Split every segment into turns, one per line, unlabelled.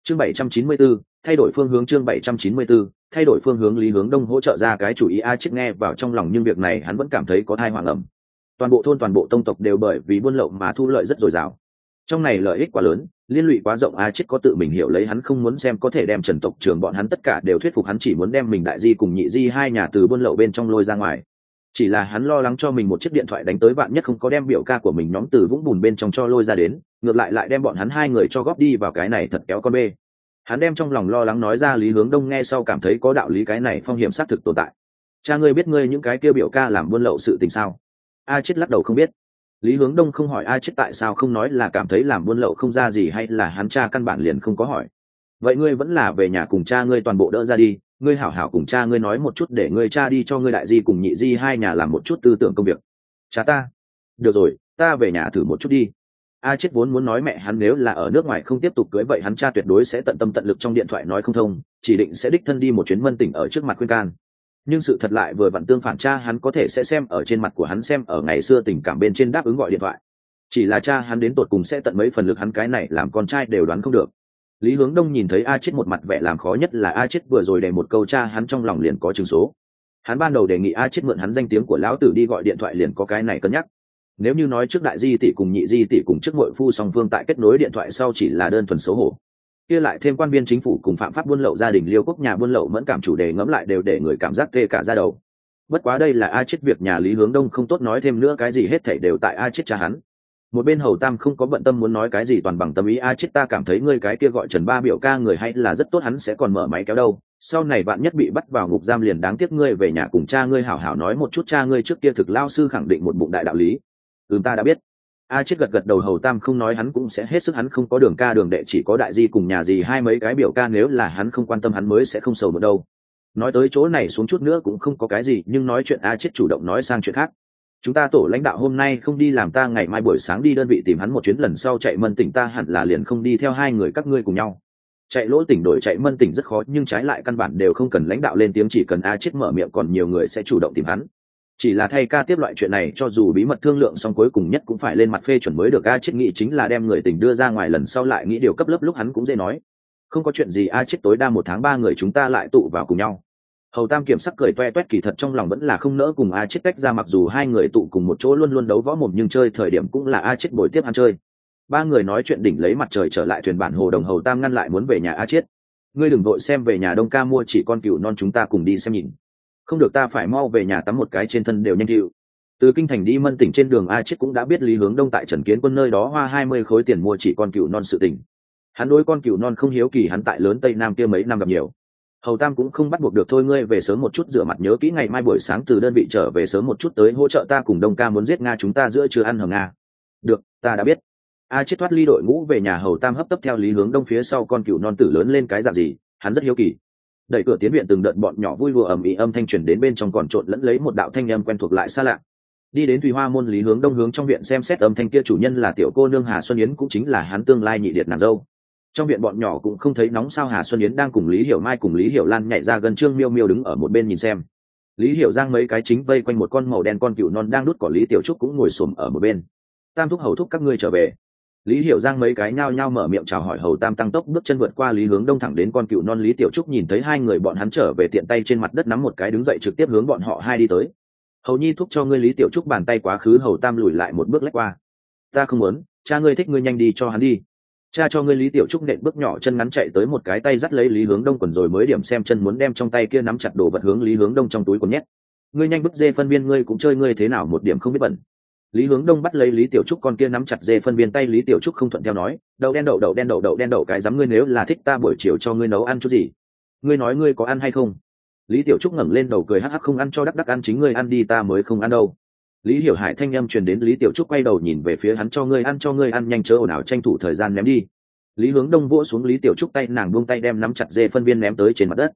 Chương 794, thay đổi phương hướng. Chương 794, thay đổi phương hướng. Lý Hướng Đông hỗ trợ ra cái chủ ý A Chiết nghe vào trong lòng, nhưng việc này hắn vẫn cảm thấy có thai hoàng ẩm. Toàn bộ thôn toàn bộ tông tộc đều bởi vì buôn lậu mà thu lợi rất dồi dào. Trong này lợi ích quá lớn, liên lụy quá rộng, A Chiết có tự mình hiểu lấy, hắn không muốn xem có thể đem Trần tộc trưởng bọn hắn tất cả đều thuyết phục, hắn chỉ muốn đem mình đại di cùng nhị di hai nhà từ buôn lậu bên trong lôi ra ngoài. Chỉ là hắn lo lắng cho mình một chiếc điện thoại đánh tới vạn nhất không có đem biểu ca của mình nhóm từ vũng bùn bên trong cho lôi ra đến, ngược lại đem bọn hắn hai người cho góp đi vào cái này thật kéo con bê. Hắn đem trong lòng lo lắng nói ra. Lý Hướng Đông nghe sau cảm thấy có đạo lý, cái này phong hiểm xác thực tồn tại. Cha ngươi biết ngươi những cái kia biểu ca làm buôn lậu sự tình sao? A Chiết lắc đầu không biết. Lý Hướng Đông không hỏi A Chiết tại sao không nói, là cảm thấy làm buôn lậu không ra gì, hay là hắn cha căn bản liền không có hỏi. Vậy ngươi vẫn là về nhà cùng cha ngươi toàn bộ đỡ ra đi, ngươi hảo hảo cùng cha ngươi nói một chút, để ngươi cha đi cho ngươi đại di cùng nhị di hai nhà làm một chút tư tưởng công việc. Cha ta. Được rồi, ta về nhà thử một chút đi. A Chiết vốn muốn nói mẹ hắn nếu là ở nước ngoài không tiếp tục cưới, vậy hắn cha tuyệt đối sẽ tận tâm tận lực, trong điện thoại nói không thông chỉ định sẽ đích thân đi một chuyến Mân Tỉnh ở trước mặt khuyên can. Nhưng sự thật lại vừa vặn tương phản, cha hắn có thể sẽ xem ở trên mặt của hắn, xem ở ngày xưa tình cảm bên trên đáp ứng gọi điện thoại. Chỉ là cha hắn đến tột cùng sẽ tận mấy phần lực, hắn cái này làm con trai đều đoán không được. Lý Hướng Đông nhìn thấy A Chiết một mặt vẻ làm khó, nhất là A Chiết vừa rồi để một câu cha hắn trong lòng liền có chừng số. Hắn ban đầu đề nghị A Chiết mượn hắn danh tiếng của lão tử đi gọi điện thoại liền có cái này cân nhắc. Nếu như nói trước đại di tỷ cùng nhị di tỷ cùng trước muội phu song phương tại kết nối điện thoại sau chỉ là đơn thuần xấu hổ, kia lại thêm quan viên chính phủ cùng phạm pháp buôn lậu gia đình Liêu Quốc nhà buôn lậu mẫn cảm, chủ đề ngẫm lại đều để người cảm giác tê cả da đầu. Bất quá đây là A Chiết việc nhà, Lý Hướng Đông không tốt nói thêm nữa cái gì, hết thảy đều tại A Chiết cha hắn. Một bên Hầu Tam không có bận tâm muốn nói cái gì, toàn bằng tâm ý. A Chiết, ta cảm thấy ngươi cái kia gọi Trần Ba biểu ca người hay là rất tốt, hắn sẽ còn mở máy kéo đâu, sau này bạn nhất bị bắt vào ngục giam liền đáng tiếc, ngươi về nhà cùng cha ngươi hảo hảo nói một chút, cha ngươi trước kia thực lao sư khẳng định một bụng đại đạo lý. Ta đã biết. A Chiết gật đầu. Hầu Tam không nói hắn cũng sẽ hết sức, hắn không có đường ca đường đệ, chỉ có đại di cùng nhà gì hai mấy cái biểu ca, nếu là hắn không quan tâm hắn mới sẽ không sầu một đâu. Nói tới chỗ này xuống chút nữa cũng không có cái gì, nhưng nói chuyện A Chiết chủ động nói sang chuyện khác. Chúng ta tổ lãnh đạo hôm nay không đi làm, ta ngày mai buổi sáng đi đơn vị tìm hắn một chuyến, lần sau chạy Mân Tỉnh ta hẳn là liền không đi theo hai người các ngươi cùng nhau. Chạy Lỗ Tỉnh đổi chạy Mân Tỉnh rất khó, nhưng trái lại căn bản đều không cần lãnh đạo lên tiếng, chỉ cần A Chiết mở miệng còn nhiều người sẽ chủ động tìm hắn. Chỉ là thay ca tiếp loại chuyện này, cho dù bí mật thương lượng xong cuối cùng nhất cũng phải lên mặt phê chuẩn mới được. A Chiết nghĩ chính là đem người tình đưa ra ngoài, lần sau lại nghĩ điều cấp lớp lúc hắn cũng dễ nói. Không có chuyện gì A Chiết, tối đa 1 tháng 3 người chúng ta lại tụ vào cùng nhau. Hầu Tam kiểm sắc cười toe toét, kỳ thật trong lòng vẫn là không nỡ cùng A Chiết tách ra, mặc dù hai người tụ cùng một chỗ luôn luôn đấu võ mồm, nhưng chơi thời điểm cũng là A Chiết bồi tiếp ăn chơi. 3 người nói chuyện đỉnh lấy mặt trời trở lại thuyền bản hồ đồng. Hầu Tam ngăn lại muốn về nhà A Chiết. Ngươi đừng vội, xem về nhà Đông ca mua chỉ con cừu non chúng ta cùng đi xem nhìn. Không được, ta phải mau về nhà tắm một cái, trên thân đều nhanh chịu. Từ kinh thành đi Mân Tỉnh trên đường, A Chiết cũng đã biết Lý Hướng Đông tại Trần Kiến Quân nơi đó hoa 20 khối tiền mua chỉ con cừu non sự tình. Hắn đối con cừu non không hiếu kỳ, hắn tại lớn Tây Nam kia mấy năm gặp nhiều. Hầu Tam cũng không bắt buộc được, thôi ngươi về sớm một chút rửa mặt, nhớ kỹ ngày mai buổi sáng từ đơn vị trở về sớm một chút tới hỗ trợ ta cùng Đông ca muốn giết Nga, chúng ta giữa trưa ăn hầm Nga. Được, ta đã biết. A Chiết thoát ly đội ngũ về nhà, Hầu Tam hấp tấp theo Lý Hướng Đông phía sau. Con cừu non tử lớn lên cái dạng gì, hắn rất hiếu kỳ. Đẩy cửa tiến viện, từng đợt bọn nhỏ vui đùa ầm ĩ, âm thanh truyền đến bên trong còn trộn lẫn lấy một đạo thanh âm quen thuộc lại xa lạ. Đi đến Thùy Hoa môn, Lý Hướng Đông hướng trong viện xem xét, âm thanh kia chủ nhân là tiểu cô nương Hà Xuân Yến, cũng chính là hắn tương lai nhị điệt nàng dâu. Trong viện bọn nhỏ cũng không thấy nóng sao, Hà Xuân Yến đang cùng Lý Hiểu Mai cùng Lý Hiểu Lan nhảy ra gần, Trương Miêu Miêu đứng ở một bên nhìn xem. Lý Hiểu Giang mấy cái chính vây quanh một con màu đen con cừu non đang đút cỏ, Lý Tiểu Trúc cũng ngồi xổm ở một bên. Tam thúc, Hầu thúc, các ngươi trở về. Lý Hiểu Giang mấy cái nhao nhao mở miệng chào hỏi. Hầu Tam tăng tốc bước chân vượt qua Lý Hướng Đông thẳng đến con cừu non. Lý Tiểu Trúc nhìn thấy hai người bọn hắn trở về, tiện tay trên mặt đất nắm một cái đứng dậy trực tiếp hướng bọn họ hai đi tới. Hầu nhi thúc cho ngươi. Lý Tiểu Trúc bàn tay quá khứ, Hầu Tam lùi lại một bước lách qua. Ta không muốn, cha ngươi thích ngươi nhanh đi cho hắn đi. Cha cho ngươi. Lý Tiểu Trúc nện bước nhỏ chân ngắn chạy tới, một cái tay dắt lấy Lý Hướng Đông quần rồi mới điểm xem chân, muốn đem trong tay kia nắm chặt đồ vật hướng Lý Hướng Đông trong túi quần nhét. Ngươi nhanh bứt dê phân viên, ngươi cũng chơi, ngươi thế nào một điểm không biết bẩn. Lý Hướng Đông bắt lấy Lý Tiểu Trúc con kia nắm chặt dê phân viên tay. Lý Tiểu Trúc không thuận theo nói, đậu đen đậu cái dám, ngươi nếu là thích ta buổi chiều cho ngươi nấu ăn chút gì. Ngươi nói ngươi có ăn hay không? Lý Tiểu Trúc ngẩng lên đầu cười hắc hắc, không ăn cho đắc đắc ăn, chính ngươi ăn đi, ta mới không ăn đâu. Lý Hiểu Hải thanh âm truyền đến, Lý Tiểu Trúc quay đầu nhìn về phía hắn, cho ngươi ăn nhanh chớ ồn ào, tranh thủ thời gian ném đi. Lý Hướng Đông vỗ xuống Lý Tiểu Trúc tay, nàng buông tay đem nắm chặt dê phân viên ném tới trên mặt đất.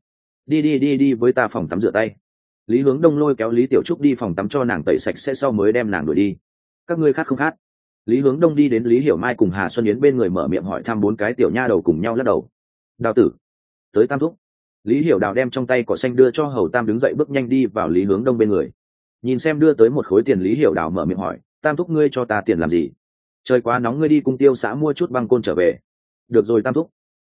Đi với ta phòng tắm rửa tay. Lý Hướng Đông lôi kéo Lý Tiểu Trúc đi phòng tắm cho nàng tẩy sạch sẽ sau mới đem nàng đuổi đi. Các ngươi khát không khát? Lý Hướng Đông đi đến Lý Hiểu Mai cùng Hà Xuân Yến bên người mở miệng hỏi thăm, 4 cái tiểu nha đầu cùng nhau lắc đầu. Đào tử, tới Tam thúc. Lý Hiểu Đào đem trong tay cỏ xanh đưa cho Hầu Tam, đứng dậy bước nhanh đi vào Lý Hướng Đông bên người. Nhìn xem đưa tới một khối tiền, Lý Hiểu Đào mở miệng hỏi, Tam thúc ngươi cho ta tiền làm gì? Trời quá nóng, ngươi đi cung tiêu xã mua chút băng côn trở về. Được rồi Tam thúc.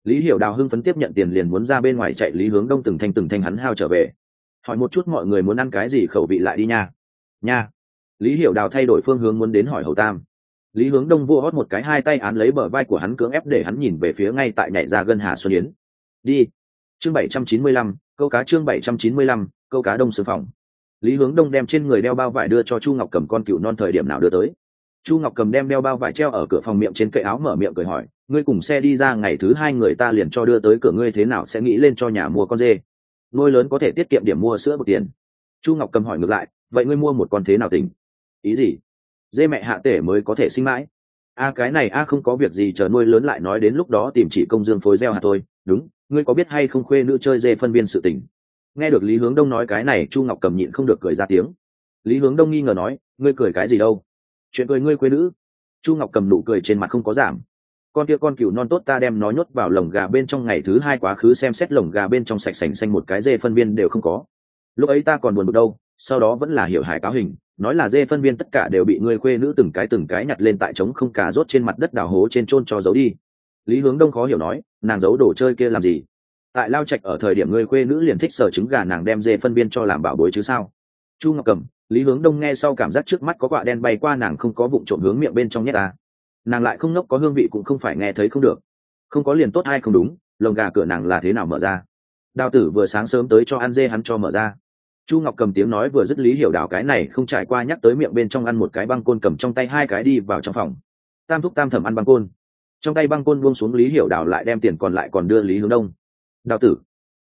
Lý Hiểu Đào hưng phấn tiếp nhận tiền liền muốn ra bên ngoài chạy, Lý Hướng Đông từng thanh hắn hao trở về. Hỏi một chút mọi người muốn ăn cái gì khẩu vị lại đi nha. Nha. Lý Hiểu Đào thay đổi phương hướng muốn đến hỏi Hầu Tam. Lý Hướng Đông vua hót một cái, hai tay án lấy bờ vai của hắn cưỡng ép để hắn nhìn về phía ngay tại nhảy ra gân Hà Xuân Yến. Đi. Chương 795, câu cá. Chương 795, câu cá đông sư phòng. Lý Hướng Đông đem trên người đeo bao vải đưa cho Chu Ngọc Cầm, con cừu non thời điểm nào đưa tới. Chu Ngọc Cầm đem đeo bao vải treo ở cửa phòng, miệng trên cậy áo mở miệng cười hỏi, ngươi cùng xe đi ra ngày thứ hai người ta liền cho đưa tới cửa, ngươi thế nào sẽ nghĩ lên cho nhà mua con dê? Nuôi lớn có thể tiết kiệm điểm mua sữa một tiền. Chu Ngọc Cầm hỏi ngược lại, vậy ngươi mua một con thế nào tỉnh? Ý gì? Dê mẹ hạ tể mới có thể sinh mãi. Cái này không có việc gì, chờ nuôi lớn lại nói, đến lúc đó tìm chỉ công dương phối gieo hạt thôi. Đúng, ngươi có biết hay không khuê nữ chơi dê phân viên sự tình? Nghe được Lý Hướng Đông nói cái này, Chu Ngọc Cầm nhịn không được cười ra tiếng. Lý Hướng Đông nghi ngờ nói, ngươi cười cái gì đâu? Chuyện cười ngươi khuê nữ. Chu Ngọc Cầm nụ cười trên mặt không có giảm. Con kia con cừu non tốt, ta đem nó nhốt vào lồng gà bên trong, ngày thứ hai quá khứ xem xét lồng gà bên trong sạch sành xanh, một cái dê phân viên đều không có. Lúc ấy ta còn buồn bực đâu, sau đó vẫn là Hiểu Hải cáo hình, nói là dê phân viên tất cả đều bị ngươi khuê nữ từng cái nhặt lên tại trống không cà rốt trên mặt đất đào hố trên chôn cho giấu đi. Lý Hướng Đông khó hiểu nói, nàng giấu đồ chơi kia làm gì? Tại Lao Trạch ở thời điểm ngươi khuê nữ liền thích sờ trứng gà, nàng đem dê phân viên cho làm bảo bối chứ sao? Chu Ngọc Cầm. Lý Hướng Đông nghe sau cảm giác trước mắt có quạ đen bay qua, nàng không có vụng trộm hướng miệng bên trong nhét ta. Nàng lại không ngốc, có hương vị cũng không phải nghe thấy không được. Không có liền tốt hay không đúng, lồng gà cửa nàng là thế nào mở ra? Đào tử vừa sáng sớm tới cho ăn dê, hắn cho mở ra. Chu Ngọc Cầm tiếng nói vừa dứt, Lý Hiểu Đào cái này không trải qua nhắc tới miệng bên trong ăn một cái băng côn, cầm trong tay hai cái đi vào trong phòng. Tam thúc tam thẩm ăn băng côn. Trong tay băng côn buông xuống, Lý Hiểu Đào lại đem tiền còn lại còn đưa Lý Hướng Đông. Đào tử.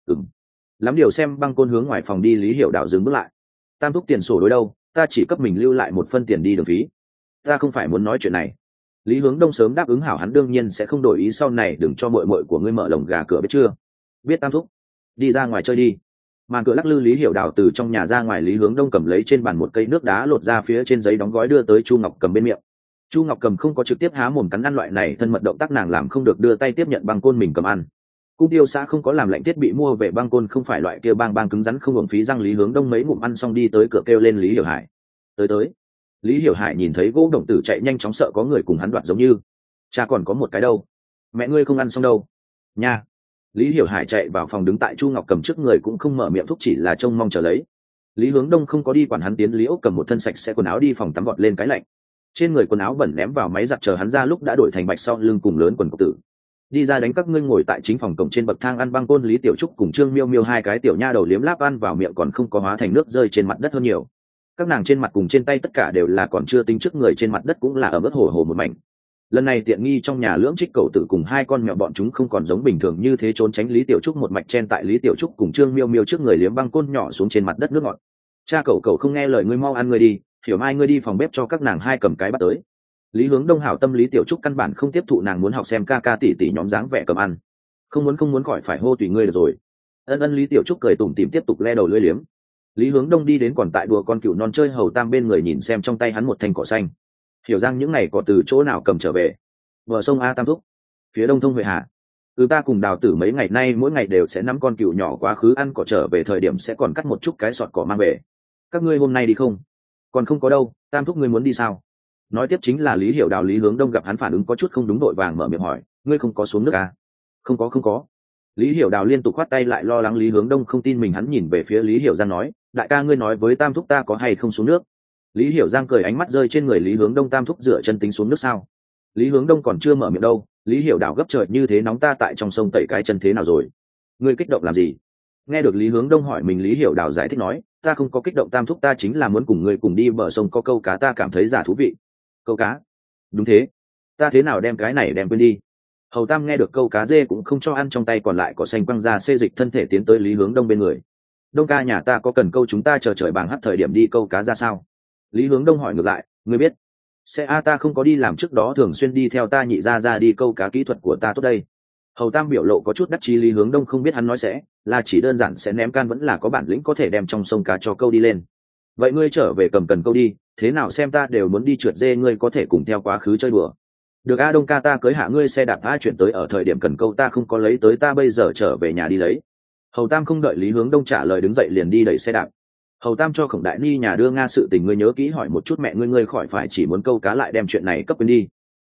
Lắm điều xem băng côn hướng ngoài phòng đi, Lý Hiểu Đào dừng bước lại. Tam thúc tiền sổ đối đâu, ta chỉ cấp mình lưu lại một phân tiền đi đường phí. Ta không phải muốn nói chuyện này. Lý Hướng Đông sớm đáp ứng hảo, hắn đương nhiên sẽ không đổi ý, sau này đừng cho muội muội của ngươi mở lồng gà cửa, biết chưa? Biết tam thúc. Đi ra ngoài chơi đi. Màn cửa lắc lư, Lý Hiểu Đào từ trong nhà ra ngoài, Lý Hướng Đông cầm lấy trên bàn một cây nước đá lột ra phía trên giấy đóng gói đưa tới Chu Ngọc Cầm bên miệng. Chu Ngọc Cầm không có trực tiếp há mồm cắn ăn, loại này thân mật động tác nàng làm không được, đưa tay tiếp nhận băng côn mình cầm ăn. Cung tiêu xã không có làm lạnh thiết bị mua về băng côn, không phải loại kia bang cứng rắn không hưởng phí răng. Lý Hướng Đông mấy ngụm ăn xong đi tới cửa kêu lên Lý Hiểu Hải. Tới. Lý Hiểu Hải nhìn thấy gỗ đồng tử chạy nhanh chóng, sợ có người cùng hắn đoạt, giống như cha còn có một cái đâu, mẹ ngươi không ăn xong đâu nha. Lý Hiểu Hải chạy vào phòng, đứng tại Chu Ngọc Cầm trước người cũng không mở miệng thúc, chỉ là trông mong chờ lấy. Lý Hướng Đông không có đi quản hắn, tiến Lý Ốc cầm một thân sạch sẽ quần áo đi phòng tắm, vọt lên cái lạnh, trên người quần áo bẩn ném vào máy giặt, chờ hắn ra lúc đã đổi thành bạch sau lưng cùng lớn quần cộc tử. Đi ra đánh các ngươi ngồi tại chính phòng cổng trên bậc thang ăn băng côn, Lý Tiểu Trúc cùng Trương Miêu Miêu hai cái tiểu nha đầu liếm láp ăn vào miệng, còn không có hóa thành nước rơi trên mặt đất hơn nhiều. Các nàng trên mặt cùng trên tay tất cả đều là còn chưa tính trước người, trên mặt đất cũng là ẩm ướt hồ hồ một mảnh. Lần này tiện nghi trong nhà lưỡng trích cậu tử cùng hai con mèo bọn chúng không còn giống bình thường như thế trốn tránh Lý Tiểu Trúc, một mạch chen tại Lý Tiểu Trúc cùng Trương Miêu Miêu trước người liếm băng côn nhỏ xuống trên mặt đất nước ngọt. Cha cậu không nghe lời, ngươi mau ăn, ngươi đi, Hiểu Mai ngươi đi phòng bếp cho các nàng hai cầm cái bắt tới. Lý Hướng Đông hảo tâm, Lý Tiểu Trúc căn bản không tiếp thụ, nàng muốn học xem ca ca tỷ tỷ nhóm dáng vẻ cầm ăn. Không muốn khỏi phải hô tùy ngươi được rồi. Ân. Lý Tiểu Trúc cười tủm tỉm tiếp tục le đầu lưỡi liếm. Lý Hướng Đông đi đến còn tại đùa con cừu non chơi Hầu Tam bên người, nhìn xem trong tay hắn một thanh cỏ xanh. Hiểu Giang những này cỏ từ chỗ nào cầm trở về? Bờ sông Tam thúc, phía đông thông Huệ Hà. Ta cùng Đào tử mấy ngày nay mỗi ngày đều sẽ nắm con cừu nhỏ quá khứ ăn cỏ, trở về thời điểm sẽ còn cắt một chút cái sọt cỏ mang về. Các ngươi hôm nay đi không? Còn không có đâu, Tam thúc ngươi muốn đi sao? Nói tiếp chính là Lý Hiểu Đào. Lý Hướng Đông gặp hắn phản ứng có chút không đúng, đội vàng mở miệng hỏi, ngươi không có xuống nước à? Không có. Lý Hiểu Đào liên tục khoát tay, lại lo lắng Lý Hướng Đông không tin mình, hắn nhìn về phía Lý Hiểu Giang nói, đại ca ngươi nói với Tam thúc ta có hay không xuống nước? Lý Hiểu Giang cười, ánh mắt rơi trên người Lý Hướng Đông, Tam thúc dựa chân tính xuống nước sao? Lý Hướng Đông còn chưa mở miệng đâu, Lý Hiểu Đào gấp trời như thế nóng, ta tại trong sông tẩy cái chân thế nào rồi? Ngươi kích động làm gì? Nghe được Lý Hướng Đông hỏi mình, Lý Hiểu Đào giải thích nói, ta không có kích động Tam thúc, ta chính là muốn cùng ngươi cùng đi bờ sông có câu cá, ta cảm thấy giả thú vị. Câu cá? Đúng thế, ta thế nào đem cái này đem quên đi. Hầu Tam nghe được câu cá dê cũng không cho ăn, trong tay còn lại cỏ xanh quăng ra, xê dịch thân thể tiến tới Lý Hướng Đông bên người. Đông ca nhà ta có cần câu, chúng ta chờ trời bàng hắt thời điểm đi câu cá ra sao? Lý Hướng Đông hỏi ngược lại, ngươi biết sẽ ta không có đi làm trước đó thường xuyên đi theo ta nhị ra đi câu cá, kỹ thuật của ta tốt đây. Hầu Tam biểu lộ có chút đắc chí, Lý Hướng Đông không biết hắn nói sẽ là chỉ đơn giản sẽ ném can, vẫn là có bản lĩnh có thể đem trong sông cá cho câu đi lên. Vậy ngươi trở về cầm cần câu đi, thế nào xem ta đều muốn đi trượt dê, ngươi có thể cùng theo quá khứ chơi đùa. Được Đông ca, ta cưới hạ ngươi xe đạp ta chuyển tới, ở thời điểm cần câu ta không có lấy tới, ta bây giờ trở về nhà đi lấy. Hầu Tam không đợi Lý Hướng Đông trả lời đứng dậy liền đi đẩy xe đạp. Hầu Tam cho Khổng Đại Ni nhà đưa Nga sự tình ngươi nhớ kỹ hỏi một chút mẹ ngươi khỏi phải chỉ muốn câu cá lại đem chuyện này cấp quên đi.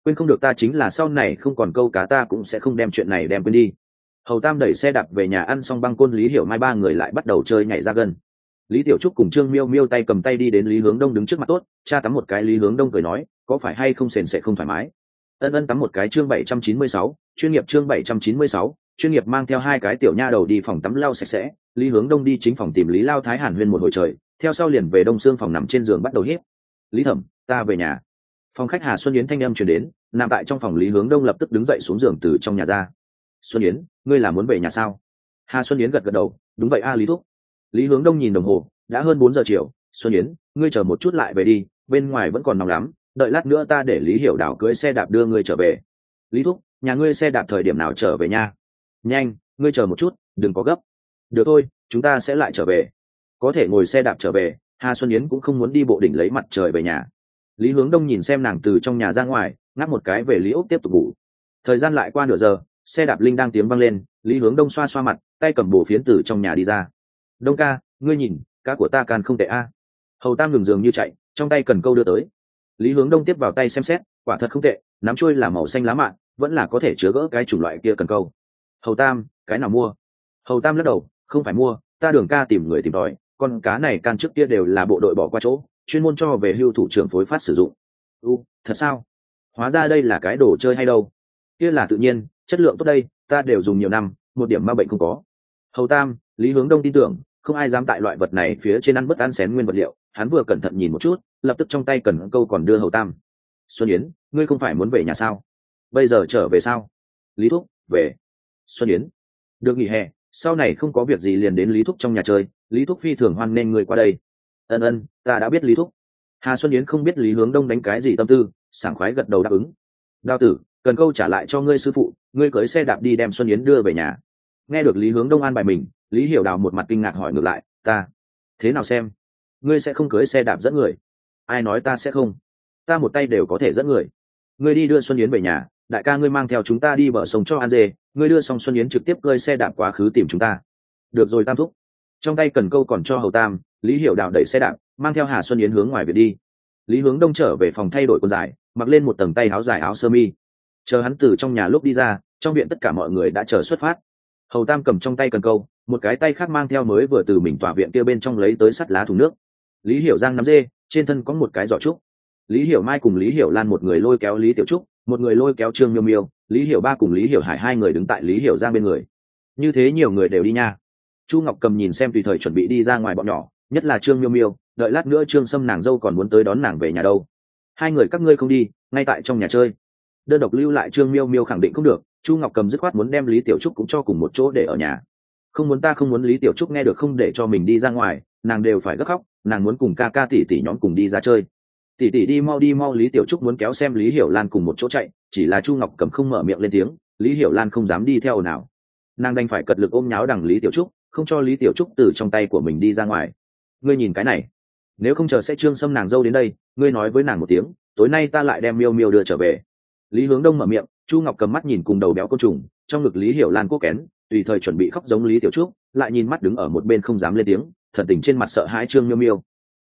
quên không được ta chính là sau này không còn câu cá ta cũng sẽ không đem chuyện này đem quên đi. Hầu Tam đẩy xe đạp về nhà ăn xong băng côn Lý Hiểu Mai ba người lại bắt đầu chơi nhảy ra gần. Lý Tiểu Trúc cùng Trương Miêu Miêu tay cầm tay đi đến Lý Hướng Đông đứng trước mặt tốt, cha tắm một cái. Lý Hướng Đông cười nói, có phải hay không sền sẽ không thoải mái. Ân ân tắm một cái. Chương 796, chuyên nghiệp. Chương 796, chuyên nghiệp mang theo hai cái tiểu nha đầu đi phòng tắm lau sạch sẽ. Lý Hướng Đông đi chính phòng tìm Lý Lao Thái Hàn huyên một hồi trời, theo sau liền về Đông Xương phòng nằm trên giường bắt đầu hiếp. Lý Thẩm, ta về nhà. Phòng khách Hà Xuân Yến thanh âm truyền đến, nằm tại trong phòng Lý Hướng Đông lập tức đứng dậy xuống giường từ trong nhà ra. Xuân Yến, ngươi là muốn về nhà sao? Hà Xuân Yến gật gật đầu, đúng vậy a Lý thúc. Lý Hướng Đông nhìn đồng hồ, đã hơn 4 giờ chiều. Xuân Yến, ngươi chờ một chút lại về đi, bên ngoài vẫn còn nóng lắm, đợi lát nữa ta để Lý Hiểu Đảo cưỡi xe đạp đưa ngươi trở về. Lý thúc, nhà ngươi xe đạp thời điểm nào trở về nha? Nhanh, ngươi chờ một chút, đừng có gấp. Được thôi, chúng ta sẽ lại trở về. Có thể ngồi xe đạp trở về, Hà Xuân Yến cũng không muốn đi bộ đỉnh lấy mặt trời về nhà. Lý Hướng Đông nhìn xem nàng từ trong nhà ra ngoài, ngáp một cái về Lý Úc tiếp tục ngủ. Thời gian lại qua nửa giờ, xe đạp linh đang tiếng vang lên, Lý Hướng Đông xoa xoa mặt, tay cầm bổ phiến từ trong nhà đi ra. Đông ca, ngươi nhìn, cá của ta can không tệ a. Hầu Tam ngừng giường như chạy, trong tay cần câu đưa tới. Lý Hướng Đông tiếp vào tay xem xét, quả thật không tệ, nắm trôi là màu xanh lá mạ, vẫn là có thể chứa gỡ cái chủng loại kia cần câu. Hầu Tam, cái nào mua? Hầu Tam lắc đầu, không phải mua, ta Đường ca tìm người tìm đòi, con cá này can trước kia đều là bộ đội bỏ qua chỗ, chuyên môn cho về hưu thủ trưởng phối phát sử dụng. Thật sao? Hóa ra đây là cái đồ chơi hay đâu? Kia là tự nhiên, chất lượng tốt đây, ta đều dùng nhiều năm, một điểm ma bệnh không có. Hầu Tam, Lý Hướng Đông tin tưởng, không ai dám tại loại vật này phía trên ăn bất ăn xén nguyên vật liệu. Hắn vừa cẩn thận nhìn một chút, lập tức trong tay cần câu còn đưa Hầu Tam. Xuân Yến, ngươi không phải muốn về nhà sao? Bây giờ trở về sao? Lý thúc, về. Xuân Yến, được nghỉ hè, sau này không có việc gì liền đến Lý thúc trong nhà chơi, Lý thúc phi thường hoan nên người qua đây. Ân, ta đã biết Lý thúc. Hà Xuân Yến không biết Lý Hướng Đông đánh cái gì tâm tư, sảng khoái gật đầu đáp ứng. Đao tử, cần câu trả lại cho ngươi sư phụ, ngươi cưỡi xe đạp đi đem Xuân Yến đưa về nhà. Nghe được Lý Hướng Đông an bài mình, Lý Hiểu Đào một mặt kinh ngạc hỏi ngược lại, ta thế nào xem? Ngươi sẽ không cưỡi xe đạp dẫn người? Ai nói ta sẽ không? Ta một tay đều có thể dẫn người. Ngươi đi đưa Xuân Yến về nhà, đại ca ngươi mang theo chúng ta đi bờ sông cho ăn dê, ngươi đưa xong Xuân Yến trực tiếp cưỡi xe đạp quá khứ tìm chúng ta. Được rồi Tam thúc. Trong tay cần câu còn cho Hầu Tam, Lý Hiểu Đào đẩy xe đạp, mang theo Hà Xuân Yến hướng ngoài viện đi. Lý Hướng Đông trở về phòng thay đổi quần dài, mặc lên một tầng tay áo dài áo sơ mi. Chờ hắn từ trong nhà lúc đi ra, trong viện tất cả mọi người đã chờ xuất phát. Hầu Tam cầm trong tay cần câu, một cái tay khác mang theo mới vừa từ mình tòa viện kia bên trong lấy tới sắt lá thùng nước. Lý Hiểu Giang nắm dê, trên thân có một cái giỏ trúc. Lý Hiểu Mai cùng Lý Hiểu Lan một người lôi kéo Lý Tiểu Trúc, một người lôi kéo Trương Miêu Miêu, Lý Hiểu Ba cùng Lý Hiểu Hải hai người đứng tại Lý Hiểu Giang bên người. Như thế nhiều người đều đi nha. Chu Ngọc Cầm nhìn xem tùy thời chuẩn bị đi ra ngoài bọn nhỏ, nhất là Trương Miêu Miêu, đợi lát nữa Trương Sâm nàng dâu còn muốn tới đón nàng về nhà đâu. Hai người các ngươi không đi, ngay tại trong nhà chơi. Đơn độc lưu lại Trương Miêu Miêu khẳng định không được, Chu Ngọc Cầm dứt khoát muốn đem Lý Tiểu Trúc cũng cho cùng một chỗ để ở nhà. Không muốn ta không muốn. Lý Tiểu Trúc nghe được không để cho mình đi ra ngoài, nàng đều phải gấp khóc, nàng muốn cùng ca ca tỷ tỷ nhóm cùng đi ra chơi. Tỷ tỷ đi mau. Lý Tiểu Trúc muốn kéo xem Lý Hiểu Lan cùng một chỗ chạy, chỉ là Chu Ngọc Cầm không mở miệng lên tiếng, Lý Hiểu Lan không dám đi theo nào. Nàng đành phải cật lực ôm nháo đằng Lý Tiểu Trúc, không cho Lý Tiểu Trúc từ trong tay của mình đi ra ngoài. Ngươi nhìn cái này, nếu không chờ sẽ Trương Sâm nàng dâu đến đây, ngươi nói với nàng một tiếng, tối nay ta lại đem Miêu Miêu đưa trở về. Lý Hướng Đông mở miệng, Chu Ngọc Cầm mắt nhìn cùng đầu béo côn trùng, trong ngực Lý Hiểu Lan cố kén, tùy thời chuẩn bị khóc giống Lý Tiểu Trúc, lại nhìn mắt đứng ở một bên không dám lên tiếng, thần tình trên mặt sợ hãi Trương Miêu Miêu.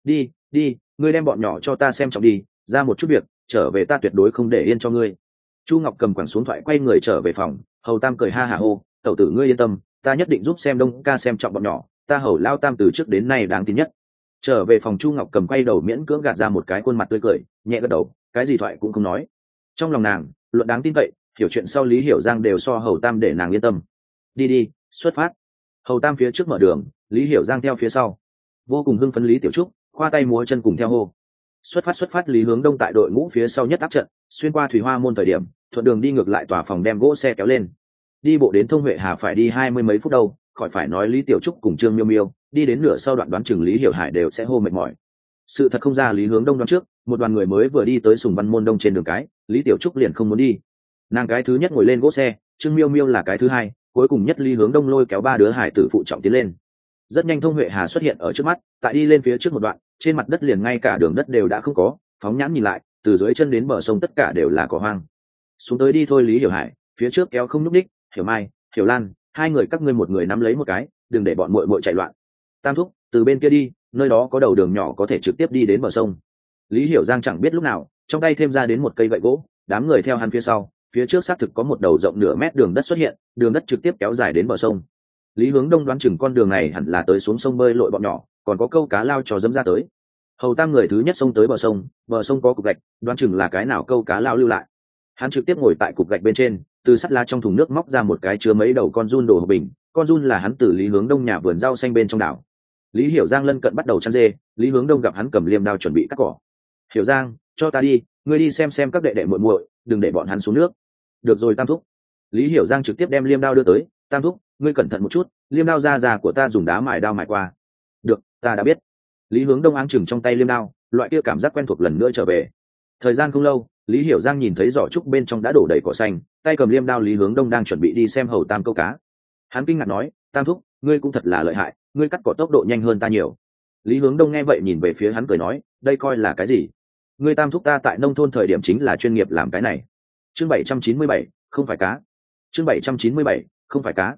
Đi, ngươi đem bọn nhỏ cho ta xem trọng đi, ra một chút việc, trở về ta tuyệt đối không để yên cho ngươi. Chu Ngọc Cầm quẳng xuống thoại quay người trở về phòng, Hầu Tam cười ha hả hô, tẩu tử ngươi yên tâm, ta nhất định giúp xem Đông ca xem trọng bọn nhỏ, ta Hầu lao Tam từ trước đến nay đáng tin nhất. Trở về phòng Chu Ngọc Cầm quay đầu miễn cưỡng gạt ra một cái khuôn mặt tươi cười, nhẹ gật đầu, cái gì thoại cũng không nói. Trong lòng nàng, luận đáng tin cậy, hiểu chuyện sau Lý Hiểu Giang đều so Hầu Tam để nàng yên tâm. Đi, xuất phát. Hầu Tam phía trước mở đường, Lý Hiểu Giang theo phía sau. Vô cùng hưng phấn Lý Tiểu Trúc, khoa tay múa chân cùng theo hô. Xuất phát. Lý Hướng Đông tại đội ngũ phía sau nhất áp trận, xuyên qua Thủy Hoa môn thời điểm, thuận đường đi ngược lại tòa phòng đem gỗ xe kéo lên. Đi bộ đến Thông Huệ Hà phải đi 20 mấy phút đâu, khỏi phải nói Lý Tiểu Trúc cùng Trương Miêu Miêu, đi đến nửa sau đoạn đoán chừng Lý Hiểu Hải đều sẽ hô mệt mỏi. Sự thật không ra Lý Hướng Đông đoán trước, một đoàn người mới vừa đi tới Sùng Văn môn đông trên đường cái, Lý Tiểu Trúc liền không muốn đi. Nàng cái thứ nhất ngồi lên gỗ xe, Trương Miêu Miêu là cái thứ hai, cuối cùng nhất Lý Hướng Đông lôi kéo ba đứa hải tử phụ trọng tiến lên. Rất nhanh Thông Huệ Hà xuất hiện ở trước mắt, tại đi lên phía trước một đoạn, trên mặt đất liền ngay cả đường đất đều đã không có, phóng nhãn nhìn lại, từ dưới chân đến bờ sông tất cả đều là cỏ hoang. Xuống tới đi thôi Lý Hiểu Hải, phía trước kéo không nhúc đích, Hiểu Mai, Hiểu Lan, hai người các ngươi một người nắm lấy một cái, đừng để bọn muội muội chạy loạn. Tam thúc, từ bên kia đi, nơi đó có đầu đường nhỏ có thể trực tiếp đi đến bờ sông. Lý Hiểu Giang chẳng biết lúc nào, trong tay thêm ra đến một cây gậy gỗ, đám người theo hắn phía sau, phía trước xác thực có một đầu rộng nửa mét đường đất xuất hiện, đường đất trực tiếp kéo dài đến bờ sông. Lý Hướng Đông đoán chừng con đường này hẳn là tới xuống sông bơi lội bọn nhỏ, còn có câu cá lao trò dẫm ra tới. Hầu Tam người thứ nhất xông tới bờ sông có cục gạch, đoán chừng là cái nào câu cá lao lưu lại. Hắn trực tiếp ngồi tại cục gạch bên trên, từ sắt lá trong thùng nước móc ra một cái chứa mấy đầu con giun đồ hộp bình, con giun là hắn từ Lý Hướng Đông nhà vườn rau xanh bên trong đảo. Lý Hiểu Giang lân cận bắt đầu chăn dê, Lý Hướng Đông gặp hắn cầm liềm đao chuẩn bị cắt cỏ. Hiểu Giang, cho ta đi, ngươi đi xem các đệ đệ muội muội, đừng để bọn hắn xuống nước. Được rồi Tam thúc. Lý Hiểu Giang trực tiếp đem liềm đao đưa tới, Tam thúc, ngươi cẩn thận một chút, liềm đao già của ta dùng đá mài qua. Được, ta đã biết. Lý Hướng Đông áng chừng trong tay liềm đao, loại kia cảm giác quen thuộc lần nữa trở về. Thời gian không lâu, Lý Hiểu Giang nhìn thấy giỏ trúc bên trong đã đổ đầy cỏ xanh, tay cầm liềm đao Lý Hướng Đông đang chuẩn bị đi xem Hầu Tam câu cá. Hắn kinh ngạc nói, Tam thúc, ngươi cũng thật là lợi hại, ngươi cắt cỏ tốc độ nhanh hơn ta nhiều. Lý Hướng Đông nghe vậy nhìn về phía hắn cười nói, đây coi là cái gì? Ngươi Tam thúc ta tại nông thôn thời điểm chính là chuyên nghiệp làm cái này. Chương 797, không phải cá. Chương 797, không phải cá.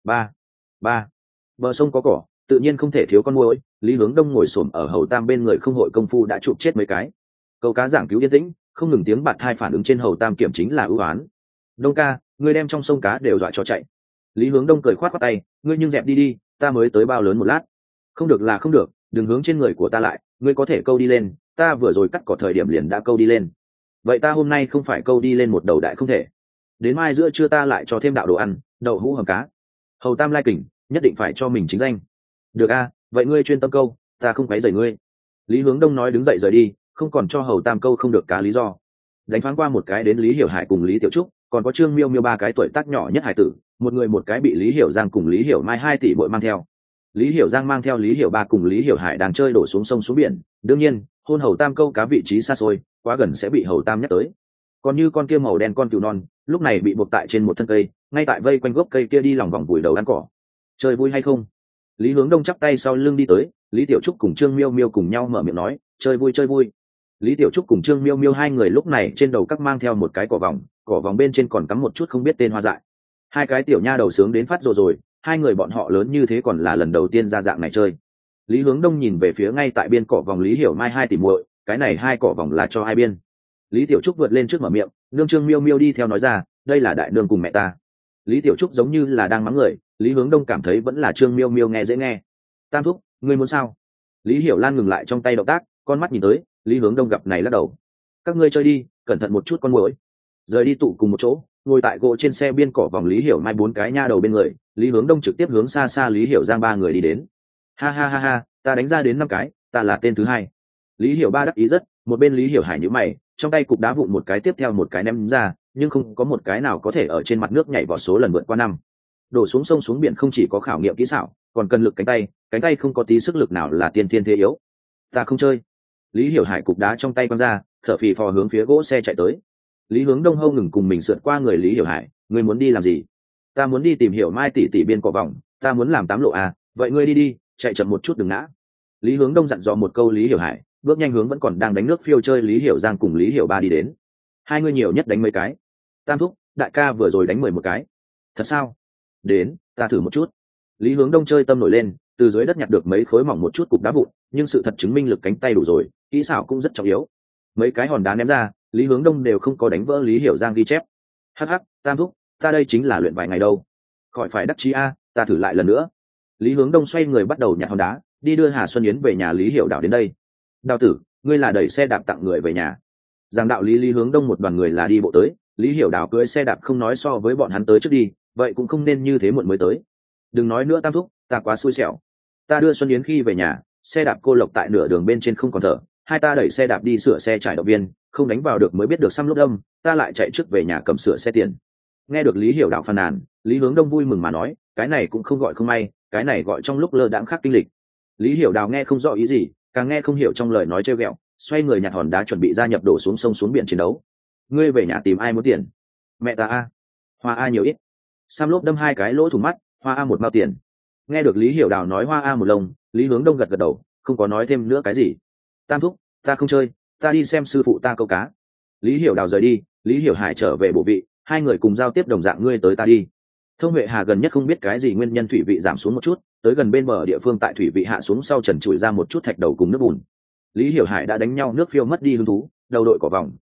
Ba. Bờ sông có cỏ, tự nhiên không thể thiếu con muỗi. Lý Hướng Đông ngồi xổm ở Hầu Tam bên người không hội công phu đã chụp chết mấy cái. Câu cá giảng cứu yên tĩnh, không ngừng tiếng bạt thai phản ứng trên Hầu Tam kiểm chính là ưu oán. Đông ca, ngươi đem trong sông cá đều dọa cho chạy. Lý Hướng Đông cười khoát khoát tay, ngươi nhưng dẹp đi, ta mới tới bao lớn một lát. Không được là không được, đừng hướng trên người của ta lại, ngươi có thể câu đi lên, ta vừa rồi cắt cỏ thời điểm liền đã câu đi lên. Vậy ta hôm nay không phải câu đi lên một đầu đại không thể. Đến mai giữa trưa ta lại cho thêm đạo đồ ăn, đậu hũ hầm cá. Hầu Tam lai kỉnh, nhất định phải cho mình chính danh. Được a, vậy ngươi chuyên tâm câu, ta không quấy rầy ngươi. Lý Hướng Đông nói đứng dậy rời đi, không còn cho Hầu Tam câu không được cá lý do. Đánh thoáng qua một cái đến Lý Hiểu Hải cùng Lý Tiểu Trúc, còn có Trương Miêu Miêu ba cái tuổi tác nhỏ nhất hải tử, một người một cái bị Lý Hiểu Giang cùng Lý Hiểu Mai 2 tỷ bội mang theo. Lý Hiểu Giang mang theo Lý Hiểu Ba cùng Lý Hiểu Hải đang chơi đổ xuống sông xuống biển, đương nhiên, hôn Hầu Tam câu cá vị trí xa xôi, quá gần sẽ bị Hầu Tam nhắc tới. Còn như con kia màu đen con cừu non, lúc này bị buộc tại trên một thân cây, ngay tại vây quanh gốc cây kia đi lòng vòng vùi đầu ăn cỏ. Chơi vui hay không? Lý Hướng Đông chắp tay sau lưng đi tới, Lý Tiểu Trúc cùng Trương Miêu Miêu cùng nhau mở miệng nói, chơi vui chơi vui. Lý Tiểu Trúc cùng Trương Miêu Miêu hai người lúc này trên đầu các mang theo một cái cỏ vòng bên trên còn cắm một chút không biết tên hoa dại. Hai cái tiểu nha đầu sướng đến phát rồi, hai người bọn họ lớn như thế còn là lần đầu tiên ra dạng này chơi. Lý Hướng Đông nhìn về phía ngay tại biên cỏ vòng Lý Hiểu Mai 2 tỷ muội, cái này hai cỏ vòng là cho hai biên. Lý Tiểu Trúc vượt lên trước mở miệng, nương Trương Miêu Miêu đi theo nói ra, đây là đại nương cùng mẹ ta. Lý Tiểu Trúc giống như là đang mắng người, Lý Hướng Đông cảm thấy vẫn là Trương Miêu Miêu nghe dễ nghe. Tam thúc, ngươi muốn sao? Lý Hiểu Lan ngừng lại trong tay động tác, con mắt nhìn tới, Lý Hướng Đông gặp này lắc đầu. Các ngươi chơi đi, cẩn thận một chút con muỗi. Rời đi tụ cùng một chỗ, ngồi tại gỗ trên xe biên cỏ vòng Lý Hiểu Mai 4 cái nha đầu bên người, Lý Hướng Đông trực tiếp hướng xa xa Lý Hiểu Giang 3 người đi đến. Ha ha ha ha, ta đánh ra đến 5 cái, ta là tên thứ 2. Lý Hiểu Ba đắc ý rất, một bên Lý Hiểu Hải nhíu mày, trong tay cục đá vụn một cái tiếp theo một cái ném ra, nhưng không có một cái nào có thể ở trên mặt nước nhảy vọt số lần vượt qua 5. Đổ xuống sông xuống biển không chỉ có khảo nghiệm kỹ xảo, còn cần lực cánh tay không có tí sức lực nào là tiên thiên thế yếu. Ta không chơi. Lý Hiểu Hải cục đá trong tay quăng ra, thở phì phò hướng phía gỗ xe chạy tới. Lý Hướng Đông hâu ngừng cùng mình sượt qua người Lý Hiểu Hải, ngươi muốn đi làm gì? Ta muốn đi tìm Hiểu Mai tỷ biên cỏ vòng, ta muốn làm 8 lộ à, vậy ngươi đi, chạy chậm một chút đừng ngã. Lý Hướng Đông dặn dò một câu Lý Hiểu Hải, bước nhanh hướng vẫn còn đang đánh nước phiêu chơi Lý Hiểu Giang cùng Lý Hiểu Ba đi đến. Hai người nhiều nhất đánh mấy cái. Tam thúc, đại ca vừa rồi đánh 11 cái. Thật sao? Đến, ta thử một chút. Lý Hướng Đông chơi tâm nổi lên, từ dưới đất nhặt được mấy khối mỏng một chút cục đá vụn, nhưng sự thật chứng minh lực cánh tay đủ rồi, kỹ xảo cũng rất trọng yếu. Mấy cái hòn đá ném ra, Lý Hướng Đông đều không có đánh vỡ Lý Hiểu Giang ghi chép. Hắc hắc, Tam thúc, ta đây chính là luyện vài ngày đâu. Khỏi phải đắc chí a, ta thử lại lần nữa. Lý Hướng Đông xoay người bắt đầu nhặt hòn đá, đi đưa Hà Xuân Yến về nhà Lý Hiểu Đào đến đây. Đào tử, ngươi là đẩy xe đạp tặng người về nhà. Giang đạo Lý Hướng Đông một đoàn người là đi bộ tới, Lý Hiểu Đào cưỡi xe đạp không nói so với bọn hắn tới trước đi, vậy cũng không nên như thế muộn mới tới. Đừng nói nữa Tam thúc, ta quá xui xẻo. Ta đưa Xuân Yến khi về nhà, xe đạp cô lộc tại nửa đường bên trên không còn thở, hai ta đẩy xe đạp đi sửa xe trải động viên, không đánh vào được mới biết được xăm lúc đâm, ta lại chạy trước về nhà cầm sửa xe tiền. Nghe được Lý Hiểu Đạo phàn nàn, Lý Hướng Đông vui mừng mà nói, cái này cũng không gọi không may, cái này gọi trong lúc lơ đãng khắc kinh lịch. Lý Hiểu Đào nghe không rõ ý gì, càng nghe không hiểu trong lời nói trêu ghẹo, xoay người nhặt hòn đá chuẩn bị gia nhập đổ xuống sông xuống biển chiến đấu. Ngươi về nhà tìm ai muốn tiền? Mẹ ta a. Hoa a nhiều ít. Sam lốp đâm 2 cái lỗ thủng mắt, Hoa a 1 mao tiền. Nghe được Lý Hiểu Đào nói Hoa a 1 lồng, Lý Hướng Đông gật gật đầu, không có nói thêm nữa cái gì. Tam thúc, ta không chơi, ta đi xem sư phụ ta câu cá. Lý Hiểu Đào rời đi, Lý Hiểu Hải trở về bộ vị, hai người cùng giao tiếp đồng dạng ngươi tới ta đi. Thông Huệ Hà gần nhất không biết cái gì nguyên nhân thủy vị giảm xuống một chút, tới gần bên bờ địa phương tại thủy vị hạ xuống sau trần trụi ra một chút thạch đầu cùng nước bùn. Lý Hiểu Hải đã đánh nhau nước phiêu mất đi hứng thú, đầu đội cỏ vòng,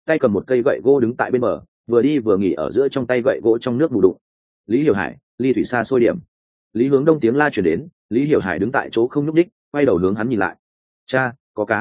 tay cầm một cây gậy gỗ đứng tại bên bờ, vừa đi vừa nghỉ ở giữa trong tay gậy gỗ trong nước bù đụng. Lý Hiểu Hải, ly thủy xa xôi điểm. Lý Hướng Đông tiếng la chuyển đến, Lý Hiểu Hải đứng tại chỗ không nhúc đích, quay đầu hướng hắn nhìn lại. Cha,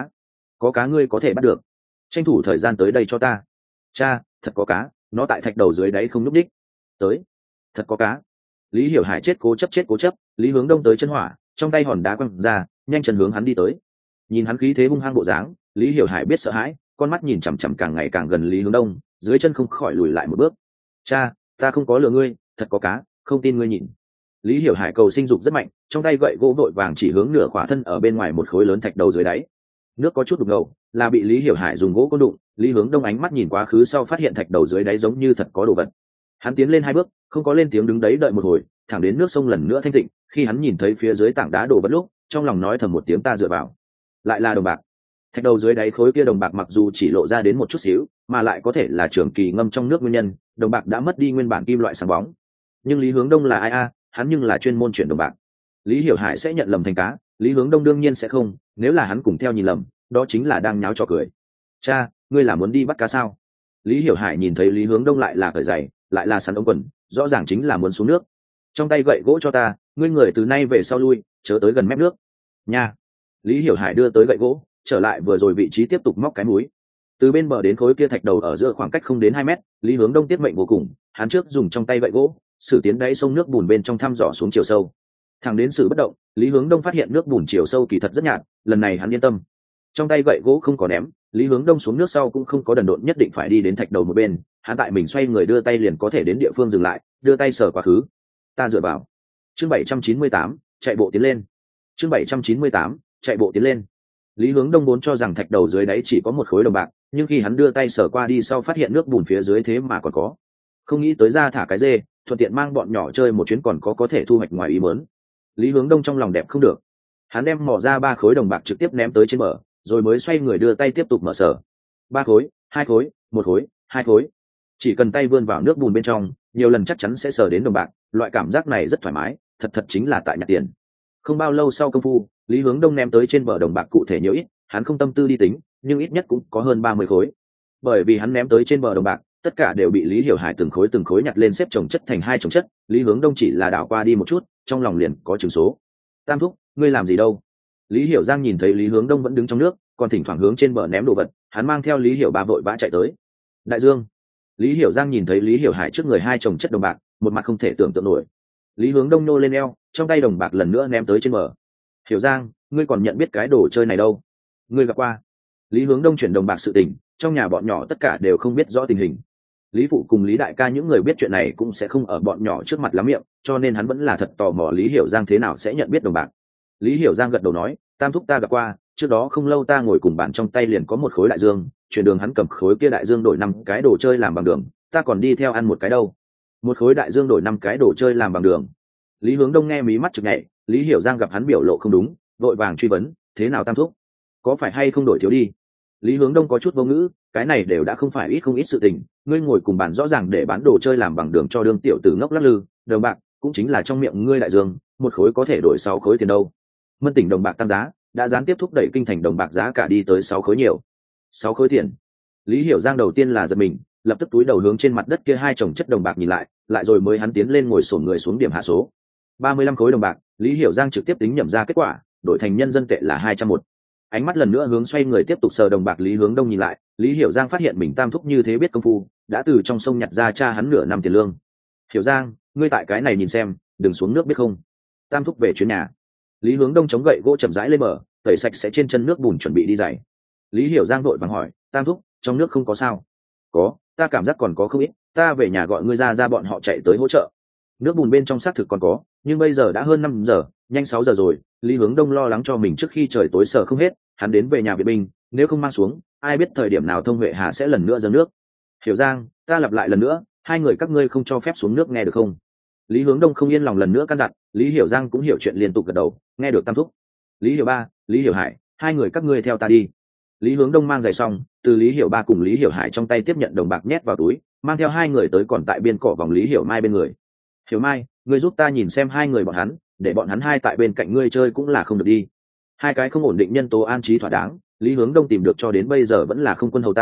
có cá ngươi có thể bắt được, tranh thủ thời gian tới đây cho ta. Cha, thật có cá, nó tại thạch đầu dưới đáy không nhúc đích. Tới, thật có cá. Lý Hiểu Hải chết cố chấp. Lý Hướng Đông tới chân hỏa, trong tay hòn đá quăng ra, nhanh chân hướng hắn đi tới. Nhìn hắn khí thế hung hăng bộ dáng, Lý Hiểu Hải biết sợ hãi, con mắt nhìn chằm chằm càng ngày càng gần Lý Hướng Đông, dưới chân không khỏi lùi lại một bước. Cha, ta không có lừa ngươi, thật có cá, không tin ngươi nhìn. Lý Hiểu Hải cầu sinh dục rất mạnh, trong tay gậy gỗ vội vàng chỉ hướng nửa khỏa thân ở bên ngoài một khối lớn thạch đầu dưới đáy. Nước có chút đục ngầu, là bị Lý Hiểu Hải dùng gỗ có đụng. Lý Hướng Đông ánh mắt nhìn quá khứ sau phát hiện thạch đầu dưới đáy giống như thật có đồ vật. Hắn tiến lên 2 bước, không có lên tiếng đứng đấy đợi một hồi, thẳng đến nước sông lần nữa thanh tịnh. Khi hắn nhìn thấy phía dưới tảng đá đổ vật lúc, trong lòng nói thầm một tiếng ta dựa vào. Lại là đồng bạc. Thạch đầu dưới đáy khối kia đồng bạc mặc dù chỉ lộ ra đến một chút xíu, mà lại có thể là trường kỳ ngâm trong nước nguyên nhân, đồng bạc đã mất đi nguyên bản kim loại sáng bóng. Nhưng Lý Hướng Đông là ai a? Hắn nhưng là chuyên môn chuyển đồng bạc. Lý Hiểu Hải sẽ nhận lầm thành cá, Lý Hướng Đông đương nhiên sẽ không, nếu là hắn cùng theo nhìn lầm, đó chính là đang nháo trò cười. Cha, ngươi là muốn đi bắt cá sao? Lý Hiểu Hải nhìn thấy Lý Hướng Đông lại là cởi giày, lại là sắn ống quần, rõ ràng chính là muốn xuống nước. Trong tay gậy gỗ cho ta, ngươi người từ nay về sau lui, chớ tới gần mép nước. Nha. Lý Hiểu Hải đưa tới gậy gỗ, trở lại vừa rồi vị trí tiếp tục móc cái múi. Từ bên bờ đến khối kia thạch đầu ở giữa khoảng cách không đến 2 mét, Lý Hướng Đông tiết mệnh vô cùng, hắn trước dùng trong tay gậy gỗ, sử tiến đáy sông nước bùn bên trong thăm dò xuống chiều sâu. Thẳng đến sự bất động, Lý Hướng Đông phát hiện nước bùn chiều sâu kỳ thật rất nhạt, lần này hắn yên tâm. Trong tay gậy gỗ không có ném, Lý Hướng Đông xuống nước sau cũng không có đần độn nhất định phải đi đến thạch đầu một bên, hắn tại mình xoay người đưa tay liền có thể đến địa phương dừng lại, đưa tay sờ quá khứ. Ta dựa vào. Chương 798, chạy bộ tiến lên. Chương 798, chạy bộ tiến lên. Lý Hướng Đông vốn cho rằng thạch đầu dưới đáy chỉ có một khối đồng bạc, nhưng khi hắn đưa tay sờ qua đi sau phát hiện nước bùn phía dưới thế mà còn có. Không nghĩ tới ra thả cái dê, thuận tiện mang bọn nhỏ chơi một chuyến còn có thể thu hoạch ngoài ý muốn. Lý Hướng Đông trong lòng đẹp không được. Hắn đem mò ra 3 khối đồng bạc trực tiếp ném tới trên bờ, rồi mới xoay người đưa tay tiếp tục mở sờ. 3 khối, 2 khối, 1 khối, 2 khối. Chỉ cần tay vươn vào nước bùn bên trong, nhiều lần chắc chắn sẽ sờ đến đồng bạc, loại cảm giác này rất thoải mái, thật chính là tại nhặt tiền. Không bao lâu sau công phu, Lý Hướng Đông ném tới trên bờ đồng bạc cụ thể nhiều ít, hắn không tâm tư đi tính, nhưng ít nhất cũng có hơn 30 khối. Bởi vì hắn ném tới trên bờ đồng bạc, tất cả đều bị Lý Hiểu Hải từng khối nhặt lên xếp chồng chất thành 2 chồng chất, Lý Hướng Đông chỉ là đảo qua đi một chút, trong lòng liền có chừng số. Tam thúc, ngươi làm gì đâu? Lý Hiểu Giang nhìn thấy Lý Hướng Đông vẫn đứng trong nước, còn thỉnh thoảng hướng trên bờ ném đồ vật, hắn mang theo Lý Hiểu Ba vội vã chạy tới. Đại Dương. Lý Hiểu Giang nhìn thấy Lý Hiểu Hải trước người 2 chồng chất đồng bạc, một mặt không thể tưởng tượng nổi. Lý Hướng Đông nô lên eo, trong tay đồng bạc lần nữa ném tới trên bờ. Hiểu Giang, ngươi còn nhận biết cái đồ chơi này đâu? Ngươi gặp qua? Lý Hướng Đông chuyển đồng bạc sự tình, trong nhà bọn nhỏ tất cả đều không biết rõ tình hình. Lý phụ cùng Lý đại ca những người biết chuyện này cũng sẽ không ở bọn nhỏ trước mặt lắm miệng, cho nên hắn vẫn là thật tò mò Lý Hiểu Giang thế nào sẽ nhận biết đồng bạc. Lý Hiểu Giang gật đầu nói, Tam thúc ta gặp qua, trước đó không lâu ta ngồi cùng bạn trong tay liền có một khối đại dương, chuyển đường hắn cầm khối kia đại dương đổi 5 cái đồ chơi làm bằng đường, ta còn đi theo ăn một cái đâu. Một khối đại dương đổi 5 cái đồ chơi làm bằng đường. Lý Hướng Đông nghe mí mắt chực nhảy, Lý Hiểu Giang gặp hắn biểu lộ không đúng, vội vàng truy vấn, thế nào Tam thúc? Có phải hay không đổi thiếu đi? Lý Hướng Đông có chút vô ngữ, cái này đều đã không phải ít không ít sự tình, ngươi ngồi cùng bàn rõ ràng để bán đồ chơi làm bằng đường cho đương tiểu tử ngốc lắc lư, đồng bạc cũng chính là trong miệng ngươi đại dương, một khối có thể đổi 6 khối tiền đâu. Mân tỉnh đồng bạc tăng giá, đã gián tiếp thúc đẩy kinh thành đồng bạc giá cả đi tới 6 khối nhiều. 6 khối tiền. Lý Hiểu Giang đầu tiên là giật mình, lập tức túi đầu hướng trên mặt đất kia 2 chồng chất đồng bạc nhìn lại, lại rồi mới hắn tiến lên ngồi xổm người xuống điểm hạ số. 35 khối đồng bạc, Lý Hiểu Giang trực tiếp tính nhẩm ra kết quả, đổi thành nhân dân tệ là 201. Ánh mắt lần nữa hướng xoay người tiếp tục sờ đồng bạc Lý Hướng Đông nhìn lại, Lý Hiểu Giang phát hiện mình Tam thúc như thế biết công phu, đã từ trong sông nhặt ra cha hắn nửa năm tiền lương. Hiểu Giang, ngươi tại cái này nhìn xem, đừng xuống nước biết không? Tam thúc về chuyến nhà. Lý Hướng Đông chống gậy gỗ chậm rãi lên bờ, tẩy sạch sẽ trên chân nước bùn chuẩn bị đi giày. Lý Hiểu Giang vội vàng hỏi, Tam thúc, trong nước không có sao? Có, ta cảm giác còn có không ít, ta về nhà gọi ngươi ra bọn họ chạy tới hỗ trợ. Nước bùn bên trong xác thực còn có, nhưng bây giờ đã hơn 5 giờ, nhanh 6 giờ rồi. Lý Hướng Đông lo lắng cho mình trước khi trời tối sợ không hết, hắn đến về nhà viện binh, nếu không mang xuống, ai biết thời điểm nào Thông Huệ Hà sẽ lần nữa dâng nước. Hiểu Giang, ta lặp lại lần nữa, 2 người các ngươi không cho phép xuống nước nghe được không? Lý Hướng Đông không yên lòng lần nữa căn dặn, Lý Hiểu Giang cũng hiểu chuyện liên tục gật đầu, nghe được Tam thúc. Lý Hiểu Ba, Lý Hiểu Hải, 2 người các ngươi theo ta đi. Lý Hướng Đông mang giày xong, từ Lý Hiểu Ba cùng Lý Hiểu Hải trong tay tiếp nhận đồng bạc nhét vào túi, mang theo 2 người tới còn tại biên cỏ vòng Lý Hiểu Mai bên người. Hiểu Mai, ngươi giúp ta nhìn xem 2 người bọn hắn, để bọn hắn 2 tại bên cạnh ngươi chơi cũng là không được đi. 2 cái không ổn định nhân tố an trí thỏa đáng, Lý Hướng Đông tìm được cho đến bây giờ vẫn là không quân hầu tam,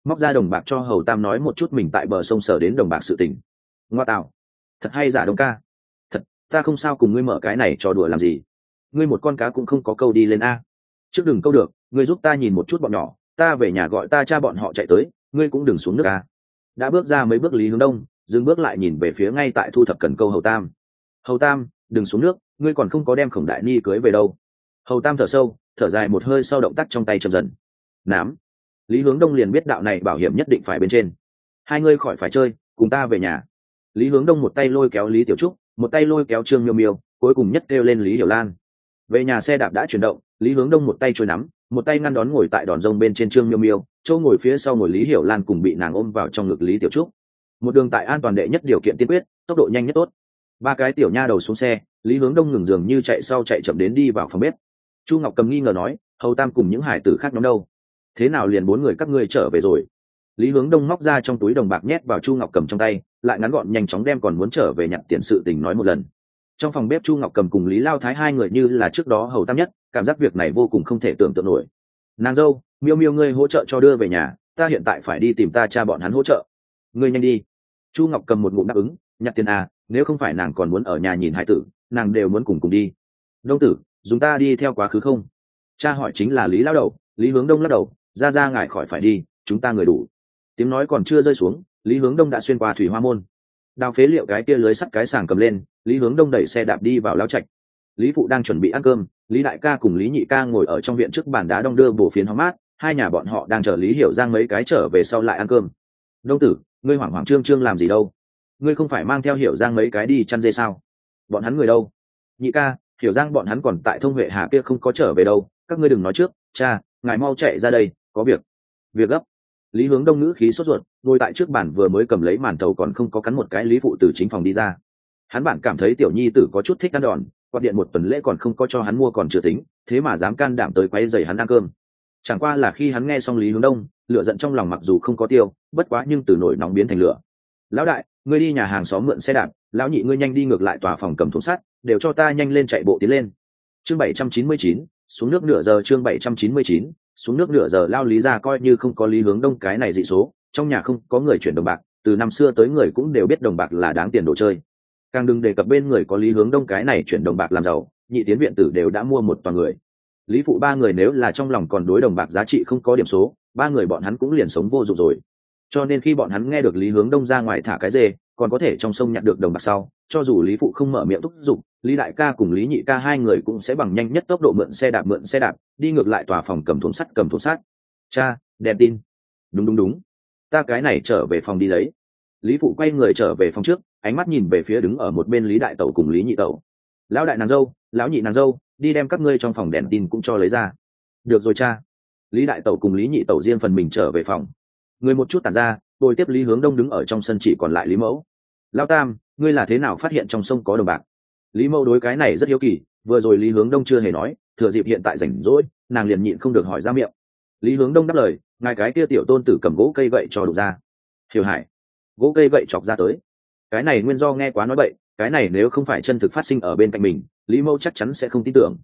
móc ra đồng bạc cho hầu tam nói một chút mình tại bờ sông sở đến đồng bạc sự tình. Ngoa tạo, thật hay giả Đông ca? Thật, ta không sao cùng ngươi mở cái này trò đùa làm gì. Ngươi một con cá cũng không có câu đi lên a. Trước đừng câu được, ngươi giúp ta nhìn một chút bọn nhỏ, ta về nhà gọi ta cha bọn họ chạy tới, ngươi cũng đừng xuống nước a. Đã bước ra mấy bước Lý Hướng Đông dừng bước lại nhìn về phía ngay tại thu thập cần câu hầu tam. Hầu tam, đừng xuống nước, ngươi còn không có đem Khổng Đại Ni cưới về đâu. Hầu tam thở sâu, thở dài một hơi sau động tác trong tay chậm dần. Nám. Lý Hướng Đông liền biết đạo này bảo hiểm nhất định phải bên trên. Hai ngươi khỏi phải chơi, cùng ta về nhà. Lý Hướng Đông một tay lôi kéo Lý Tiểu Trúc, một tay lôi kéo Trương Miêu Miêu, cuối cùng nhất kêu lên Lý Hiểu Lan. Về nhà xe đạp đã chuyển động, Lý Hướng Đông một tay trôi nắm, một tay ngăn đón ngồi tại đòn rông bên trên Trương Miêu Miêu, chỗ ngồi phía sau ngồi Lý Hiểu Lan cùng bị nàng ôm vào trong ngực Lý Tiểu Trúc. Một đường tại an toàn đệ nhất điều kiện tiên quyết, tốc độ nhanh nhất tốt. Ba cái tiểu nha đầu xuống xe, Lý Hướng Đông ngừng dường như chạy sau chạy chậm đến đi vào phòng bếp. Chu Ngọc Cầm nghi ngờ nói, hầu tam cùng những hải tử khác nhóm đâu? Thế nào liền bốn người các ngươi trở về rồi? Lý Hướng Đông móc ra trong túi đồng bạc nhét vào Chu Ngọc Cầm trong tay, lại ngắn gọn nhanh chóng đem còn muốn trở về nhặt tiền sự tình nói một lần. Trong phòng bếp Chu Ngọc Cầm cùng Lý Lao Thái hai người như là trước đó hầu tam nhất, cảm giác việc này vô cùng không thể tưởng tượng nổi. Nàng dâu, Miêu Miêu ngươi hỗ trợ cho đưa về nhà, ta hiện tại phải đi tìm ta cha bọn hắn hỗ trợ. Ngươi nhanh đi. Chu Ngọc Cầm một ngụm đáp ứng, nhặt tiền à, nếu không phải nàng còn muốn ở nhà nhìn hải tử, nàng đều muốn cùng đi. Đông tử, chúng ta đi theo quá khứ không? Cha hỏi chính là Lý Lao Đầu. Lý Hướng Đông lắc đầu, ra ngài khỏi phải đi, chúng ta người đủ. Tiếng nói còn chưa rơi xuống, Lý Hướng Đông đã xuyên qua thủy hoa môn. Đào phế liệu cái kia lưới sắt cái sàng cầm lên, Lý Hướng Đông đẩy xe đạp đi vào lao trạch. Lý phụ đang chuẩn bị ăn cơm, Lý đại ca cùng Lý nhị ca ngồi ở trong viện trước bàn đá đong đưa bổ phiến hóng mát, hai nhà bọn họ đang chờ Lý Hiểu Giang mấy cái trở về sau lại ăn cơm. Đông tử, ngươi hoảng hoảng trương trương làm gì đâu? Ngươi không phải mang theo Hiểu Giang mấy cái đi chăn dê sao? Bọn hắn người đâu? Nhị ca, Hiểu Giang bọn hắn còn tại Thông Huệ Hà kia không có trở về đâu, các ngươi đừng nói trước, cha, ngài mau chạy ra đây, có việc gấp. Lý Hướng Đông ngữ khí sốt ruột, ngồi tại trước bàn vừa mới cầm lấy màn thầu còn không có cắn một cái Lý phụ từ chính phòng đi ra. Hắn bản cảm thấy tiểu nhi tử có chút thích ăn đòn, quạt điện một tuần lễ còn không có cho hắn mua còn chưa tính, thế mà dám can đảm tới quấy rầy hắn ăn cơm. Chẳng qua là khi hắn nghe xong Lý Hướng Đông, lửa giận trong lòng mặc dù không có tiêu, bất quá nhưng từ nổi nóng biến thành lửa. Lão đại, ngươi đi nhà hàng xóm mượn xe đạp, lão nhị ngươi nhanh đi ngược lại tòa phòng cầm thùng sắt, đều cho ta nhanh lên chạy bộ tiến lên. Chương 799, xuống nước nửa giờ. Chương 799, xuống nước nửa giờ. Lao Lý ra coi như không có Lý Hướng Đông cái này dị số, trong nhà không có người chuyển đồng bạc, từ năm xưa tới người cũng đều biết đồng bạc là đáng tiền đồ chơi. Càng đừng đề cập bên người có Lý Hướng Đông cái này chuyển đồng bạc làm giàu, nhị tiến viện tử đều đã mua một toàn người. Lý phụ ba người nếu là trong lòng còn đối đồng bạc giá trị không có điểm số, ba người bọn hắn cũng liền sống vô dụng rồi. Cho nên khi bọn hắn nghe được Lý Hướng Đông ra ngoài thả cái dê, còn có thể trong sông nhặt được đồng bạc sau, cho dù Lý phụ không mở miệng thúc giục, Lý đại ca cùng Lý nhị ca hai người cũng sẽ bằng nhanh nhất tốc độ mượn xe đạp đi ngược lại tòa phòng cầm thùng sắt. Cha, đèn tin. Đúng, ta cái này trở về phòng đi lấy. Lý phụ quay người trở về phòng trước, ánh mắt nhìn về phía đứng ở một bên Lý đại tẩu cùng Lý nhị tẩu. Lão đại nàng dâu, lão nhị nàng dâu, đi đem các ngươi trong phòng đèn tin cũng cho lấy ra. Được rồi cha. Lý đại tẩu cùng Lý nhị tẩu riêng phần mình trở về phòng. Người một chút tản ra, bồi tiếp Lý Hướng Đông đứng ở trong sân chỉ còn lại Lý mẫu. Lão tam, ngươi là thế nào phát hiện trong sông có đồng bạc? Lý mẫu đối cái này rất hiếu kỳ, vừa rồi Lý Hướng Đông chưa hề nói, thừa dịp hiện tại rảnh rỗi, nàng liền nhịn không được hỏi ra miệng. Lý Hướng Đông đáp lời, ngài cái kia tiểu tôn tử cầm gỗ cây gậy cho đục ra. Hiểu Hải, gỗ cây gậy chọc ra tới. Cái này nguyên do nghe quá nói bậy, cái này nếu không phải chân thực phát sinh ở bên cạnh mình, Lý mẫu chắc chắn sẽ không tin tưởng.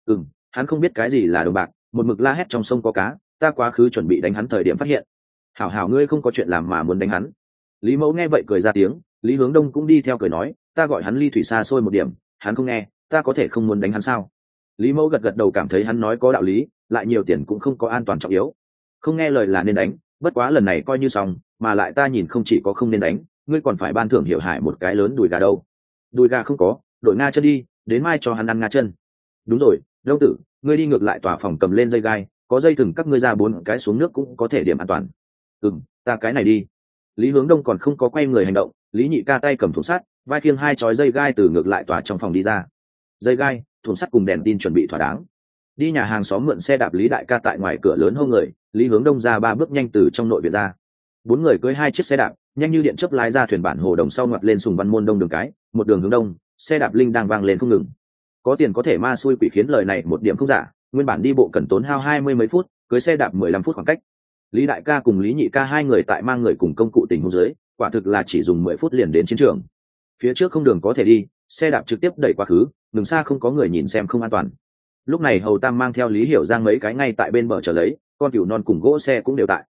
Hắn không biết cái gì là đồng bạc, một mực la hét trong sông có cá, ta quá khứ chuẩn bị đánh hắn thời điểm phát hiện. Hảo ngươi không có chuyện làm mà muốn đánh hắn. Lý mẫu nghe vậy cười ra tiếng, Lý Hướng Đông cũng đi theo cười nói, ta gọi hắn ly thủy xa xôi một điểm, hắn không nghe, ta có thể không muốn đánh hắn sao? Lý mẫu gật đầu cảm thấy hắn nói có đạo lý, lại nhiều tiền cũng không có an toàn trọng yếu. Không nghe lời là nên đánh, bất quá lần này coi như xong, mà lại ta nhìn không chỉ có không nên đánh, ngươi còn phải ban thưởng Hiểu Hải một cái lớn đùi gà đâu. Đùi gà không có, đổi nga chân đi, đến mai cho hắn ăn nga chân. Đúng rồi, Đông tử, ngươi đi ngược lại tòa phòng cầm lên dây gai, có dây thừng các ngươi ra 4 cái xuống nước cũng có thể điểm an toàn. Ta cái này đi. Lý Hướng Đông còn không có quay người hành động, Lý nhị ca tay cầm thùng sắt, vai khiêng 2 chói dây gai từ ngược lại tòa trong phòng đi ra. Dây gai, thùng sắt cùng đèn tin chuẩn bị thỏa đáng. Đi nhà hàng xóm mượn xe đạp Lý đại ca tại ngoài cửa lớn hô người, Lý Hướng Đông ra 3 bước nhanh từ trong nội viện ra. 4 người cưỡi 2 chiếc xe đạp, nhanh như điện chớp lái ra thuyền bản hồ đồng sau ngoặt lên Sùng Văn Môn Đông đường cái, một đường hướng đông, xe đạp linh đang vang lên không ngừng. Có tiền có thể ma xui quỷ khiến lời này một điểm không giả, nguyên bản đi bộ cần tốn hao 20 mấy phút, cưỡi xe đạp 15 phút khoảng cách. Lý đại ca cùng Lý nhị ca hai người tại mang người cùng công cụ tình huống dưới, quả thực là chỉ dùng 10 phút liền đến chiến trường. Phía trước không đường có thể đi, xe đạp trực tiếp đẩy quá khứ, đường xa không có người nhìn xem không an toàn. Lúc này Hầu Tam mang theo Lý Hiểu Giang mấy cái ngay tại bên bờ chờ lấy, con cừu non cùng gỗ xe cũng đều tại.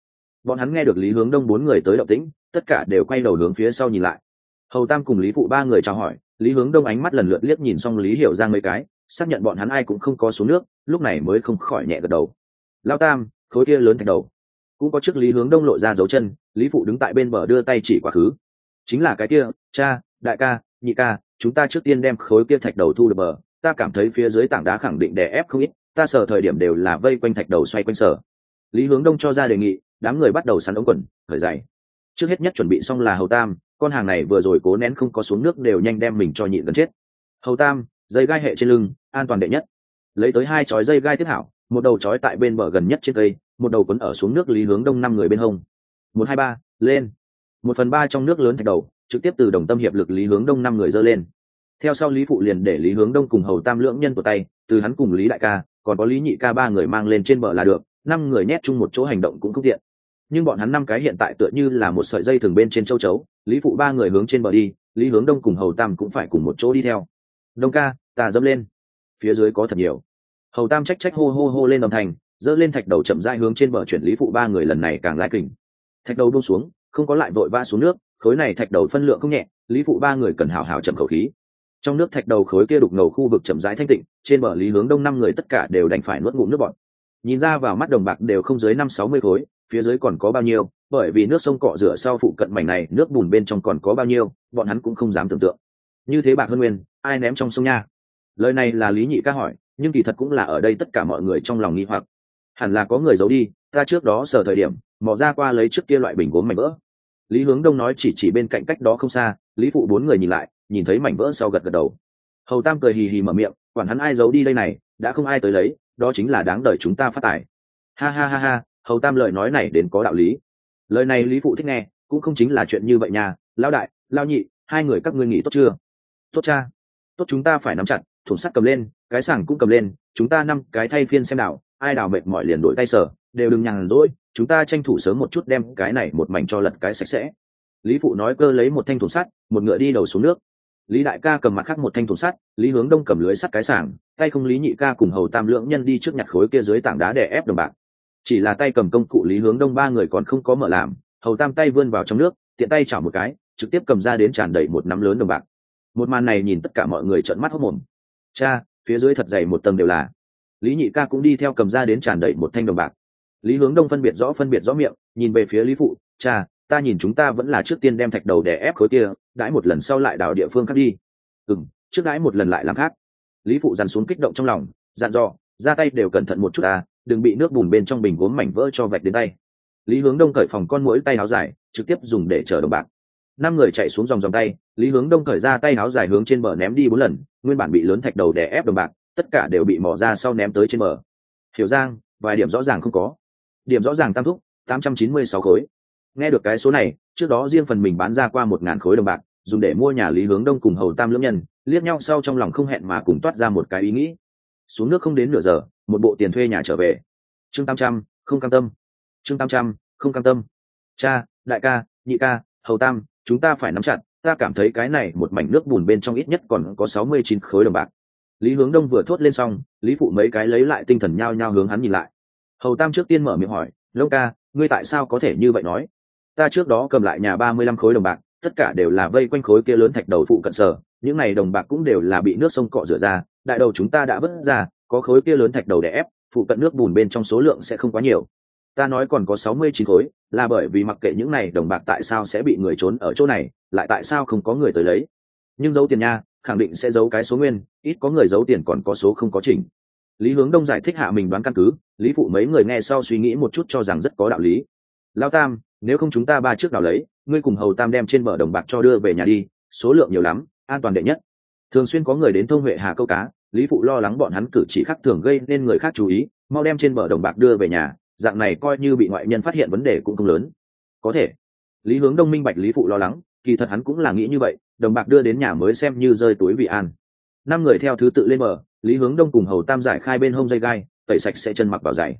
Bọn hắn nghe được Lý Hướng Đông bốn người tới động tĩnh, tất cả đều quay đầu hướng phía sau nhìn lại. Hầu Tam cùng Lý Phụ ba người chào hỏi, Lý Hướng Đông ánh mắt lần lượt liếc nhìn xong Lý Hiểu Giang mấy cái, xác nhận bọn hắn ai cũng không có xuống nước, lúc này mới không khỏi nhẹ gật đầu. Lao Tam, khối kia lớn thạch đầu. Cũng có trước Lý Hướng Đông lộ ra dấu chân, Lý Phụ đứng tại bên bờ đưa tay chỉ quá khứ. Chính là cái kia, cha, đại ca, nhị ca, chúng ta trước tiên đem khối kia thạch đầu thu được bờ, ta cảm thấy phía dưới tảng đá khẳng định đè ép không ít, ta sờ thời điểm đều là vây quanh thạch đầu xoay quanh sờ. Lý Hướng Đông cho ra đề nghị, đám người bắt đầu sắn ống quần, khởi giày. Trước hết nhất chuẩn bị xong là Hầu Tam, con hàng này vừa rồi cố nén không có xuống nước đều nhanh đem mình cho nhịn gần chết. Hầu Tam, dây gai hệ trên lưng, an toàn đệ nhất. Lấy tới 2 chói dây gai tiếp hảo, một đầu chói tại bên bờ gần nhất trên cây, một đầu quấn ở xuống nước Lý Hướng Đông 5 người bên hông. 1 2 3, lên. 1/3 trong nước lớn thạch đầu, trực tiếp từ đồng tâm hiệp lực Lý Hướng Đông 5 người giơ lên. Theo sau Lý Phụ liền để Lý Hướng Đông cùng Hầu Tam lưỡng nhân của tay, từ hắn cùng Lý đại ca, còn có Lý nhị ca 3 người mang lên trên bờ là được, 5 người nhét chung một chỗ hành động cũng không tiện. Nhưng bọn hắn 5 cái hiện tại tựa như là một sợi dây thường bên trên châu chấu, Lý Phụ 3 người hướng trên bờ đi, Lý Hướng Đông cùng Hầu Tam cũng phải cùng một chỗ đi theo. Đông ca, ta dẫm lên. Phía dưới có thật nhiều. Hầu Tam trách hô hô hô lên đồng thành, giơ lên thạch đầu chậm rãi hướng trên bờ chuyển. Lý Phụ 3 người lần này càng lai kình. Thạch đầu buông xuống, không có lại vội vã xuống nước, khối này thạch đầu phân lượng không nhẹ, Lý Phụ 3 người cần hào hào chậm khẩu khí. Trong nước thạch đầu khối kia đục ngầu khu vực chậm rãi thanh tịnh, trên bờ Lý Hướng Đông 5 người tất cả đều đành phải nuốt ngụm nước bọt. Nhìn ra vào mắt đồng bạc đều không dưới 5-60 khối, phía dưới còn có bao nhiêu, bởi vì nước sông cọ rửa sau phụ cận mảnh này nước bùn bên trong còn có bao nhiêu, bọn hắn cũng không dám tưởng tượng. Như thế bạc hơn nguyên, ai ném trong sông nha? Lời này là Lý nhị ca hỏi, nhưng kỳ thật cũng là ở đây tất cả mọi người trong lòng nghi hoặc. Hẳn là có người giấu đi, ta trước đó sờ thời điểm mò ra qua lấy trước kia loại bình gốm mảnh vỡ. Lý Hướng Đông nói chỉ bên cạnh cách đó không xa. Lý Phụ 4 người nhìn lại, nhìn thấy mảnh vỡ sau gật gật đầu. Hầu Tam cười hì hì mở miệng, quản hắn ai giấu đi đây này, đã không ai tới lấy, đó chính là đáng đời chúng ta phát tài. Ha ha ha ha, Hầu Tam lời nói này đến có đạo lý. Lời này Lý Phụ thích nghe, cũng không chính là chuyện như vậy nha. Lão đại, lão nhị, 2 người các ngươi nghĩ tốt chưa? Tốt cha. Tốt, chúng ta phải nắm chặt, thùng sắt cầm lên, cái sảng cũng cầm lên, chúng ta 5 cái thay phiên xem nào, ai đào mệt mỏi liền đổi tay sở, đều đừng nhàn rỗi, chúng ta tranh thủ sớm một chút đem cái này một mảnh cho lật cái sạch sẽ. Lý Phụ nói cơ lấy một thanh thùng sắt, một ngựa đi đầu xuống nước. Lý đại ca cầm mặt khác một thanh thùng sắt, Lý Hướng Đông cầm lưới sắt cái sảng, tay không Lý nhị ca cùng Hầu Tam lưỡng nhân đi trước nhặt khối kia dưới tảng đá để ép đồng bạc. Chỉ là tay cầm công cụ Lý Hướng Đông 3 người còn không có mở làm, Hầu Tam tay vươn vào trong nước, tiện tay chảo một cái, trực tiếp cầm ra đến tràn đầy một nắm lớn đồng bạc. Một màn này nhìn tất cả mọi người trợn mắt hốt mồm. Cha, phía dưới thật dày một tầng đều là. Lý nhị ca cũng đi theo cầm ra đến tràn đầy một thanh đồng bạc. Lý Hướng Đông phân biệt rõ miệng, nhìn về phía Lý Phụ, cha, ta nhìn chúng ta vẫn là trước tiên đem thạch đầu đè ép khối kia, đãi một lần sau lại đào địa phương khác đi. Trước đãi một lần lại làm khác. Lý Phụ dằn xuống kích động trong lòng, dặn dò, ra tay đều cẩn thận một chút ta, đừng bị nước bùn bên trong bình gốm mảnh vỡ cho vạch đến tay. Lý Hướng Đông cởi phòng con muỗi tay áo dài, trực tiếp dùng để chở đồng bạc. 5 người chạy xuống dòng tay, Lý Hướng Đông cởi ra tay áo dài hướng trên bờ ném đi 4 lần, nguyên bản bị lớn thạch đầu đè ép đồng bạc, tất cả đều bị mò ra sau ném tới trên bờ. Hiểu Giang, vài điểm rõ ràng không có. Điểm rõ ràng tam thúc, 896 khối. Nghe được cái số này, trước đó riêng phần mình bán ra qua 1000 khối đồng bạc, dùng để mua nhà Lý Hướng Đông cùng Hầu Tam lưỡng nhân, liếc nhau sau trong lòng không hẹn mà cùng toát ra một cái ý nghĩ. Xuống nước không đến nửa giờ, một bộ tiền thuê nhà trở về. Chương 800, không cam tâm. Chương 800, không cam tâm. Cha, đại ca, nhị ca, Hầu Tam, chúng ta phải nắm chặt, ta cảm thấy cái này một mảnh nước bùn bên trong ít nhất còn có 69 khối đồng bạc. Lý Hướng Đông vừa thốt lên xong, Lý Phụ mấy cái lấy lại tinh thần nhao nhao hướng hắn nhìn lại. Hầu Tam trước tiên mở miệng hỏi, Đông ca, ngươi tại sao có thể như vậy nói? Ta trước đó cầm lại nhà 35 khối đồng bạc, tất cả đều là vây quanh khối kia lớn thạch đầu phụ cận sở, những này đồng bạc cũng đều là bị nước sông cọ rửa ra, đại đầu chúng ta đã vứt ra, có khối kia lớn thạch đầu để ép, phụ cận nước bùn bên trong số lượng sẽ không quá nhiều. Ta nói còn có 69 khối, là bởi vì mặc kệ những này đồng bạc tại sao sẽ bị người trốn ở chỗ này, lại tại sao không có người tới lấy. Nhưng giấu tiền nha, khẳng định sẽ giấu cái số nguyên, ít có người giấu tiền còn có số không có chỉnh. Lý Hướng Đông giải thích hạ mình đoán căn cứ, Lý Phụ mấy người nghe sau suy nghĩ một chút cho rằng rất có đạo lý. Lao Tam, nếu không chúng ta ba trước nào lấy, ngươi cùng Hầu Tam đem trên bờ đồng bạc cho đưa về nhà đi, số lượng nhiều lắm, an toàn đệ nhất. Thường xuyên có người đến thông Huệ Hà câu cá, Lý Phụ lo lắng bọn hắn cử chỉ khác thường gây nên người khác chú ý, mau đem trên bờ đồng bạc đưa về nhà, dạng này coi như bị ngoại nhân phát hiện vấn đề cũng không lớn. Có thể. Lý Hướng Đông minh bạch Lý Phụ lo lắng, kỳ thật hắn cũng là nghĩ như vậy, đồng bạc đưa đến nhà mới xem như rơi túi vị an. 5 người theo thứ tự lên bờ, Lý Hướng Đông cùng Hầu Tam giải khai bên hông dây gai, tẩy sạch sẽ chân mặc vào giày.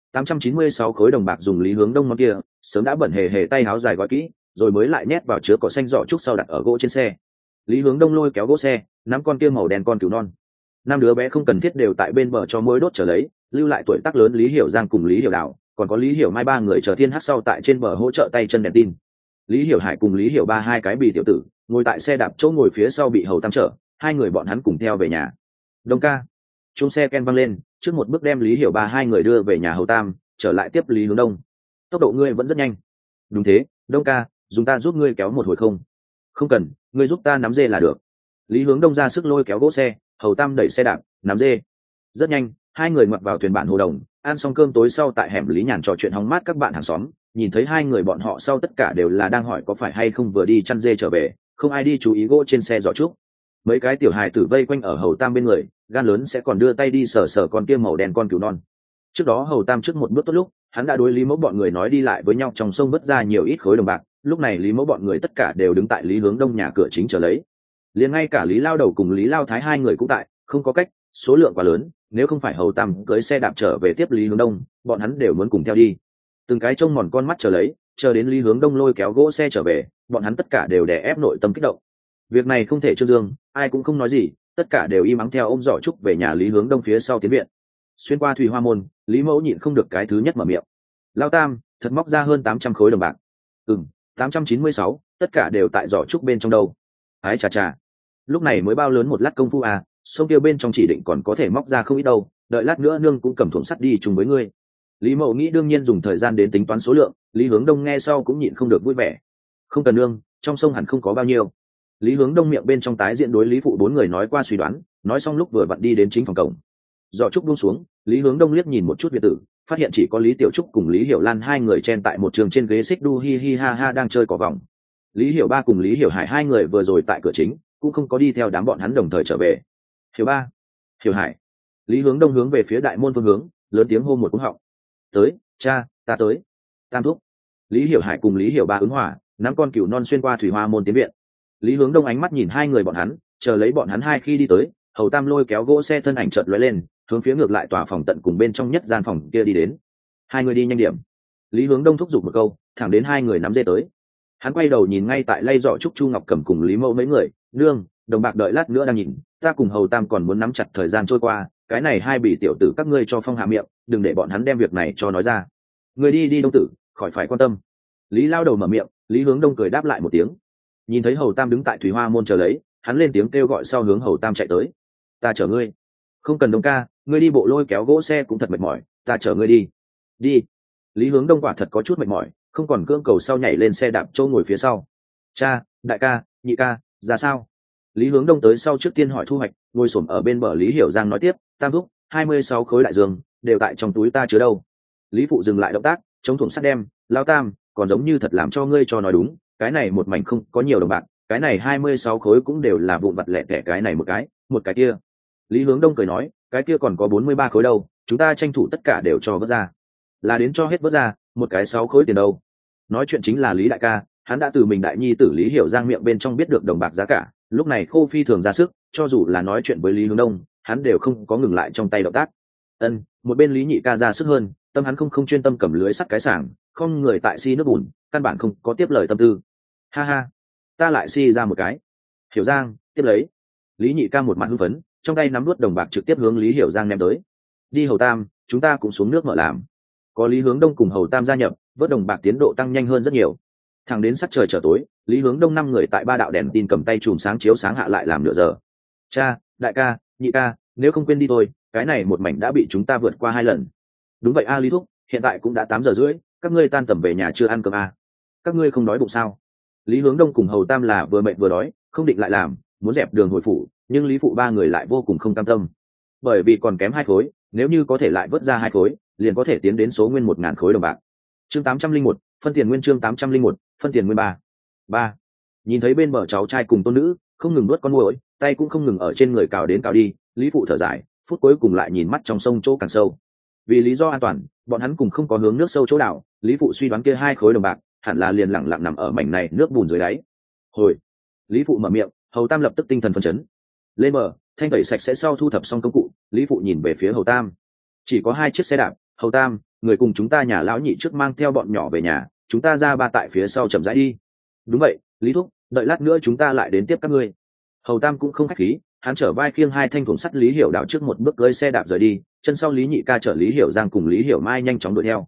896 khối đồng bạc dùng Lý Hướng Đông món kia, sớm đã bẩn hề hề tay áo dài gói kỹ, rồi mới lại nhét vào chứa cỏ xanh giỏ trúc sau đặt ở gỗ trên xe. Lý Hướng Đông lôi kéo gỗ xe, nắm con kia màu đen con cừu non. 5 đứa bé không cần thiết đều tại bên bờ cho mối đốt trở lấy, lưu lại tuổi tác lớn Lý Hiểu Giang cùng Lý Hiểu Đạo, còn có Lý Hiểu Mai ba người chờ Thiên Hắc sau tại trên bờ hỗ trợ tay chân đèn tin. Lý Hiểu Hải cùng Lý Hiểu Ba hai cái bị tiểu tử ngồi tại xe đạp chỗ ngồi phía sau bị Hầu Tam chở, hai người bọn hắn cùng theo về nhà. Đông ca, chung xe ken văng lên, trước một bước đem Lý Hiểu Ba hai người đưa về nhà Hầu Tam, trở lại tiếp Lý Hướng Đông. Tốc độ ngươi vẫn rất nhanh. Đúng thế, Đông ca, dùng ta giúp ngươi kéo một hồi không? Không cần, ngươi giúp ta nắm dê là được. Lý Hướng Đông ra sức lôi kéo gỗ xe, Hầu Tam đẩy xe đạp nắm dê. Rất nhanh, hai người ngoặt vào thuyền bạn hồ đồng, ăn xong cơm tối sau tại hẻm Lý Nhàn trò chuyện hóng mát các bạn hàng xóm, nhìn thấy hai người bọn họ sau tất cả đều là đang hỏi có phải hay không vừa đi chăn dê trở về, không ai đi chú ý gỗ trên xe giỏ trúc. Mấy cái tiểu hài tử vây quanh ở Hầu Tam bên người, gan lớn sẽ còn đưa tay đi sờ sờ con kia màu đen con cừu non. Trước đó Hầu Tam trước một bước tốt lúc, hắn đã đối Lý Mẫu bọn người nói đi lại với nhau trong sông vớt ra nhiều ít khối đồng bạc, lúc này Lý Mẫu bọn người tất cả đều đứng tại Lý Hướng Đông nhà cửa chính chờ lấy. Liền ngay cả Lý Lao Đầu cùng Lý Lao Thái hai người cũng tại, không có cách, số lượng quá lớn, nếu không phải Hầu Tam cưới xe đạp trở về tiếp Lý Hướng Đông, bọn hắn đều muốn cùng theo đi. Từng cái trông mòn con mắt chờ lấy, chờ đến Lý Hướng Đông lôi kéo gỗ xe trở về, bọn hắn tất cả đều đè ép nội tâm kích động. Việc này không thể trương dương, ai cũng không nói gì, tất cả đều im ắng theo ôm giỏ trúc về nhà Lý Hướng Đông phía sau tiến viện. Xuyên qua Thủy Hoa môn, Lý Mẫu nhịn không được cái thứ nhất mở miệng. Lao Tam, thật móc ra hơn 800 khối đồng bạc. 896, tất cả đều tại giỏ trúc bên trong đâu. Ái chà chà, lúc này mới bao lớn một lát công phu à, sông tiêu bên trong chỉ định còn có thể móc ra không ít đâu, đợi lát nữa nương cũng cầm thuộng sắt đi chung với ngươi. Lý Mậu nghĩ đương nhiên dùng thời gian đến tính toán số lượng, Lý Hướng Đông nghe sau cũng nhịn không được vui vẻ. Không cần nương, trong sông hẳn không có bao nhiêu. Lý Hướng Đông miệng bên trong tái diện đối Lý Phụ bốn người nói qua suy đoán, nói xong lúc vừa vặn đi đến chính phòng cổng. Giỏ trúc buông xuống, Lý Hướng Đông liếc nhìn một chút biệt tử, phát hiện chỉ có Lý Tiểu Trúc cùng Lý Hiểu Lan hai người chen tại một trường trên ghế xích đu hi hi ha ha đang chơi cỏ vòng. Lý Hiểu Ba cùng Lý Hiểu Hải hai người vừa rồi tại cửa chính, cũng không có đi theo đám bọn hắn đồng thời trở về. Hiểu Ba, Hiểu Hải. Lý Hướng Đông hướng về phía đại môn phương hướng, lớn tiếng hô một cú họng. Tới, cha, ta tới. Tam thúc. Lý Hiểu Hải cùng Lý Hiểu Ba ứng hỏa, nắm con cừu non xuyên qua Thủy Hoa môn tiến viện. Lý Hướng Đông ánh mắt nhìn hai người bọn hắn, chờ lấy bọn hắn hai khi đi tới, Hầu Tam lôi kéo gỗ xe thân ảnh chợt lóe lên, hướng phía ngược lại tòa phòng tận cùng bên trong nhất gian phòng kia đi đến. Hai người đi nhanh điểm. Lý Hướng Đông thúc giục một câu, thẳng đến hai người nắm dê tới. Hắn quay đầu nhìn ngay tại lay giỏ trúc Chu Ngọc Cẩm cùng Lý Mẫu mấy người, nương, đồng bạc đợi lát nữa đang nhìn, ta cùng Hầu Tam còn muốn nắm chặt thời gian trôi qua, cái này hai bị tiểu tử các ngươi cho phong hạ miệng, đừng để bọn hắn đem việc này cho nói ra. Người đi đi Đông tử, khỏi phải quan tâm. Lý Lao Đầu mở miệng, Lý Hướng Đông cười đáp lại một tiếng. Nhìn thấy Hầu Tam đứng tại Thủy Hoa môn chờ lấy, hắn lên tiếng kêu gọi sau hướng Hầu Tam chạy tới. Ta chở ngươi. Không cần Đông ca, ngươi đi bộ lôi kéo gỗ xe cũng thật mệt mỏi, ta chở ngươi đi. Đi. Lý Hướng Đông quả thật có chút mệt mỏi, không còn cưỡng cầu sau nhảy lên xe đạp châu ngồi phía sau. Cha, đại ca, nhị ca, ra sao? Lý Hướng Đông tới sau trước tiên hỏi thu hoạch, ngồi xổm ở bên bờ Lý Hiểu Giang nói tiếp, Tam thúc, 26 khối đại dương đều tại trong túi ta chứa đâu. Lý Phụ dừng lại động tác, chống thủng sắt đem, Lao Tam, còn giống như thật làm cho ngươi cho nói đúng, cái này một mảnh không có nhiều đồng bạc, cái này 26 khối cũng đều là vụn vặt lẻ tẻ, cái này một cái kia. Lý Hướng Đông cười nói, cái kia còn có 43 khối đâu, chúng ta tranh thủ tất cả đều cho vớt ra. Là đến cho hết vớt ra, một cái 6 khối tiền đâu. Nói chuyện chính là Lý đại ca, hắn đã từ mình đại nhi tử Lý Hiểu Giang miệng bên trong biết được đồng bạc giá cả, lúc này khô phi thường ra sức, cho dù là nói chuyện với Lý Hướng Đông, hắn đều không có ngừng lại trong tay động tác. Một bên Lý nhị ca ra sức hơn, tâm hắn không chuyên tâm cầm lưới sắt cái sảng, không người tại si nước bùn, căn bản không có tiếp lời tâm tư. Ha ha, ta lại si ra một cái. Hiểu Giang, tiếp lấy. Lý nhị ca một mặt hưng phấn, trong tay nắm nuốt đồng bạc trực tiếp hướng Lý Hiểu Giang ném tới. Đi Hầu Tam, chúng ta cũng xuống nước mở làm. Có Lý Hướng Đông cùng Hầu Tam gia nhập, vớt đồng bạc tiến độ tăng nhanh hơn rất nhiều. Thẳng đến sắc trời trở tối, Lý Hướng Đông năm người tại ba đạo đèn tin cầm tay chùm sáng chiếu sáng hạ lại làm nửa giờ. Cha, đại ca, nhị ca, nếu không quên đi thôi, cái này một mảnh đã bị chúng ta vượt qua 2 lần. Đúng vậy a Lý thúc, hiện tại cũng đã 8 giờ rưỡi, các ngươi tan tầm về nhà chưa ăn cơm a. Các ngươi không đói bụng sao? Lý Hướng Đông cùng Hầu Tam là vừa mệt vừa đói, không định lại làm, muốn dẹp đường hồi phủ, nhưng Lý Phụ ba người lại vô cùng không cam tâm. Bởi vì còn kém 2 khối, nếu như có thể lại vớt ra 2 khối, liền có thể tiến đến số nguyên 1000 khối đồng bạc. Chương 801, phân tiền nguyên, chương 801, phân tiền nguyên 3. Nhìn thấy bên bờ cháu trai cùng tôn nữ, không ngừng nuốt con muỗi, tay cũng không ngừng ở trên người cào đến cào đi, Lý Phụ thở dài, phút cuối cùng lại nhìn mắt trong sông chỗ càng sâu. Vì lý do an toàn, bọn hắn cùng không có hướng nước sâu chỗ đảo, Lý Phụ suy đoán kia 2 khối đồng bạc hẳn là liền lặng lặng nằm ở mảnh này nước bùn dưới đáy. Hồi, Lý Phụ mở miệng, Hầu Tam lập tức tinh thần phấn chấn. Lên bờ, thanh tẩy sạch sẽ sau thu thập xong công cụ, Lý Phụ nhìn về phía Hầu Tam. Chỉ có 2 chiếc xe đạp, Hầu Tam, người cùng chúng ta nhà lão nhị trước mang theo bọn nhỏ về nhà, chúng ta ra ba tại phía sau chậm rãi đi. Đúng vậy, Lý thúc, đợi lát nữa chúng ta lại đến tiếp các ngươi. Hầu Tam cũng không khách khí, hắn trở vai khiêng 2 thanh thùng sắt Lý Hiểu đảo trước một bước cưỡi xe đạp rời đi, chân sau Lý nhị ca chở Lý Hiểu Giang cùng Lý Hiểu Mai nhanh chóng đuổi theo.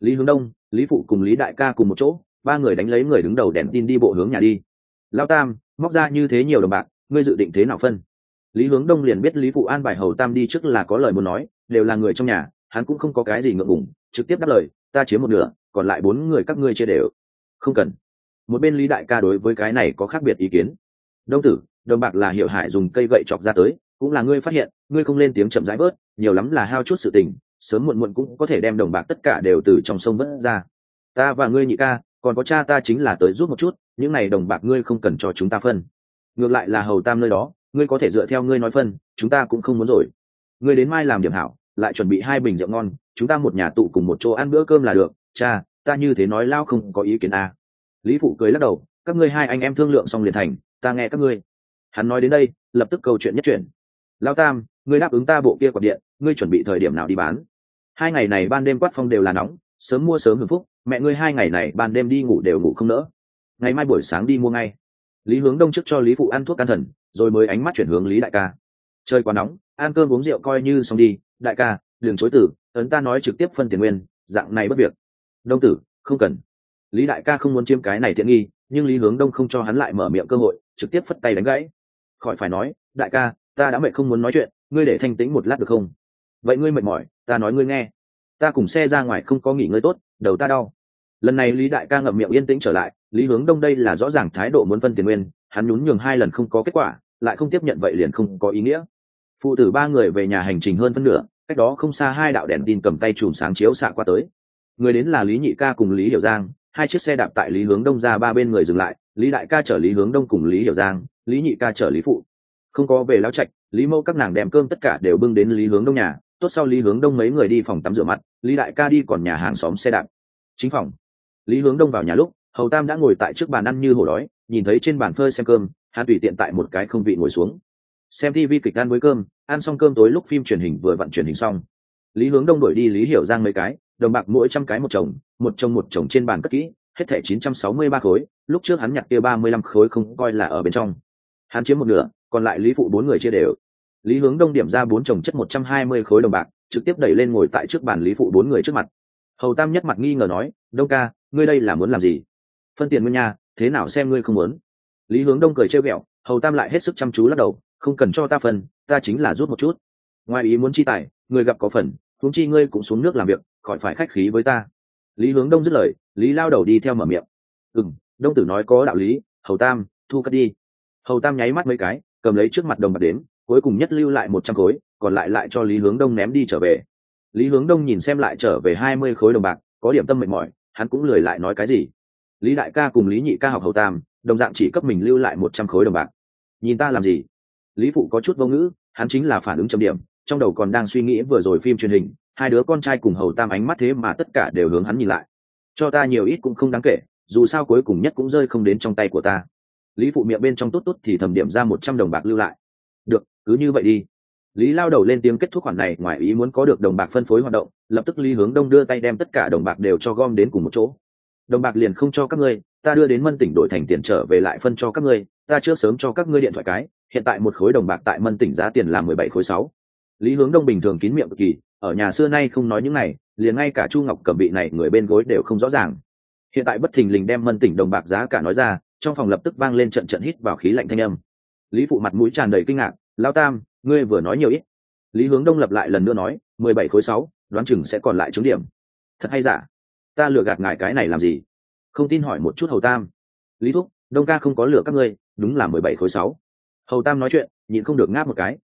Lý Hướng Đông, Lý Phụ cùng Lý Đại ca cùng một chỗ, ba người đánh lấy người đứng đầu đèn tin đi bộ hướng nhà đi. Lao Tam, móc ra như thế nhiều đồng bạc, ngươi dự định thế nào phân? Lý Hướng Đông liền biết Lý Phụ an bài Hầu Tam đi trước là có lời muốn nói, đều là người trong nhà, hắn cũng không có cái gì ngượng ngùng, trực tiếp đáp lời, ta chiếm một nửa, còn lại 4 người các ngươi chia đều. Không cần. Một bên Lý Đại ca đối với cái này có khác biệt ý kiến. Đông tử, đồng bạc là Hiểu Hải dùng cây gậy chọc ra tới, cũng là ngươi phát hiện, ngươi không lên tiếng chậm rãi bớt, nhiều lắm là hao chút sự tình, sớm muộn muộn cũng có thể đem đồng bạc tất cả đều từ trong sông vớt ra. Ta và ngươi nhị ca, còn có cha ta chính là tới giúp một chút, những này đồng bạc ngươi không cần cho chúng ta phân. Ngược lại là Hầu Tam nơi đó, ngươi có thể dựa theo ngươi nói phân, chúng ta cũng không muốn rồi. Ngươi đến mai làm điểm hảo, lại chuẩn bị 2 bình rượu ngon, chúng ta một nhà tụ cùng một chỗ ăn bữa cơm là được. Cha, ta như thế nói lao không có ý kiến à. Lý Phụ cười lắc đầu, các ngươi 2 anh em thương lượng xong liền thành, ta nghe các ngươi. Hắn nói đến đây, lập tức câu chuyện nhất chuyển. Lao Tam, ngươi đáp ứng ta bộ kia quạt điện, ngươi chuẩn bị thời điểm nào đi bán? 2 ngày này ban đêm quát phong đều là nóng, sớm mua sớm hưởng phúc, mẹ ngươi 2 ngày này ban đêm đi ngủ đều ngủ không nỡ. Ngày mai buổi sáng đi mua ngay. Lý Hướng Đông trước cho Lý Phụ ăn thuốc can thần, rồi mới ánh mắt chuyển hướng Lý Đại ca. Trời quá nóng, ăn cơm uống rượu coi như xong đi. Đại ca, đừng chối từ, ấn ta nói trực tiếp phân tiền nguyên, dạng này bất việc. Đông tử, không cần. Lý Đại ca không muốn chiếm cái này tiện nghi, nhưng Lý Hướng Đông không cho hắn lại mở miệng cơ hội, trực tiếp phất tay đánh gãy. Khỏi phải nói, đại ca, ta đã mệt không muốn nói chuyện, ngươi để thanh tĩnh một lát được không? Vậy ngươi mệt mỏi, ta nói ngươi nghe. Ta cùng xe ra ngoài không có nghỉ ngơi tốt, đầu ta đau. Lần này Lý Đại ca ngậm miệng yên tĩnh trở lại, Lý Hướng Đông đây là rõ ràng thái độ muốn phân tiền nguyên, hắn nhún nhường 2 lần không có kết quả, lại không tiếp nhận vậy liền không có ý nghĩa. Phụ tử 3 người về nhà hành trình hơn phân nửa, cách đó không xa 2 đạo đèn tin cầm tay chùm sáng chiếu xạ qua tới. Người đến là Lý Nhị ca cùng Lý Hiểu Giang, 2 chiếc xe đạp tại Lý Hướng Đông ra 3 bên người dừng lại, Lý Đại ca chở Lý Hướng Đông cùng Lý Hiểu Giang, Lý Nhị ca chở Lý Phụ. Không có về lão trạch, Lý Mẫu các nàng đem cơm tất cả đều bưng đến Lý Hướng Đông nhà, tốt sau Lý Hướng Đông mấy người đi phòng tắm rửa mặt, Lý Đại ca đi còn nhà hàng xóm xe đạp. Chính phòng. Lý Hướng Đông vào nhà lúc, Hầu Tam đã ngồi tại trước bàn ăn như hổ đói, nhìn thấy trên bàn phơi xem cơm, hắn tùy tiện tại một cái không vị ngồi xuống. Xem TV kịch ăn với cơm, ăn xong cơm tối lúc phim truyền hình vừa vặn truyền hình xong. Lý Hướng Đông đuổi đi Lý Hiểu Giang mấy cái, đồng bạc mỗi 100 cái một chồng trên bàn cất kỹ, hết thảy 963 khối, lúc trước hắn nhặt kia 35 khối không coi là ở bên trong. Hắn chiếm một nửa, còn lại Lý Phụ 4 người chia đều. Lý Hướng Đông điểm ra 4 chồng chất 120 khối đồng bạc, trực tiếp đẩy lên ngồi tại trước bàn Lý Phụ 4 người trước mặt. Hầu Tam nhất mặt nghi ngờ nói, Đông ca, ngươi đây là muốn làm gì? Phân tiền nguyên nha, thế nào xem ngươi không muốn? Lý Hướng Đông cười trêu ghẹo, Hầu Tam lại hết sức chăm chú lắc đầu, không cần cho ta phần, ta chính là rút một chút. Ngoài ý muốn chi tài, người gặp có phần, huống chi ngươi cũng xuống nước làm việc, khỏi phải khách khí với ta. Lý Hướng Đông dứt lời, Lý lao đầu đi theo mở miệng. Đông tử nói có đạo lý, Hầu Tam, thu cất đi. Hầu Tam nháy mắt mấy cái, cầm lấy trước mặt đồng bạc đến, cuối cùng nhất lưu lại 100 khối, còn lại cho Lý Hướng Đông ném đi trở về. Lý Hướng Đông nhìn xem lại trở về 20 khối đồng bạc, có điểm tâm mệt mỏi, hắn cũng lười lại nói cái gì. Lý Đại ca cùng Lý Nhị ca học Hầu Tam, đồng dạng chỉ cấp mình lưu lại 100 khối đồng bạc. Nhìn ta làm gì? Lý Phụ có chút vô ngữ, hắn chính là phản ứng chấm điểm, trong đầu còn đang suy nghĩ vừa rồi phim truyền hình, 2 đứa con trai cùng Hầu Tam ánh mắt thế mà tất cả đều hướng hắn nhìn lại. Cho ta nhiều ít cũng không đáng kể, dù sao cuối cùng nhất cũng rơi không đến trong tay của ta. Lý Phụ miệng bên trong tốt thì thầm điểm ra 100 đồng bạc lưu lại. Được, cứ như vậy đi. Lý lao đầu lên tiếng kết thúc khoản này, ngoài ý muốn có được đồng bạc phân phối hoạt động, lập tức Lý Hướng Đông đưa tay đem tất cả đồng bạc đều cho gom đến cùng một chỗ. Đồng bạc liền không cho các ngươi, ta đưa đến Mân Tỉnh đổi thành tiền trở về lại phân cho các ngươi, ta chưa sớm cho các ngươi điện thoại cái, hiện tại 1 khối đồng bạc tại Mân Tỉnh giá tiền là 17 khối 6. Lý Hướng Đông bình thường kín miệng cực kỳ, ở nhà xưa nay không nói những này, liền ngay cả Chu Ngọc Cẩm vị này người bên gối đều không rõ ràng. Hiện tại bất thình lình đem Mân Tỉnh đồng bạc giá cả nói ra, trong phòng lập tức vang lên trận trận hít vào khí lạnh thanh âm. Lý Phụ mặt mũi tràn đầy kinh ngạc, Lão Tam, ngươi vừa nói nhiều ít? Lý Hướng Đông lập lại lần nữa nói, 17 khối 6, đoán chừng sẽ còn lại trúng điểm. Thật hay giả? Ta lừa gạt ngài cái này làm gì? Không tin hỏi một chút Hầu Tam. Lý thúc, Đông ca không có lừa các ngươi, đúng là 17 khối 6. Hầu Tam nói chuyện, nhịn không được ngáp một cái.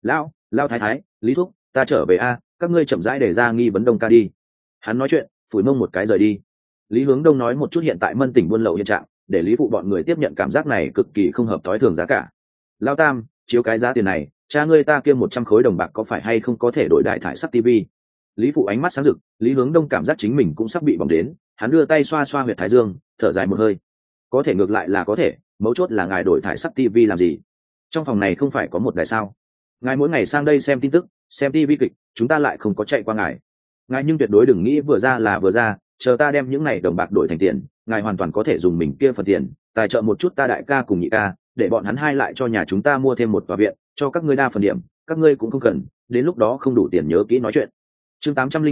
Lao thái thái, Lý thúc, ta trở về a, các ngươi chậm rãi để ra nghi vấn Đông ca đi. Hắn nói chuyện, phủi mông một cái rời đi. Lý Hướng Đông nói một chút hiện tại Mân Tỉnh buôn lậu hiện trạng, để Lý Phụ bọn người tiếp nhận cảm giác này cực kỳ không hợp thói thường giá cả. Lao Tam, chiếu cái giá tiền này, cha ngươi ta kia 100 khối đồng bạc có phải hay không có thể đổi đại thải sắt tivi? Lý Phụ ánh mắt sáng rực, Lý Hướng Đông cảm giác chính mình cũng sắp bị bỏng đến, hắn đưa tay xoa xoa huyệt thái dương, thở dài một hơi. Có thể ngược lại là có thể, mấu chốt là ngài đổi thải sắt tivi làm gì? Trong phòng này không phải có một đài sao? Ngài mỗi ngày sang đây xem tin tức, xem tivi kịch, chúng ta lại không có chạy qua ngài. Ngài nhưng tuyệt đối đừng nghĩ vừa ra là vừa ra, chờ ta đem những này đồng bạc đổi thành tiền, ngài hoàn toàn có thể dùng mình kia phần tiền, tài trợ một chút ta đại ca cùng nhị ca, để bọn hắn hai lại cho nhà chúng ta mua thêm một tòa viện, cho các ngươi đa phần điểm, các ngươi cũng không cần, đến lúc đó không đủ tiền nhớ kỹ nói chuyện. Chương 802,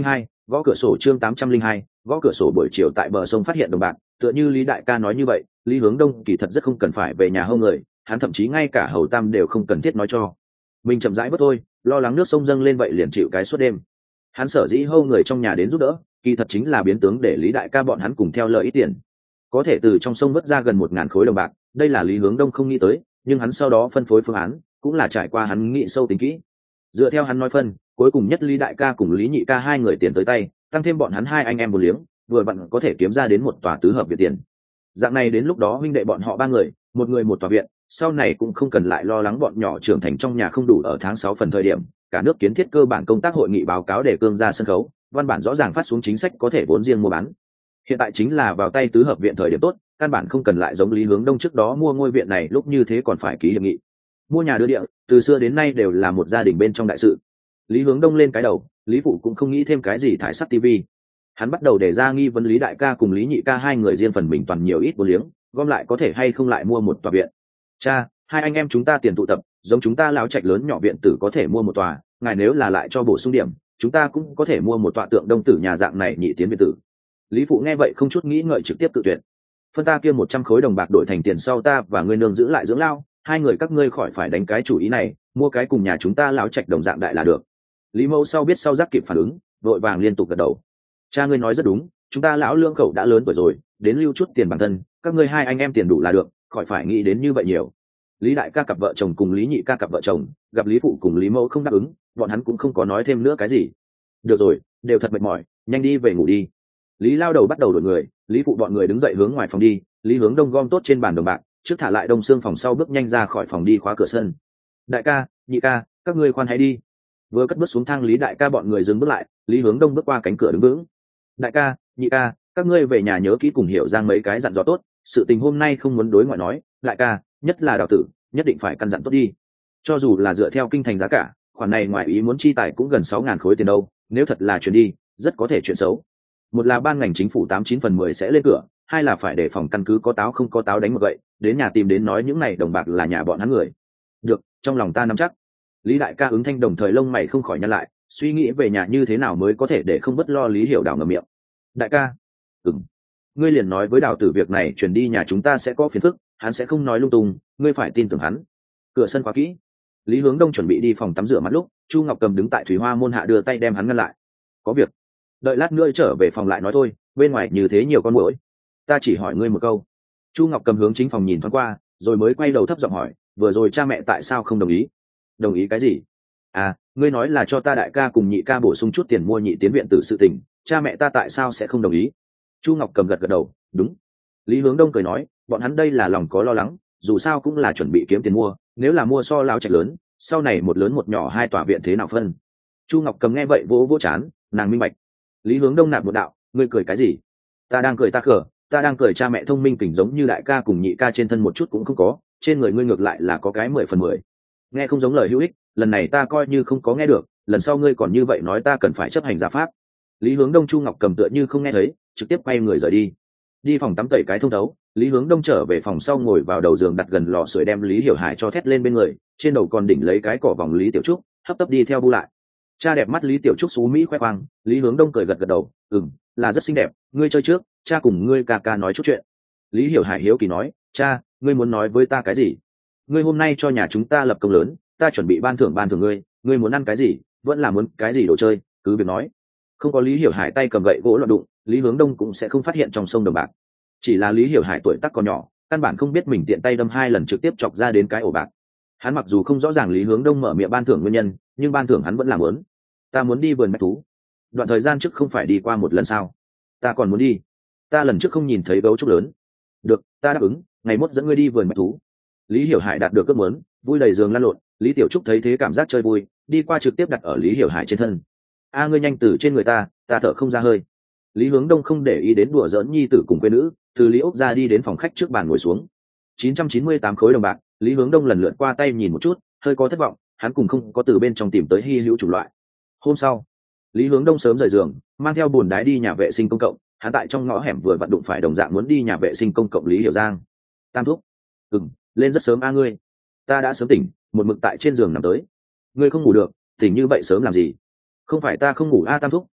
Gõ cửa sổ chương 802, gõ cửa sổ buổi chiều tại bờ sông phát hiện đồng bạc, tựa như Lý đại ca nói như vậy, Lý Hướng Đông kỳ thật rất không cần phải về nhà hâu người, hắn thậm chí ngay cả hầu tam đều không cần thiết nói cho. Mình chậm rãi bớt thôi, lo lắng nước sông dâng lên vậy liền chịu cái suốt đêm. Hắn sở dĩ hâu người trong nhà đến giúp đỡ, kỳ thật chính là biến tướng để Lý đại ca bọn hắn cùng theo lợi ít tiền. Có thể từ trong sông vớt ra gần 1.000 khối đồng bạc, đây là Lý Hướng Đông không nghĩ tới, nhưng hắn sau đó phân phối phương án, cũng là trải qua hắn nghĩ sâu tính kỹ. Dựa theo hắn nói phân, cuối cùng nhất Lý đại ca cùng Lý nhị ca hai người tiền tới tay, tăng thêm bọn hắn hai anh em một liếng, vừa vặn có thể kiếm ra đến một tòa tứ hợp viện tiền. Dạng này đến lúc đó huynh đệ bọn họ ba người, một người một tòa viện, sau này cũng không cần lại lo lắng bọn nhỏ trưởng thành trong nhà không đủ ở tháng 6 phần thời điểm, cả nước kiến thiết cơ bản công tác hội nghị báo cáo để cương ra sân khấu, văn bản rõ ràng phát xuống chính sách có thể vốn riêng mua bán. Hiện tại chính là vào tay tứ hợp viện thời điểm tốt, căn bản không cần lại giống Lý Hướng Đông trước đó mua ngôi viện này lúc như thế còn phải ký hiệp nghị. Mua nhà đưa địa, từ xưa đến nay đều là một gia đình bên trong đại sự. Lý Hướng Đông lên cái đầu, Lý phụ cũng không nghĩ thêm cái gì thải sắc tivi. Hắn bắt đầu để ra nghi vấn Lý đại ca cùng Lý nhị ca hai người riêng phần mình toàn nhiều ít vô liếng, gom lại có thể hay không lại mua một tòa viện. Cha, hai anh em chúng ta tiền tụ tập, giống chúng ta láo trạch lớn nhỏ viện tử có thể mua một tòa, ngài nếu là lại cho bổ sung điểm, chúng ta cũng có thể mua một tọa tượng đông tử nhà dạng này nhị tiến viện tử. Lý phụ nghe vậy không chút nghĩ ngợi trực tiếp tự tuyển. Phân ta kia 100 khối đồng bạc đổi thành tiền sau ta và ngươi nương giữ lại dưỡng lao, hai người các ngươi khỏi phải đánh cái chủ ý này, mua cái cùng nhà chúng ta láo trạch đồng dạng đại là được. Lý mẫu sau biết sau giác kịp phản ứng, vội vàng liên tục gật đầu. Cha ngươi nói rất đúng, chúng ta lão lương khẩu đã lớn tuổi rồi, đến lưu chút tiền bản thân, các ngươi hai anh em tiền đủ là được, khỏi phải nghĩ đến như vậy nhiều. Lý đại ca cặp vợ chồng cùng Lý nhị ca cặp vợ chồng, gặp Lý phụ cùng Lý mẫu không đáp ứng, bọn hắn cũng không có nói thêm nữa cái gì. Được rồi, đều thật mệt mỏi, nhanh đi về ngủ đi. Lý lao đầu bắt đầu đổi người, Lý phụ bọn người đứng dậy hướng ngoài phòng đi, Lý Hướng Đông gom tốt trên bàn đồng bạc, trước thả lại đông xương phòng sau bước nhanh ra khỏi phòng đi khóa cửa sân. Đại ca, nhị ca, các ngươi khoan hãy đi. Vừa cất bước xuống thang, Lý đại ca bọn người dừng bước lại, Lý Hướng Đông bước qua cánh cửa đứng vững. Đại ca, nhị ca, các ngươi về nhà nhớ kỹ cùng hiểu Giang mấy cái dặn dò tốt, sự tình hôm nay không muốn đối ngoại nói. Đại ca, nhất là Đào tử, nhất định phải căn dặn tốt đi. Cho dù là dựa theo kinh thành giá cả, khoản này ngoài ý muốn chi tài cũng gần 6.000 khối tiền đâu, nếu thật là chuyển đi, rất có thể chuyện xấu. Một là ban ngành chính phủ 89/10 sẽ lên cửa, hai là phải đề phòng căn cứ có táo không có táo đánh một gậy, đến nhà tìm đến nói những này đồng bạc là nhà bọn hắn người. Được, trong lòng ta nắm chắc. Lý đại ca ứng thanh đồng thời lông mày không khỏi nhăn lại, suy nghĩ về nhà như thế nào mới có thể để không bất lo Lý Hiểu Đào ngậm miệng. Đại ca, ngươi liền nói với Đào tử việc này chuyển đi nhà chúng ta sẽ có phiền phức, hắn sẽ không nói lung tung, ngươi phải tin tưởng hắn. Cửa sân khóa kỹ. Lý Hướng Đông chuẩn bị đi phòng tắm rửa mặt lúc, Chu Ngọc Cầm đứng tại thủy hoa môn hạ đưa tay đem hắn ngăn lại. Có việc, đợi lát nữa trở về phòng lại nói thôi, bên ngoài như thế nhiều con muỗi. Ta chỉ hỏi ngươi một câu. Chu Ngọc Cầm hướng chính phòng nhìn thoáng qua, rồi mới quay đầu thấp giọng hỏi, vừa rồi cha mẹ tại sao không đồng ý? Đồng ý cái gì? À, ngươi nói là cho ta đại ca cùng nhị ca bổ sung chút tiền mua nhị tiến viện tử sự tình, cha mẹ ta tại sao sẽ không đồng ý? Chu Ngọc Cầm gật gật đầu, đúng. Lý Hướng Đông cười nói, bọn hắn đây là lòng có lo lắng, dù sao cũng là chuẩn bị kiếm tiền mua, nếu là mua so lao trạch lớn, sau này một lớn một nhỏ hai tòa viện thế nào phân? Chu Ngọc Cầm nghe vậy vỗ vỗ chán, nàng minh bạch. Lý Hướng Đông nạp một đạo, ngươi cười cái gì? Ta đang cười ta khở, ta đang cười cha mẹ thông minh kỉnh giống như đại ca cùng nhị ca trên thân một chút cũng không có, trên người ngươi ngược lại là có cái 10/10. Nghe không giống lời hữu ích, lần này ta coi như không có nghe được, lần sau ngươi còn như vậy nói ta cần phải chấp hành gia pháp. Lý Hướng Đông Chu Ngọc Cầm tựa như không nghe thấy, trực tiếp quay người rời đi. Đi phòng tắm tẩy cái thông thấu, Lý Hướng Đông trở về phòng sau ngồi vào đầu giường đặt gần lò sưởi đem Lý Hiểu Hải cho thét lên bên người, trên đầu còn đỉnh lấy cái cỏ vòng Lý Tiểu Trúc, hấp tấp đi theo bu lại. Cha đẹp mắt Lý Tiểu Trúc xú mỹ khoe khoang, Lý Hướng Đông cười gật gật đầu, là rất xinh đẹp, ngươi chơi trước, cha cùng ngươi ca ca nói chút chuyện. Lý Hiểu Hải hiếu kỳ nói, cha, ngươi muốn nói với ta cái gì? Ngươi hôm nay cho nhà chúng ta lập công lớn, ta chuẩn bị ban thưởng ngươi, ngươi muốn ăn cái gì, vẫn là muốn cái gì đồ chơi, cứ việc nói. Không có Lý Hiểu Hải tay cầm gậy gỗ loạn đụng, Lý Hướng Đông cũng sẽ không phát hiện trong sông đồng bạc. Chỉ là Lý Hiểu Hải tuổi tác còn nhỏ, căn bản không biết mình tiện tay đâm 2 lần trực tiếp chọc ra đến cái ổ bạc. Hắn mặc dù không rõ ràng Lý Hướng Đông mở miệng ban thưởng nguyên nhân, nhưng ban thưởng hắn vẫn làm muốn. Ta muốn đi vườn bách thú. Đoạn thời gian trước không phải đi qua một lần sao? Ta còn muốn đi. Ta lần trước không nhìn thấy gấu trúc lớn. Được, ta đáp ứng, ngày mốt dẫn ngươi đi vườn bách thú. Lý Hiểu Hải đạt được ước muốn, vui đầy giường lăn lộn. Lý Tiểu Trúc thấy thế cảm giác chơi vui, đi qua trực tiếp đặt ở Lý Hiểu Hải trên thân. A ngươi nhanh từ trên người ta thở không ra hơi. Lý Hướng Đông không để ý đến đùa giỡn nhi tử cùng quê nữ, từ Lý Ốc ra đi đến phòng khách trước bàn ngồi xuống. 998 khối đồng bạc, Lý Hướng Đông lần lượt qua tay nhìn một chút, hơi có thất vọng, hắn cùng không có từ bên trong tìm tới hy hữu chủng loại. Hôm sau, Lý Hướng Đông sớm rời giường, mang theo bùn đái đi nhà vệ sinh công cộng, hắn tại trong ngõ hẻm vừa vặn đụng phải đồng dạng muốn đi nhà vệ sinh công cộng Lý Hiểu Giang. Tam thúc, lên rất sớm a ngươi. Ta đã sớm tỉnh, một mực tại trên giường nằm tới. Ngươi không ngủ được, tỉnh như vậy sớm làm gì? Không phải ta không ngủ a Tam thúc,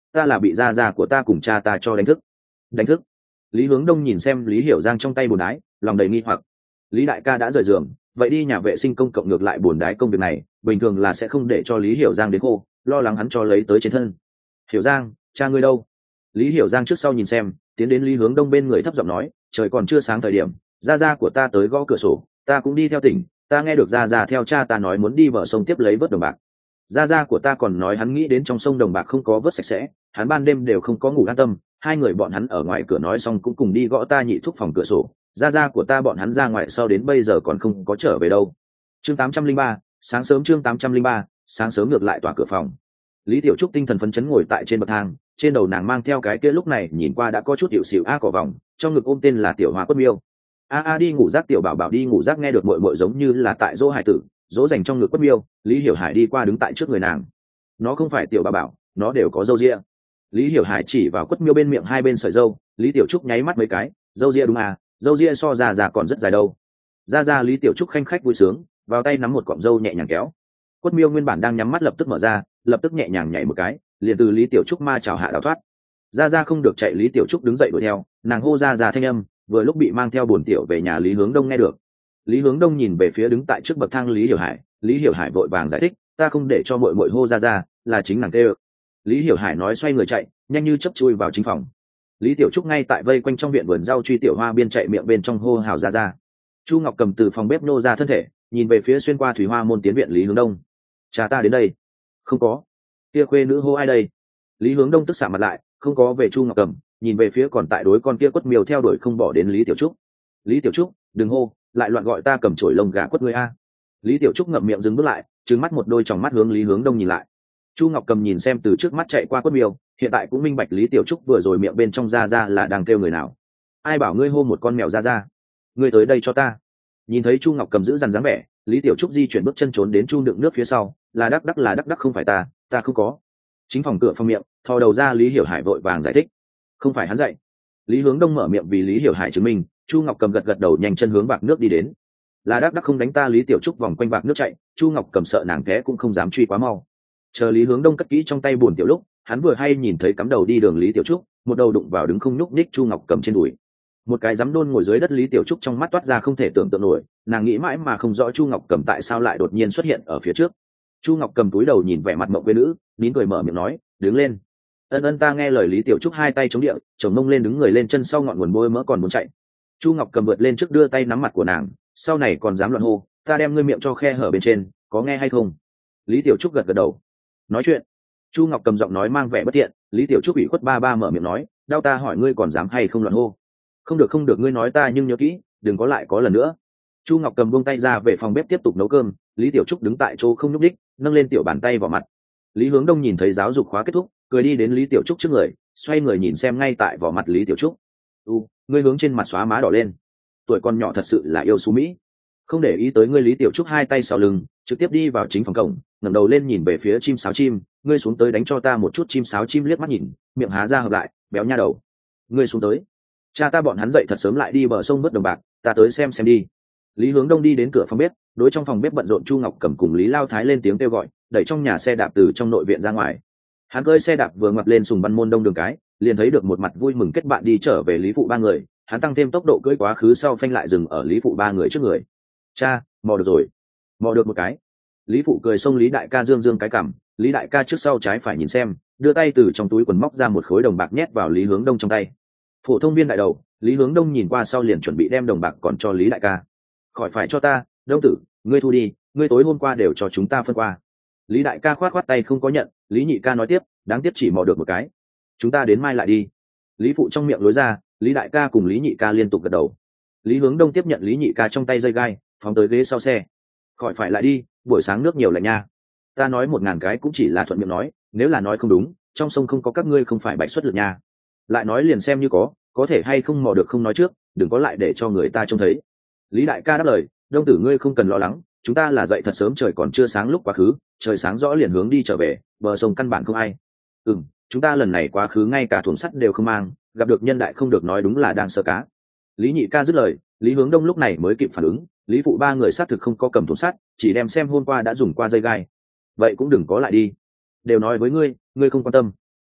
ta là bị gia gia của ta cùng cha ta cho đánh thức. Đánh thức? Lý Hướng Đông nhìn xem Lý Hiểu Giang trong tay bồn đái, lòng đầy nghi hoặc. Lý đại ca đã rời giường, vậy đi nhà vệ sinh công cộng ngược lại bồn đái công việc này bình thường là sẽ không để cho Lý Hiểu Giang đến khô, lo lắng hắn cho lấy tới trên thân. Hiểu Giang, cha ngươi đâu? Lý Hiểu Giang trước sau nhìn xem, tiến đến Lý Hướng Đông bên người thấp giọng nói, trời còn chưa sáng thời điểm, gia gia của ta tới gõ cửa sổ, ta cũng đi theo tỉnh, ta nghe được gia gia theo cha ta nói muốn đi bờ sông tiếp lấy vớt đồng bạc. Gia gia của ta còn nói hắn nghĩ đến trong sông đồng bạc không có vớt sạch sẽ, hắn ban đêm đều không có ngủ an tâm, hai người bọn hắn ở ngoài cửa nói xong cũng cùng đi gõ ta nhị thúc phòng cửa sổ, gia gia của ta bọn hắn ra ngoài sau đến bây giờ còn không có trở về đâu. Chương 803, sáng sớm chương 803, sáng sớm ngược lại tỏa cửa phòng. Lý Tiểu Trúc tinh thần phấn chấn ngồi tại trên bậc thang, trên đầu nàng mang theo cái kia lúc này nhìn qua đã có chút hiệu xỉu cỏ vòng, trong ngực ôm tên là Tiểu Hoa Quất Miêu. Đi ngủ rác, Tiểu Bảo Bảo đi ngủ rác, nghe được muội muội giống như là tại dỗ hải tử, dỗ dành trong ngực Quất Miêu, Lý Hiểu Hải đi qua đứng tại trước người nàng. Nó không phải Tiểu Bảo Bảo, nó đều có râu ria. Lý Hiểu Hải chỉ vào Quất Miêu bên miệng hai bên sợi râu, Lý Tiểu Trúc nháy mắt mấy cái, râu ria đúng à, râu ria so già còn rất dài đâu. Ra Lý Tiểu Trúc khanh khách vui sướng, vào tay nắm một cọng râu nhẹ nhàng kéo. Quất Miêu nguyên bản đang nhắm mắt lập tức mở ra, lập tức nhẹ nhàng nhảy một cái, liền từ Lý Tiểu Trúc ma chảo hạ đào thoát. Ra không được chạy, Lý Tiểu Trúc đứng dậy đuổi theo, nàng hô ra thanh âm, vừa lúc bị mang theo buồn tiểu về nhà Lý Hướng Đông nghe được. Lý Hướng Đông nhìn về phía đứng tại trước bậc thang Lý Hiểu Hải, Lý Hiểu Hải vội vàng giải thích, ta không để cho muội muội hô ra, là chính nàng kêu. Lý Hiểu Hải nói xoay người chạy, nhanh như chớp chui vào chính phòng. Lý Tiểu Trúc ngay tại vây quanh trong viện vườn rau truy Tiểu Hoa biên chạy miệng bên trong hô hào ra. Chu Ngọc Cầm từ phòng bếp nô ra thân thể, nhìn về phía xuyên qua thủy hoa môn tiến viện Lý Hướng Đông. Cha ta đến đây. Không có. Kia khuê nữ hô ai đây? Lý Hướng Đông tức xạ mặt lại, không có về Chu Ngọc Cầm, nhìn về phía còn tại đối con kia Quất Miêu theo đuổi không bỏ đến Lý Tiểu Trúc. Lý Tiểu Trúc, đừng hô, lại loạn gọi ta cầm chổi lông gà quất ngươi a. Lý Tiểu Trúc ngậm miệng dừng bước lại, trừng mắt một đôi tròng mắt hướng Lý Hướng Đông nhìn lại. Chu Ngọc Cầm nhìn xem từ trước mắt chạy qua Quất Miêu, hiện tại cũng minh bạch Lý Tiểu Trúc vừa rồi miệng bên trong ra là đang kêu người nào. Ai bảo ngươi hô một con mèo ra, ngươi tới đây cho ta. Nhìn thấy Chu Ngọc Cầm giữ dằn dáng vẻ, Lý Tiểu Trúc di chuyển bước chân trốn đến chu đựng nước phía sau, là đắc đắc không phải ta không có. Chính phòng cửa phòng miệng, thò đầu ra Lý Hiểu Hải vội vàng giải thích, không phải hắn dạy. Lý Hướng Đông mở miệng vì Lý Hiểu Hải chứng minh. Chu Ngọc Cầm gật đầu nhanh chân hướng bạc nước đi đến. Là đắc không đánh ta. Lý Tiểu Trúc vòng quanh bạc nước chạy, Chu Ngọc Cầm sợ nàng té cũng không dám truy quá mau. Chờ Lý Hướng Đông cất kỹ trong tay buồn tiểu lúc, hắn vừa hay nhìn thấy cắm đầu đi đường Lý Tiểu Trúc, một đầu đụng vào đứng không nhúc nhích Chu Ngọc Cầm trên đùi. Một cái dám đôn ngồi dưới đất Lý Tiểu Trúc trong mắt toát ra không thể tưởng tượng nổi, nàng nghĩ mãi mà không rõ Chu Ngọc Cầm tại sao lại đột nhiên xuất hiện ở phía trước. Chu Ngọc Cầm cúi đầu nhìn vẻ mặt mộng quê nữ, nín cười mở miệng nói, đứng lên. Ân ta nghe lời. Lý Tiểu Trúc hai tay chống địa, chồng mông lên đứng người lên chân sau ngọn nguồn bôi mỡ còn muốn chạy. Chu Ngọc Cầm vượt lên trước đưa tay nắm mặt của nàng, sau này còn dám loạn hô, ta đem ngươi miệng cho khe hở bên trên, có nghe hay không? Lý Tiểu Trúc gật đầu. Nói chuyện. Chu Ngọc Cầm giọng nói mang vẻ bất thiện. Lý Tiểu Trúc ủy khuất ba mở miệng nói, đau ta hỏi ngươi còn dám hay không loạn hô? Không được ngươi nói ta nhưng nhớ kỹ, đừng có lại có lần nữa. Chu Ngọc Cầm buông tay ra về phòng bếp tiếp tục nấu cơm. Lý Tiểu Trúc đứng tại chỗ không nhúc đích, nâng lên tiểu bàn tay vào mặt. Lý Hướng Đông nhìn thấy giáo dục khóa kết thúc, cười đi đến Lý Tiểu Trúc trước người, xoay người nhìn xem ngay tại vỏ mặt Lý Tiểu Trúc. Ngươi hướng trên mặt xóa má đỏ lên, tuổi con nhỏ thật sự là yêu xú mỹ. Không để ý tới ngươi. Lý Tiểu Trúc hai tay sau lưng, trực tiếp đi vào chính phòng cổng, ngẩng đầu lên nhìn về phía chim sáo chim, ngươi xuống tới đánh cho ta một chút. Chim sáo chim liếc mắt nhìn, miệng há ra hợp lại, béo nha đầu. Ngươi xuống tới. Cha ta bọn hắn dậy thật sớm lại đi bờ sông vớt đồng bạc, ta tới xem đi. Lý Hướng Đông đi đến cửa phòng bếp, đối trong phòng bếp bận rộn Chu Ngọc Cầm cùng Lý Lao Thái lên tiếng kêu gọi, đẩy trong nhà xe đạp từ trong nội viện ra ngoài. Hắn cơi xe đạp vừa ngoặt lên Sùng Văn Môn Đông đường cái, liền thấy được một mặt vui mừng kết bạn đi trở về Lý phụ ba người. Hắn tăng thêm tốc độ cưỡi quá khứ sau phanh lại dừng ở Lý phụ ba người trước người. Cha, mò được rồi. Mò được một cái. Lý phụ cười xông Lý đại ca dương cái cằm. Lý đại ca trước sau trái phải nhìn xem, đưa tay từ trong túi quần móc ra một khối đồng bạc nhét vào Lý Hướng Đông trong tay. Phổ thông viên đại đầu. Lý Hướng Đông nhìn qua sau liền chuẩn bị đem đồng bạc còn cho Lý đại ca. Khỏi phải cho ta, Đông tử, ngươi thu đi, ngươi tối hôm qua đều cho chúng ta phân qua. Lý đại ca khoát tay không có nhận. Lý nhị ca nói tiếp, đáng tiếc chỉ mò được một cái, chúng ta đến mai lại đi. Lý phụ trong miệng lối ra. Lý đại ca cùng Lý nhị ca liên tục gật đầu. Lý Hướng Đông tiếp nhận Lý nhị ca trong tay dây gai, phóng tới ghế sau xe. Khỏi phải lại đi, buổi sáng nước nhiều lạnh nha. Ta nói 1000 cái cũng chỉ là thuận miệng nói, nếu là nói không đúng, trong sông không có các ngươi không phải bạch xuất lực nha. Lại nói liền xem như có thể hay không mò được không nói trước, đừng có lại để cho người ta trông thấy. Lý đại ca đáp lời, Đông tử ngươi không cần lo lắng, chúng ta là dậy thật sớm trời còn chưa sáng lúc quá khứ, trời sáng rõ liền hướng đi trở về, bờ sông căn bản không ai. Chúng ta lần này quá khứ ngay cả thùng sắt đều không mang, gặp được nhân đại không được nói đúng là đang sơ cá. Lý nhị ca dứt lời, Lý Hướng Đông lúc này mới kịp phản ứng, Lý phụ ba người xác thực không có cầm thùng sắt, chỉ đem xem hôm qua đã dùng qua dây gai. Vậy cũng đừng có lại đi, đều nói với ngươi, ngươi không quan tâm.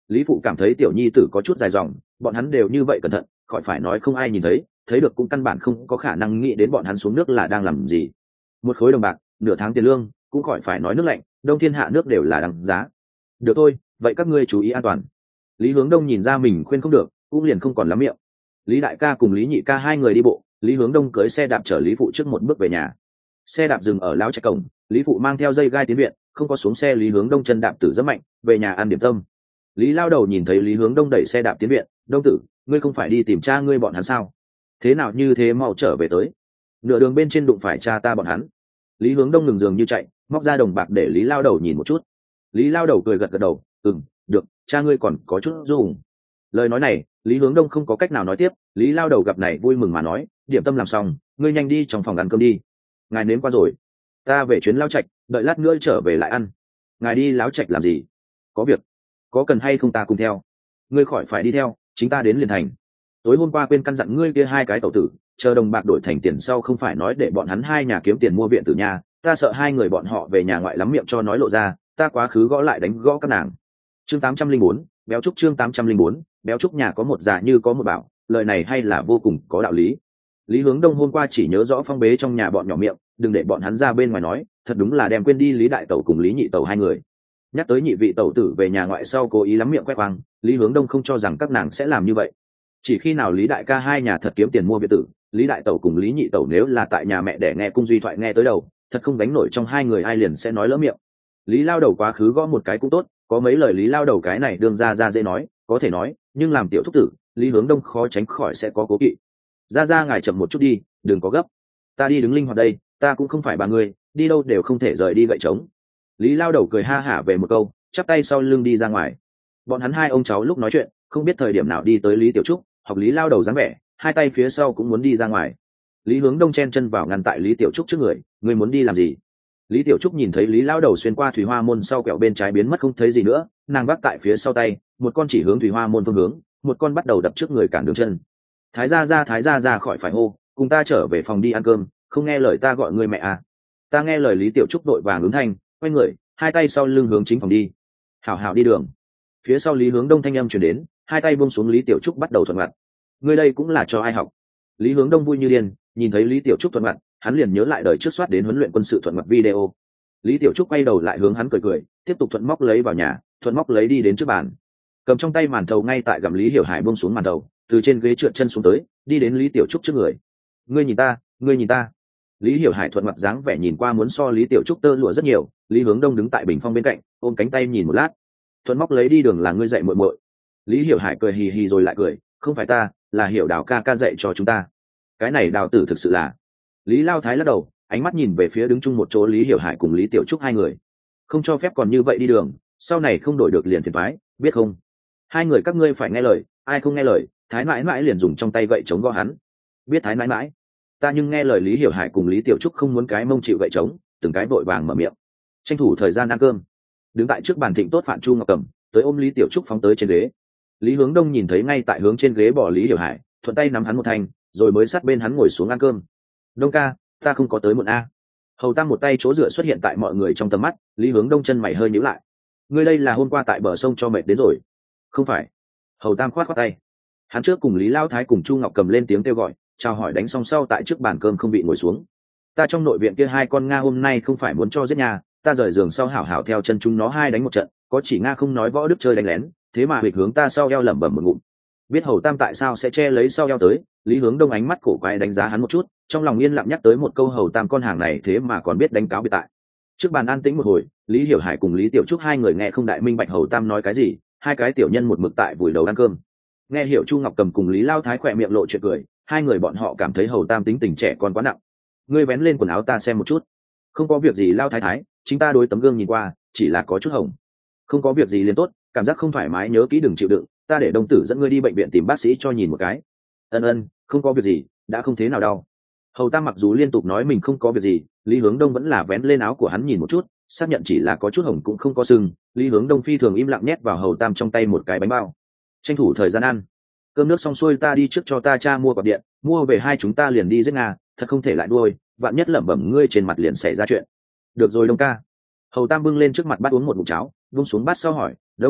Lý phụ cảm thấy tiểu nhi tử có chút dài dòng, bọn hắn đều như vậy cẩn thận, khỏi phải nói không ai nhìn thấy, thấy được cũng căn bản không có khả năng nghĩ đến bọn hắn xuống nước là đang làm gì. Một khối đồng bạc, nửa tháng tiền lương, cũng khỏi phải nói nước lạnh, đông thiên hạ nước đều là đằng giá. Được thôi, vậy các ngươi chú ý an toàn. Lý Hướng Đông nhìn ra mình khuyên không được, cũng liền không còn lắm miệng. Lý đại ca cùng Lý nhị ca hai người đi bộ, Lý Hướng Đông cưỡi xe đạp chở Lý phụ trước một bước về nhà. Xe đạp dừng ở lão trạch cổng, Lý phụ mang theo dây gai tiến viện, không có xuống xe. Lý Hướng Đông chân đạp tử rất mạnh, về nhà ăn điểm tâm. Lý lao đầu nhìn thấy Lý Hướng Đông đẩy xe đạp tiến viện, Đông tử, ngươi không phải đi tìm cha ngươi bọn hắn sao? Thế nào như thế mau trở về tới? Nửa đường bên trên đụng phải cha ta bọn hắn. Lý Hướng Đông ngừng giường như chạy, móc ra đồng bạc để Lý lao đầu nhìn một chút. Lý lao đầu cười gật gật đầu, được, cha ngươi còn có chút dùng. Lời nói này, Lý Hướng Đông không có cách nào nói tiếp. Lý lao đầu gặp này vui mừng mà nói, điểm tâm làm xong, ngươi nhanh đi trong phòng ăn cơm đi. Ngài nếm qua rồi, ta về chuyến lao trạch, đợi lát nữa trở về lại ăn. Ngài đi láo trạch làm gì? Có việc. Có cần hay không ta cùng theo? Ngươi khỏi phải đi theo, chính ta đến liền thành. Tối hôm qua quên căn dặn ngươi kia hai cái tẩu tử, chờ đồng bạc đổi thành tiền sau không phải nói để bọn hắn hai nhà kiếm tiền mua viện từ nhà, ta sợ hai người bọn họ về nhà ngoại lắm miệng cho nói lộ ra, ta quá khứ gõ lại đánh gõ các nàng. Chương 804, béo trúc. Chương 804, béo trúc. Nhà có một già như có một bảo, lời này hay là vô cùng có đạo lý. Lý Hướng Đông hôm qua chỉ nhớ rõ phong bế trong nhà bọn nhỏ miệng, đừng để bọn hắn ra bên ngoài nói, thật đúng là đem quên đi Lý đại tẩu cùng Lý nhị tẩu hai người. Nhắc tới nhị vị tẩu tử về nhà ngoại sau cố ý lắm miệng khoe khoang, Lý Hướng Đông không cho rằng các nàng sẽ làm như vậy. Chỉ khi nào Lý đại ca hai nhà thật kiếm tiền mua biệt tử, Lý đại tẩu cùng Lý nhị tẩu nếu là tại nhà mẹ để nghe cung duy thoại nghe tới đầu, thật không gánh nổi trong hai người ai liền sẽ nói lỡ miệng. Lý lao đầu quá khứ gõ một cái cũng tốt, có mấy lời Lý lao đầu cái này đương ra dễ nói, có thể nói, nhưng làm tiểu thúc tử, Lý Hướng Đông khó tránh khỏi sẽ có cố kỵ. Ra ngài chậm một chút đi, đừng có gấp, ta đi đứng linh hoạt đây, ta cũng không phải bà ngươi, đi đâu đều không thể rời đi gậy trống. Lý lao đầu cười ha hả về một câu, chắp tay sau lưng đi ra ngoài. Bọn hắn hai ông cháu lúc nói chuyện, không biết thời điểm nào đi tới Lý Tiểu Trúc, học Lý lao đầu dáng vẻ, hai tay phía sau cũng muốn đi ra ngoài. Lý Hướng Đông chen chân vào ngăn tại Lý Tiểu Trúc trước người, ngươi muốn đi làm gì? Lý Tiểu Trúc nhìn thấy Lý lao đầu xuyên qua thủy hoa môn sau quẹo bên trái biến mất không thấy gì nữa, nàng vác tại phía sau tay, một con chỉ hướng thủy hoa môn phương hướng, một con bắt đầu đập trước người cản đường chân. Thái gia ra khỏi phải hô, cùng ta trở về phòng đi ăn cơm, không nghe lời ta gọi ngươi mẹ à? Ta nghe lời. Lý Tiểu Trúc đội vàng ứng thanh, quay người, hai tay sau lưng hướng chính phòng đi. Hảo đi đường. Phía sau Lý Hướng Đông thanh âm truyền đến, hai tay buông xuống. Lý Tiểu Trúc bắt đầu thuận mặt. Ngươi đây cũng là cho ai học? Lý Hướng Đông vui như điên, nhìn thấy Lý Tiểu Trúc thuận mặt, hắn liền nhớ lại đời trước soát đến huấn luyện quân sự thuận mặt video. Lý Tiểu Trúc quay đầu lại hướng hắn cười, tiếp tục thuận móc lấy vào nhà, thuận móc lấy đi đến trước bàn, cầm trong tay màn thầu ngay tại gặm. Lý Hiểu Hải buông xuống màn thầu, từ trên ghế trượt chân xuống tới, đi đến Lý Tiểu Trúc trước người. Ngươi nhìn ta. Lý Hiểu Hải thuận mặt dáng vẻ nhìn qua muốn so Lý Tiểu Trúc tơ lụa rất nhiều. Lý Hướng Đông đứng tại bình phong bên cạnh, ôm cánh tay nhìn một lát. Thuận móc lấy đi đường là ngươi dạy muội muội. Lý Hiểu Hải cười hì hì rồi lại cười, không phải ta, là Hiểu Đào ca dạy cho chúng ta. Cái này Đào tử thực sự là. Lý Lao Thái lắc đầu, ánh mắt nhìn về phía đứng chung một chỗ Lý Hiểu Hải cùng Lý Tiểu Trúc hai người. Không cho phép còn như vậy đi đường, sau này không đổi được liền phiền toái, biết không? Hai người các ngươi phải nghe lời, ai không nghe lời, Thái mãi mãi liền dùng trong tay gậy chống gõ hắn. Biết Thái mãi mãi. Ta nhưng nghe lời. Lý Hiểu Hải cùng Lý Tiểu Trúc không muốn cái mông chịu gậy chống, từng cái vội vàng mở miệng. Tranh thủ thời gian ăn cơm. Đứng tại trước bàn thịnh tốt Phạm Chu Ngọc Cầm tới ôm Lý Tiểu Trúc phóng tới trên ghế. Lý Hướng Đông nhìn thấy ngay tại hướng trên ghế bỏ Lý Hiểu Hải, thuận tay nắm hắn một thanh, rồi mới sát bên hắn ngồi xuống ăn cơm. Đông ca, ta không có tới muộn a. Hầu Tam một tay chỗ dựa xuất hiện tại mọi người trong tầm mắt. Lý Hướng Đông chân mày hơi nhíu lại. Ngươi đây là hôm qua tại bờ sông cho mệt đến rồi? Không phải. Hầu Tam khoát tay. Hắn trước cùng Lý Lao Thái cùng Chu Ngọc Cầm lên tiếng kêu gọi, chào hỏi đánh xong sau tại trước bàn cơm không bị ngồi xuống. Ta trong nội viện kia hai con nga hôm nay không phải muốn cho giết nhà, ta rời giường sau hảo hảo theo chân chúng nó hai đánh một trận, có chỉ nga không nói võ đức chơi đánh lén, thế mà hịch hướng ta sau eo lẩm bẩm một ngụm. Biết Hầu Tam tại sao sẽ che lấy sau eo tới, Lý Hướng Đông ánh mắt cổ quái đánh giá hắn một chút, trong lòng yên lặng nhắc tới một câu Hầu Tam con hàng này thế mà còn biết đánh cáo biệt tại. Trước bàn an tĩnh một hồi, Lý Hiểu Hải cùng Lý Tiểu Trúc hai người nghe không đại minh bạch Hầu Tam nói cái gì, hai cái tiểu nhân một mực tại vùi đầu ăn cơm. Nghe hiểu Chu Ngọc Cầm cùng Lý Lao Thái khỏe miệng lộ chuyện cười, hai người bọn họ cảm thấy Hầu Tam tính tình trẻ con quá nặng. Ngươi vén lên quần áo ta xem một chút. Không có việc gì Lao Thái Thái, chính ta đối tấm gương nhìn qua, chỉ là có chút hồng. Không có việc gì liền tốt, cảm giác không thoải mái nhớ kỹ đừng chịu đựng, ta để Đông Tử dẫn ngươi đi bệnh viện tìm bác sĩ cho nhìn một cái. Ân, không có việc gì, đã không thế nào đau. Hầu Tam mặc dù liên tục nói mình không có việc gì, Lý Hướng Đông vẫn là vén lên áo của hắn nhìn một chút, xác nhận chỉ là có chút hồng cũng không có sưng. Lý Hướng Đông phi thường im lặng nhét vào Hầu Tam trong tay một cái bánh bao. Tranh thủ thời gian ăn. Cơm nước xong xuôi ta đi trước cho ta cha mua quạt điện, mua về hai chúng ta liền đi giết Nga, thật không thể lại đuôi, vạn nhất lẩm bẩm ngươi trên mặt liền xảy ra chuyện. Được rồi Đông ca. Hầu Tam bưng lên trước mặt bát uống một ngụm cháo, buông xuống bát sau hỏi, Đông ca,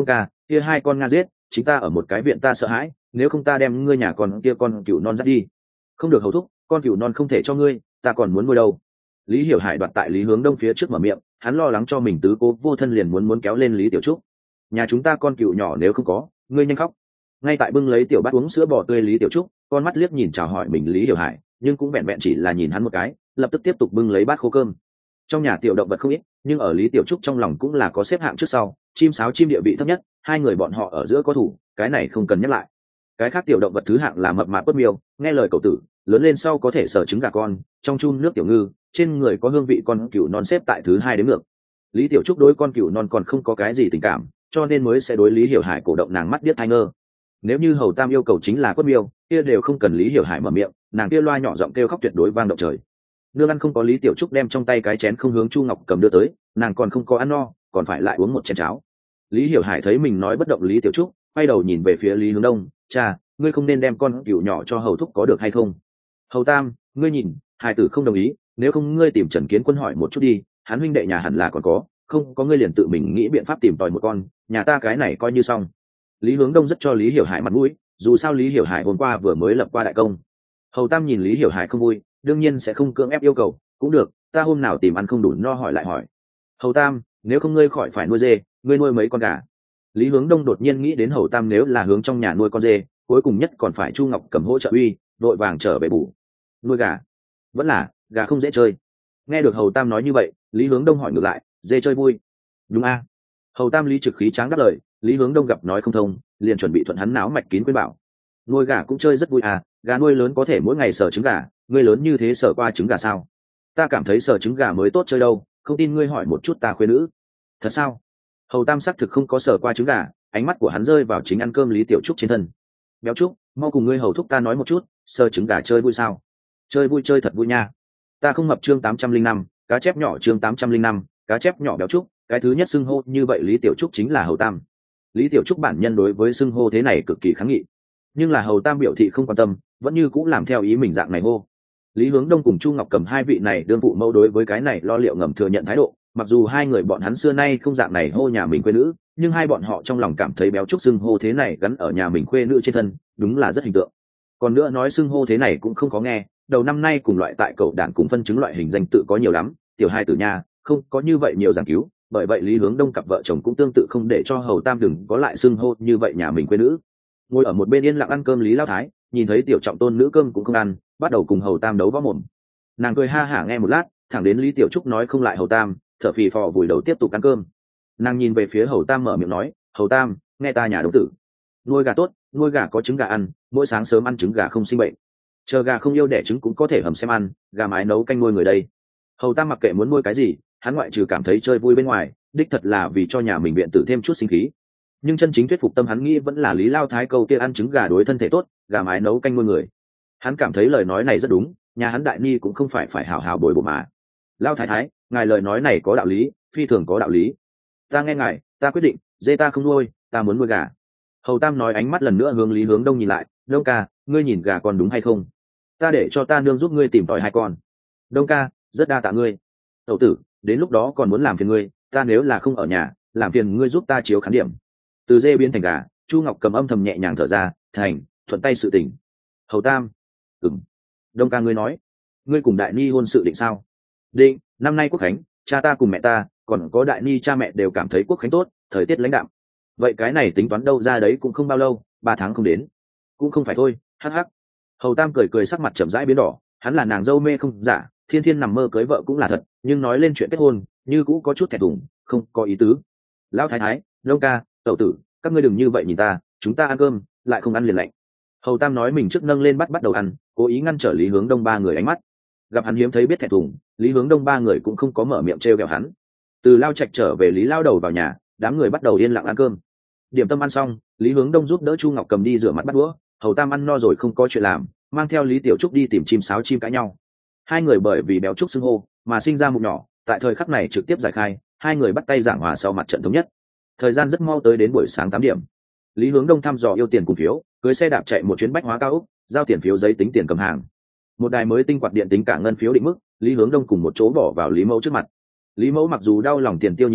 kia hai con nga giết chính ta ở một cái viện ta sợ hãi, nếu không ta đem ngươi nhà con kia con cừu non dắt đi. Không được hầu thúc, con cừu non không thể cho ngươi, ta còn muốn nuôi đâu. Lý Hiểu Hải đoạt tại Lý Hướng Đông phía trước mở miệng, hắn lo lắng cho mình tứ cố vô thân liền muốn kéo lên Lý Tiểu Trúc. Nhà chúng ta con cừu nhỏ nếu không có, ngươi nhanh khóc. Ngay tại bưng lấy tiểu bát uống sữa bò tươi Lý Tiểu Trúc, con mắt liếc nhìn chào hỏi mình Lý Hiểu Hải, nhưng cũng vẹn vẹn chỉ là nhìn hắn một cái, lập tức tiếp tục bưng lấy bát khô cơm. Trong nhà tiểu động vật không ít, nhưng ở Lý Tiểu Trúc trong lòng cũng là có xếp hạng trước sau, chim sáo chim địa vị thấp nhất, hai người bọn họ ở giữa có thủ, cái này không cần nhắc lại. Cái khác tiểu động vật thứ hạng là mập mạp bất miêu, nghe lời cậu tử, lớn lên sau có thể sở trứng gà con, trong chun nước tiểu ngư, trên người có hương vị con cừu non xếp tại thứ hai đến ngược. Lý Tiểu Trúc đối con cừu non còn không có cái gì tình cảm, cho nên mới sẽ đối Lý Hiểu Hải cổ động nàng mắt biết thai ngơ. Nếu như hầu tam yêu cầu chính là quất miêu, kia đều không cần Lý Hiểu Hải mở miệng, nàng kia loa nhỏ giọng kêu khóc tuyệt đối vang động trời. Nương ăn không có, Lý Tiểu Trúc đem trong tay cái chén không hướng Chu Ngọc Cầm đưa tới, nàng còn không có ăn no, còn phải lại uống một chén cháo. Lý Hiểu Hải thấy mình nói bất động Lý Tiểu Trúc, quay đầu nhìn về phía Lý Hướng Đông, cha, ngươi không nên đem con cừu nhỏ cho hầu thúc có được hay không? Hầu tam, ngươi nhìn, hai tử không đồng ý, nếu không ngươi tìm Trần Kiến Quân hỏi một chút đi, hắn huynh đệ nhà hẳn là còn có, không có ngươi liền tự mình nghĩ biện pháp tìm tòi một con, nhà ta cái này coi như xong. Lý Hướng Đông rất cho Lý Hiểu Hải mặt mũi, dù sao Lý Hiểu Hải hôm qua vừa mới lập qua đại công. Hầu tam nhìn Lý Hiểu Hải không vui, đương nhiên sẽ không cưỡng ép yêu cầu, cũng được, ta hôm nào tìm ăn không đủ no hỏi lại hỏi. Hầu tam, nếu không ngươi khỏi phải nuôi dê, ngươi nuôi mấy con gà. Lý Hướng Đông đột nhiên nghĩ đến hầu tam nếu là hướng trong nhà nuôi con dê, cuối cùng nhất còn phải Chu Ngọc Cầm hỗ trợ uy, đội vàng trở về bù. Nuôi gà, vẫn là gà không dễ chơi. Nghe được hầu tam nói như vậy, Lý Hướng Đông hỏi ngược lại, dê chơi vui? Đúng a. Hầu tam Lý trực khí tráng đáp lời. Lý Hướng Đông gặp nói không thông, liền chuẩn bị thuận hắn náo mạch kín khuyên bảo. Nuôi gà cũng chơi rất vui à, gà nuôi lớn có thể mỗi ngày sờ trứng gà, ngươi lớn như thế sờ qua trứng gà sao? Ta cảm thấy sờ trứng gà mới tốt chơi đâu, không tin ngươi hỏi một chút ta khuyên nữ. Thật sao? Hầu tam xác thực không có sờ qua trứng gà, ánh mắt của hắn rơi vào chính ăn cơm Lý Tiểu Trúc trên thân. Béo Trúc, mau cùng ngươi hầu thúc ta nói một chút, sờ trứng gà chơi vui sao? Chơi vui, chơi thật vui nha. Ta không mập chương 805, cá chép nhỏ chương 805, cá chép nhỏ Béo Trúc, cái thứ nhất xưng hô như vậy Lý Tiểu Trúc chính là hầu tam. Lý Tiểu Trúc bản nhân đối với xưng hô thế này cực kỳ kháng nghị, nhưng là hầu tam biểu thị không quan tâm, vẫn như cũng làm theo ý mình dạng này hô. Lý Hướng Đông cùng Chu Ngọc Cầm hai vị này đương phụ mẫu đối với cái này lo liệu ngầm thừa nhận thái độ, mặc dù hai người bọn hắn xưa nay không dạng này hô nhà mình khuê nữ, nhưng hai bọn họ trong lòng cảm thấy Béo Trúc xưng hô thế này gắn ở nhà mình khuê nữ trên thân, đúng là rất hình tượng. Còn nữa nói xưng hô thế này cũng không có nghe, đầu năm nay cùng loại tại cậu đản cùng phân chứng loại hình danh tự có nhiều lắm, tiểu hai tử nha, không có như vậy nhiều giảng cứu, bởi vậy Lý Hướng Đông cặp vợ chồng cũng tương tự không để cho hầu tam đừng có lại xưng hô như vậy nhà mình quê nữ. Ngồi ở một bên yên lặng ăn cơm Lý Lao Thái nhìn thấy tiểu trọng tôn nữ cơm cũng không ăn, bắt đầu cùng hầu tam đấu võ mồm. Nàng cười ha hả nghe một lát, thẳng đến Lý Tiểu Trúc nói không lại hầu tam, thở phì phò vùi đầu tiếp tục ăn cơm. Nàng nhìn về phía hầu tam mở miệng nói, hầu tam, nghe ta nhà đấu tử, nuôi gà tốt, nuôi gà có trứng gà ăn, mỗi sáng sớm ăn trứng gà không sinh bệnh, chờ gà không yêu đẻ trứng cũng có thể hầm xem ăn, gà mái nấu canh nuôi người đây. Hầu tam mặc kệ muốn nuôi cái gì, hắn ngoại trừ cảm thấy chơi vui bên ngoài, đích thật là vì cho nhà mình viện tử thêm chút sinh khí. Nhưng chân chính thuyết phục tâm hắn nghĩ vẫn là Lý Lao Thái câu kia ăn trứng gà đối thân thể tốt, gà mái nấu canh nuôi người. Hắn cảm thấy lời nói này rất đúng, nhà hắn đại ni cũng không phải hảo hảo bồi bổ mà. Lao Thái Thái, ngài lời nói này có đạo lý, phi thường có đạo lý. Ta nghe ngài, ta quyết định, dê ta không nuôi, ta muốn nuôi gà. Hầu tam nói, ánh mắt lần nữa hướng Lý Hướng Đông nhìn lại, Đông ca, ngươi nhìn gà con đúng hay không? Ta để cho ta nương giúp ngươi tìm tòi hai con. Đông ca, rất đa tạ ngươi. Tẩu tử, đến lúc đó còn muốn làm phiền ngươi, ta nếu là không ở nhà, làm phiền ngươi giúp ta chiếu khán điểm. Từ dê biến thành gà, Chu Ngọc Cầm âm thầm nhẹ nhàng thở ra, thành thuận tay sự tình. Hầu tam, ừm. Đông ca, ngươi nói, ngươi cùng đại ni hôn sự định sao? Định, năm nay quốc khánh, cha ta cùng mẹ ta, còn có đại ni cha mẹ đều cảm thấy quốc khánh tốt, thời tiết lãnh đạm. Vậy cái này tính toán đâu ra đấy cũng không bao lâu, 3 tháng không đến, cũng không phải thôi. Hắc hắc. Hầu tam cười cười, sắc mặt chậm rãi biến đỏ, hắn là nàng dâu mê không giả, thiên thiên nằm mơ cưới vợ cũng là thật, nhưng nói lên chuyện kết hôn như cũ có chút thẹn thùng, không có ý tứ. Lão thái thái, Đông ca, tẩu tử, các ngươi đừng như vậy nhìn ta, chúng ta ăn cơm lại không ăn liền lạnh. Hầu tam nói mình trước nâng lên bắt đầu ăn, cố ý ngăn trở Lý Hướng Đông ba người ánh mắt. Gặp hắn hiếm thấy biết thẹn thùng, Lý Hướng Đông ba người cũng không có mở miệng trêu ghẹo hắn. Từ Lao Trạch trở về, Lý Lao đầu vào nhà, đám người bắt đầu yên lặng ăn cơm. Điểm tâm ăn xong, Lý Hướng Đông giúp đỡ Chu Ngọc Cầm đi rửa mặt bắt đũa, Hầu tam ăn no rồi không có chuyện làm, mang theo Lý Tiểu Trúc đi tìm chim sáo chim cãi nhau. Hai người bởi vì Béo Trúc xưng hô mà sinh ra mục nhỏ, tại thời khắc này trực tiếp giải khai, hai người bắt tay giảng hòa sau mặt trận thống nhất. Thời gian rất mau tới đến buổi sáng 8 điểm. Lý Hướng Đông thăm dò yêu tiền cùng phiếu, cưới xe đạp chạy một chuyến bách hóa cao ốc, giao tiền phiếu giấy tính tiền cầm hàng. Một đài mới tinh quạt điện tính cả ngân phiếu định mức, Lý Hướng Đông cùng một chỗ bỏ vào Lý Mẫu trước mặt. Lý Mẫu mặc dù đau lòng tiền tiêu nhiều lắm,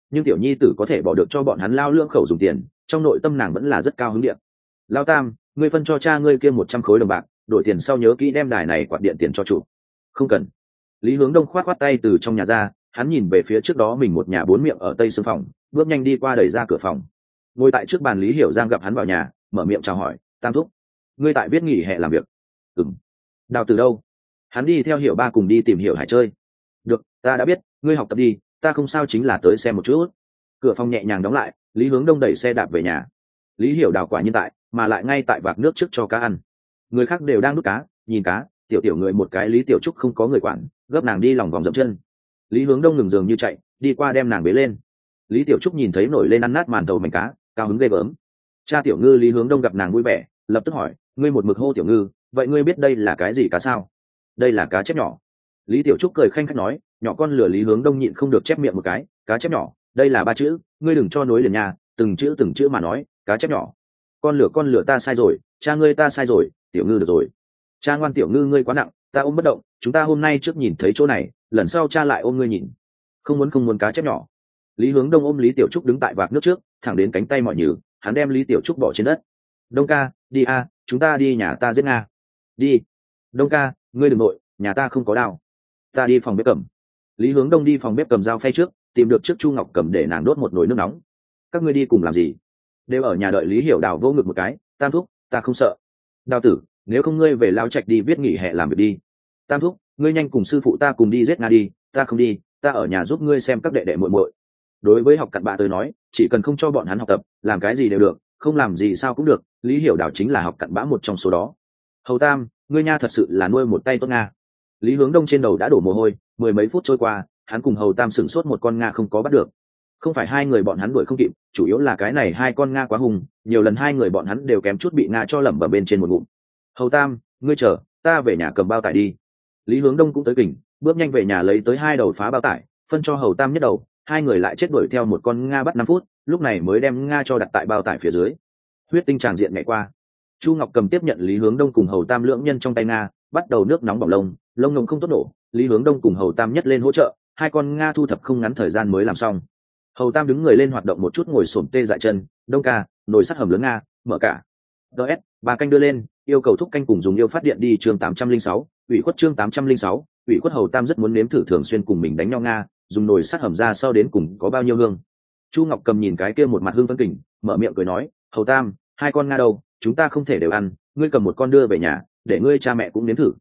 nhưng tiểu nhi tử có thể bỏ được cho bọn hắn lao lưỡng khẩu dùng tiền, trong nội tâm nàng vẫn là rất cao hứng điện. Lao tam, ngươi phân cho cha ngươi kia 100 khối đồng bạc, đổi tiền sau nhớ kỹ đem đài này quạt điện tiền cho chủ. Không cần. Lý Hướng Đông khoát khoát tay từ trong nhà ra, hắn nhìn về phía trước đó mình một nhà bốn miệng ở tây sương phòng, bước nhanh đi qua đẩy ra cửa phòng. Ngồi tại trước bàn Lý Hiểu Giang gặp hắn vào nhà, mở miệng chào hỏi, tam thúc, ngươi tại biết nghỉ hè làm việc? Ừm. Đào từ đâu? Hắn đi theo Hiểu ba cùng đi tìm Hiểu Hải chơi. Được, ta đã biết, ngươi học tập đi, ta không sao, chính là tới xem một chút. Cửa phòng nhẹ nhàng đóng lại, Lý Hướng Đông đẩy xe đạp về nhà. Lý Hiểu Đào quả nhiên tại, mà lại ngay tại vạc nước trước cho cá ăn. Người khác đều đang đút cá, nhìn cá, tiểu tiểu người một cái Lý Tiểu Trúc không có người quản, gấp nàng đi lòng vòng dậm chân. Lý Hướng Đông ngừng giường như chạy, đi qua đem nàng bế lên. Lý Tiểu Trúc nhìn thấy nổi lên ăn nát màn tàu mảnh cá, cao hứng ghê gớm. Cha Tiểu Ngư Lý Hướng Đông gặp nàng vui vẻ, lập tức hỏi, ngươi một mực hô Tiểu Ngư, vậy ngươi biết đây là cái gì cá sao? Đây là cá chép nhỏ. Lý Tiểu Trúc cười khanh khách nói, nhỏ con lửa. Lý Hướng Đông nhịn không được chép miệng một cái, cá chép nhỏ, đây là 3 chữ, ngươi đừng cho nối liền nhà, từng chữ mà nói, cá chép nhỏ. Con lửa ta sai rồi, cha ngươi ta sai rồi, Tiểu Ngư được rồi. Cha ngoan, Tiểu Ngư ngươi quá nặng, ta ôm bất động, chúng ta hôm nay trước nhìn thấy chỗ này, lần sau cha lại ôm ngươi nhìn. Không muốn cá chép nhỏ. Lý Hướng Đông ôm Lý Tiểu Trúc đứng tại vạc nước trước, thẳng đến cánh tay mỏi nhừ, hắn đem Lý Tiểu Trúc bỏ trên đất. Đông ca, đi a, chúng ta đi nhà ta giết nga. Đi. Đông ca, ngươi đừng nội, nhà ta không có đao. Ta đi phòng bếp cầm. Lý Hướng Đông đi phòng bếp cầm dao phay trước, tìm được trước Chu Ngọc Cầm để nàng đốt một nồi nước nóng. Các ngươi đi cùng làm gì? Đều ở nhà đợi. Lý Hiểu Đào vô ngực một cái, tam thúc, ta không sợ. Đào tử, nếu không ngươi về lao trạch đi viết nghỉ hè làm việc đi. Tam thúc, ngươi nhanh cùng sư phụ ta cùng đi giết nga đi, ta không đi, ta ở nhà giúp ngươi xem các đệ đệ muội muội. Đối với học cặn bạ tới nói, chỉ cần không cho bọn hắn học tập, làm cái gì đều được, không làm gì sao cũng được. Lý Hiểu Đào chính là học cặn bã một trong số đó. Hầu tam, ngươi nha thật sự là nuôi một tay tốt nga. Lý Hướng Đông trên đầu đã đổ mồ hôi, 10 mấy phút trôi qua, hắn cùng Hầu tam sửng sốt một con nga không có bắt được. Không phải hai người bọn hắn đuổi không kịp, chủ yếu là cái này hai con nga quá hùng, nhiều lần hai người bọn hắn đều kém chút bị nga cho lẩm bẩm bên trên một ngụm. Hầu tam, ngươi chờ, ta về nhà cầm bao tải đi. Lý Hướng Đông cũng tới kỉnh, bước nhanh về nhà lấy tới 2 đầu phá bao tải, phân cho Hầu tam nhất đầu, hai người lại chết đuổi theo một con nga bắt 5 phút, lúc này mới đem nga cho đặt tại bao tải phía dưới. Huyết tinh tràn diện nhảy qua. Chu Ngọc Cầm tiếp nhận Lý Hướng Đông cùng Hầu tam lưỡng nhân trong tay nga, bắt đầu nước nóng bỏng lông, lông ngông không tốt nổ. Lý Hướng Đông cùng Hầu tam nhất lên hỗ trợ, hai con nga thu thập không ngắn thời gian mới làm xong. Hầu tam đứng người lên hoạt động một chút, ngồi xổm tê dại chân. Đông ca, nồi sắt hầm lớn nga, mở cả. ds 3 canh đưa lên, yêu cầu thúc canh cùng dùng yêu phát điện đi. Chương 806, ủy khuất. Chương 806, ủy khuất. Hầu tam rất muốn nếm thử thường xuyên cùng mình đánh nhau nga, dùng nồi sắt hầm ra sau đến cùng có bao nhiêu hương. Chu Ngọc Cầm nhìn cái kia một mặt hương phấn kỉnh, mở miệng cười nói, Hầu tam, hai con nga đâu, chúng ta không thể đều ăn, ngươi cầm một con đưa về nhà, để ngươi cha mẹ cũng nếm thử.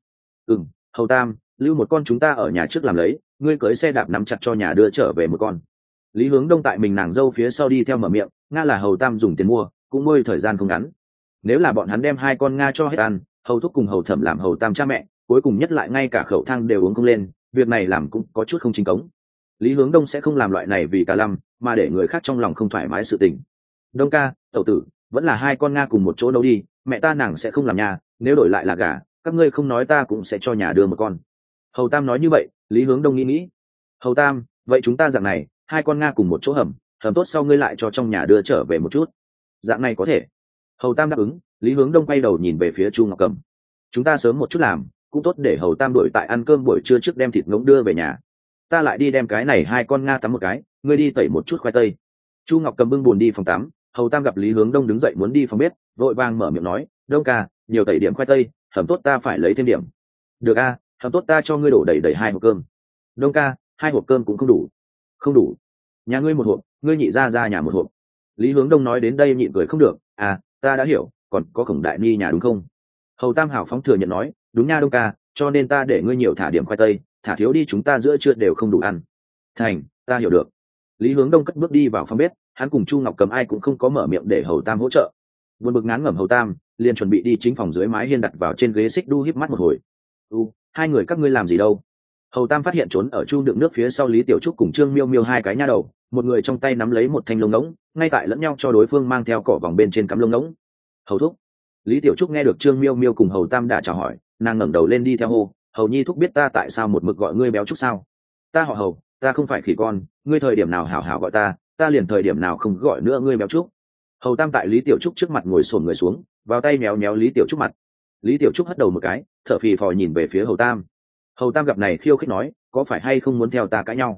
Hầu tam, lưu một con chúng ta ở nhà trước làm lấy, ngươi cưới xe đạp nắm chặt cho nhà đưa trở về một con. Lý Hướng Đông tại mình nàng dâu phía sau đi theo mở miệng, nga là Hầu tam dùng tiền mua, cũng nuôi thời gian không ngắn. Nếu là bọn hắn đem hai con nga cho hết ăn, Hầu thúc cùng Hầu thẩm làm Hầu tam cha mẹ, cuối cùng nhất lại ngay cả khẩu thang đều uống không lên, việc này làm cũng có chút không chính cống. Lý Hướng Đông sẽ không làm loại này vì cả lâm, mà để người khác trong lòng không thoải mái sự tình. Đông ca, tẩu tử, vẫn là hai con nga cùng một chỗ nấu đi, mẹ ta nàng sẽ không làm nhà, nếu đổi lại là gà, các ngươi không nói ta cũng sẽ cho nhà đưa một con. Hầu tam nói như vậy, Lý Hướng Đông nghĩ. Hầu tam, vậy chúng ta dạng này, hai con nga cùng một chỗ hầm tốt sau ngươi lại cho trong nhà đưa trở về một chút. Dạng này có thể. Hầu tam đáp ứng. Lý Hướng Đông quay đầu nhìn về phía Chu Ngọc Cầm. Chúng ta sớm một chút làm, cũng tốt để Hầu tam đuổi tại ăn cơm buổi trưa trước đem thịt ngỗng đưa về nhà. Ta lại đi đem cái này hai con nga tắm một cái, ngươi đi tẩy một chút khoai tây. Chu Ngọc Cầm bưng bùn đi phòng tắm. Hầu tam gặp Lý Hướng Đông đứng dậy muốn đi phòng bếp, vội vàng mở miệng nói, Đông ca, nhiều tẩy điểm khoai tây, hầm tốt ta phải lấy thêm điểm. Được a, hầm tốt ta cho ngươi đổ đầy 2 hộp cơm. Đông ca, 2 hộp cơm cũng không đủ. Không đủ. Nhà ngươi 1 hộp, ngươi nhị ra nhà 1 hộp. Lý Hướng Đông nói đến đây nhịn cười không được, à, ta đã hiểu, còn có Khổng đại ni nhà đúng không? Hầu tam hào phóng thừa nhận nói, đúng nha Đông ca, cho nên ta để ngươi nhiều thả điểm khoai tây, thả thiếu đi chúng ta giữa trưa đều không đủ ăn. Thành, ta hiểu được. Lý Hướng Đông cất bước đi vào phòng bếp, hắn cùng Chu Ngọc Cầm ai cũng không có mở miệng để Hầu tam hỗ trợ. Buồn bực ngán ngẩm Hầu tam liền chuẩn bị đi chính phòng dưới mái hiên đặt vào trên ghế xích đu híp mắt một hồi. Hai người các ngươi làm gì đâu? Hầu tam phát hiện trốn ở chu đựng nước phía sau Lý Tiểu Trúc cùng Trương Miêu Miêu hai cái nha đầu, một người trong tay nắm lấy một thanh lông ngỗng, ngay tại lẫn nhau cho đối phương mang theo cỏ vòng bên trên cắm lông ngỗng. Hầu thúc. Lý Tiểu Trúc nghe được Trương Miêu Miêu cùng Hầu tam đã chào hỏi, nàng ngẩng đầu lên đi theo hô, Hầu nhi thúc biết ta tại sao một mực gọi ngươi béo Trúc sao? Ta họ Hầu, ta không phải khỉ con, ngươi thời điểm nào hảo hảo gọi ta liền thời điểm nào không gọi nữa ngươi béo Trúc. Hầu tam tại Lý Tiểu Trúc trước mặt ngồi xổm người xuống, vào tay méo méo Lý Tiểu Trúc mặt. Lý Tiểu Trúc hất đầu một cái, thở phì phò nhìn về phía Hầu tam. Hầu tam gặp này khiêu khích nói, có phải hay không muốn theo ta cãi nhau?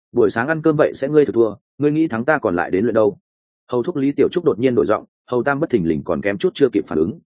buổi sáng ăn cơm vậy sẽ ngươi thực thua, ngươi nghĩ thắng ta còn lại đến luyện đâu? Hầu thúc Lý Tiểu Trúc đột nhiên đổi giọng, Hầu Tam bất thình lình còn kém chút chưa kịp phản ứng.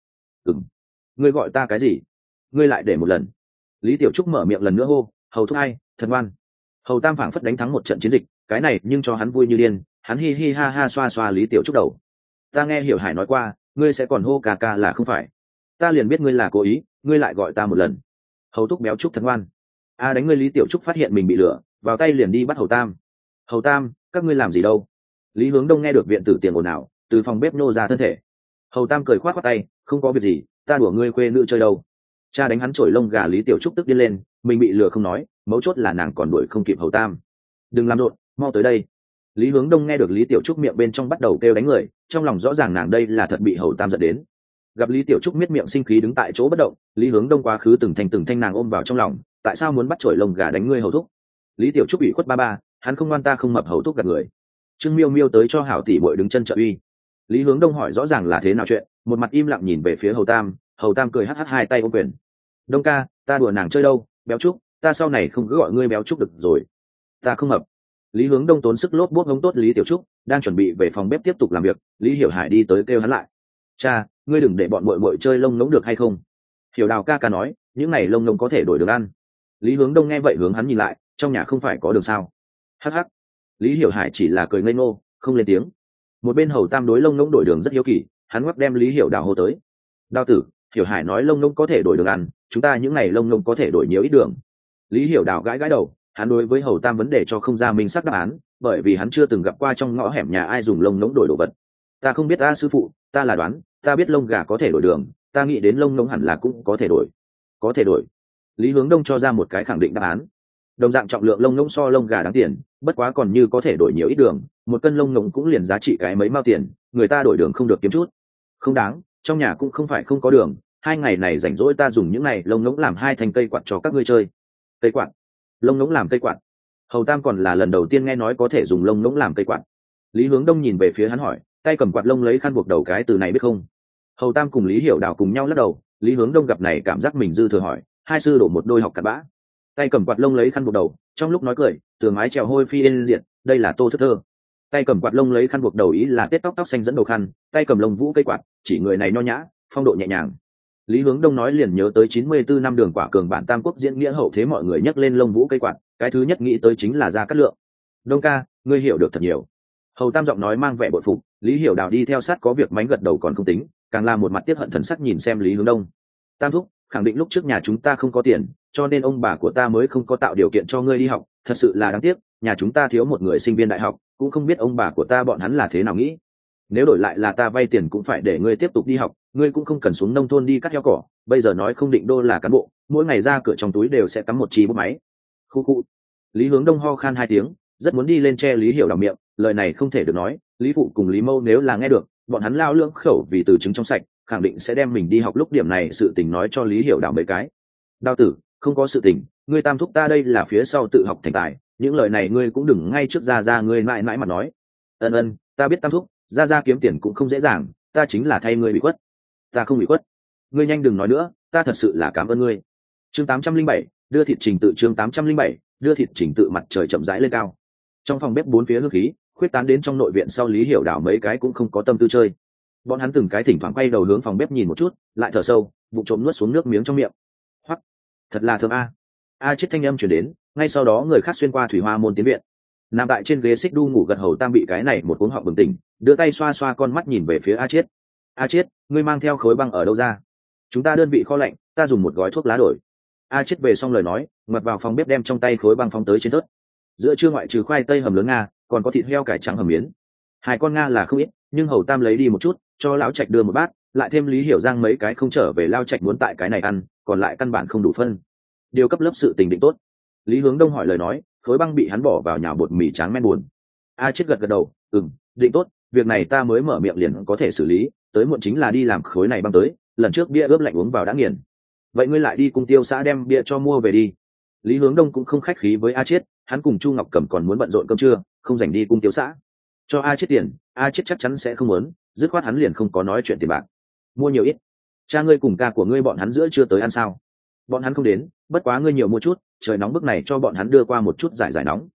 Ngươi gọi ta cái gì? Ngươi lại để một lần. Lý Tiểu Trúc mở miệng lần nữa hô, Hầu thúc hay, thật ngoan. Hầu Tam phảng phất đánh thắng một trận chiến dịch, cái này nhưng cho hắn vui như điên, hắn hi hi ha ha xoa xoa Lý Tiểu Trúc đầu. Ta nghe Hiểu Hải nói qua, ngươi sẽ còn hô ca ca là không phải? Ta liền biết ngươi là cố ý, ngươi lại gọi ta một lần. Hầu thúc béo Trúc thật ngoan. Đánh ngươi. Lý Tiểu Trúc phát hiện mình bị lừa, vào tay liền đi bắt Hầu Tam. Hầu Tam, các ngươi làm gì đâu? Lý Hướng Đông nghe được viện tử tiền ồn ào, từ phòng bếp nô ra thân thể. Hầu Tam cười khoát khoát tay, không có việc gì, ta đùa ngươi khuê nữ chơi đâu. Cha đánh hắn chổi lông gà. Lý Tiểu Trúc tức điên lên, mình bị lừa không nói, mấu chốt là nàng còn đuổi không kịp Hầu Tam. Đừng làm rộn, mau tới đây. Lý Hướng Đông nghe được Lý Tiểu Trúc miệng bên trong bắt đầu kêu đánh người, trong lòng rõ ràng nàng đây là thật bị Hầu Tam giận đến. Gặp Lý Tiểu Trúc miết miệng sinh khí đứng tại chỗ bất động, Lý Hướng Đông quá khứ từng thanh nàng ôm vào trong lòng, tại sao muốn bắt chổi lông gà đánh ngươi Hầu thúc? Lý Tiểu Trúc ủy khuất ba, hắn không ngoan ta không mập Hầu thúc gạt người. Trương Miêu Miêu tới cho hảo tỷ muội đứng chân trợ uy. Lý Hướng Đông hỏi rõ ràng là thế nào chuyện, một mặt im lặng nhìn về phía Hầu Tam cười hắt hai tay ôm quyền. Đông ca, ta đùa nàng chơi đâu, béo Trúc, ta sau này không cứ gọi ngươi béo Trúc được rồi. Ta không mập. Lý Hướng Đông tốn sức lốp bốp hống tốt Lý Tiểu Trúc, đang chuẩn bị về phòng bếp tiếp tục làm việc, Lý Hiểu Hải đi tới kêu hắn lại. Cha, ngươi đừng để bọn muội muội chơi lông ngỗng được hay không? Hiểu Đào ca ca nói, những này lông ngỗng có thể đổi được ăn. Lý Hướng Đông nghe vậy hướng hắn nhìn lại, trong nhà không phải có đường sao? Hắc hắc. Lý Hiểu Hải chỉ là cười ngây ngô, không lên tiếng. Một bên Hầu Tam đối lông ngỗng đổi đường rất hiếu kỳ, hắn ngoắc đem Lý Hiểu Đào hô tới. Đào tử, Hiểu Hải nói lông ngỗng có thể đổi đường ăn, chúng ta những này lông ngỗng có thể đổi nhiều ít đường. Lý Hiểu Đào gãi đầu, hắn đối với Hầu Tam vấn đề cho không ra minh xác đáp án, bởi vì hắn chưa từng gặp qua trong ngõ hẻm nhà ai dùng lông ngỗng đổi đồ vật. Ta không biết ta sư phụ, ta là đoán, ta biết lông gà có thể đổi đường, ta nghĩ đến lông ngỗng hẳn là cũng có thể đổi. Có thể đổi. Lý Hướng Đông cho ra một cái khẳng định đáp án. Đồng dạng trọng lượng lông ngỗng so lông gà đáng tiền, bất quá còn như có thể đổi nhiều ít đường, một cân lông ngỗng cũng liền giá trị cái mấy mao tiền, người ta đổi đường không được kiếm chút. Không đáng, trong nhà cũng không phải không có đường, 2 ngày này rảnh rỗi ta dùng những này lông ngỗng làm 2 thành cây quạt cho các ngươi chơi. Cây quạt? Lông ngỗng làm cây quạt? Hầu Tam còn là lần đầu tiên nghe nói có thể dùng lông ngỗng làm cây quạt. Lý Hướng Đông nhìn về phía hắn hỏi, tay cầm quạt lông lấy khăn buộc đầu cái từ này biết không? Hầu Tam cùng Lý Hiểu Đào cùng nhau lắc đầu. Lý Hướng Đông gặp này cảm giác mình dư thừa hỏi, hai sư đổ một đôi học cặn bã. Tay cầm quạt lông lấy khăn buộc đầu, trong lúc nói cười, tường mái trèo hôi phi yên diện, đây là Tô Thức Thơ. Tay cầm quạt lông lấy khăn buộc đầu ý là tết tóc xanh dẫn đầu khăn, tay cầm lông vũ cây quạt, chỉ người này nho nhã, phong độ nhẹ nhàng. Lý Hướng Đông nói liền nhớ tới 94 năm Đường Quả Cường bản Tam Quốc diễn nghĩa hậu thế mọi người nhắc lên lông vũ cây quạt, cái thứ nhất nghĩ tới chính là Gia Cát Lượng. Đông ca, ngươi hiểu được thật nhiều. Hầu Tam giọng nói mang vẻ bội phục, Lý Hiểu Đào đi theo sát có việc mánh gật đầu còn không tính, càng là một mặt tiếc hận thần sắc nhìn xem Lý Hướng Đông. Tam thúc, khẳng định lúc trước nhà chúng ta không có tiền, cho nên ông bà của ta mới không có tạo điều kiện cho ngươi đi học, thật sự là đáng tiếc, nhà chúng ta thiếu một người sinh viên đại học, cũng không biết ông bà của ta bọn hắn là thế nào nghĩ. Nếu đổi lại là ta vay tiền cũng phải để ngươi tiếp tục đi học, ngươi cũng không cần xuống nông thôn đi cắt heo cỏ, bây giờ nói không định đô là cán bộ, mỗi ngày ra cửa trong túi đều sẽ cắm một chi bút máy. Khu khu. Lý Hướng Đông ho khan 2 tiếng, rất muốn đi lên che Lý Hiểu Đào miệng, lời này không thể được nói, Lý phụ cùng Lý Mâu nếu là nghe được, bọn hắn lao lưỡng khẩu vì từ chứng trong sạch, khẳng định sẽ đem mình đi học lúc điểm này sự tình nói cho Lý Hiểu Đào mấy cái. Đào tử, không có sự tình, ngươi Tam thúc ta đây là phía sau tự học thành tài, những lời này ngươi cũng đừng ngay trước ra ngươi mãi mãi mà nói. Ân, ta biết Tam thúc, ra kiếm tiền cũng không dễ dàng, ta chính là thay ngươi bị khuất. Ta không bị khuất. Ngươi nhanh đừng nói nữa, ta thật sự là cảm ơn ngươi. Chương 807, đưa thịt trình tự. Chương 807, đưa thịt trình tự. Mặt trời chậm rãi lên cao. Trong phòng bếp bốn phía hương khí khuyết tán đến trong nội viện, sau Lý Hiểu Đào mấy cái cũng không có tâm tư chơi. Bọn hắn từng cái thỉnh thoảng quay đầu hướng phòng bếp nhìn một chút, lại thở sâu, bụng trộm nuốt xuống nước miếng trong miệng. Hoắc, thật là thơm a. Chết thanh âm truyền đến, ngay sau đó người khác xuyên qua thủy hoa môn tiến viện. Nằm tại trên ghế xích đu ngủ gật Hầu Tam bị cái này một cuống họng bừng tỉnh, đưa tay xoa xoa con mắt nhìn về phía A Chiết. A Chiết, ngươi mang theo khối băng ở đâu ra? Chúng ta đơn vị kho lạnh, ta dùng một gói thuốc lá đổi. A Chiết về xong lời nói, ngoặt vào phòng bếp đem trong tay khối băng phóng tới trên thớt. Giữa trưa ngoại trừ khoai tây hầm lớn nga, còn có thịt heo cải trắng hầm miến. 2 con nga là không ít, nhưng Hầu Tam lấy đi một chút, cho lão Trạch đưa một bát, lại thêm Lý Hiểu Giang mấy cái không trở về lao Trạch muốn tại cái này ăn, còn lại căn bản không đủ phân. Điều cấp lớp sự tình định tốt. Lý Hướng Đông hỏi lời nói, khối băng bị hắn bỏ vào nhào bột mì tráng men buồn. A Chiết gật đầu, định tốt, việc này ta mới mở miệng liền có thể xử lý, tới muộn chính là đi làm khối này băng tới, lần trước bia ướp lạnh uống vào đã nghiền. Vậy ngươi lại đi cung tiêu xã đem bia cho mua về đi. Lý Hướng Đông cũng không khách khí với A Chiết, hắn cùng Chu Ngọc Cẩm còn muốn bận rộn cơm trưa, không dành đi cung tiêu xã. Cho A Chiết tiền, A Chiết chắc chắn sẽ không muốn, dứt khoát hắn liền không có nói chuyện tiền bạc. Mua nhiều ít. Cha ngươi cùng ca của ngươi bọn hắn giữa chưa tới ăn sao? Bọn hắn không đến, bất quá ngươi nhiều mua chút, trời nóng bức này cho bọn hắn đưa qua một chút giải nóng.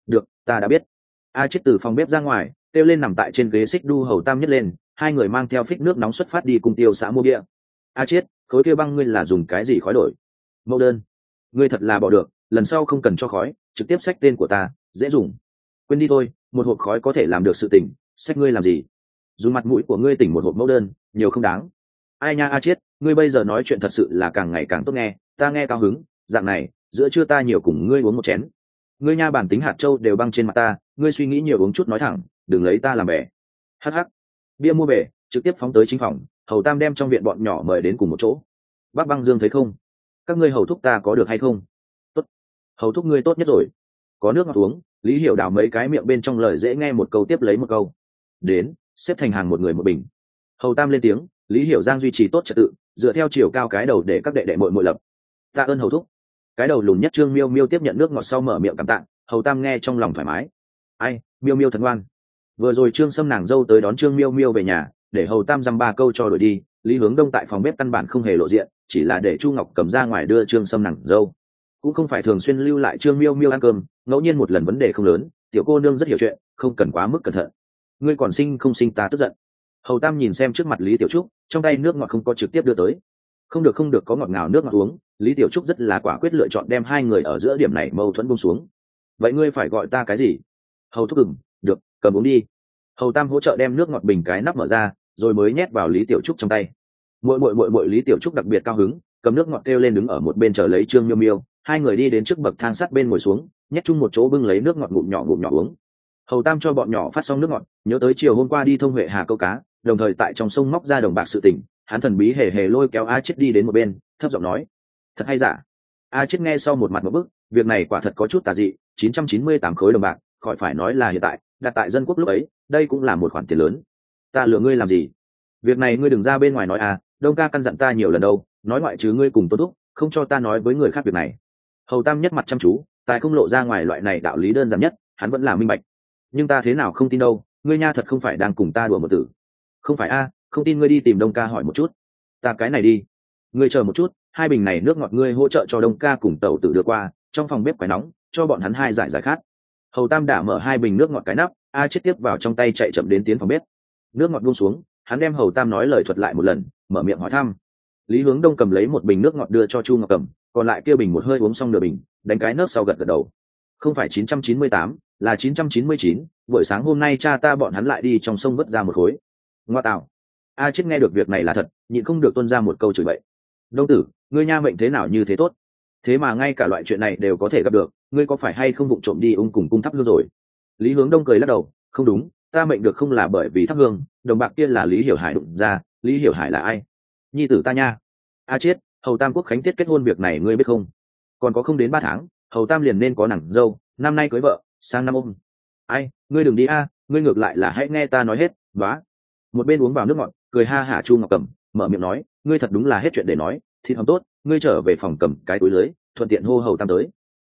được, ta đã biết. A chết từ phòng bếp ra ngoài, kêu lên nằm tại trên ghế xích đu hầu tam nhất lên, hai người mang theo phích nước nóng xuất phát đi cùng tiêu xã mua bia. A chết, khối kia băng ngươi là dùng cái gì khói đổi? Mẫu đơn. Ngươi thật là bỏ được, lần sau không cần cho khói, trực tiếp xách tên của ta, dễ dùng. Quên đi thôi, một hộp khói có thể làm được sự tỉnh, xách ngươi làm gì? Dùng mặt mũi của ngươi tỉnh một hộp mẫu đơn, nhiều không đáng. Ai nha A chết, ngươi bây giờ nói chuyện thật sự là càng ngày càng tốt nghe, ta nghe cao hứng. Dạng này, giữa trưa ta nhiều cùng ngươi uống một chén. Ngươi nha bản tính hạt châu đều băng trên mặt ta, ngươi suy nghĩ nhiều uống chút nói thẳng, đừng lấy ta làm bè. Hắc hắc. Bia mua bể, trực tiếp phóng tới chính phòng, hầu tam đem trong viện bọn nhỏ mời đến cùng một chỗ. Bác Băng Dương thấy không? Các ngươi hầu thúc ta có được hay không? Tốt. Hầu thúc ngươi tốt nhất rồi. Có nước ngọt uống. Lý Hiểu đào mấy cái miệng bên trong lời dễ nghe một câu tiếp lấy một câu. Đến, xếp thành hàng một người một bình. Hầu tam lên tiếng, Lý Hiểu Giang duy trì tốt trật tự, dựa theo chiều cao cái đầu để các đệ đệ muội muội lập. Tạ ơn hầu thúc. Cái đầu lùn nhất Trương Miêu Miêu tiếp nhận nước ngọt sau mở miệng cảm tạ, hầu tam nghe trong lòng thoải mái. Ai, Miêu Miêu thật ngoan. Vừa rồi Trương Sâm nàng dâu tới đón Trương Miêu Miêu về nhà, để hầu tam dăm ba câu cho đổi đi. Lý Hướng Đông tại phòng bếp căn bản không hề lộ diện, chỉ là để Chu Ngọc cầm ra ngoài đưa Trương Sâm nàng dâu, cũng không phải thường xuyên lưu lại Trương Miêu Miêu ăn cơm, ngẫu nhiên một lần vấn đề không lớn, tiểu cô nương rất hiểu chuyện, không cần quá mức cẩn thận. Ngươi còn sinh không sinh ta tức giận. Hầu tam nhìn xem trước mặt Lý Tiểu Trúc, trong tay nước ngọt không có trực tiếp đưa tới. Không được không được, có ngọt ngào nước ngọt uống. Lý Tiểu Trúc rất là quả quyết lựa chọn đem hai người ở giữa điểm này mâu thuẫn buông xuống. Vậy ngươi phải gọi ta cái gì? Hầu thúc ừng, được, cầm uống đi. Hầu tam hỗ trợ đem nước ngọt bình cái nắp mở ra, rồi mới nhét vào Lý Tiểu Trúc trong tay. Muội Lý Tiểu Trúc đặc biệt cao hứng, cầm nước ngọt kêu lên đứng ở một bên chờ lấy Trương Miêu Miêu. Hai người đi đến trước bậc thang sắt bên ngồi xuống, nhét chung một chỗ bưng lấy nước ngọt ngụm nhỏ uống. Hầu tam cho bọn nhỏ phát xong nước ngọt, nhớ tới chiều hôm qua đi thông Huệ Hà câu cá, đồng thời tại trong sông móc ra đồng bạc sự tình, hắn thần bí hề hề lôi kéo A Chết đi đến một bên, thấp giọng nói: thật hay giả? A Chết nghe sau một mặt một bức, việc này quả thật có chút tà dị. 998 khối đồng bạc, khỏi phải nói là hiện tại, đặt tại dân quốc lúc ấy, đây cũng là một khoản tiền lớn. Ta lừa ngươi làm gì? Việc này ngươi đừng ra bên ngoài nói à, Đông ca căn dặn ta nhiều lần đâu, nói ngoại trừ ngươi cùng Tôn Thúc, không cho ta nói với người khác việc này. Hầu tam nhất mặt chăm chú, tài không lộ ra ngoài loại này đạo lý đơn giản nhất, hắn vẫn là minh bạch. Nhưng ta thế nào không tin đâu, ngươi nha thật không phải đang cùng ta đùa một tử. Không phải a, không tin ngươi đi tìm Đông ca hỏi một chút. Ta cái này đi. Ngươi chờ một chút, hai bình này nước ngọt ngươi hỗ trợ cho Đông ca cùng tẩu tử đưa qua, trong phòng bếp quái nóng, cho bọn hắn hai giải khát. Hầu tam đã mở hai bình nước ngọt cái nắp, A Chết tiếp vào trong tay chạy chậm đến tiến phòng bếp. Nước ngọt buông xuống, hắn đem hầu tam nói lời thuật lại một lần, mở miệng hỏi thăm. Lý Hướng Đông cầm lấy một bình nước ngọt đưa cho Chu Ngọc Cầm, còn lại kia bình một hơi uống xong nửa bình, đánh cái nấc sau gật gật đầu. Không phải 998, là 999, buổi sáng hôm nay cha ta bọn hắn lại đi trong sông vớt ra một khối. Ngoa tạo. A Chết nghe được việc này là thật, nhịn không được tuôn ra một câu chửi bậy. Đông tử, ngươi nha mệnh thế nào như thế tốt? Thế mà ngay cả loại chuyện này đều có thể gặp được, ngươi có phải hay không vụng trộm đi ung cùng cung thắp hương rồi? Lý Hướng Đông cười lắc đầu, không đúng, ta mệnh được không là bởi vì thắp hương, đồng bạc kia là Lý Hiểu Hải đụng ra. Lý Hiểu Hải là ai? Nhi tử ta nha. A Chết, hầu tam quốc khánh tiết kết hôn việc này ngươi biết không? Còn có không đến 3 tháng, hầu tam liền nên có nàng dâu, năm nay cưới vợ, sang năm ôm. Ai, ngươi đừng đi a, ngươi ngược lại là hãy nghe ta nói hết. Đó. Một bên uống vào nước ngọt, cười ha hả Chu Ngọc Cẩm, mở miệng nói, ngươi thật đúng là hết chuyện để nói, thịt hầm tốt, ngươi trở về phòng cầm cái túi lưới, thuận tiện hô hầu tam tới.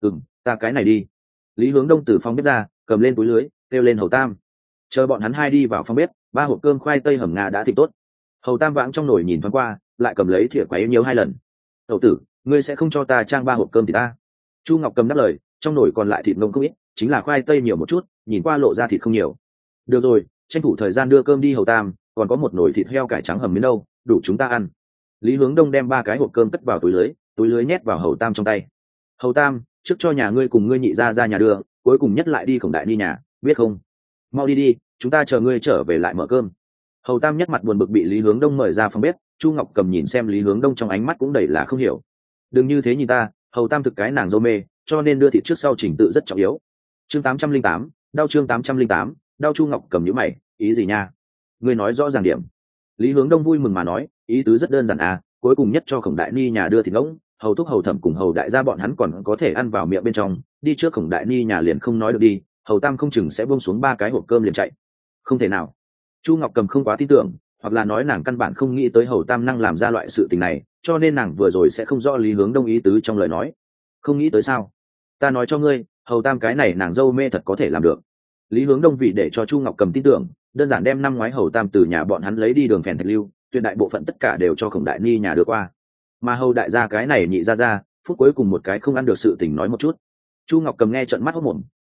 Ta cái này đi. Lý Hướng Đông từ phòng bếp ra, cầm lên túi lưới, kêu lên hầu tam. Chờ bọn hắn hai đi vào phòng bếp, 3 hộp cơm khoai tây hầm ngà đã thịt tốt. Hầu tam vãng trong nồi nhìn thoáng qua, lại cầm lấy thìa quấy nhiều 2 lần. Tẩu tử, ngươi sẽ không cho ta trang 3 hộp cơm thì ta? Chu Ngọc Cầm đáp lời, trong nồi còn lại thịt ngông không ít, chính là khoai tây nhiều một chút, nhìn qua lộ ra thịt không nhiều. Được rồi, tranh thủ thời gian đưa cơm đi hầu tam, còn có một nồi thịt heo cải trắng hầm miếng đâu, đủ chúng ta ăn. Lý Hướng Đông đem 3 cái hộp cơm cất vào túi lưới nhét vào hầu tam trong tay. Hầu tam, trước cho nhà ngươi cùng ngươi nhị ra nhà đưa, cuối cùng nhất lại đi Khổng Đại đi nhà, biết không? Mau đi đi, chúng ta chờ ngươi trở về lại mở cơm. Hầu tam nhất mặt buồn bực bị Lý Hướng Đông mời ra phòng bếp. Chu Ngọc Cầm nhìn xem Lý Hướng Đông trong ánh mắt cũng đầy là không hiểu. Đừng như thế nhìn ta, hầu tam thực cái nàng dâu mê, cho nên đưa thịt trước sau trình tự rất trọng yếu. Chương 808, đau chương 808, đau. Chu Ngọc Cầm nhíu mày, ý gì nha? Ngươi nói rõ ràng điểm. Lý Hướng Đông vui mừng mà nói, ý tứ rất đơn giản à, cuối cùng nhất cho Khổng Đại Ni nhà đưa thịt ngỗng, hầu thúc hầu thẩm cùng hầu đại gia bọn hắn còn có thể ăn vào miệng bên trong, đi trước Khổng Đại Ni nhà liền không nói được đi, hầu tam không chừng sẽ buông xuống 3 cái hộp cơm liền chạy. Không thể nào. Chu Ngọc Cầm không quá tin tưởng, hoặc là nói nàng căn bản không nghĩ tới hầu tam năng làm ra loại sự tình này, cho nên nàng vừa rồi sẽ không rõ Lý Hướng Đông ý tứ trong lời nói. Không nghĩ tới sao? Ta nói cho ngươi, hầu tam cái này nàng dâu mê thật có thể làm được. Lý Hướng Đông vì để cho Chu Ngọc Cầm tin tưởng, đơn giản đem năm ngoái hầu tam từ nhà bọn hắn lấy đi đường phèn thạch lưu, tuyệt đại bộ phận tất cả đều cho Khổng Đại Ni nhà đưa qua. Mà hầu đại gia cái này nhị ra phút cuối cùng một cái không ăn được sự tình nói một chút. Chu Ngọc Cầm nghe trợn mắt hốt mồm,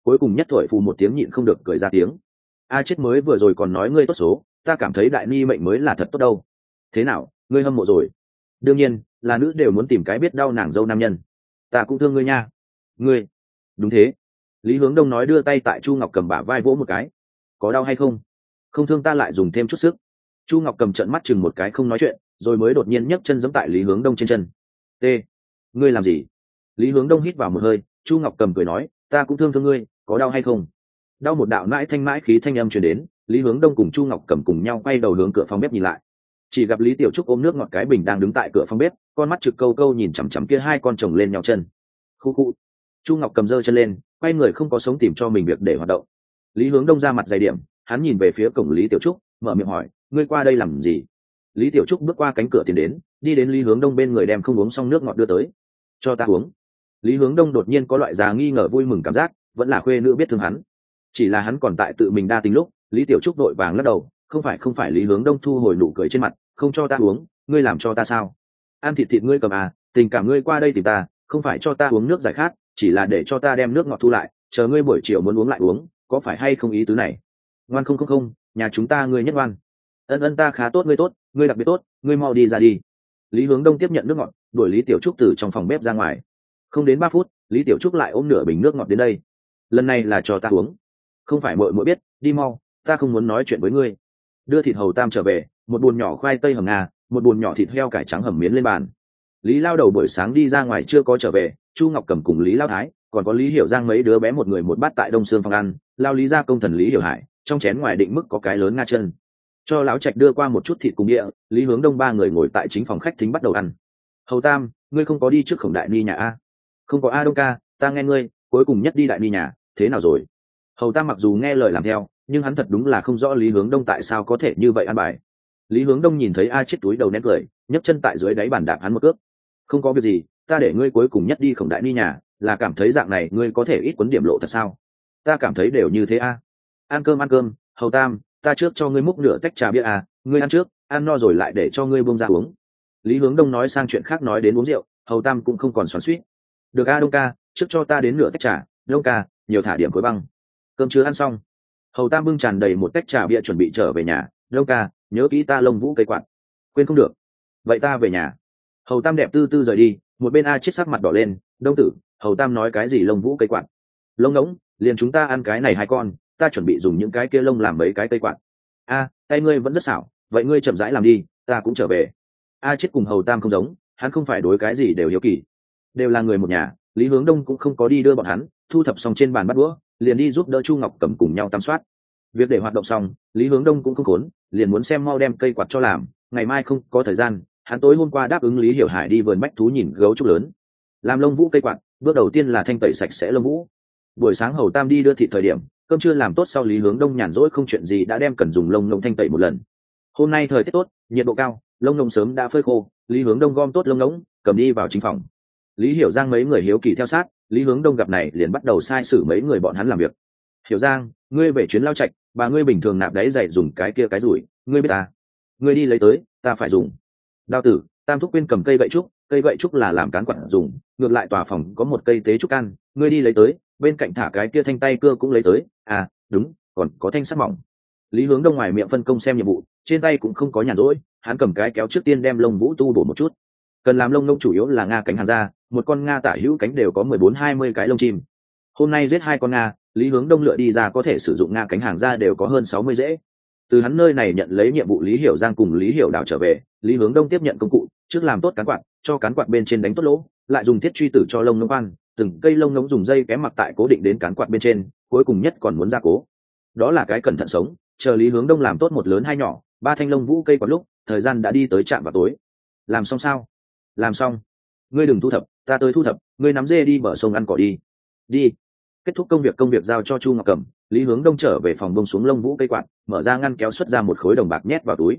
cuối cùng nhất thổi phù một tiếng nhịn không được cười ra tiếng. A chết mới vừa rồi còn nói ngươi tốt số, ta cảm thấy đại ni mệnh mới là thật tốt đâu. Thế nào, ngươi hâm mộ rồi? Đương nhiên là nữ đều muốn tìm cái biết đau nàng dâu nam nhân. Ta cũng thương ngươi nha. Ngươi? Đúng thế. Lý Hướng Đông nói, đưa tay tại Chu Ngọc Cầm bả vai vỗ một cái. Có đau hay không? Không thương ta lại dùng thêm chút sức. Chu Ngọc Cầm trợn mắt chừng một cái không nói chuyện, rồi mới đột nhiên nhấc chân giẫm tại Lý Hướng Đông trên chân. T. Ngươi làm gì? Lý Hướng Đông hít vào một hơi. Chu Ngọc Cầm cười nói, ta cũng thương ngươi, có đau hay không? Đau. Một đạo mãi khí thanh âm truyền đến. Lý Hướng Đông cùng Chu Ngọc Cầm cùng nhau quay đầu hướng cửa phòng bếp nhìn lại, chỉ gặp Lý Tiểu Trúc ôm nước ngọt cái bình đang đứng tại cửa phòng bếp, con mắt trực câu câu nhìn chằm chằm kia hai con chồng lên nhau chân. Khu khu. Chu Ngọc Cầm giơ chân lên, quay người không có sống tìm cho mình việc để hoạt động. Lý Hướng Đông ra mặt dày điểm, hắn nhìn về phía cổng Lý Tiểu Trúc, mở miệng hỏi, ngươi qua đây làm gì? Lý Tiểu Trúc bước qua cánh cửa tiến đến, đi đến Lý Hướng Đông bên người đem không uống xong nước ngọt đưa tới. Cho ta uống. Lý Hướng Đông đột nhiên có loại già nghi ngờ vui mừng cảm giác, vẫn là khuê nữ biết thương hắn. Chỉ là hắn còn tại tự mình đa tình lúc, Lý Tiểu Trúc đội vàng lắc đầu, không phải. Lý Hướng Đông thu hồi nụ cười trên mặt, không cho ta uống, ngươi làm cho ta sao? Ăn thịt ngươi cầm à, tình cảm ngươi qua đây tìm ta, không phải cho ta uống nước giải khát, chỉ là để cho ta đem nước ngọt thu lại, chờ ngươi buổi chiều muốn uống lại uống, có phải hay không ý tứ này? Ngoan không, nhà chúng ta ngươi nhất ngoan. Ân ta khá tốt, ngươi đặc biệt tốt, ngươi mau đi ra đi. Lý Hướng Đông tiếp nhận nước ngọt, đuổi Lý Tiểu Trúc từ trong phòng bếp ra ngoài. Không đến 3 phút, Lý Tiểu Trúc lại ôm nửa bình nước ngọt đến đây. Lần này là cho ta uống. Không phải muội biết, đi mau, ta không muốn nói chuyện với ngươi. Đưa thịt hầu tam trở về, một bùn nhỏ khoai tây hầm ngà, một bùn nhỏ thịt heo cải trắng hầm miến lên bàn. Lý Lao Đầu buổi sáng đi ra ngoài chưa có trở về, Chu Ngọc Cầm cùng Lý Lao Thái, còn có Lý Hiểu Giang mấy đứa bé một người một bát tại Đông Sương phòng ăn. Lao Lý gia công thần Lý Hiểu Hải, trong chén ngoài định mức có cái lớn nga chân. Cho lão Trạch đưa qua một chút thịt cùng địa, Lý Hướng Đông ba người ngồi tại chính phòng khách thính bắt đầu ăn. Hầu tam, ngươi không có đi trước Khổng Đại Ni nhà a? Không có a Đông ca, ta nghe ngươi, cuối cùng nhất đi Đại Ni nhà, thế nào rồi? Hầu tam mặc dù nghe lời làm theo, nhưng hắn thật đúng là không rõ Lý Hướng Đông tại sao có thể như vậy ăn bài. Lý Hướng Đông nhìn thấy A chết túi đầu nét cười, nhấc chân tại dưới đáy bàn đạp hắn một cước. Không có việc gì, ta để ngươi cuối cùng nhất đi Khổng Đại Ni nhà, là cảm thấy dạng này ngươi có thể ít quấn điểm lộ thật sao? Ta cảm thấy đều như thế a. Ăn cơm, Hầu tam, ta trước cho ngươi múc nửa tách trà bia à, ngươi ăn trước, ăn no rồi lại để cho ngươi buông ra uống. Lý Hướng Đông nói sang chuyện khác, nói đến uống rượu, Hầu tam cũng không còn xoắn xuýt. Được a Đông ca, trước cho ta đến nửa tách trà, Đông ca, nhiều thả điểm khối băng. Cơm chưa ăn xong, Hầu tam bưng tràn đầy một tách trà bia chuẩn bị trở về nhà. Đông ca, nhớ kỹ ta lông vũ cây quạt. Quên không được. Vậy ta về nhà. Hầu tam đẹp tư tư rời đi, một bên A chết sắc mặt đỏ lên. Đông tử, Hầu tam nói cái gì lông vũ cây quạt? Lông ngỗng, liền chúng ta ăn cái này hai con, ta chuẩn bị dùng những cái kia lông làm mấy cái cây quạt. A, tay ngươi vẫn rất xảo, vậy ngươi chậm rãi làm đi, ta cũng trở về. A chết cùng Hầu tam không giống, hắn không phải đối cái gì đều hiếu kỳ, đều là người một nhà. Lý Hướng Đông cũng không có đi đưa bọn hắn, thu thập xong trên bàn bắt đũa, liền đi giúp đỡ Chu Ngọc Cầm cùng nhau tăm soát. Việc để hoạt động xong, Lý Hướng Đông cũng không khốn, liền muốn xem mau đem cây quạt cho làm, ngày mai không có thời gian. Hắn tối hôm qua đáp ứng Lý Hiểu Hải đi vườn bách thú nhìn gấu trúc lớn, làm lông vũ cây quạt. Bước đầu tiên là thanh tẩy sạch sẽ lông vũ. Buổi sáng Hầu tam đi đưa thịt thời điểm, cơm chưa làm tốt sau, Lý Hướng Đông nhàn rỗi không chuyện gì đã đem cần dùng lông ngỗng thanh tẩy một lần. Hôm nay thời tiết tốt, nhiệt độ cao, lông ngỗng sớm đã phơi khô. Lý Hướng Đông gom tốt lông ngỗng, cầm đi vào chính phòng. Lý Hiểu Giang mấy người hiếu kỳ theo sát, Lý Hướng Đông gặp này liền bắt đầu sai sử mấy người bọn hắn làm việc. Hiểu Giang, ngươi về chuyến Lao Trạch, bà ngươi bình thường nạp đáy giày dùng cái kia cái rủi, ngươi biết ta. Ngươi đi lấy tới, ta phải dùng. Đao tử, Tam thúc quên cầm cây gậy trúc là làm cán quạt dùng, ngược lại tòa phòng có một cây tế trúc can, ngươi đi lấy tới, bên cạnh thả cái kia thanh tay cưa cũng lấy tới. À đúng, còn có thanh sắt mỏng. Lý Hướng Đông ngoài miệng phân công xem nhiệm vụ, trên tay cũng không có nhàn rỗi, hắn cầm cái kéo trước tiên đem lông vũ tu bổ một chút. Cần làm lông ngỗng chủ yếu là nga cánh hàng ra, một con nga tả hữu cánh đều có 14-20 cái lông chim. Hôm nay giết 2 con nga, Lý Hướng Đông lựa đi ra có thể sử dụng nga cánh hàng ra đều có hơn 60 rễ. Từ hắn nơi này nhận lấy nhiệm vụ, Lý Hiểu Giang cùng Lý Hiểu Đào trở về, Lý Hướng Đông tiếp nhận công cụ, trước làm tốt cán quạt, cho cán quạt bên trên đánh tốt lỗ, lại dùng thiết truy tử cho lông ngỗng ăn, từng cây lông ngỗng dùng dây kém mặc tại cố định đến cán quạt bên trên, cuối cùng nhất còn muốn gia cố. Đó là cái cẩn thận sống. Chờ Lý Hướng Đông làm tốt 1 lớn 2 nhỏ, 3 thanh lông vũ cây quạt lúc, thời gian đã đi tới trạm vào tối. Làm xong sao? Làm xong. Ngươi đừng thu thập, ta tới thu thập, ngươi nắm dê đi bờ sông ăn cỏ đi. Đi. Kết thúc công việc giao cho Chu Ngọc Cẩm, Lý Hướng Đông trở về phòng bông xuống lông vũ cây quạt, mở ra ngăn kéo xuất ra một khối đồng bạc nhét vào túi.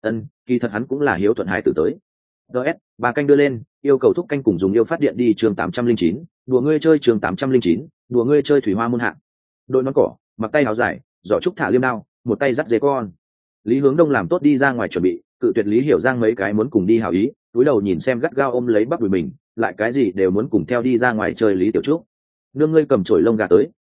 Kỳ thật hắn cũng là hiếu thuận hài tử tới. DS, bà canh đưa lên, yêu cầu thúc canh cùng dùng yêu phát điện đi chương 809, đùa ngươi chơi chương 809, đùa ngươi chơi thủy hoa môn hạ. Đội nón cỏ, mặc tay áo dài, giỏ trúc thả liêm đao, một tay dắt dế con. Lý Hướng Đông làm tốt đi ra ngoài chuẩn bị, cự tuyệt Lý Hiểu Giang mấy cái muốn cùng đi hảo ý, túi đầu nhìn xem gắt gao ôm lấy bắp đùi mình, lại cái gì đều muốn cùng theo đi ra ngoài chơi Lý Tiểu Trúc. Nương ngươi cầm chổi lông gà tới,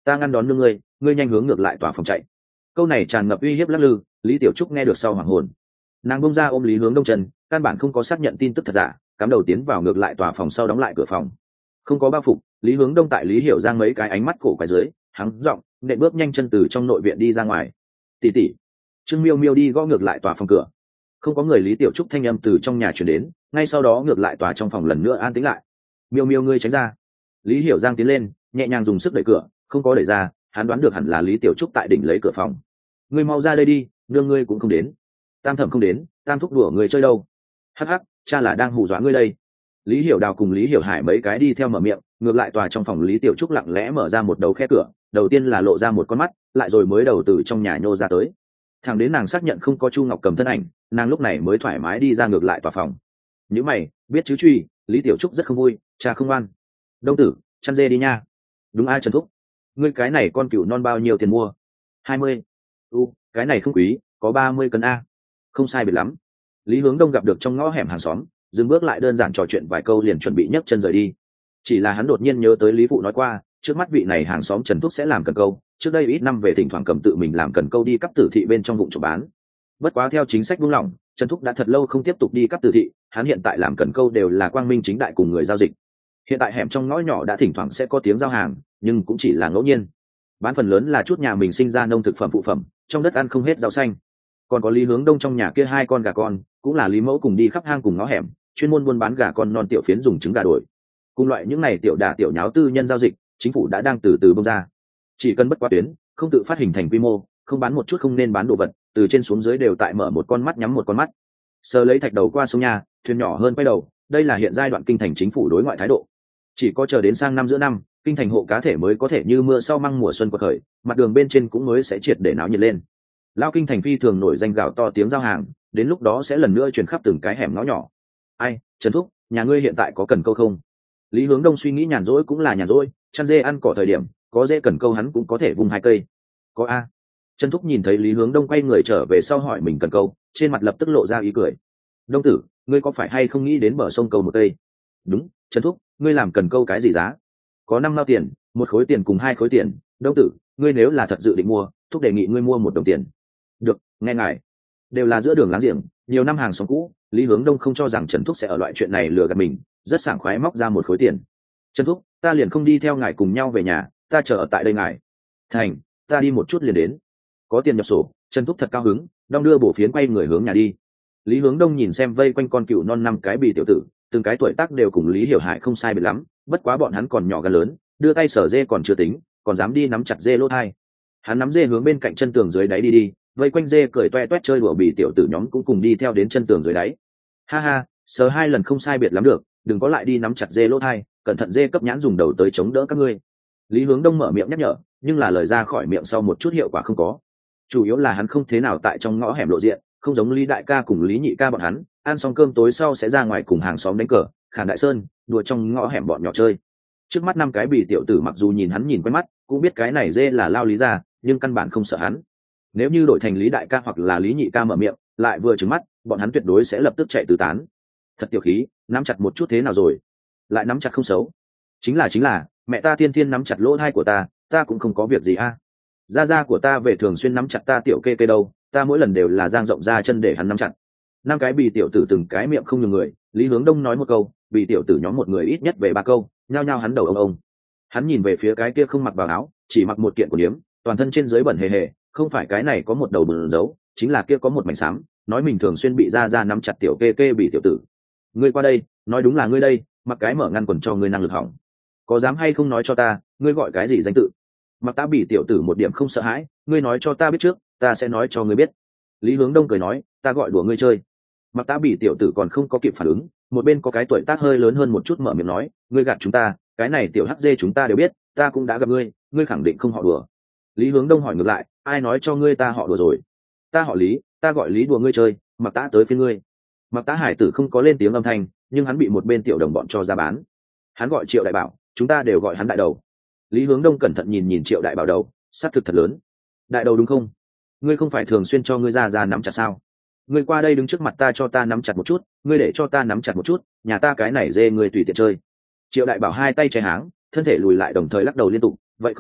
ta ngăn đón nương ngươi nhanh hướng ngược lại tòa phòng chạy. Câu này tràn ngập uy hiếp lắc lư, Lý Tiểu Trúc nghe được sau hoảng hồn. Nàng bông ra ôm Lý Hướng Đông chân, căn bản không có xác nhận tin tức thật giả, cắm đầu tiến vào ngược lại tòa phòng sau đóng lại cửa phòng. Không có bao phục, Lý Hướng Đông tại Lý Hiểu Giang mấy cái ánh mắt cổ quái dưới, hắn giọng nện bước nhanh chân từ trong nội viện đi ra ngoài. Tỷ tỷ. Trương Miêu Miêu đi gõ ngược lại tòa phòng cửa. Không có người. Lý Tiểu Trúc thanh âm từ trong nhà truyền đến, ngay sau đó ngược lại tòa trong phòng lần nữa an tĩnh lại. Miêu Miêu ngươi tránh ra. Lý Hiểu Giang tiến lên, nhẹ nhàng dùng sức đẩy cửa, không có đẩy ra, hắn đoán được hẳn là Lý Tiểu Trúc tại đỉnh lấy cửa phòng. Ngươi mau ra đây đi, nương ngươi cũng không đến. Tam thẩm không đến, tam thúc đùa người chơi đâu. Hắc hắc, cha là đang hù dọa ngươi đây. Lý Hiểu Đào cùng Lý Hiểu Hải mấy cái đi theo mở miệng, ngược lại tòa trong phòng Lý Tiểu Trúc lặng lẽ mở ra một đầu khe cửa, đầu tiên là lộ ra một con mắt, lại rồi mới đầu từ trong nhà nhô ra tới. Thằng đến nàng xác nhận không có Chu Ngọc Cầm thân ảnh, nàng lúc này mới thoải mái đi ra ngược lại tòa phòng. Những mày biết chứ truy, Lý Tiểu Trúc rất không vui, cha không ngoan. Đông tử, chăn dê đi nha. Đúng ai Trần Thúc? Ngươi cái này con cừu non bao nhiêu tiền mua? 20. Cái này không quý, có 30 cân a. Không sai biệt lắm. Lý Hướng Đông gặp được trong ngõ hẻm hàng xóm, dừng bước lại đơn giản trò chuyện vài câu liền chuẩn bị nhấc chân rời đi. Chỉ là hắn đột nhiên nhớ tới Lý Phụ nói qua, trước mắt vị này hàng xóm Trần Thúc sẽ làm cần câu, trước đây ít năm về thỉnh thoảng cầm tự mình làm cần câu đi cắp tử thị bên trong vụ trộm bán. Bất quá theo chính sách buông lỏng, Trần Thúc đã thật lâu không tiếp tục đi cắp tử thị, hắn hiện tại làm cần câu đều là quang minh chính đại cùng người giao dịch. Hiện tại hẻm trong ngõ nhỏ đã thỉnh thoảng sẽ có tiếng giao hàng, nhưng cũng chỉ là ngẫu nhiên. Bán phần lớn là chút nhà mình sinh ra nông thực phẩm phụ phẩm, trong đất ăn không hết rau xanh. Còn có Lý Hướng Đông trong nhà kia 2 con gà con, cũng là Lý Mẫu cùng đi khắp hang cùng ngõ hẻm, chuyên môn buôn bán gà con non tiểu phiến dùng trứng gà đổi. Cùng loại những này tiểu đả tiểu nháo tư nhân giao dịch, chính phủ đã đang từ từ bung ra. Chỉ cần bất quá tuyến, không tự phát hình thành quy mô, không bán một chút không nên bán đồ vật, từ trên xuống dưới đều tại mở một con mắt nhắm một con mắt. Sờ lấy thạch đầu qua sông nhà, thuyền nhỏ hơn quay đầu, đây là hiện giai đoạn kinh thành chính phủ đối ngoại thái độ. Chỉ có chờ đến sang năm giữa năm, kinh thành hộ cá thể mới có thể như mưa sau măng mùa xuân quật khởi, mặt đường bên trên cũng mới sẽ triệt để náo nhiệt lên. Lao kinh thành phi thường nổi danh gạo to tiếng giao hàng, đến lúc đó sẽ lần nữa truyền khắp từng cái hẻm ngõ nhỏ. Ai, Trần Thúc, nhà ngươi hiện tại có cần câu không? Lý Hướng Đông suy nghĩ nhàn rỗi cũng là nhàn rỗi, chăn dê ăn cỏ thời điểm, có dê cần câu hắn cũng có thể vung 2 cây. Có a. Trần Thúc nhìn thấy Lý Hướng Đông quay người trở về sau hỏi mình cần câu, trên mặt lập tức lộ ra ý cười. Đông tử, ngươi có phải hay không nghĩ đến bờ sông câu một cây? Đúng, Trần Thúc, ngươi làm cần câu cái gì giá? Có 5 mao tiền, 1 khối tiền cùng 2 khối tiền. Đông tử, ngươi nếu là thật dự định mua, Thúc đề nghị ngươi mua 1 đồng tiền. Được, nghe ngài. Đều là giữa đường láng giềng, nhiều năm hàng xóm cũ, Lý Hướng Đông không cho rằng Trần Thúc sẽ ở loại chuyện này lừa gạt mình, rất sảng khoái móc ra 1 khối tiền. Trần Thúc, ta liền không đi theo ngài cùng nhau về nhà, ta chờ ở tại đây ngài. Thành, ta đi một chút liền đến. Có tiền nhập sổ, Trần Thúc thật cao hứng, đong đưa bổ phiến quay người hướng nhà đi. Lý Hướng Đông nhìn xem vây quanh con cừu non 5 cái bì tiểu tử, từng cái tuổi tác đều cùng Lý Hiểu Hải không sai biệt lắm, bất quá bọn hắn còn nhỏ gan lớn, đưa tay sở dê còn chưa tính, còn dám đi nắm chặt dê lỗ thai. Hắn nắm dê hướng bên cạnh chân tường dưới đáy đi, vây quanh dê cười toe toét chơi đùa bì tiểu tử nhóm cũng cùng đi theo đến chân tường dưới đáy. Ha ha, sờ 2 lần không sai biệt lắm được, đừng có lại đi nắm chặt dê lỗ thai, cẩn thận dê cấp nhãn dùng đầu tới chống đỡ các ngươi. Lý Hướng Đông mở miệng nhắc nhở, nhưng là lời ra khỏi miệng sau một chút hiệu quả không có. Chủ yếu là hắn không thế nào tại trong ngõ hẻm lộ diện, không giống Lý Đại ca cùng Lý Nhị ca bọn hắn, ăn xong cơm tối sau sẽ ra ngoài cùng hàng xóm đánh cờ, khản đại sơn, đùa trong ngõ hẻm bọn nhỏ chơi. Trước mắt 5 cái bì tiểu tử mặc dù nhìn hắn nhìn quen mắt, cũng biết cái này dê là lao Lý ra, nhưng căn bản không sợ hắn. Nếu như đổi thành Lý Đại ca hoặc là Lý Nhị ca mở miệng, lại vừa trừng mắt, bọn hắn tuyệt đối sẽ lập tức chạy tứ tán. Thật tiểu khí, nắm chặt một chút thế nào rồi? Lại nắm chặt không xấu. Chính là, mẹ ta thiên thiên nắm chặt lỗ thai của ta cũng không có việc gì a. Gia của ta về thường xuyên nắm chặt ta tiểu kê đâu, ta mỗi lần đều là dang rộng ra chân để hắn nắm chặt. 5 cái bì tiểu tử từng cái miệng không nhường người, Lý Hướng Đông nói một câu, bì tiểu tử nhóm một người ít nhất về 3 câu, nhao nhao hắn đầu ông. Hắn nhìn về phía cái kia không mặc vào áo, chỉ mặc một kiện quần yếm, toàn thân trên dưới bẩn hề hề, không phải cái này có một đầu bừng dấu, chính là kia có một mảnh xám, nói mình thường xuyên bị gia nắm chặt tiểu kê bì tiểu tử. Ngươi qua đây, nói đúng là ngươi đây, mặc cái mở ngăn quần cho ngươi năng lực hỏng. Có dám hay không nói cho ta, ngươi gọi cái gì danh tự? Mặc tá bỉ tiểu tử một điểm không sợ hãi, ngươi nói cho ta biết trước, ta sẽ nói cho ngươi biết. Lý Hướng Đông cười nói, ta gọi đùa ngươi chơi. Mặc tá bỉ tiểu tử còn không có kịp phản ứng, một bên có cái tuổi tác hơi lớn hơn một chút mở miệng nói, ngươi gạt chúng ta, cái này tiểu hắc dê chúng ta đều biết, ta cũng đã gặp ngươi, ngươi khẳng định không họ đùa. Lý Hướng Đông hỏi ngược lại, ai nói cho ngươi ta họ đùa rồi? Ta họ Lý, ta gọi Lý đùa ngươi chơi, Mặc tá tới phiên ngươi. Mặc tá hải tử không có lên tiếng âm thanh, nhưng hắn bị một bên tiểu đồng bọn cho ra bán. Hắn gọi Triệu Đại Bảo, chúng ta đều gọi hắn đại đầu. Lý Hướng Đông cẩn thận nhìn Triệu Đại Bảo đầu, xác thực thật lớn. Đại đầu đúng không? Ngươi không phải thường xuyên cho ngươi ra nắm chặt sao? Ngươi qua đây đứng trước mặt ta cho ta nắm chặt một chút, ngươi để cho ta nắm chặt một chút, nhà ta cái này dê ngươi tùy tiện chơi. Triệu Đại Bảo 2 tay che háng, thân thể lùi lại đồng thời lắc đầu liên tục, vậy không được,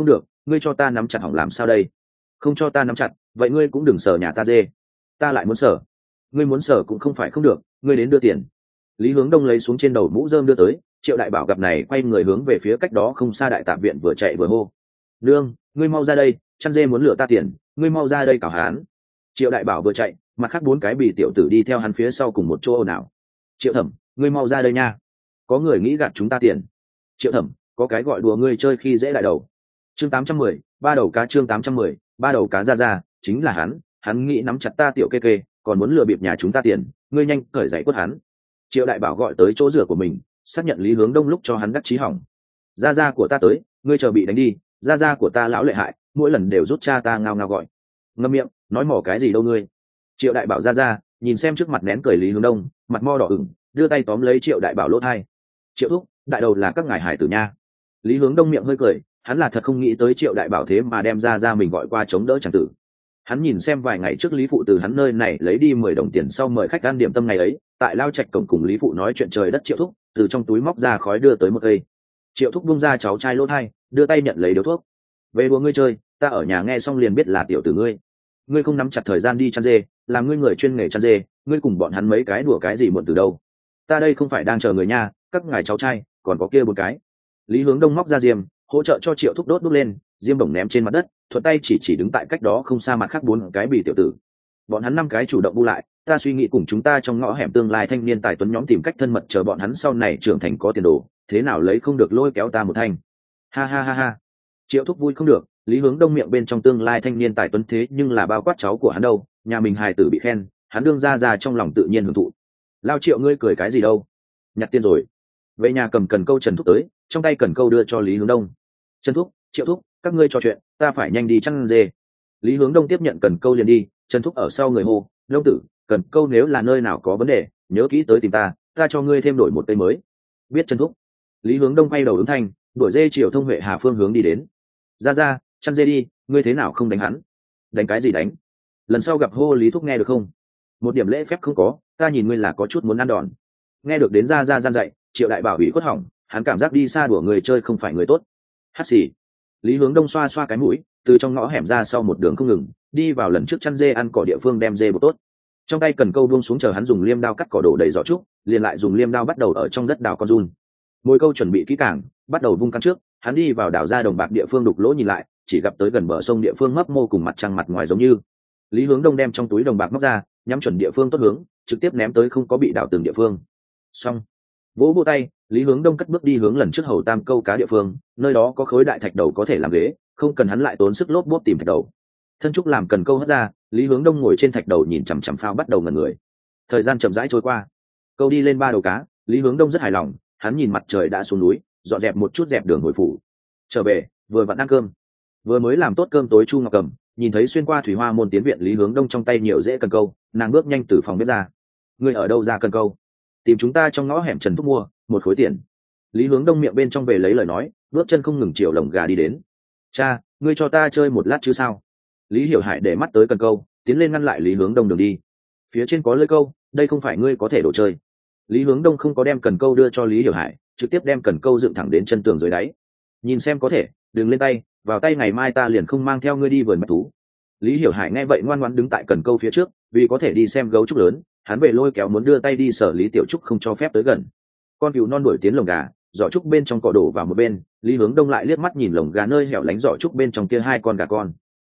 ngươi cho ta nắm chặt hỏng làm sao đây? Không cho ta nắm chặt, vậy ngươi cũng đừng sờ nhà ta dê. Ta lại muốn sờ. Ngươi muốn sờ cũng không phải không được, ngươi đến đưa tiền. Lý Hướng Đông lấy xuống trên đầu mũ rơm đưa tới. Triệu Đại Bảo gặp này quay người hướng về phía cách đó không xa đại tạp viện, vừa chạy vừa hô: nương, ngươi mau ra đây, chăn dê muốn lừa ta tiền, ngươi mau ra đây cảo hán. Triệu Đại Bảo vừa chạy, mặt khác 4 cái bì tiểu tử đi theo hắn phía sau cùng một chỗ nào. Triệu Thẩm, ngươi mau ra đây nha, có người nghĩ gạt chúng ta tiền. Triệu Thẩm, có cái gọi đùa ngươi chơi khi dễ đại đầu. Chương 810, ba đầu cá. Chương 810, ba đầu cá. Ra chính là hắn nghĩ nắm chặt ta tiểu kê kê, còn muốn lừa bịp nhà chúng ta tiền, ngươi nhanh cởi giày quất hắn. Triệu Đại Bảo gọi tới chỗ rửa của mình, xác nhận Lý Hướng Đông lúc cho hắn đắc chí hỏng. Ra của ta tới, ngươi chờ bị đánh đi, ra của ta lão lợi hại, mỗi lần đều rút cha ta ngao ngao gọi. Ngậm miệng, nói mỏ cái gì đâu ngươi. Triệu Đại Bảo ra nhìn xem trước mặt nén cười Lý Hướng Đông, mặt mo đỏ ửng, đưa tay tóm lấy Triệu Đại Bảo lỗ thai. Triệu thúc, đại đầu là các ngài hải tử nha. Lý Hướng Đông miệng hơi cười, hắn là thật không nghĩ tới Triệu Đại Bảo thế mà đem ra mình gọi qua chống đỡ chẳng tử. Hắn nhìn xem vài ngày trước Lý phụ từ hắn nơi này lấy đi 10 đồng tiền sau mời khách ăn điểm tâm ngày ấy, tại lao trạch cổng cùng Lý phụ nói chuyện trời đất. Triệu thúc từ trong túi móc ra khói đưa tới một cây. Triệu thúc bung ra cháu trai lỗ thai, đưa tay nhận lấy điếu thuốc. Về đùa ngươi chơi, ta ở nhà nghe xong liền biết là tiểu tử ngươi không nắm chặt thời gian đi chăn dê, làm ngươi người chuyên nghề chăn dê, ngươi cùng bọn hắn mấy cái đùa cái gì muộn từ đâu. Ta đây không phải đang chờ người nha, các ngài cháu trai, còn có kia 4 cái. Lý Hướng Đông móc ra diêm, hỗ trợ cho Triệu thúc đốt lên, diêm bổng ném trên mặt đất, thuận tay chỉ đứng tại cách đó không xa mặt khác 4 cái bì tiểu tử. Bọn hắn 5 cái chủ động bu lại, ta suy nghĩ cùng chúng ta trong ngõ hẻm tương lai thanh niên tài tuấn nhóm tìm cách thân mật, chờ bọn hắn sau này trưởng thành có tiền đồ, thế nào lấy không được lôi kéo ta một thanh. Ha ha ha ha. Triệu thúc vui không được, Lý Hướng Đông miệng bên trong tương lai thanh niên tài tuấn thế nhưng là bao quát cháu của hắn đâu, nhà mình hài tử bị khen, hắn đương ra trong lòng tự nhiên hưởng thụ. Lao Triệu ngươi cười cái gì đâu? Nhặt tiền rồi. Về nhà cầm cần câu Trần thúc tới, trong tay cần câu đưa cho Lý Hướng Đông. Trần thúc, Triệu thúc, các ngươi trò chuyện, ta phải nhanh đi chăn dê. Lý Hướng Đông tiếp nhận cần câu liền đi, Trần thúc ở sau người hô: Đông tử, cần câu nếu là nơi nào có vấn đề, nhớ kỹ tới tìm ta cho ngươi thêm đổi một cây mới. Biết Trần thúc. Lý Hướng Đông quay đầu ứng thanh, đuổi dê chiều thông Huệ Hà phương hướng đi đến. Ra chăn dê đi, ngươi thế nào không đánh hắn? Đánh cái gì đánh? Lần sau gặp hô Lý thúc nghe được không? Một điểm lễ phép không có, ta nhìn ngươi là có chút muốn ăn đòn. Nghe được đến ra gian dạy, Triệu Đại Bảo ủy khuất hỏng, hắn cảm giác đi xa đùa người chơi không phải người tốt. Hát xì. Lý Hướng Đông xoa xoa cái mũi, từ trong ngõ hẻm ra sau một đường không ngừng, đi vào lần trước chăn dê ăn cỏ địa phương đem dê bột tốt. Trong tay cần câu buông xuống chờ hắn dùng liêm đao cắt cỏ đổ đầy giỏ trúc, liền lại dùng liêm đao bắt đầu ở trong đất đào con giun. Mồi câu chuẩn bị kỹ càng, bắt đầu vung cắn trước, hắn đi vào đào ra đồng bạc địa phương đục lỗ nhìn lại, chỉ gặp tới gần bờ sông địa phương mấp mô cùng mặt trăng mặt ngoài giống như. Lý Hướng Đông đem trong túi đồng bạc móc ra, nhắm chuẩn địa phương tốt hướng, trực tiếp ném tới không có bị đào từng địa phương. Xong, vỗ tay, Lý Hướng Đông cất bước đi hướng lần trước Hầu Tam câu cá địa phương, nơi đó có khối đại thạch đầu có thể làm ghế, không cần hắn lại tốn sức lốp bốp tìm thạch đầu. Thân trúc làm cần câu hất ra, Lý Hướng Đông ngồi trên thạch đầu nhìn chằm chằm phao bắt đầu ngẩn người. Thời gian chậm rãi trôi qua, câu đi lên 3 đầu cá, Lý Hướng Đông rất hài lòng, hắn nhìn mặt trời đã xuống núi, dọn dẹp một chút dẹp đường hồi phủ. Trở về, vừa vặn ăn cơm. Vừa mới làm tốt cơm tối Chu Ngọc Cầm nhìn thấy xuyên qua thủy hoa môn tiến viện Lý Hướng Đông trong tay nhiều dễ cần câu, nàng bước nhanh từ phòng bếp ra. Ngươi ở đâu ra cần câu? Tìm chúng ta trong ngõ hẻm Trần thúc mua, 1 khối tiền. Lý Hướng Đông miệng bên trong về lấy lời nói, bước chân không ngừng chiều lồng gà đi đến. Cha, ngươi cho ta chơi một lát chứ sao? Lý Hiểu Hải để mắt tới cần câu, tiến lên ngăn lại Lý Hướng Đông đường đi. Phía trên có lưỡi câu, đây không phải ngươi có thể đổ chơi. Lý Hướng Đông không có đem cần câu đưa cho Lý Hiểu Hải, trực tiếp đem cần câu dựng thẳng đến chân tường dưới đáy. Nhìn xem có thể, đừng lên tay, vào tay ngày mai ta liền không mang theo ngươi đi vườn bạch thú. Lý Hiểu Hải nghe vậy ngoan ngoãn đứng tại cần câu phía trước, vì có thể đi xem gấu trúc lớn, hắn về lôi kéo muốn đưa tay đi sở Lý Tiểu Trúc không cho phép tới gần. Con cừu non đuổi tiến lồng gà, giỏ trúc bên trong cỏ đổ vào một bên, Lý Hướng Đông lại liếc mắt nhìn lồng gà nơi hẻo lánh giỏ trúc bên trong kia 2 con gà con.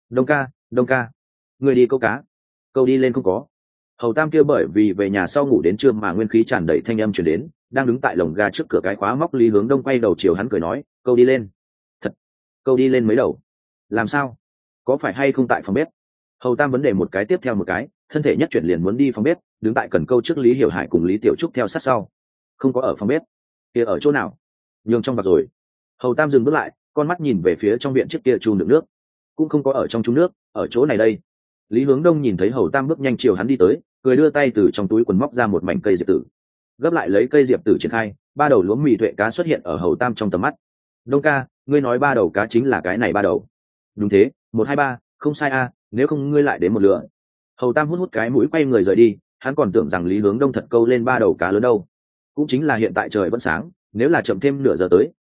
Đông ca, người đi câu cá. Câu đi lên không có. Hầu Tam kia bởi vì về nhà sau ngủ đến trưa mà nguyên khí tràn đầy thanh âm truyền đến, đang đứng tại lồng gà trước cửa cái khóa móc. Lý Hướng Đông quay đầu chiều hắn cười nói, câu đi lên. Thật, câu đi lên mấy đầu. Làm sao? Có phải hay không tại phòng bếp? Hầu Tam vấn đề một cái tiếp theo một cái, thân thể nhất chuyển liền muốn đi phòng bếp, đứng tại cần câu trước Lý Hiểu Hải cùng Lý Tiểu Trúc theo sát sau. Không có ở phòng bếp. Kia ở chỗ nào? Nhường trong vạc rồi. Hầu Tam dừng bước lại, con mắt nhìn về phía trong viện chiếc kia chum đựng nước. Cũng không có ở trong chum nước, ở chỗ này đây. Lý Hướng Đông nhìn thấy Hầu Tam bước nhanh chiều hắn đi tới, cười đưa tay từ trong túi quần móc ra một mảnh cây diệp tử. Gấp lại lấy cây diệp tử triển khai, 3 đầu lúa mì tuệ cá xuất hiện ở Hầu Tam trong tầm mắt. Đông ca, ngươi nói 3 đầu cá chính là cái này 3 đầu. Đúng thế, 1 2 3, không sai a, nếu không ngươi lại đến một lửa. Hầu Tam hút cái mũi quay người rời đi, hắn còn tưởng rằng Lý Hướng Đông thật câu lên 3 đầu cá lớn đâu. Cũng chính là hiện tại trời vẫn sáng, nếu là chậm thêm nửa giờ tới,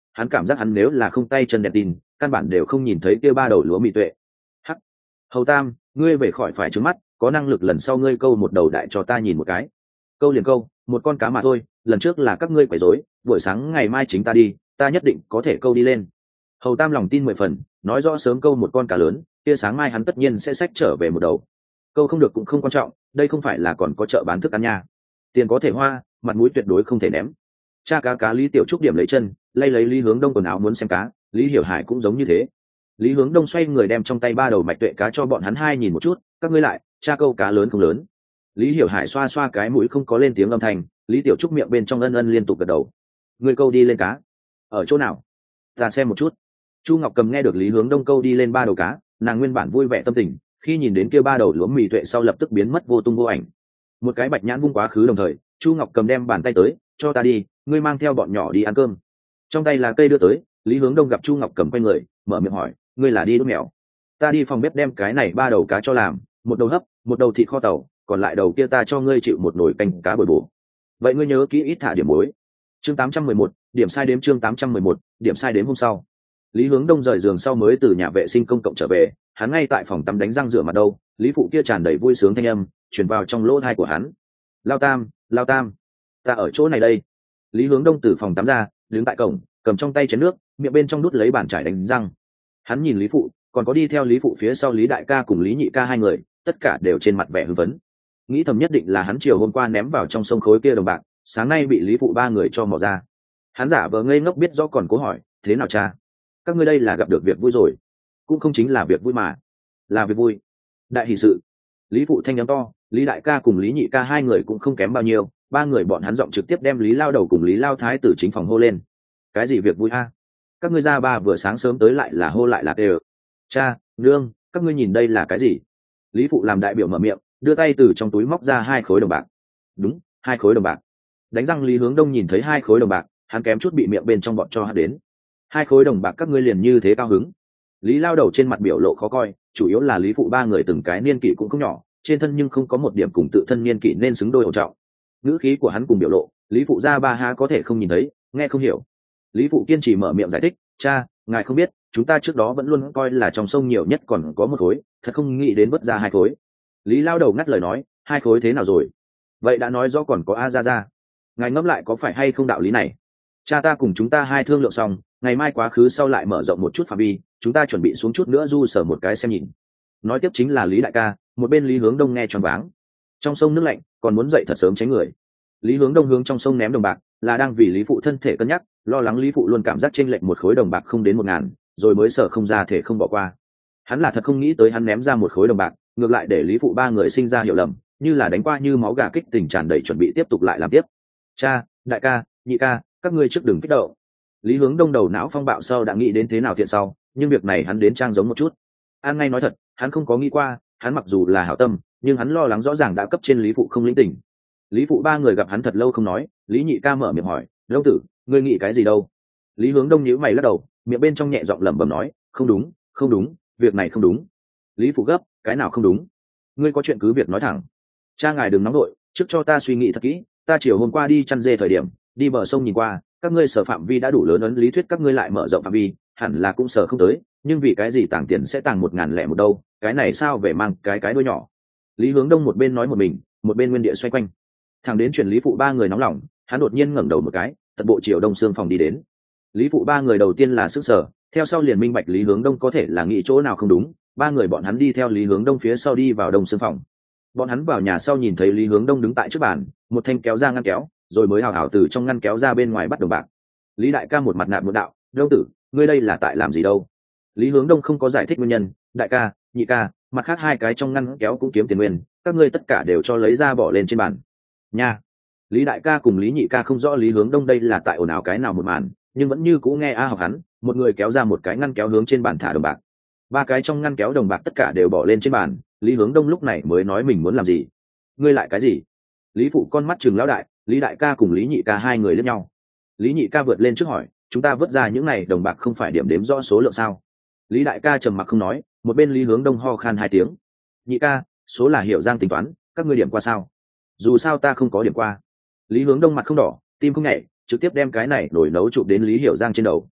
hắn cảm giác hắn nếu là không tay chân đèn tin căn bản đều không nhìn thấy kia ba đầu lúa mì tuệ. Hắc, Hầu Tam, ngươi về khỏi phải trướng mắt, có năng lực lần sau ngươi câu một đầu đại cho ta nhìn một cái. Câu liền câu, một con cá mà thôi, lần trước là các ngươi quấy rối, buổi sáng ngày mai chính ta đi, ta nhất định có thể câu đi lên. Hầu Tam lòng tin 10 phần, nói rõ sớm câu một con cá lớn, kia sáng mai hắn tất nhiên sẽ xách trở về một đầu. Câu không được cũng không quan trọng, đây không phải là còn có chợ bán thức ăn nha. Tiền có thể hoa, mặt mũi tuyệt đối không thể ném. Cha cá Lý Tiểu Trúc điểm lấy chân, lay lấy Lý Hướng Đông quần áo muốn xem cá, Lý Hiểu Hải cũng giống như thế. Lý Hướng Đông xoay người đem trong tay ba đầu mạch tuệ cá cho bọn hắn hai nhìn một chút, các ngươi lại, cha câu cá lớn không lớn. Lý Hiểu Hải xoa xoa cái mũi không có lên tiếng âm thanh, Lý Tiểu Trúc miệng bên trong ân ân liên tục gật đầu. Ngươi câu đi lên cá, ở chỗ nào? Ta xem một chút. Chu Ngọc Cầm nghe được Lý Hướng Đông câu đi lên ba đầu cá, nàng nguyên bản vui vẻ tâm tình, khi nhìn đến kia ba đầu lúa mì tuệ sau lập tức biến mất vô tung vô ảnh. Một cái bạch nhãn vung quá khứ đồng thời, Chu Ngọc Cầm đem bàn tay tới, cho ta đi, ngươi mang theo bọn nhỏ đi ăn cơm. Trong tay là cây đưa tới, Lý Hướng Đông gặp Chu Ngọc Cầm quay người, mở miệng hỏi, ngươi là đi đốt mèo? Ta đi phòng bếp đem cái này ba đầu cá cho làm, một đầu hấp, một đầu thịt kho tàu, còn lại đầu kia ta cho ngươi chịu một nồi canh cá bồi bổ. Vậy ngươi nhớ kỹ ít thả điểm muối. Chương 811, điểm sai đếm chương 811, điểm sai đếm hôm sau. Lý Hướng Đông rời giường sau mới từ nhà vệ sinh công cộng trở về, hắn ngay tại phòng tắm đánh răng rửa mặt đâu, Lý phụ kia tràn đầy vui sướng thanh âm truyền vào trong lỗ tai của hắn. Lao Tam, ta ở chỗ này đây. Lý Hướng Đông từ phòng tắm ra, đứng tại cổng, cầm trong tay chén nước, miệng bên trong đút lấy bàn chải đánh răng. Hắn nhìn Lý phụ, còn có đi theo Lý phụ phía sau Lý đại ca cùng Lý nhị ca hai người, tất cả đều trên mặt vẻ hưng phấn. Nghĩ thầm nhất định là hắn chiều hôm qua ném vào trong sông khối kia đồng bạc, sáng nay bị Lý phụ ba người cho mò ra. Hắn giả vờ ngây ngốc biết rõ còn cố hỏi, thế nào cha? Các ngươi đây là gặp được việc vui rồi? Cũng không chính là việc vui mà, là việc vui. Đại hỷ sự. Lý phụ thanh âm to, Lý đại ca cùng Lý nhị ca hai người cũng không kém bao nhiêu, ba người bọn hắn giọng trực tiếp đem Lý lao đầu cùng Lý lao thái từ chính phòng hô lên. Cái gì việc vui a? Các ngươi ra ba vừa sáng sớm tới lại là hô lại là đều. Cha, nương, các ngươi nhìn đây là cái gì? Lý phụ làm đại biểu mở miệng, đưa tay từ trong túi móc ra 2 khối đồng bạc. Đúng, 2 khối đồng bạc. Đánh răng Lý Hướng Đông nhìn thấy 2 khối đồng bạc, hắn kém chút bị miệng bên trong bọn cho hắn đến. 2 khối đồng bạc các ngươi liền như thế cao hứng? Lý lao đầu trên mặt biểu lộ khó coi, chủ yếu là Lý phụ ba người từng cái niên kỷ cũng không nhỏ, trên thân nhưng không có một điểm cùng tự thân niên kỷ nên xứng đôi ổn trọng. Ngữ khí của hắn cùng biểu lộ, Lý phụ gia ba há có thể không nhìn thấy, nghe không hiểu. Lý phụ kiên trì mở miệng giải thích, cha, ngài không biết, chúng ta trước đó vẫn luôn coi là trong sông nhiều nhất còn có 1 khối, thật không nghĩ đến vớt ra 2 khối. Lý lao đầu ngắt lời nói, 2 khối thế nào rồi? Vậy đã nói rõ còn có a ra. Ngài ngẫm lại có phải hay không đạo lý này? Cha ta cùng chúng ta hai thương lượng xong, ngày mai quá khứ sau lại mở rộng một chút phạm vi, chúng ta chuẩn bị xuống chút nữa du sở một cái xem nhìn. Nói tiếp chính là Lý đại ca, một bên Lý Hướng Đông nghe choáng váng. Trong sông nước lạnh, còn muốn dậy thật sớm tránh người. Lý Hướng Đông hướng trong sông ném đồng bạc, là đang vì Lý phụ thân thể cân nhắc, lo lắng Lý phụ luôn cảm giác chênh lệch 1 khối đồng bạc không đến 1.000, rồi mới sợ không ra thể không bỏ qua. Hắn là thật không nghĩ tới hắn ném ra 1 khối đồng bạc, ngược lại để Lý phụ ba người sinh ra hiểu lầm, như là đánh qua như máu gà kích tình tràn đầy chuẩn bị tiếp tục lại làm tiếp. Cha, đại ca, nhị ca, các ngươi trước đừng kích động. Lý Hướng Đông đầu não phong bạo sau đã nghĩ đến thế nào thiện sau, nhưng việc này hắn đến trang giống một chút. An ngay nói thật, hắn không có nghĩ qua, hắn mặc dù là hảo tâm, nhưng hắn lo lắng rõ ràng đã cấp trên Lý phụ không lĩnh tình. Lý phụ ba người gặp hắn thật lâu không nói, Lý nhị ca mở miệng hỏi, Đông tử, ngươi nghĩ cái gì đâu? Lý Hướng Đông nhíu mày lắc đầu, miệng bên trong nhẹ giọng lẩm bẩm nói, không đúng, việc này không đúng. Lý phụ gấp, cái nào không đúng? Ngươi có chuyện cứ việc nói thẳng. Cha ngài đừng nóng nội, trước cho ta suy nghĩ thật kỹ, ta chiều hôm qua đi chăn dê thời điểm, đi bờ sông nhìn qua, các ngươi sở phạm vi đã đủ lớn ấn lý thuyết các ngươi lại mở rộng phạm vi, hẳn là cũng sở không tới, nhưng vì cái gì tàng tiền sẽ tàng 1.001 đâu, cái này sao về mang cái đuôi nhỏ. Lý Hướng Đông một bên nói một mình, một bên nguyên địa xoay quanh. Thằng đến chuyển Lý phụ ba người nóng lòng, hắn đột nhiên ngẩng đầu một cái, thật bộ chiều đông xương phòng đi đến. Lý phụ ba người đầu tiên là sức sở, theo sau liền minh bạch Lý Hướng Đông có thể là nghĩ chỗ nào không đúng, ba người bọn hắn đi theo Lý Hướng Đông phía sau đi vào đông xương phòng. Bọn hắn vào nhà sau nhìn thấy Lý Hướng Đông đứng tại trước bàn, một thanh kéo ra ngăn kéo, rồi mới hào hào từ trong ngăn kéo ra bên ngoài bắt đồng bạc. Lý đại ca một mặt nạp một đạo, Đông tử, ngươi đây là tại làm gì đâu? Lý Hướng Đông không có giải thích nguyên nhân, đại ca, nhị ca, mặt khác 2 cái trong ngăn kéo cũng kiếm tiền nguyên, các ngươi tất cả đều cho lấy ra bỏ lên trên bàn. Nha. Lý đại ca cùng Lý nhị ca không rõ Lý Hướng Đông đây là tại ồn ào cái nào một màn, nhưng vẫn như cũ nghe a học hắn, một người kéo ra một cái ngăn kéo hướng trên bàn thả đồng bạc. 3 cái trong ngăn kéo đồng bạc tất cả đều bỏ lên trên bàn, Lý Hướng Đông lúc này mới nói mình muốn làm gì. Ngươi lại cái gì? Lý phụ con mắt trừng lão đại, Lý đại ca cùng Lý nhị ca hai người liếc nhau. Lý nhị ca vượt lên trước hỏi, chúng ta vớt ra những này đồng bạc không phải điểm đếm rõ số lượng sao? Lý đại ca trầm mặc không nói, một bên Lý Hướng Đông ho khan 2 tiếng. Nhị ca, số là Hiểu Giang tính toán, các ngươi điểm qua sao? Dù sao ta không có điểm qua. Lý Hướng Đông mặt không đỏ, tim không nhảy, trực tiếp đem cái này nổi nấu chụp đến Lý Hiểu Giang trên đầu.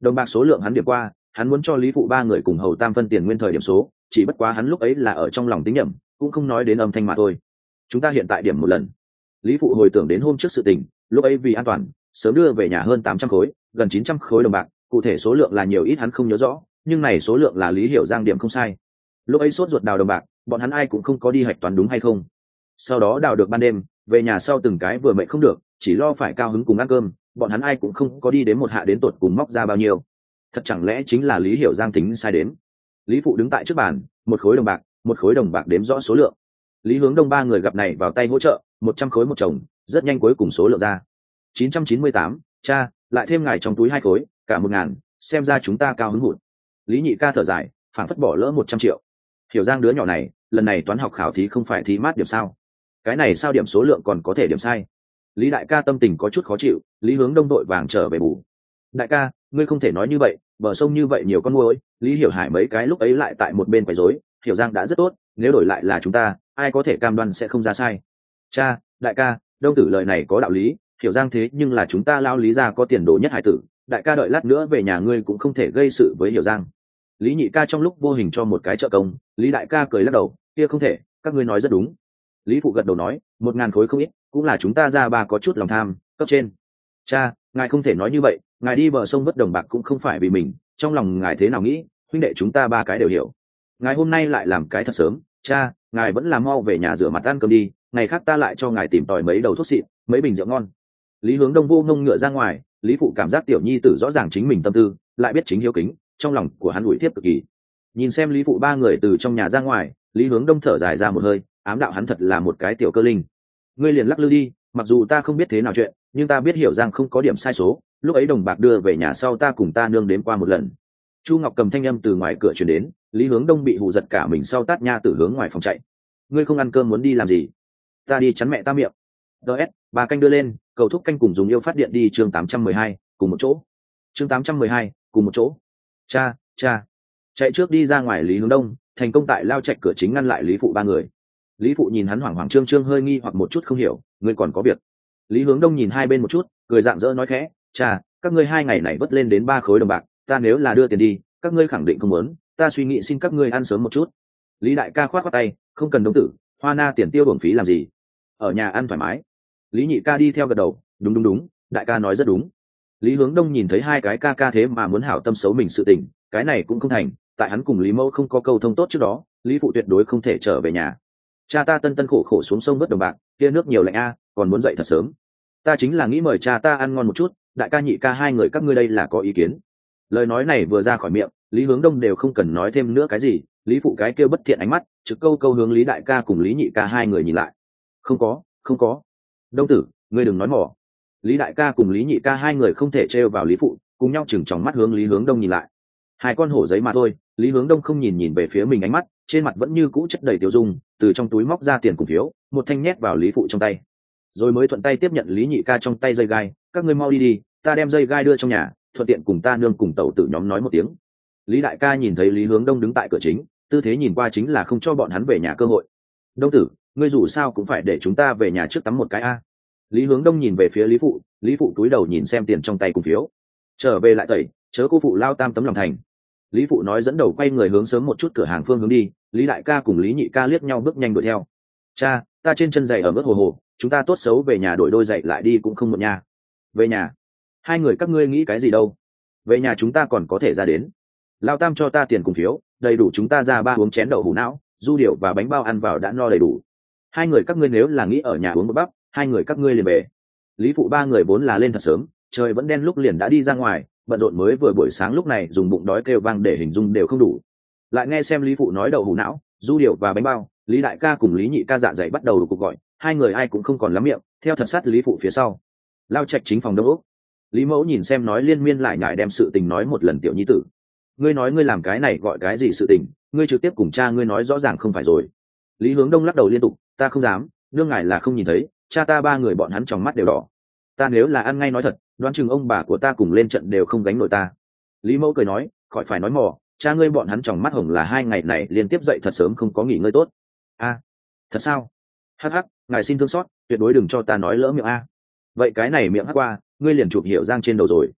Đồng bạc số lượng hắn điểm qua, hắn muốn cho lý phụ ba người cùng hầu tam phân tiền nguyên thời điểm số, chỉ bất quá hắn lúc ấy là ở trong lòng tính nhẩm, cũng không nói đến âm thanh mà thôi. Chúng ta hiện tại điểm một lần. Lý phụ hồi tưởng đến hôm trước sự tình, lúc ấy vì an toàn sớm đưa về nhà hơn 800 khối, gần 900 khối đồng bạc, cụ thể số lượng là nhiều ít hắn không nhớ rõ, nhưng này số lượng là Lý Hiểu Giang điểm không sai. Lúc ấy sốt ruột đào đồng bạc, bọn hắn ai cũng không có đi hạch toán đúng hay không. Sau đó đào được ban đêm, về nhà sau từng cái vừa mệt không được, chỉ lo phải cao hứng cùng ăn cơm, bọn hắn ai cũng không có đi đến một hạ đến tột cùng móc ra bao nhiêu. Thật chẳng lẽ chính là Lý Hiểu Giang tính sai đến. Lý phụ đứng tại trước bàn, một khối đồng bạc đếm rõ số lượng. Lý Hướng Đông ba người gặp này vào tay hỗ trợ, 100 khối một chồng, rất nhanh cuối cùng số lượng ra 998. Cha, lại thêm ngài trong túi 2 khối, cả 1000, xem ra chúng ta cao hứng hụt. Lý Nhị ca thở dài, phảng phất bỏ lỡ 100 triệu. Hiểu Giang đứa nhỏ này, lần này toán học khảo thí không phải thí mát điểm sao? Cái này sao điểm số lượng còn có thể điểm sai? Lý đại ca tâm tình có chút khó chịu, Lý Hướng Đông đội vàng trở về bù. Đại ca, ngươi không thể nói như vậy, bờ sông như vậy nhiều con muỗi, Lý Hiểu Hải mấy cái lúc ấy lại tại một bên quấy rối, Hiểu Giang đã rất tốt, nếu đổi lại là chúng ta, ai có thể cam đoan sẽ không ra sai. Cha, đại ca, Đông tử lời này có đạo lý, Hiểu Giang thế nhưng là chúng ta lao Lý gia có tiền đồ nhất hải tử, đại ca đợi lát nữa về nhà ngươi cũng không thể gây sự với Hiểu Giang. Lý Nhị ca trong lúc vô hình cho một cái trợ công, Lý đại ca cười lắc đầu, kia không thể, các ngươi nói rất đúng. Lý phụ gật đầu nói, 1000 khối không ít, cũng là chúng ta ra ba có chút lòng tham, cấp trên. Cha, ngài không thể nói như vậy, ngài đi bờ sông vất đồng bạc cũng không phải vì mình, trong lòng ngài thế nào nghĩ, huynh đệ chúng ta ba cái đều hiểu. Ngài hôm nay lại làm cái thật sớm, cha, ngài vẫn là mau về nhà rửa mặt ăn cơm đi, ngày khác ta lại cho ngài tìm tòi mấy đầu thuốc xịn, mấy bình rượu ngon. Lý Hướng Đông vô ngông ngựa ra ngoài, Lý phụ cảm giác tiểu nhi tử rõ ràng chính mình tâm tư, lại biết chính hiếu kính, trong lòng của hắn ủi tiếp cực kỳ. Nhìn xem Lý phụ ba người từ trong nhà ra ngoài, Lý Hướng Đông thở dài ra một hơi, ám đạo hắn thật là một cái tiểu cơ linh. Ngươi liền lắc lư đi, mặc dù ta không biết thế nào chuyện, nhưng ta biết Hiểu Giang không có điểm sai số, lúc ấy đồng bạc đưa về nhà sau ta cùng ta nương đếm qua một lần. Chu Ngọc cầm thanh âm từ ngoài cửa truyền đến, Lý Hướng Đông bị hù giật cả mình sau tát nha tử hướng ngoài phòng chạy. Ngươi không ăn cơm muốn đi làm gì? Ta đi chắn mẹ ta miệng. DS, bà canh đưa lên, cầu thúc canh cùng dùng yêu phát điện đi chương 812, cùng một chỗ. Chương 812, cùng một chỗ. Cha, cha. Chạy trước đi ra ngoài Lý Hướng Đông, thành công tại lao chạy cửa chính ngăn lại Lý phụ ba người. Lý phụ nhìn hắn hoảng hoảng trương trương hơi nghi hoặc một chút không hiểu, ngươi còn có việc. Lý Hướng Đông nhìn hai bên một chút, cười rạng rỡ nói khẽ, cha, các ngươi 2 ngày này vất lên đến 3 khối đồng bạc, ta nếu là đưa tiền đi, các ngươi khẳng định không muốn, ta suy nghĩ xin các ngươi ăn sớm một chút. Lý đại ca khoát khoát tay, không cần Đông tử, hoa na tiền tiêu bổng phí làm gì, ở nhà ăn thoải mái. Lý Nhị ca đi theo gật đầu, đúng đúng đúng, đại ca nói rất đúng. Lý Hướng Đông nhìn thấy hai cái ca ca thế mà muốn hảo tâm xấu mình sự tình, cái này cũng không thành, tại hắn cùng Lý Mẫu không có câu thông tốt trước đó, Lý phụ tuyệt đối không thể trở về nhà. Cha ta tân tân khổ khổ xuống sông vớt đồng bạc, kia nước nhiều lạnh a, còn muốn dậy thật sớm. Ta chính là nghĩ mời cha ta ăn ngon một chút, đại ca nhị ca hai người các ngươi đây là có ý kiến. Lời nói này vừa ra khỏi miệng, Lý Hướng Đông đều không cần nói thêm nữa cái gì, Lý phụ cái kêu bất thiện ánh mắt, trực câu câu hướng Lý đại ca cùng Lý nhị ca hai người nhìn lại. Không có, không có. Đông tử, ngươi đừng nói mỏ. Lý đại ca cùng Lý nhị ca hai người không thể trêu vào Lý phụ, cùng nhau chừng tròng mắt hướng Lý Hướng Đông nhìn lại. Hai con hổ giấy mà thôi, Lý Hướng Đông không nhìn về phía mình ánh mắt, trên mặt vẫn như cũ chất đầy tiêu dung, từ trong túi móc ra tiền cùng phiếu, một thanh nhét vào Lý phụ trong tay, rồi mới thuận tay tiếp nhận Lý nhị ca trong tay dây gai, các ngươi mau đi đi, ta đem dây gai đưa trong nhà, thuận tiện cùng ta nương cùng tẩu tử nhóm nói một tiếng. Lý đại ca nhìn thấy Lý Hướng Đông đứng tại cửa chính, tư thế nhìn qua chính là không cho bọn hắn về nhà cơ hội. Đông tử, ngươi dù sao cũng phải để chúng ta về nhà trước tắm một cái a. Lý Hướng Đông nhìn về phía Lý phụ cúi đầu nhìn xem tiền trong tay cùng phiếu, trở về lại tẩy, chớ cô phụ lao tam tấm lòng thành. Lý phụ nói dẫn đầu quay người hướng sớm một chút cửa hàng phương hướng đi, Lý đại ca cùng Lý nhị ca liếc nhau bước nhanh đuổi theo. Cha, ta trên chân giày ở mức hồ hồ, chúng ta tốt xấu về nhà đổi đôi giày lại đi cũng không muộn nha. Về nhà? Hai người các ngươi nghĩ cái gì đâu? Về nhà chúng ta còn có thể ra đến. Lao tam cho ta tiền cùng phiếu, đầy đủ chúng ta ra ba uống chén đậu hũ não, du điệu và bánh bao ăn vào đã no đầy đủ. Hai người các ngươi nếu là nghĩ ở nhà uống một bắp, hai người các ngươi liền về. Lý phụ ba người vốn là lên thật sớm, trời vẫn đen lúc liền đã đi ra ngoài, bận rộn mới vừa buổi sáng lúc này dùng bụng đói kêu vang để hình dung đều không đủ. Lại nghe xem Lý phụ nói đậu hũ não, du điệu và bánh bao, Lý đại ca cùng Lý nhị ca dạ dày bắt đầu đục cuộc gọi, hai người ai cũng không còn lắm miệng, theo thật sát Lý phụ phía sau. Lao Trạch chính phòng đông ốc. Lý mẫu nhìn xem nói liên miên lại nhải đem sự tình nói một lần tiểu nhi tử. Ngươi nói ngươi làm cái này gọi cái gì sự tình, ngươi trực tiếp cùng cha ngươi nói rõ ràng không phải rồi. Lý Hướng Đông lắc đầu liên tục, ta không dám, nương ngài là không nhìn thấy, cha ta ba người bọn hắn trong mắt đều đỏ. Ta nếu là ăn ngay nói thật, đoán chừng ông bà của ta cùng lên trận đều không gánh nổi ta. Lý mẫu cười nói, khỏi phải nói mò, cha ngươi bọn hắn trong mắt hồng là 2 ngày này liên tiếp dậy thật sớm không có nghỉ ngơi tốt. A, thật sao? Hắc hắc, ngài xin thương xót, tuyệt đối đừng cho ta nói lỡ miệng a. Vậy cái này miệng hắc qua, ngươi liền chụp Hiểu Giang trên đầu rồi.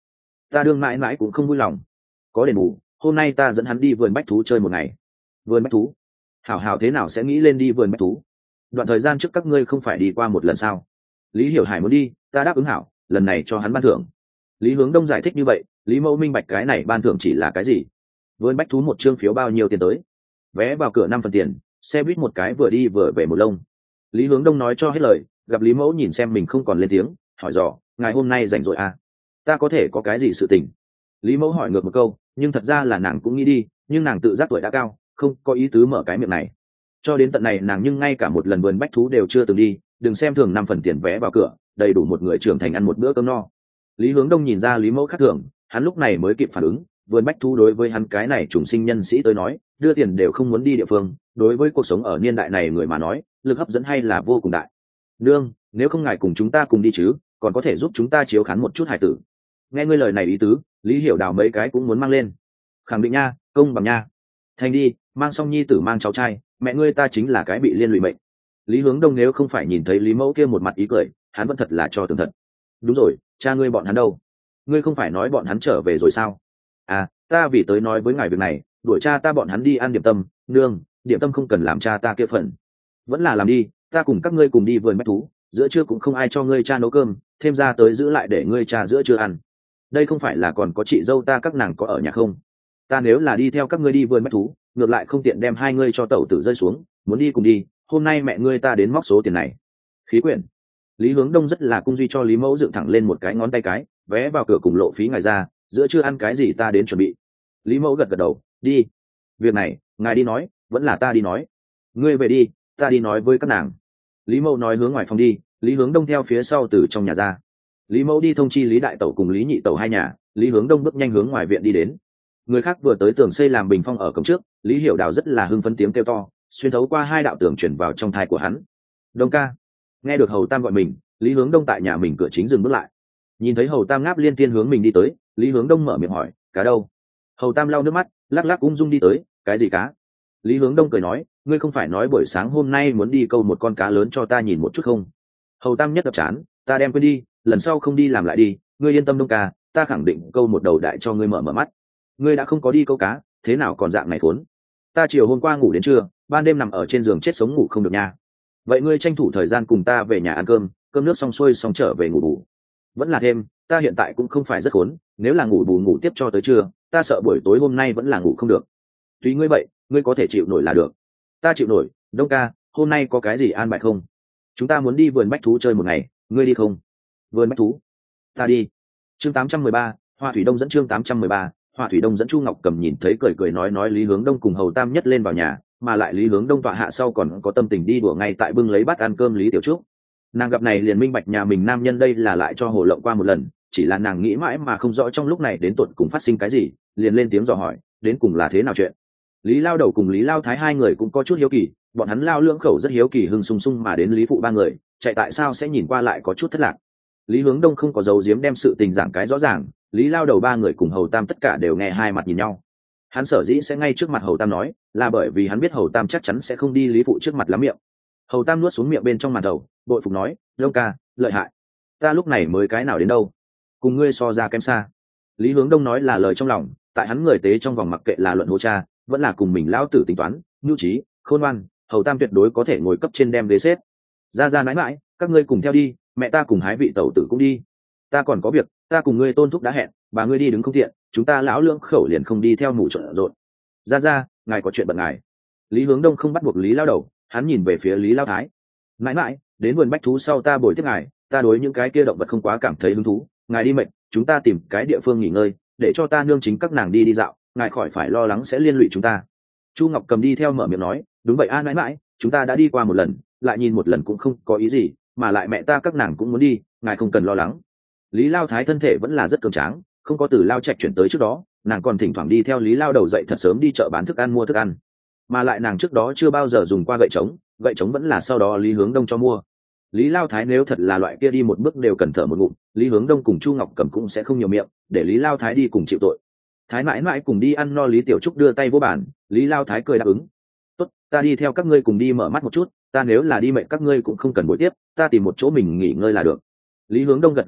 ta đương mãi mãi cũng không vui lòng. Có đền bù, hôm nay ta dẫn hắn đi vườn bách thú chơi một ngày. Vườn bách thú? Hảo hảo thế nào sẽ nghĩ lên đi vườn bách thú? Đoạn thời gian trước các ngươi không phải đi qua một lần sao? Lý Hiểu Hải muốn đi, ta đáp ứng hảo, lần này cho hắn ban thưởng. Lý Hướng Đông giải thích như vậy, Lý Mẫu minh bạch cái này ban thưởng chỉ là cái gì. Vườn bách thú một chương phiếu bao nhiêu tiền tới? Vé vào cửa 5 phần tiền, xe buýt một cái vừa đi vừa về một lông. Lý Hướng Đông nói cho hết lời, gặp Lý Mẫu nhìn xem mình không còn lên tiếng, hỏi dò, ngài hôm nay rảnh rỗi à? Ta có thể có cái gì sự tình? Lý Mẫu hỏi ngược một câu, nhưng thật ra là nàng cũng nghĩ đi, nhưng nàng tự giác tuổi đã cao, không có ý tứ mở cái miệng này. Cho đến tận này nàng nhưng ngay cả một lần vườn bách thú đều chưa từng đi, đừng xem thường 5 phần tiền vé vào cửa, đầy đủ một người trưởng thành ăn một bữa cơm no. Lý Hướng Đông nhìn ra Lý Mẫu khác thường, hắn lúc này mới kịp phản ứng, vườn bách thú đối với hắn cái này trùng sinh nhân sĩ tới nói, đưa tiền đều không muốn đi địa phương, đối với cuộc sống ở niên đại này người mà nói, lực hấp dẫn hay là vô cùng đại. Nương, nếu không ngài cùng chúng ta cùng đi chứ, còn có thể giúp chúng ta chiếu khán một chút hài tử. Nghe ngươi lời này ý tứ, Lý Hiểu Đào mấy cái cũng muốn mang lên. Khẳng định nha, công bằng nha. Thành đi, mang xong nhi tử mang cháu trai, mẹ ngươi ta chính là cái bị liên lụy mệnh. Lý Hướng Đông nếu không phải nhìn thấy Lý Mẫu kia một mặt ý cười, hắn vẫn thật là cho tường thật. Đúng rồi, cha ngươi bọn hắn đâu? Ngươi không phải nói bọn hắn trở về rồi sao? À, ta vì tới nói với ngài việc này, đuổi cha ta bọn hắn đi ăn điểm tâm. Nương, điểm tâm không cần làm cha ta kia phần. Vẫn là làm đi, ta cùng các ngươi cùng đi vườn bách thú, giữa trưa cũng không ai cho ngươi cha nấu cơm, thêm ra tới giữ lại để ngươi cha giữa trưa ăn. Đây không phải là còn có chị dâu ta các nàng có ở nhà không? Ta nếu là đi theo các ngươi đi vườn bách thú, ngược lại không tiện đem hai ngươi cho tẩu tử rơi xuống, muốn đi cùng đi, hôm nay mẹ ngươi ta đến móc số tiền này. Khí quyển. Lý Hướng Đông rất là cung duy cho Lý Mẫu dựng thẳng lên một cái ngón tay cái, vé vào cửa cùng lộ phí ngài ra, giữa chưa ăn cái gì ta đến chuẩn bị. Lý Mẫu gật gật đầu, đi. Việc này, ngài đi nói, vẫn là ta đi nói. Ngươi về đi, ta đi nói với các nàng. Lý Mẫu nói hướng ngoài phòng đi, Lý Hướng Đông theo phía sau từ trong nhà ra. Lý Mẫu đi thông chi Lý Đại Tẩu cùng Lý Nhị Tẩu hai nhà, Lý Hướng Đông bước nhanh hướng ngoài viện đi đến. Người khác vừa tới tường xây làm bình phong ở cổng trước, Lý Hiểu Đào rất là hưng phấn tiếng kêu to, xuyên thấu qua hai đạo tường chuyển vào trong thai của hắn. Đông ca. Nghe được Hầu Tam gọi mình, Lý Hướng Đông tại nhà mình cửa chính dừng bước lại. Nhìn thấy Hầu Tam ngáp liên tiên hướng mình đi tới, Lý Hướng Đông mở miệng hỏi, cá đâu? Hầu Tam lau nước mắt, lắc lắc ung dung đi tới, cái gì cá? Lý Hướng Đông cười nói, ngươi không phải nói buổi sáng hôm nay muốn đi câu một con cá lớn cho ta nhìn một chút không? Hầu Tam nhất đập chán, ta đem quên đi, lần sau không đi làm lại đi, ngươi yên tâm Đông ca, ta khẳng định câu một đầu đại cho ngươi mở mở mắt. Ngươi đã không có đi câu cá, thế nào còn dạng này thốn? Ta chiều hôm qua ngủ đến trưa, ban đêm nằm ở trên giường chết sống ngủ không được nha. Vậy ngươi tranh thủ thời gian cùng ta về nhà ăn cơm, cơm nước xong xuôi xong trở về ngủ bù. Vẫn là thêm, ta hiện tại cũng không phải rất khốn, nếu là ngủ bù ngủ tiếp cho tới trưa, ta sợ buổi tối hôm nay vẫn là ngủ không được. Tùy ngươi vậy, ngươi có thể chịu nổi là được. Ta chịu nổi. Đông ca, hôm nay có cái gì an bài không? Chúng ta muốn đi vườn bách thú chơi một ngày, ngươi đi không? Vườn bách thú? Ta đi. Chương 813, Hoa Thủy Đông dẫn chương 813, Hoa Thủy Đông dẫn. Chu Ngọc Cầm nhìn thấy cười cười nói Lý Hướng Đông cùng Hầu Tam nhất lên vào nhà, mà lại Lý Hướng Đông tọa hạ sau còn có tâm tình đi đùa ngay tại bưng lấy bát ăn cơm Lý Tiểu Trúc. Nàng gặp này liền minh bạch nhà mình nam nhân đây là lại cho hồ lộng qua một lần, chỉ là nàng nghĩ mãi mà không rõ trong lúc này đến tột cùng phát sinh cái gì, liền lên tiếng dò hỏi, đến cùng là thế nào chuyện. Lý Lao Đầu cùng Lý Lao Thái hai người cũng có chút hiếu kỳ, bọn hắn Lao Lưỡng Khẩu rất hiếu kỳ hưng sung sung mà đến Lý Phụ ba người, chạy tại sao sẽ nhìn qua lại có chút thất lạc. Lý Hướng Đông không có giấu giếm đem sự tình giảng cái rõ ràng, Lý Lao Đầu ba người cùng Hầu Tam tất cả đều nghe hai mặt nhìn nhau. Hắn sở dĩ sẽ ngay trước mặt Hầu Tam nói, là bởi vì hắn biết Hầu Tam chắc chắn sẽ không đi Lý Phụ trước mặt lắm miệng. Hầu Tam nuốt xuống miệng bên trong màn đầu, bội phục nói, Đông ca, lợi hại. Ta lúc này mới cái nào đến đâu, cùng ngươi so ra kém xa. Lý Hướng Đông nói là lời trong lòng, tại hắn người tế trong vòng mặc kệ là luận hô cha, vẫn là cùng mình lão tử tính toán, nhu trí, khôn ngoan, Hầu Tam tuyệt đối có thể ngồi cấp trên đem ghế xếp. Ra mãi mãi, các ngươi cùng theo đi, mẹ ta cùng hái vị tẩu tử cũng đi. Ta còn có việc, ta cùng ngươi Tôn thúc đã hẹn, bà ngươi đi đứng không tiện, chúng ta lão Lưỡng Khẩu liền không đi theo mù trộn rộn. Ra, ngài có chuyện bận ngài. Lý Hướng Đông không bắt buộc Lý Lao Đầu, hắn nhìn về phía Lý Lao Thái. Mãi mãi, đến vườn bách thú sau ta bồi tiếp ngài, ta đối những cái kia động vật không quá cảm thấy hứng thú, ngài đi mệt, chúng ta tìm cái địa phương nghỉ ngơi, để cho ta nương chính các nàng đi dạo, ngài khỏi phải lo lắng sẽ liên lụy chúng ta. Chu Ngọc Cầm đi theo mở miệng nói, đúng vậy mãi mãi, chúng ta đã đi qua một lần, lại nhìn một lần cũng không có ý gì, mà lại mẹ ta các nàng cũng muốn đi, ngài không cần lo lắng. Lý Lao Thái thân thể vẫn là rất cường tráng, không có từ Lao Trạch chuyển tới trước đó, nàng còn thỉnh thoảng đi theo Lý Lao Đầu dậy thật sớm đi chợ bán thức ăn mua thức ăn, mà lại nàng trước đó chưa bao giờ dùng qua gậy trống vẫn là sau đó Lý Hướng Đông cho mua. Lý Lao Thái nếu thật là loại kia đi một bước đều cần thở một ngụm, Lý Hướng Đông cùng Chu Ngọc Cầm cũng sẽ không nhiều miệng, để Lý Lao Thái đi cùng chịu tội. Thái mãi mãi cùng đi ăn no, Lý Tiểu Trúc đưa tay vô bàn, Lý Lao Thái cười đáp ứng. Tốt, ta đi theo các ngươi cùng đi mở mắt một chút, ta nếu là đi mệnh các ngươi cũng không cần buổi tiếp, ta tìm một chỗ mình nghỉ ngơi là được. Lý Hướng Đông gật gật đầu,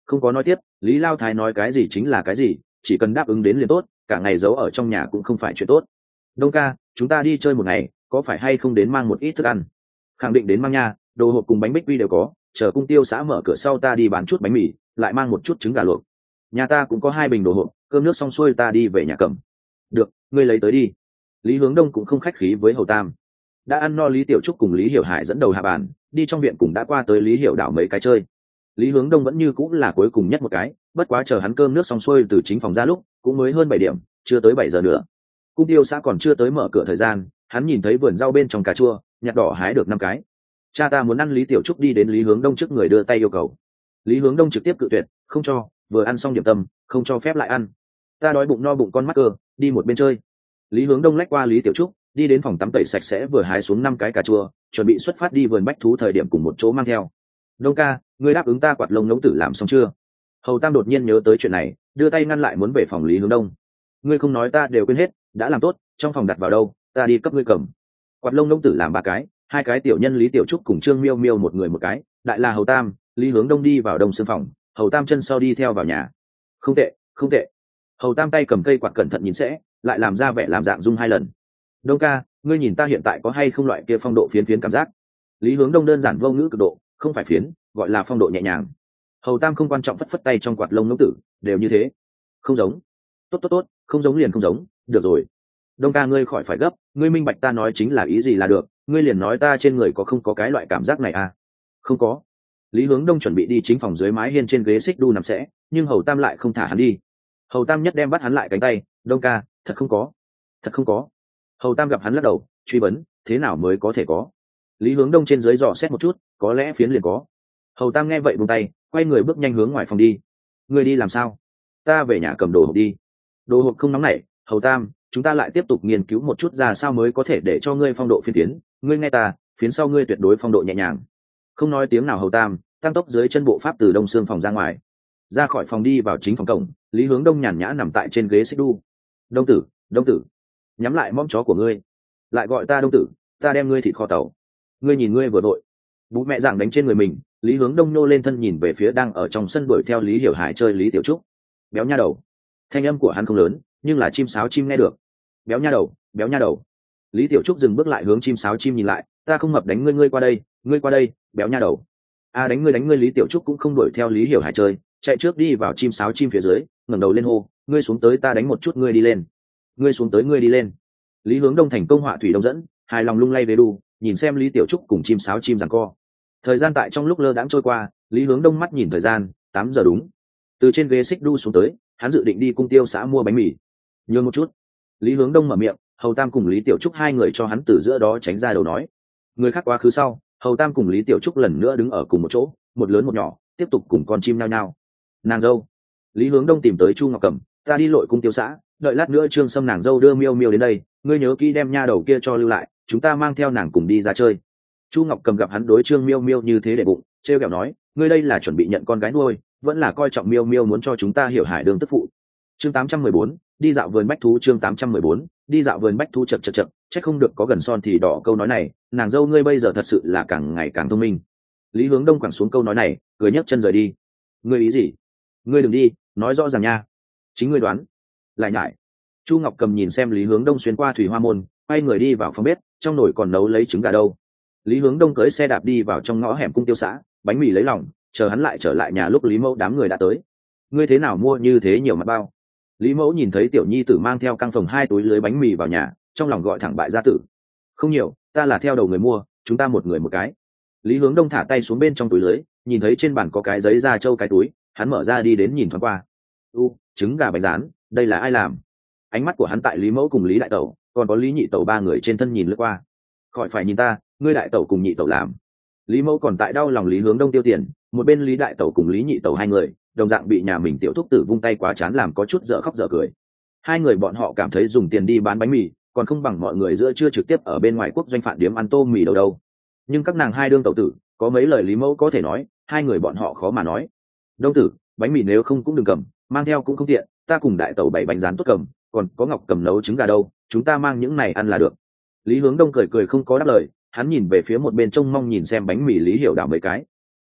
Không có nói tiếp, Lý Lao Thái nói cái gì chính là cái gì, chỉ cần đáp ứng đến liền tốt, cả ngày giấu ở trong nhà cũng không phải chuyện tốt. Đông ca, chúng ta đi chơi một ngày, có phải hay không đến mang một ít thức ăn? Khẳng định đến mang nha, đồ hộp cùng bánh bích quy đều có, chờ cung tiêu xã mở cửa sau ta đi bán chút bánh mì, lại mang một chút trứng gà luộc. Nhà ta cũng có 2 bình đồ hộp, cơm nước xong xuôi ta đi về nhà cầm. Được, ngươi lấy tới đi. Lý Hướng Đông cũng không khách khí với Hầu Tam. Đã ăn no, Lý Tiểu Trúc cùng Lý Hiểu Hải dẫn đầu hạ bàn, đi trong viện cũng đã qua tới Lý Hiểu đảo mấy cái chơi. Lý Hướng Đông vẫn như cũng là cuối cùng nhất một cái, bất quá chờ hắn cơm nước xong xuôi từ chính phòng ra lúc cũng mới hơn 7 điểm, chưa tới 7 giờ nữa. Cung tiêu xã còn chưa tới mở cửa thời gian, hắn nhìn thấy vườn rau bên trong cà chua, nhặt đỏ hái được 5 cái. Cha ta muốn ăn. Lý Tiểu Trúc đi đến Lý Hướng Đông trước người đưa tay yêu cầu. Lý Hướng Đông trực tiếp cự tuyệt, không cho, vừa ăn xong điểm tâm, không cho phép lại ăn. Ta đói bụng no bụng con mắc cờ, đi một bên chơi. Lý Hướng Đông lách qua Lý Tiểu Trúc, đi đến phòng tắm tẩy sạch sẽ vừa hái xuống 5 cái cà chua, chuẩn bị xuất phát đi vườn bách thú thời điểm cùng một chỗ mang theo. Đông ca, ngươi đáp ứng ta quạt lông ngỗng tử làm xong chưa? Hầu Tam đột nhiên nhớ tới chuyện này, đưa tay ngăn lại muốn về phòng Lý Hướng Đông. Ngươi không nói ta đều quên hết, đã làm tốt, trong phòng đặt vào đâu, ta đi cấp ngươi cầm. Quạt lông ngỗng tử làm 3 cái, 2 cái tiểu nhân Lý Tiểu Trúc cùng Trương Miêu Miêu một người một cái, đại là Hầu Tam. Lý Hướng Đông đi vào đông xương phòng, Hầu Tam chân sau đi theo vào nhà. Không tệ, không tệ. Hầu Tam tay cầm cây quạt cẩn thận nhìn sẽ, lại làm ra vẻ làm dạng dung 2 lần. Đông ca, ngươi nhìn ta hiện tại có hay không loại kia phong độ phiến phiến cảm giác? Lý Hướng Đông đơn giản vô ngữ cực độ, không phải phiến, gọi là phong độ nhẹ nhàng. Hầu Tam không quan trọng phất phất tay trong quạt lông ngỗng tử, đều như thế. Không giống. Tốt tốt tốt, không giống liền không giống, được rồi. Đông ca, ngươi khỏi phải gấp, ngươi minh bạch ta nói chính là ý gì là được, ngươi liền nói ta trên người có không có cái loại cảm giác này à? Không có. Lý Hướng Đông chuẩn bị đi chính phòng dưới mái hiên trên ghế xích đu nằm sẽ, nhưng Hầu Tam lại không thả hắn đi. Hầu Tam nhất đem bắt hắn lại cánh tay. Đông ca, thật không có, thật không có. Hầu Tam gặp hắn lắc đầu, truy vấn, thế nào mới có thể có? Lý Hướng Đông trên dưới dò xét một chút, có lẽ phiến liền có. Hầu Tam nghe vậy buông tay, quay người bước nhanh hướng ngoài phòng đi. Ngươi đi làm sao? Ta về nhà cầm đồ hộp đi. Đồ hộp không nóng nảy. Hầu Tam, chúng ta lại tiếp tục nghiên cứu một chút ra sao mới có thể để cho ngươi phong độ phiến tiến. Ngươi nghe ta, phiến sau ngươi tuyệt đối phong độ nhẹ nhàng. Không nói tiếng nào Hầu Tam tăng tốc dưới chân bộ pháp từ đông xương phòng ra ngoài, ra khỏi phòng đi vào chính phòng cổng. Lý Hướng Đông nhàn nhã nằm tại trên ghế xích đu. Đông tử, Đông tử, nhắm lại mõm chó của ngươi, lại gọi ta Đông tử, ta đem ngươi thịt kho tàu. Ngươi nhìn ngươi vừa đội, bố mẹ giảng đánh trên người mình. Lý Hướng Đông nô lên thân nhìn về phía đang ở trong sân đuổi theo Lý Hiểu Hải chơi Lý Tiểu Trúc. Béo nha đầu. Thanh âm của hắn không lớn, nhưng là chim sáo chim nghe được. Béo nha đầu, béo nha đầu. Lý Tiểu Trúc dừng bước lại hướng chim sáo chim nhìn lại. Ta không mập đánh ngươi, ngươi qua đây, ngươi qua đây, béo nha đầu. À, đánh ngươi. Lý Tiểu Trúc cũng không đuổi theo Lý Hiểu Hải chơi, chạy trước đi vào chim sáo chim phía dưới, ngẩng đầu lên hô, ngươi xuống tới ta đánh một chút, ngươi đi lên. Ngươi xuống tới ngươi đi lên. Lý Hướng Đông thành công họa thủy đông dẫn, hài lòng lung lay về đu, nhìn xem Lý Tiểu Trúc cùng chim sáo chim giằng co. Thời gian tại trong lúc lơ đãng trôi qua, Lý Hướng Đông mắt nhìn thời gian, 8 giờ đúng. Từ trên ghế xích đu xuống tới, hắn dự định đi cung tiêu xã mua bánh mì. Nhường một chút. Lý Hướng Đông mở miệng, Hầu Tam cùng Lý Tiểu Trúc 2 người cho hắn từ giữa đó tránh ra đầu nói. Người khác quá khứ sau, Hầu Tam cùng Lý Tiểu Trúc lần nữa đứng ở cùng một chỗ, một lớn một nhỏ, tiếp tục cùng con chim nhao nhao. Nàng dâu. Lý Hướng Đông tìm tới Chu Ngọc Cẩm, ta đi lội cung tiêu xã, đợi lát nữa Trương Sâm nàng dâu đưa Miêu Miêu đến đây, ngươi nhớ kỹ đem nha đầu kia cho lưu lại, chúng ta mang theo nàng cùng đi ra chơi. Chu Ngọc Cầm gặp hắn đối Trương Miêu Miêu như thế để bụng, trêu ghẹo nói, ngươi đây là chuẩn bị nhận con gái nuôi, vẫn là coi trọng Miêu Miêu muốn cho chúng ta Hiểu Hải đường tức phụ. Chương 814, đi dạo vườn bách thú. Chương 814, đi dạo vườn bách thú. Chậc, chắc không được có gần son thì đỏ câu nói này, nàng dâu ngươi bây giờ thật sự là càng ngày càng thông minh. Lý Hướng Đông quẳng xuống câu nói này, cười nhấc chân rời đi. Ngươi ý gì? Ngươi đừng đi, nói rõ ràng nha. Chính ngươi đoán. Lại nhải. Chu Ngọc Cầm nhìn xem Lý Hướng Đông xuyên qua thủy hoa môn, quay người đi vào phòng bếp, trong nồi còn nấu lấy trứng gà đâu. Lý Hướng Đông cưỡi xe đạp đi vào trong ngõ hẻm cung tiêu xã, bánh mì lấy lòng, chờ hắn lại trở lại nhà lúc Lý Mẫu đám người đã tới. Ngươi thế nào mua như thế nhiều mặt bao? Lý Mẫu nhìn thấy tiểu nhi tử mang theo căng phòng 2 túi lưới bánh mì vào nhà, trong lòng gọi thẳng bại gia tử. Không nhiều, ta là theo đầu người mua, chúng ta một người một cái. Lý Hướng Đông thả tay xuống bên trong túi lưới, nhìn thấy trên bàn có cái giấy da trâu cái túi, hắn mở ra đi đến nhìn thoáng qua. Trứng gà bánh rán, đây là ai làm? Ánh mắt của hắn tại Lý Mẫu cùng Lý đại tẩu, còn có Lý nhị tẩu 3 người trên thân nhìn lướt qua. Khỏi phải nhìn ta, ngươi đại tẩu cùng nhị tẩu làm. Lý Mẫu còn tại đau lòng Lý Hướng Đông tiêu tiền, một bên Lý đại tẩu cùng Lý nhị tẩu 2 người đồng dạng bị nhà mình tiểu thúc tử vung tay quá chán làm có chút dở khóc dở cười. 2 người bọn họ cảm thấy dùng tiền đi bán bánh mì còn không bằng mọi người giữa trưa trực tiếp ở bên ngoài quốc doanh phản điếm ăn tôm mì đâu. Nhưng các nàng 2 đương tẩu tử có mấy lời Lý Mẫu có thể nói, 2 người bọn họ khó mà nói. Đông tử, bánh mì nếu không cũng đừng cầm, mang theo cũng không tiện, ta cùng đại tẩu 7 bánh rán tốt cầm, còn có Ngọc Cầm nấu trứng gà đâu, chúng ta mang những này ăn là được. Lý Hướng Đông cười cười không có đáp lời, hắn nhìn về phía một bên trông mong nhìn xem bánh mì Lý Hiểu đảo mấy cái.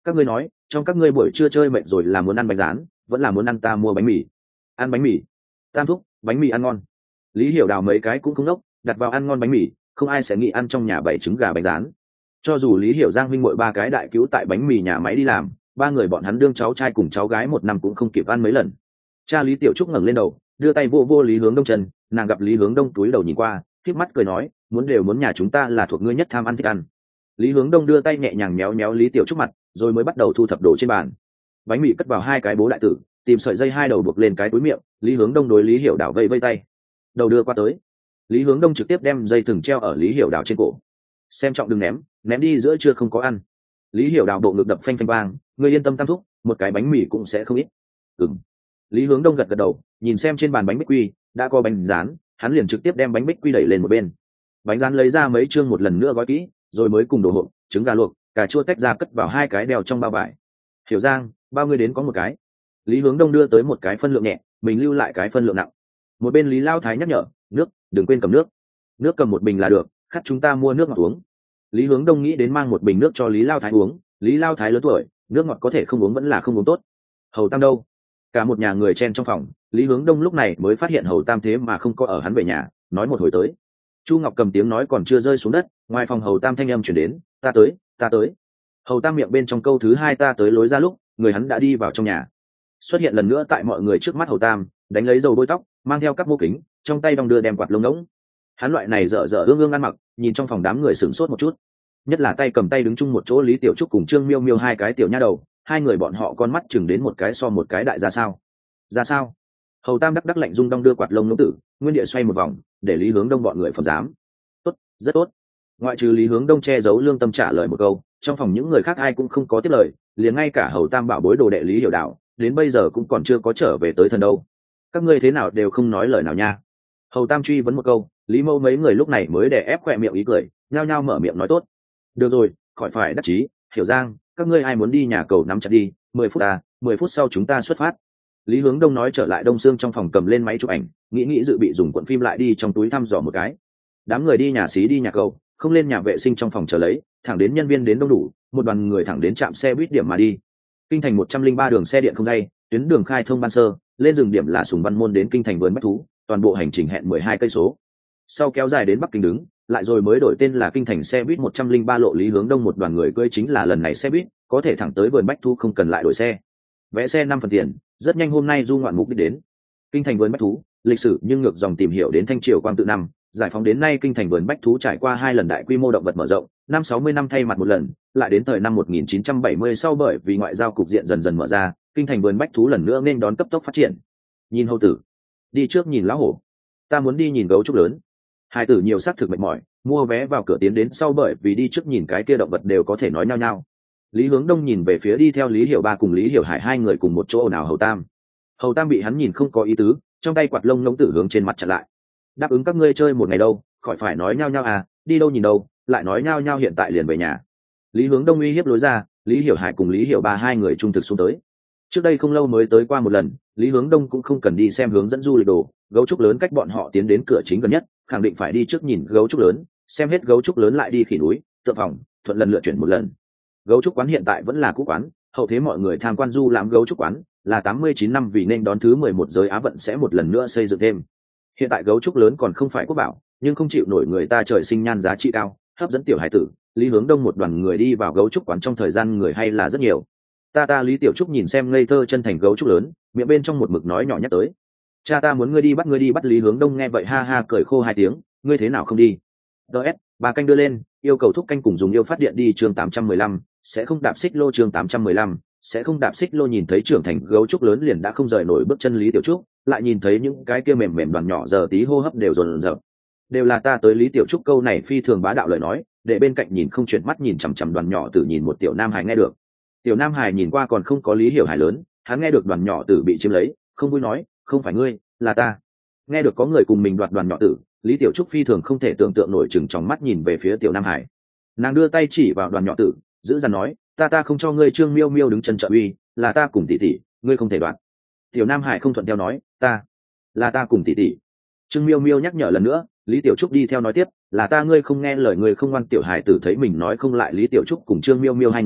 các ngươi nói trong các ngươi buổi trưa chơi mệt rồi là muốn ăn bánh rán vẫn là muốn ăn ta mua bánh mì? Ăn bánh mì. Tam thúc, bánh mì ăn ngon. Lý Hiểu Đào mấy cái cũng không đốc, đặt vào ăn ngon bánh mì, không ai sẽ nghĩ ăn trong nhà bảy trứng gà bánh rán. Cho dù Lý Hiểu Giang huynh muội ba cái đại cứu tại bánh mì nhà máy đi làm, ba người bọn hắn đương cháu trai cùng cháu gái một năm cũng không kịp ăn mấy lần. Cha Lý Tiểu Trúc ngẩng lên đầu, đưa tay vô vô Lý Hướng Đông chân, nàng gặp Lý Hướng Đông túi đầu nhìn qua, khép mắt cười nói, muốn đều muốn nhà chúng ta là thuộc ngươi nhất tham ăn thích ăn. Lý Hướng Đông đưa tay nhẹ nhàng méo méo Lý Tiểu Trúc mặt, rồi mới bắt đầu thu thập đồ trên bàn. Bánh mì cất vào hai cái bố đại tử, tìm sợi dây hai đầu buộc lên cái túi miệng. Lý Hướng Đông đối Lý Hiểu Đào vây vây tay, đầu đưa qua tới. Lý Hướng Đông trực tiếp đem dây thừng treo ở Lý Hiểu Đào trên cổ. Xem trọng đừng ném, ném đi giữa trưa không có ăn. Lý Hiểu Đào bộ ngực đập phanh phanh vang, ngươi yên tâm tam thúc, một cái bánh mì cũng sẽ không ít. Ừm. Lý Hướng Đông gật gật đầu, nhìn xem trên bàn bánh bích quy đã có bánh rán, hắn liền trực tiếp đem bánh bích quy đẩy lên một bên. Bánh rán lấy ra mấy chương một lần nữa gói kỹ, rồi mới cùng đồ hộp, trứng gà luộc, cà chua tách ra cất vào hai cái đeo trong bao vải. Hiểu Giang, bao ngươi đến có một cái. Lý Hướng Đông đưa tới một cái phân lượng nhẹ, mình lưu lại cái phân lượng nặng. Một bên Lý Lao Thái nhắc nhở, nước, đừng quên cầm nước. Nước cầm một bình là được, khát chúng ta mua nước ngọt uống. Lý Hướng Đông nghĩ đến mang một bình nước cho Lý Lao Thái uống. Lý Lao Thái lớn tuổi, nước ngọt có thể không uống vẫn là không uống tốt. Hầu Tam đâu? Cả một nhà người chen trong phòng, Lý Hướng Đông lúc này mới phát hiện Hầu Tam thế mà không có ở hắn về nhà, nói một hồi tới. Chu Ngọc cầm tiếng nói còn chưa rơi xuống đất, ngoài phòng Hầu Tam thanh âm chuyển đến, ta tới, ta tới. Hầu Tam miệng bên trong câu thứ hai ta tới lối ra lúc, người hắn đã đi vào trong nhà. Xuất hiện lần nữa tại mọi người trước mắt Hầu Tam, đánh lấy dầu bôi tóc, mang theo các mô kính, trong tay đong đưa đem quạt lông ngỗng. Hắn loại này dở dở ương ương ăn mặc, nhìn trong phòng đám người sửng sốt một chút. Nhất là tay cầm tay đứng chung một chỗ Lý Tiểu Trúc cùng Trương Miêu Miêu hai cái tiểu nha đầu, hai người bọn họ con mắt chừng đến một cái so một cái đại. Ra sao? Ra sao? Hầu Tam đắc lạnh rung đong đưa quạt lông ngỗng tử, nguyên địa xoay một vòng, để Lý Hướng Đông bọn người phẩm giám. Tốt, rất tốt. Ngoại trừ Lý Hướng Đông che giấu lương tâm trả lời một câu, trong phòng những người khác ai cũng không có tiếp lời, liền ngay cả Hầu Tam bảo bối đồ đệ Lý Hiểu Đạo, đến bây giờ cũng còn chưa có trở về tới thần đâu. Các ngươi thế nào đều không nói lời nào nha. Hầu Tam truy vấn một câu, Lý Mâu mấy người lúc này mới đè ép khỏe miệng ý cười, nhao nhao mở miệng nói tốt. Được rồi, khỏi phải đắc chí, Hiểu Giang, các ngươi ai muốn đi nhà cầu nắm chặt đi, 10 phút à, 10 phút sau chúng ta xuất phát. Lý Hướng Đông nói trở lại Đông Sương trong phòng cầm lên máy chụp ảnh, nghĩ dự bị dùng cuộn phim lại đi trong túi thăm dò một cái. Đám người đi nhà xí đi nhà cầu, không lên nhà vệ sinh trong phòng chờ lấy, thẳng đến nhân viên đến đông đủ, một đoàn người thẳng đến trạm xe buýt điểm mà đi. Kinh thành 103 đường xe điện không dây, tuyến đường khai thông ban sơ, lên dừng điểm là Sùng Văn Môn đến kinh thành vườn bách thú, toàn bộ hành trình hẹn 12 cây số. Sau kéo dài đến Bắc Kinh đứng, lại rồi mới đổi tên là kinh thành xe buýt 103 lộ. Lý Hướng Đông một đoàn người cưỡi chính là lần này xe buýt, có thể thẳng tới vườn bách thú không cần lại đổi xe. Vé xe 5 phần tiền, rất nhanh hôm nay du ngoạn mục đích đến. Kinh thành vườn bách thú, lịch sử nhưng ngược dòng tìm hiểu đến Thanh Triều Quang Tự năm, giải phóng đến nay kinh thành vườn bách thú trải qua 2 lần đại quy mô động vật mở rộng, năm 60 năm thay mặt một lần, lại đến thời năm 1970 sau bởi vì ngoại giao cục diện dần dần mở ra, kinh thành vườn bách thú lần nữa nên đón cấp tốc phát triển. Nhìn hầu tử, đi trước nhìn lão hổ, ta muốn đi nhìn gấu trúc lớn. Hai tử nhiều xác thực mệt mỏi, mua vé vào cửa tiến đến sau bởi vì đi trước nhìn cái kia động vật đều có thể nói nhau nhau. Lý Hướng Đông nhìn về phía đi theo Lý Hiểu Ba cùng Lý Hiểu Hải hai người cùng một chỗ nào Hầu Tam. Hầu Tam bị hắn nhìn không có ý tứ, trong tay quạt lông ngỗng tử hướng trên mặt chặn lại. Đáp ứng các ngươi chơi một ngày đâu, khỏi phải nói nhau nhau à, đi đâu nhìn đâu, lại nói nhau nhau hiện tại liền về nhà. Lý Hướng Đông uy hiếp lối ra, Lý Hiểu Hải cùng Lý Hiểu Ba hai người trung thực xuống tới. Trước đây không lâu mới tới qua một lần, Lý Hướng Đông cũng không cần đi xem hướng dẫn du lịch đồ, gấu trúc lớn cách bọn họ tiến đến cửa chính gần nhất, khẳng định phải đi trước nhìn gấu trúc lớn, xem hết gấu trúc lớn lại đi khỉ núi, tượng phòng, thuận lần lựa chuyển một lần. Gấu trúc quán hiện tại vẫn là cũ quán, hậu thế mọi người tham quan du lãm gấu trúc quán, là 89 năm vì nên đón thứ 11 giới Á vận sẽ một lần nữa xây dựng thêm. Hiện tại gấu trúc lớn còn không phải quốc bảo, nhưng không chịu nổi người ta trời sinh nhan giá trị cao, hấp dẫn tiểu hải tử. Lý Hướng Đông một đoàn người đi vào gấu trúc quán trong thời gian người hay là rất nhiều. Ta Lý Tiểu Trúc nhìn xem ngây thơ chân thành gấu trúc lớn, miệng bên trong một mực nói nhỏ nhắc tới. Cha ta muốn ngươi đi bắt. Lý Hướng Đông nghe vậy ha ha cười khô hai tiếng, ngươi thế nào không đi? DS, bà canh đưa lên, yêu cầu thúc canh cùng dùng yêu phát điện đi chương 815, sẽ không đạp xích lô chương 815, sẽ không đạp xích lô. Nhìn thấy trưởng thành gấu trúc lớn liền đã không rời nổi bước chân Lý Tiểu Trúc, lại nhìn thấy những cái kia mềm mềm đoàn nhỏ giờ tí hô hấp đều dồn dập. Đều là ta tới. Lý Tiểu Trúc câu này phi thường bá đạo lời nói, để bên cạnh nhìn không chuyển mắt nhìn chằm chằm đoàn nhỏ tử nhìn một tiểu nam hài nghe được. Tiểu nam hài nhìn qua còn không có Lý Hiểu Hải lớn, hắn nghe được đoàn nhỏ tử bị chiếm lấy, không vui nói, không phải ngươi, là ta. Nghe được có người cùng mình đoạt đoàn nhỏ tử, Lý Tiểu Trúc phi thường không thể tưởng tượng nổi, chừng trong mắt nhìn về phía tiểu nam hải. Nàng đưa tay chỉ vào đoàn nhỏ tử, giữ dằn nói, ta không cho ngươi. Trương Miêu Miêu đứng chân trợ uy, là ta cùng tỷ tỷ, ngươi không thể đoạt. Tiểu nam hải không thuận theo nói, ta cùng tỷ tỷ. Trương Miêu Miêu nhắc nhở lần nữa, Lý Tiểu Trúc đi theo nói tiếp, là ta, ngươi không nghe lời, ngươi không ngoan. Tiểu hải tử thấy mình nói không lại Lý Tiểu Trúc cùng Trương Miêu Miêu hai người,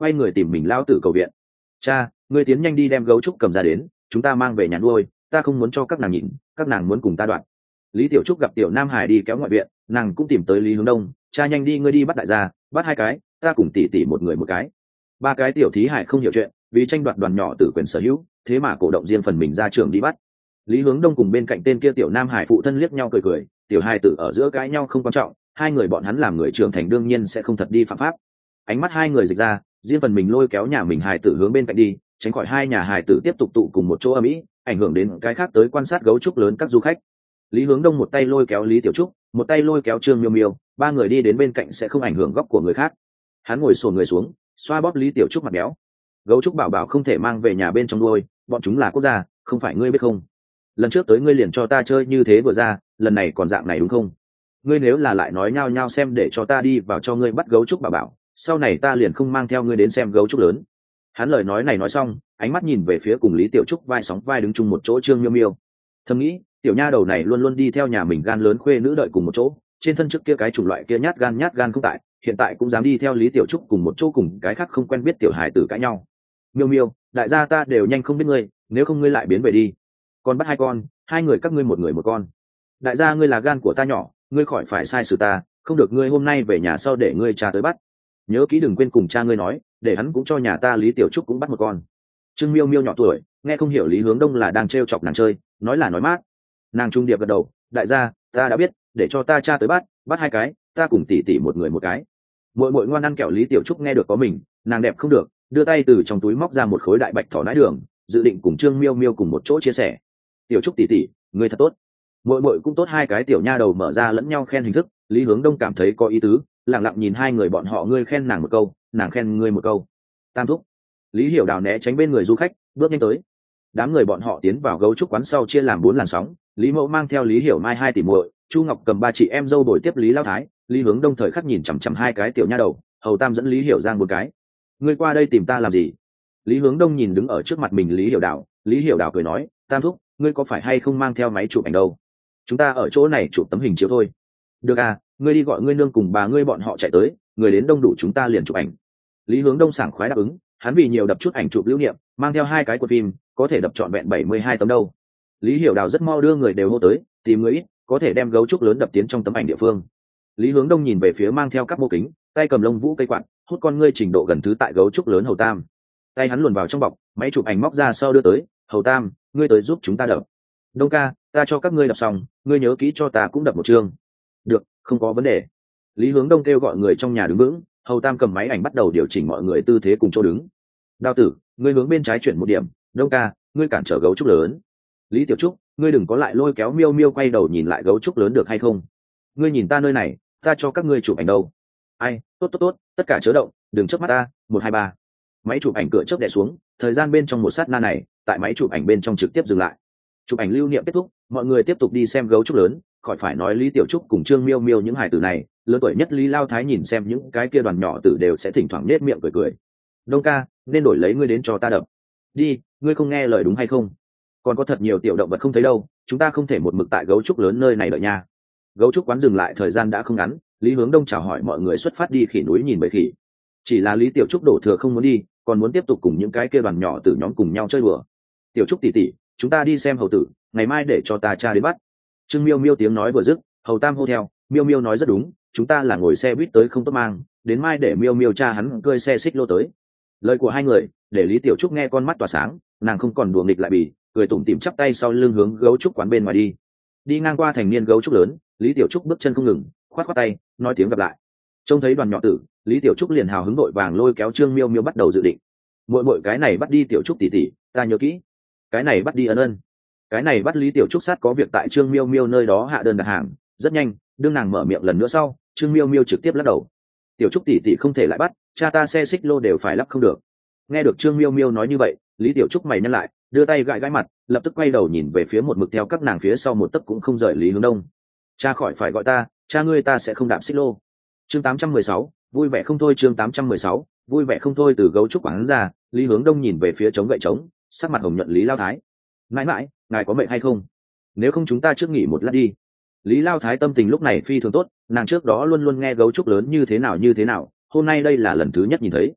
quay người tìm mình lao tử cầu viện. Cha, ngươi tiến nhanh đi đem gấu trúc cầm ra đến, chúng ta mang về nhà nuôi, ta không muốn cho các nàng nhìn, các nàng muốn cùng ta đoạn. Lý Tiểu Trúc gặp Tiểu Nam Hải đi kéo ngoại viện, nàng cũng tìm tới Lý Hướng Đông. Cha nhanh đi, ngươi đi bắt đại gia, bắt 2 cái, ta cùng tỷ tỷ một người một cái. 3 cái tiểu thí hải không hiểu chuyện, vì tranh đoạt đoàn nhỏ tử quyền sở hữu, thế mà cổ động riêng phần mình ra trường đi bắt. Lý Hướng Đông cùng bên cạnh tên kia Tiểu Nam Hải phụ thân liếc nhau cười cười, tiểu hai tử ở giữa cãi nhau không quan trọng, hai người bọn hắn làm người trưởng thành đương nhiên sẽ không thật đi phạm pháp. Ánh mắt hai người dịch ra, riêng phần mình lôi kéo nhà mình hài tử hướng bên cạnh đi, tránh khỏi hai nhà hài tử tiếp tục tụ cùng một chỗ ầm ĩ, ảnh hưởng đến cái khác tới quan sát gấu trúc lớn các du khách. Lý Hướng Đông một tay lôi kéo Lý Tiểu Trúc, một tay lôi kéo Trương Miêu Miêu, 3 người đi đến bên cạnh sẽ không ảnh hưởng góc của người khác. Hắn ngồi xổm người xuống, xoa bóp Lý Tiểu Trúc mặt béo. Gấu trúc bảo bảo không thể mang về nhà bên trong nuôi, bọn chúng là quốc gia, không phải ngươi biết không? Lần trước tới ngươi liền cho ta chơi như thế vừa ra, lần này còn dạng này đúng không? Ngươi nếu là lại nói nhao nhao xem để cho ta đi vào cho ngươi bắt gấu trúc bảo bảo, sau này ta liền không mang theo ngươi đến xem gấu trúc lớn. Hắn lời nói này nói xong, ánh mắt nhìn về phía cùng Lý Tiểu Trúc vai sóng vai đứng chung một chỗ Trương Miêu Miêu. Thầm nghĩ, tiểu nha đầu này luôn luôn đi theo nhà mình gan lớn khuê nữ đợi cùng một chỗ, trên thân trước kia cái chủng loại kia nhát gan không tại, hiện tại cũng dám đi theo Lý Tiểu Trúc cùng một chỗ cùng cái khác không quen biết tiểu hài tử cãi nhau. Miêu Miêu, đại gia ta đều nhanh không biết ngươi, nếu không ngươi lại biến về đi. Con bắt 2 con, 2 người các ngươi một người một con. Đại gia ngươi là gan của ta nhỏ, ngươi khỏi phải sai xử ta, không được ngươi hôm nay về nhà sau để ngươi cha tới bắt. Nhớ kỹ đừng quên cùng cha ngươi nói, để hắn cũng cho nhà ta Lý Tiểu Trúc cũng bắt một con. Trương Miêu Miêu nhỏ tuổi, nghe không hiểu Lý Hướng Đông là đang trêu chọc nàng chơi, nói là nói mát. Nàng trung điệp gật đầu, đại gia, ta đã biết, để cho ta cha tới bắt 2 cái, ta cùng tỷ tỷ một người một cái. Muội ngoan ăn kẹo. Lý Tiểu Trúc nghe được có mình, nàng đẹp không được, đưa tay từ trong túi móc ra một khối đại bạch thỏ nãi đường, dự định cùng Trương Miêu Miêu cùng một chỗ chia sẻ. Tiểu Trúc tỷ tỷ, ngươi thật tốt. Muội cũng tốt. 2 cái tiểu nha đầu mở ra lẫn nhau khen hình thức. Lý Hướng Đông cảm thấy có ý tứ, lặng lặng nhìn 2 người bọn họ, ngươi khen nàng một câu, nàng khen ngươi một câu. Tam thúc. Lý Hiểu Đào né tránh bên người du khách, bước nhanh tới. Đám người bọn họ tiến vào gấu trúc quán sau chia làm 4 làn sóng. Lý Mẫu mang theo Lý Hiểu Mai 2 tỷ muội, Chu Ngọc cầm 3 chị em dâu bồi tiếp Lý Lao Thái. Lý Hướng Đông thời khắc nhìn chằm chằm 2 cái tiểu nha đầu, Hầu Tam dẫn Lý Hiểu Giang một cái. Ngươi qua đây tìm ta làm gì? Lý Hướng Đông nhìn đứng ở trước mặt mình Lý Hiểu Đào, Lý Hiểu Đào cười nói, Tam thúc, ngươi có phải hay không mang theo máy chụp ảnh đâu? Chúng ta ở chỗ này chụp tấm hình chiếu thôi. Được à, ngươi đi gọi ngươi nương cùng bà ngươi bọn họ chạy tới, người đến đông đủ chúng ta liền chụp ảnh. Lý Hướng Đông sảng khoái đáp ứng, hắn vì nhiều đập chút ảnh chụp lưu niệm, mang theo 2 cái cuộn phim, có thể đập trọn vẹn 72 tấm đâu. Lý Hiểu Đào rất mau đưa người đều hô tới, tìm người ít, có thể đem gấu trúc lớn đập tiến trong tấm ảnh địa phương. Lý Hướng Đông nhìn về phía mang theo các mô kính, tay cầm lông vũ cây quạt, hút con ngươi trình độ gần thứ tại gấu trúc lớn Hầu Tam. Tay hắn luồn vào trong bọc, máy chụp ảnh móc ra sau đưa tới, Hầu Tam, ngươi tới giúp chúng ta đập. Đông ca, ta cho các ngươi đập xong, ngươi nhớ kỹ cho ta cũng đập một chương. Được, không có vấn đề. Lý Hướng Đông kêu gọi người trong nhà đứng vững, Hầu Tam cầm máy ảnh bắt đầu điều chỉnh mọi người tư thế cùng chỗ đứng. Đao tử, ngươi hướng bên trái chuyển một điểm, Đông ca, ngươi cản trở gấu trúc lớn. Lý Tiểu Trúc, ngươi đừng có lại lôi kéo Miêu Miêu quay đầu nhìn lại gấu trúc lớn được hay không? Ngươi nhìn ta nơi này, ta cho các ngươi chụp ảnh đâu. Ai, tốt, tất cả chớ động, đừng chớp mắt ta, 1 2 3. Máy chụp ảnh cửa chớp đè xuống, thời gian bên trong một sát na này, tại máy chụp ảnh bên trong trực tiếp dừng lại. Chụp ảnh lưu niệm kết thúc, mọi người tiếp tục đi xem gấu trúc lớn, khỏi phải nói Lý Tiểu Trúc cùng Trương Miêu Miêu những hài tử này, lớn tuổi nhất Lý Lao Thái nhìn xem những cái kia đoàn nhỏ tử đều sẽ thỉnh thoảng nết miệng cười cười. Đông ca, nên đổi lấy ngươi đến cho ta đập. Đi, ngươi không nghe lời đúng hay không? Còn có thật nhiều tiểu động vật không thấy đâu, chúng ta không thể một mực tại gấu trúc lớn nơi này đợi nha. Gấu trúc quán dừng lại thời gian đã không ngắn, Lý Hướng Đông chào hỏi mọi người xuất phát đi khỉ núi nhìn bầy khỉ. Chỉ là Lý Tiểu Trúc đổ thừa không muốn đi, còn muốn tiếp tục cùng những cái kia đoàn nhỏ tử nhóm cùng nhau chơi đùa. Tiểu Trúc tỷ tỷ, chúng ta đi xem hầu tử, ngày mai để cho ta cha đến bắt. Trương Miêu Miêu tiếng nói vừa dứt, Hầu Tam hô theo, Miêu Miêu nói rất đúng, chúng ta là ngồi xe buýt tới không tốt mang, đến mai để Miêu Miêu cha hắn cơi xe xích lô tới. Lời của 2 người để Lý Tiểu Trúc nghe con mắt tỏa sáng, nàng không còn đùa nghịch lại bì, cười tủm tỉm chắp tay sau lưng hướng gấu trúc quán bên ngoài đi. Đi ngang qua thành niên gấu trúc lớn, Lý Tiểu Trúc bước chân không ngừng, khoát tay, nói tiếng gặp lại. Trông thấy đoàn nhỏ tử, Lý Tiểu Trúc liền hào hứng đội vàng lôi kéo Trương Miêu Miêu bắt đầu dự định. Mỗi cái này bắt đi Tiểu Trúc tỷ tỷ, ta nhớ kỹ. Cái này bắt đi ân ân. Cái này bắt Lý Tiểu Trúc sát có việc tại Trương Miêu Miêu nơi đó hạ đơn đặt hàng, rất nhanh, đương nàng mở miệng lần nữa sau, Trương Miêu Miêu trực tiếp lắc đầu. Tiểu Trúc tỷ tỷ không thể lại bắt, cha ta xe xích lô đều phải lắp không được. Nghe được Trương Miêu Miêu nói như vậy, Lý Tiểu Trúc mày nhăn lại, đưa tay gãi mặt, lập tức quay đầu nhìn về phía một mực theo các nàng phía sau một tấc cũng không rời Lý Hướng Đông. Cha khỏi phải gọi ta, cha ngươi ta sẽ không đạp xích lô. Chương 816, vui vẻ không thôi. Chương 816, vui vẻ không thôi. Từ gấu trúc quán ra, Lý Hướng Đông nhìn về phía trống gậy trống, sắc mặt hồng nhuận Lý Lao Thái. Mãi mãi, ngài có mệnh hay không? Nếu không chúng ta trước nghỉ một lát đi. Lý Lao Thái tâm tình lúc này phi thường tốt, nàng trước đó luôn luôn nghe gấu trúc lớn như thế nào, hôm nay đây là lần thứ nhất nhìn thấy.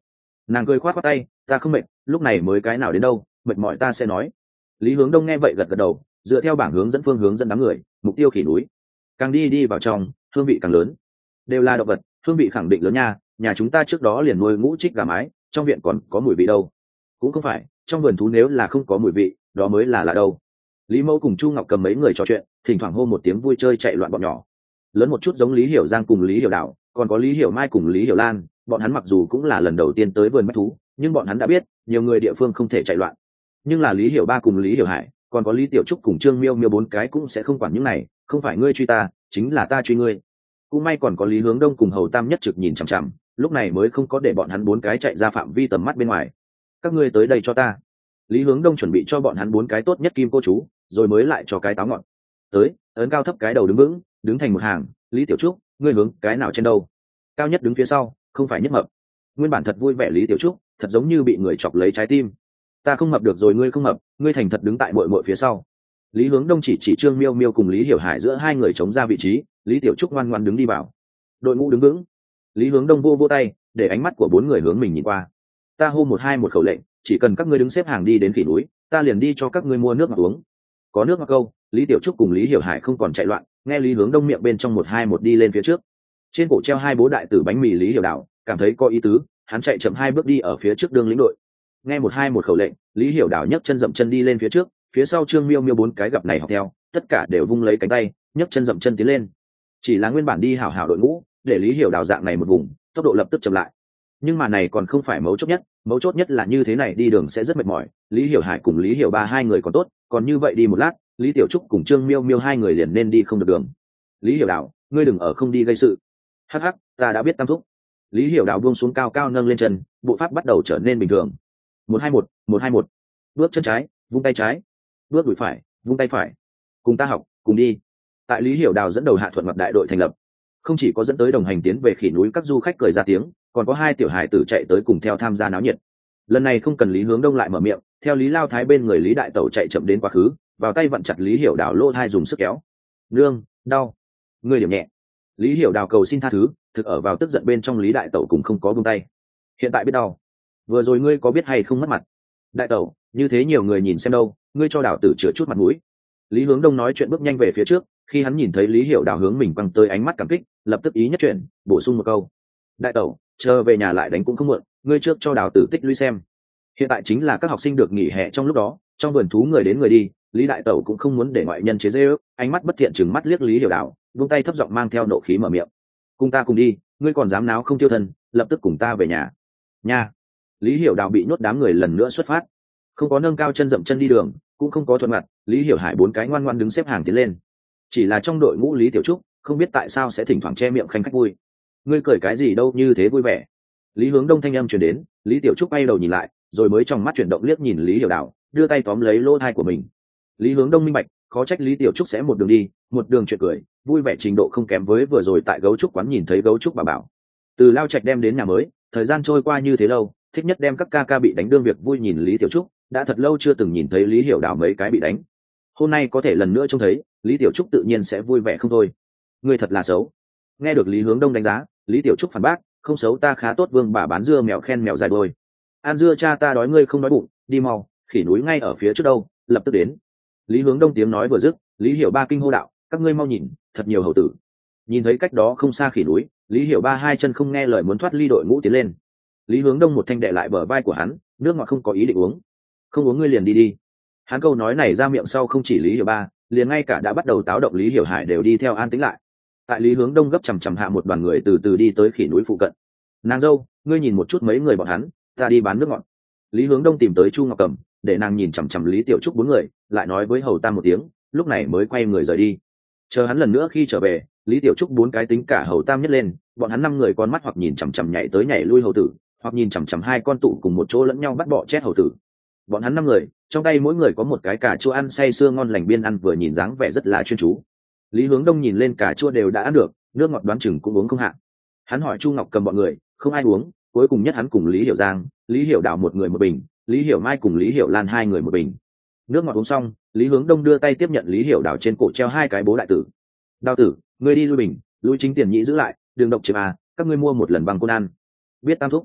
Nàng cười khoát khoát tay, ta không mệt, lúc này mới cái nào đến đâu, mệt mỏi ta sẽ nói. Lý Hướng Đông nghe vậy gật gật đầu, dựa theo bảng hướng dẫn phương hướng dẫn đám người, mục tiêu khỉ núi. Càng đi vào trong, hương vị càng lớn. Đều là động vật, hương vị khẳng định lớn nha, nhà chúng ta trước đó liền nuôi ngũ trích gà mái, trong viện còn có mùi vị đâu. Cũng không phải, trong vườn thú nếu là không có mùi vị, đó mới là lạ đâu. Lý Mẫu cùng Chu Ngọc Cầm mấy người trò chuyện, thỉnh thoảng hô một tiếng vui chơi chạy loạn bọn nhỏ. Lớn một chút giống Lý Hiểu Giang cùng Lý Hiểu Đạo, còn có Lý Hiểu Mai cùng Lý Hiểu Lan, bọn hắn mặc dù cũng là lần đầu tiên tới vườn bách thú, nhưng bọn hắn đã biết, nhiều người địa phương không thể chạy loạn. Nhưng là Lý Hiểu Ba cùng Lý Hiểu Hải, còn có Lý Tiểu Trúc cùng Trương Miêu Miêu bốn cái cũng sẽ không quản những này, không phải ngươi truy ta, chính là ta truy ngươi. Cũng may còn có Lý Hướng Đông cùng Hầu Tam nhất trực nhìn chằm chằm, lúc này mới không có để bọn hắn bốn cái chạy ra phạm vi tầm mắt bên ngoài. Các ngươi tới đây cho ta. Lý Hướng Đông chuẩn bị cho bọn hắn bốn cái tốt nhất kim cô chú, rồi mới lại cho cái táo ngọt. Tới, ấn cao thấp cái đầu đứng vững, đứng thành một hàng. Lý Tiểu Trúc, ngươi hướng cái nào trên đâu? Cao nhất đứng phía sau, không phải nhất mập. Nguyên bản thật vui vẻ Lý Tiểu Trúc, thật giống như bị người chọc lấy trái tim. Ta không mập được rồi, ngươi không mập, ngươi thành thật đứng tại muội muội phía sau. Lý Hướng Đông chỉ Trương Miêu Miêu cùng Lý Hiểu Hải giữa hai người chống ra vị trí, Lý Tiểu Trúc ngoan ngoãn đứng đi vào. Đội ngũ đứng vững. Lý Hướng Đông vô tay, để ánh mắt của bốn người hướng mình nhìn qua. Ta hô 1-2-1 khẩu lệnh, chỉ cần các ngươi đứng xếp hàng đi đến khỉ núi, ta liền đi cho các ngươi mua nước ngọt uống. Có nước ngọt câu, Lý Tiểu Trúc cùng Lý Hiểu Hải không còn chạy loạn, nghe Lý Hướng Đông miệng bên trong 1-2-1 đi lên phía trước. Trên cổ treo hai bố đại tử bánh mì Lý Hiểu Đạo, cảm thấy có ý tứ, hắn chạy chậm 2 bước đi ở phía trước đường lĩnh đội. Nghe 1-2-1 khẩu lệnh, Lý Hiểu Đạo nhấc chân dậm chân đi lên phía trước, phía sau Trương Miêu Miêu bốn cái gặp này học theo, tất cả đều vung lấy cánh tay, nhấc chân dậm chân tiến lên. Chỉ là nguyên bản đi hảo hảo đội ngũ, để Lý Hiểu Đạo dạng này một vùng, tốc độ lập tức chậm lại. Nhưng mà này còn không phải mấu chốt nhất là như thế này đi đường sẽ rất mệt mỏi. Lý Hiểu Hải cùng Lý Hiểu Ba hai người còn tốt, còn như vậy đi một lát, Lý Tiểu Trúc cùng Trương Miêu Miêu hai người liền nên đi không được đường. Lý Hiểu Đạo, ngươi đừng ở không đi gây sự. Hắc hắc, ta đã biết tam thúc. Lý Hiểu Đạo buông xuống cao cao nâng lên chân, bộ pháp bắt đầu trở nên bình thường. 1-2-1, bước chân trái, vung tay trái, bước đùi phải, vung tay phải. Cùng ta học, cùng đi. Tại Lý Hiểu Đạo dẫn đầu hạ thuận mặt đại đội thành lập, không chỉ có dẫn tới đồng hành tiến về khỉ núi các du khách cười ra tiếng, còn có 2 tiểu hải tử chạy tới cùng theo tham gia náo nhiệt. Lần này không cần Lý Hướng Đông lại mở miệng, theo Lý Lao Thái bên người Lý Đại Tẩu chạy chậm đến quá khứ, vào tay vặn chặt Lý Hiểu Đào lỗ thai dùng sức kéo. Nương, đau. Ngươi điểm nhẹ. Lý Hiểu Đào cầu xin tha thứ, thực ở vào tức giận bên trong Lý Đại Tẩu cũng không có buông tay. Hiện tại biết đau. Vừa rồi ngươi có biết hay không mất mặt? Đại Tẩu, như thế nhiều người nhìn xem đâu, ngươi cho Đào tử chữa chút mặt mũi. Lý Hướng Đông nói chuyện bước nhanh về phía trước, khi hắn nhìn thấy Lý Hiểu Đào hướng mình quăng tới ánh mắt cảm kích, lập tức ý nhất chuyện, bổ sung một câu. Đại Tẩu, chờ về nhà lại đánh cũng không muộn, ngươi trước cho Đào tử tích lũy xem. Hiện tại chính là các học sinh được nghỉ hè trong lúc đó, trong vườn thú người đến người đi, Lý Đại Tẩu cũng không muốn để ngoại nhân chế giễu, ánh mắt bất thiện chừng mắt liếc Lý Hiểu Đào, vung tay thấp giọng mang theo nộ khí mở miệng. Cùng ta cùng đi, ngươi còn dám náo không tiêu thân, lập tức cùng ta về nhà. Nha. Lý Hiểu Đào bị nhốt đám người lần nữa xuất phát, không có nâng cao chân dậm chân đi đường, cũng không có thuận mặt, Lý Hiểu Hải bốn cái ngoan ngoãn đứng xếp hàng tiến lên. Chỉ là trong đội ngũ Lý Tiểu Trúc, không biết tại sao sẽ thỉnh thoảng che miệng khanh khách vui. Ngươi cười cái gì đâu như thế vui vẻ. Lý Hướng Đông thanh âm truyền đến, Lý Tiểu Trúc quay đầu nhìn lại, rồi mới trong mắt chuyển động liếc nhìn Lý Hiểu Đào, đưa tay tóm lấy lỗ tai của mình. Lý Hướng Đông minh bạch, khó trách Lý Tiểu Trúc sẽ một đường đi, một đường chuyện cười, vui vẻ trình độ không kém với vừa rồi tại gấu trúc quán nhìn thấy gấu trúc bà bảo. Từ Lao Trạch đem đến nhà mới, thời gian trôi qua như thế lâu, thích nhất đem các ca ca bị đánh đương việc vui nhìn Lý Tiểu Trúc, đã thật lâu chưa từng nhìn thấy Lý Hiểu Đào mấy cái bị đánh. Hôm nay có thể lần nữa trông thấy, Lý Tiểu Trúc tự nhiên sẽ vui vẻ không thôi. Ngươi thật là xấu. Nghe được Lý Hướng Đông đánh giá, Lý Tiểu Trúc phản bác, không xấu, ta khá tốt, vương bà bán dưa mèo khen mèo dài đôi. Ăn dưa cha ta đói, ngươi không đói bụng, đi mau, khỉ núi ngay ở phía trước đâu, lập tức đến. Lý Hướng Đông tiếng nói vừa dứt, Lý Hiểu Ba kinh hô đạo, các ngươi mau nhìn, thật nhiều hầu tử. Nhìn thấy cách đó không xa khỉ núi, Lý Hiểu Ba hai chân không nghe lời muốn thoát ly đội ngũ tiến lên. Lý Hướng Đông một thanh đệ lại bờ vai của hắn, nước ngọt không có ý định uống. Không uống ngươi liền đi đi. Hắn câu nói này ra miệng sau không chỉ Lý Hiểu Ba, liền ngay cả đã bắt đầu táo động Lý Hiểu Hải đều đi theo an tĩnh lại. Tại Lý Hướng Đông gấp chằm hạ một đoàn người từ từ đi tới khỉ núi phụ cận. Nàng dâu, ngươi nhìn một chút mấy người bọn hắn, ta đi bán nước ngọt. Lý Hướng Đông tìm tới Chu Ngọc Cẩm, để nàng nhìn chằm Lý Tiểu Trúc bốn người, lại nói với Hầu Tam một tiếng, lúc này mới quay người rời đi. Chờ hắn lần nữa khi trở về, Lý Tiểu Trúc bốn cái tính cả Hầu Tam nhất lên, bọn hắn 5 người con mắt hoặc nhìn chằm nhảy tới nhảy lui hầu tử, hoặc nhìn chằm hai con tụ cùng một chỗ lẫn nhau bắt bọ chết hầu tử. Bọn hắn 5 người, trong tay mỗi người có một cái cà chua ăn say sưa ngon lành, biên ăn vừa nhìn dáng vẻ rất là chuyên chú. Lý Hướng Đông nhìn lên cà chua đều đã ăn được, nước ngọt đoán chừng cũng uống không hạ. Hắn hỏi Chu Ngọc Cầm bọn người, không ai uống, cuối cùng nhất hắn cùng Lý Hiểu Giang, Lý Hiểu Đạo một người một bình, Lý Hiểu Mai cùng Lý Hiểu Lan hai người một bình. Nước ngọt uống xong, Lý Hướng Đông đưa tay tiếp nhận Lý Hiểu Đạo trên cổ treo 2 cái bố đại tử. Đào tử, ngươi đi lui bình, lui chính tiền nhĩ giữ lại, đường độc chiếm à, các ngươi mua một lần bằng côn ăn. Biết tam thúc.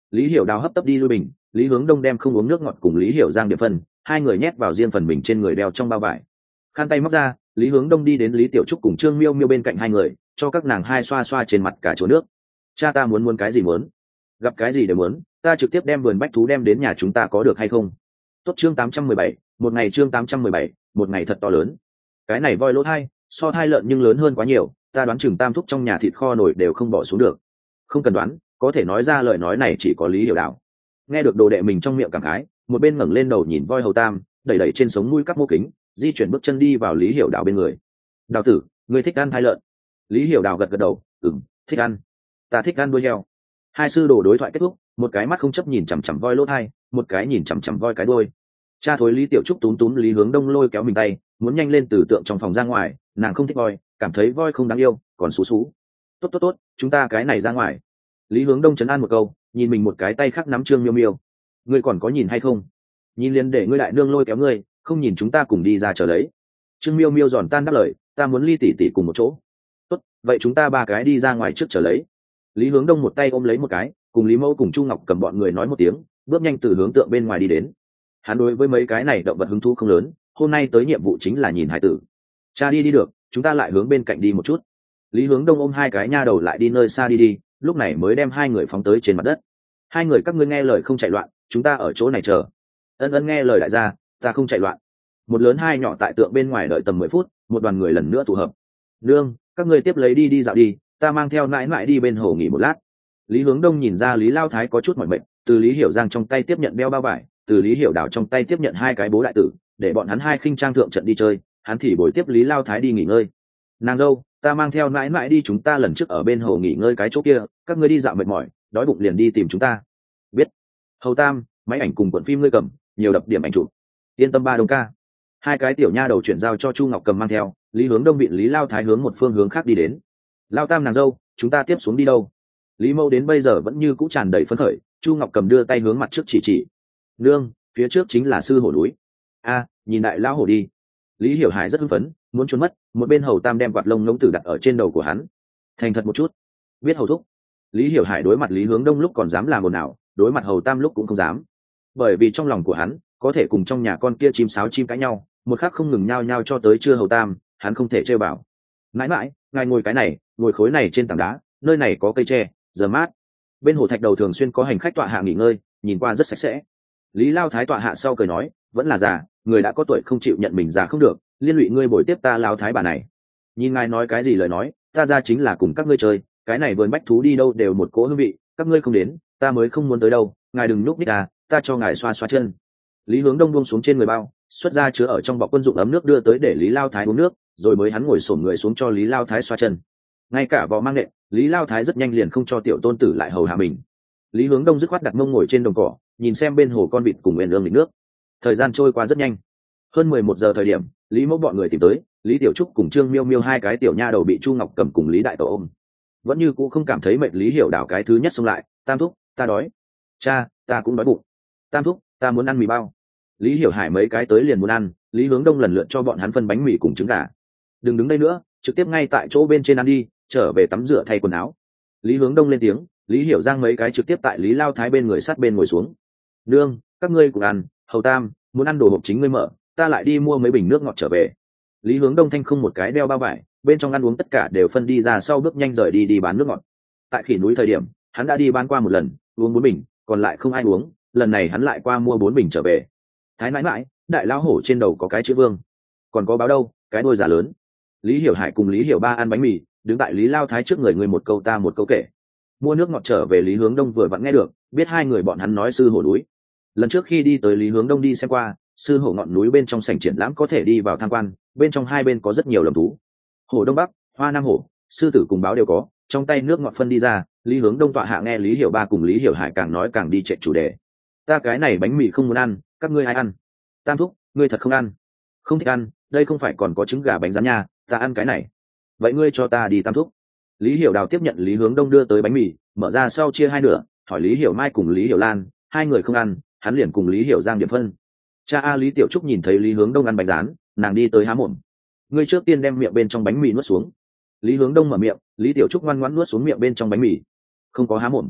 Lý Hiểu Đào hấp tấp đi lui bình, Lý Hướng Đông đem không uống nước ngọt cùng Lý Hiểu Giang điểm phân, hai người nhét vào riêng phần mình trên người đeo trong bao vải. Khăn tay móc ra, Lý Hướng Đông đi đến Lý Tiểu Trúc cùng Trương Miêu Miêu bên cạnh hai người, cho các nàng hai xoa xoa trên mặt cả chỗ nước. Cha ta muốn cái gì muốn, gặp cái gì đều muốn, ta trực tiếp đem vườn bách thú đem đến nhà chúng ta có được hay không? Tốt. Chương 817, một ngày. Chương 817, một ngày thật to lớn. Cái này voi lỗ thai, so thai lợn nhưng lớn hơn quá nhiều, ta đoán chừng tam thúc trong nhà thịt kho nổi đều không bỏ xuống được. Không cần đoán, có thể nói ra lời nói này chỉ có Lý Hiểu Đào. Nghe được đồ đệ mình trong miệng cảm khái, một bên ngẩng lên đầu nhìn voi hầu tam, đẩy đẩy trên sống mũi cắp mô kính, di chuyển bước chân đi vào Lý Hiểu Đào bên người. Đào tử, ngươi thích ăn thai lợn? Lý Hiểu Đào gật gật đầu, thích ăn. Ta thích ăn đuôi heo. Hai sư đồ đối thoại kết thúc, một cái mắt không chấp nhìn chằm chằm voi lỗ thai, một cái nhìn chằm chằm voi cái đuôi. Cha thối Lý Tiểu Trúc túm túm Lý Hướng Đông lôi kéo mình tay, muốn nhanh lên từ tượng trong phòng ra ngoài, nàng không thích voi, cảm thấy voi không đáng yêu, còn xú xú. Tốt, chúng ta cái này ra ngoài. Lý Hướng Đông trấn an một câu, nhìn mình một cái tay khác nắm Trương Miêu Miêu. Ngươi còn có nhìn hay không? Nhìn liền để ngươi đại nương lôi kéo ngươi, không nhìn chúng ta cùng đi ra chờ lấy. Trương Miêu Miêu giòn tan đáp lời, ta muốn Ly tỷ tỷ cùng một chỗ. Tốt, vậy chúng ta ba cái đi ra ngoài trước chờ lấy. Lý Hướng Đông một tay ôm lấy một cái, cùng Lý Mẫu cùng Chu Ngọc Cầm bọn người nói một tiếng, bước nhanh từ hướng tượng bên ngoài đi đến. Hắn đối với mấy cái này động vật hứng thú không lớn, hôm nay tới nhiệm vụ chính là nhìn hải tử. Cha đi được, chúng ta lại hướng bên cạnh đi một chút. Lý Hướng Đông ôm hai cái nha đầu lại đi nơi xa đi, lúc này mới đem hai người phóng tới trên mặt đất. Hai người các ngươi nghe lời không chạy loạn, chúng ta ở chỗ này chờ. Ân nghe lời đại gia, ta không chạy loạn. Một lớn hai nhỏ tại tượng bên ngoài đợi tầm 10 phút, một đoàn người lần nữa tụ hợp. Nương, các ngươi tiếp lấy đi dạo đi, ta mang theo nãi nãi đi bên hồ nghỉ một lát. Lý Hướng Đông nhìn ra Lý Lao Thái có chút mỏi mệt, từ Lý Hiểu Giang trong tay tiếp nhận đeo bao vải, từ Lý Hiểu Đào trong tay tiếp nhận hai cái bố đại tử, để bọn hắn hai khinh trang thượng trận đi chơi, hắn thì bồi tiếp Lý Lao Thái đi nghỉ ngơi. Nàng dâu, ta mang theo nãi nãi đi, chúng ta lần trước ở bên hồ nghỉ ngơi cái chỗ kia, các ngươi đi dạo mệt mỏi, đói bụng liền đi tìm chúng ta. Biết. Hầu tam, máy ảnh cùng cuộn phim ngươi cầm, nhiều đập điểm ảnh chụp. Yên tâm ba đồng ca. Hai cái tiểu nha đầu chuyển giao cho Chu Ngọc Cầm mang theo, Lý Hướng Đông bị Lý Lao Thái hướng một phương hướng khác đi đến. Lao tam nàng dâu, chúng ta tiếp xuống đi đâu? Lý Mâu đến bây giờ vẫn như cũ tràn đầy phấn khởi, Chu Ngọc Cầm đưa tay hướng mặt trước chỉ. Nương, phía trước chính là sư hổ núi. Nhìn đại lão hổ đi. Lý Hiểu Hải rất hưng phấn, muốn trốn mất, một bên hầu tam đem quạt lông ngỗng tử đặt ở trên đầu của hắn. Thành thật một chút. Biết hầu thúc. Lý Hiểu Hải đối mặt Lý Hướng Đông lúc còn dám làm ồn ào, đối mặt hầu tam lúc cũng không dám. Bởi vì trong lòng của hắn, có thể cùng trong nhà con kia chim sáo chim cãi nhau, một khắc không ngừng nhao nhao cho tới trưa hầu tam, hắn không thể trêu bảo. Mãi mãi, ngài ngồi cái này, ngồi khối này trên tảng đá, nơi này có cây tre, giờ mát. Bên hồ thạch đầu thường xuyên có hành khách tọa hạ nghỉ ngơi, nhìn qua rất sạch sẽ. Lý Lao Thái tọa hạ sau cười nói, vẫn là già, người đã có tuổi không chịu nhận mình già không được, liên lụy ngươi bồi tiếp ta Lao Thái bà này. Nhìn ngài nói cái gì lời nói, ta ra chính là cùng các ngươi chơi, cái này vườn bách thú đi đâu đều một cỗ hương vị, các ngươi không đến, ta mới không muốn tới đâu, ngài đừng nhúc nhích ta cho ngài xoa xoa chân. Lý Hướng Đông buông xuống trên người bao, xuất ra chứa ở trong bọc quân dụng ấm nước đưa tới để Lý Lao Thái uống nước, rồi mới hắn ngồi xổm người xuống cho Lý Lao Thái xoa chân. Ngay cả vò mang nệm, Lý Lao Thái rất nhanh liền không cho tiểu tôn tử lại hầu hạ mình. Lý Hướng Đông dứt khoát đặt mông ngồi trên đồng cỏ, nhìn xem bên hồ con vịt cùng bên ương lịch nước. Thời gian trôi qua rất nhanh. Hơn 11 giờ thời điểm, Lý Mẫu bọn người tìm tới, Lý Tiểu Trúc cùng Trương Miêu Miêu hai cái tiểu nha đầu bị Chu Ngọc Cầm cùng Lý Đại Tổ ôm. Vẫn như cũ không cảm thấy mệt. Lý Hiểu Đào cái thứ nhất xông lại, tam thúc, ta đói. Cha, ta cũng đói bụng. Tam thúc, ta muốn ăn mì bao. Lý Hiểu Hải mấy cái tới liền muốn ăn, Lý Hướng Đông lần lượt cho bọn hắn phân bánh mì cùng trứng gà. Đừng đứng đây nữa, trực tiếp ngay tại chỗ bên trên ăn đi, trở về tắm rửa thay quần áo. Lý Hướng Đông lên tiếng, Lý Hiểu Giang mấy cái trực tiếp tại Lý Lao Thái bên người sát bên ngồi xuống. Nương, các ngươi cùng ăn, hầu tam, muốn ăn đồ hộp chính ngươi mở, ta lại đi mua mấy bình nước ngọt trở về. Lý Hướng Đông thanh không một cái đeo bao vải, bên trong ăn uống tất cả đều phân đi ra sau bước nhanh rời đi bán nước ngọt. Tại Khỉ núi thời điểm, hắn đã đi bán qua một lần, uống 4 bình, còn lại không ai uống, lần này hắn lại qua mua 4 bình trở về. Thái nãi mãi, đại lão hổ trên đầu có cái chữ vương, còn có báo đâu, cái đôi giả lớn. Lý Hiểu Hải cùng Lý Hiểu Ba ăn bánh mì, đứng tại Lý Lao Thái trước người người một câu ta một câu kể. Mua nước ngọt trở về Lý Hướng Đông vừa vặn nghe được, biết hai người bọn hắn nói sư hổ núi. Lần trước khi đi tới Lý Hướng Đông đi xem qua, sư hổ ngọn núi bên trong sảnh triển lãm có thể đi vào tham quan, bên trong hai bên có rất nhiều lồng thú. Hổ Đông Bắc, Hoa Nam hổ, sư tử cùng báo đều có, trong tay nước ngọt phân đi ra, Lý Hướng Đông tọa hạ nghe Lý Hiểu Ba cùng Lý Hiểu Hải càng nói càng đi chạy chủ đề. Ta cái này bánh mì không muốn ăn, các ngươi ai ăn? Tam thúc, ngươi thật không ăn? Không thích ăn, đây không phải còn có trứng gà bánh rán nha, ta ăn cái này. Vậy ngươi cho ta đi tam thúc. Lý Hiểu Đào tiếp nhận Lý Hướng Đông đưa tới bánh mì, mở ra sau chia hai nửa, hỏi Lý Hiểu Mai cùng Lý Hiểu Lan, hai người không ăn, hắn liền cùng Lý Hiểu Giang điểm phân. Cha Lý Tiểu Trúc nhìn thấy Lý Hướng Đông ăn bánh rán, nàng đi tới há mồm. Ngươi trước tiên đem miệng bên trong bánh mì nuốt xuống. Lý Hướng Đông mở miệng, Lý Tiểu Trúc ngoan ngoãn nuốt xuống miệng bên trong bánh mì. Không có há mồm.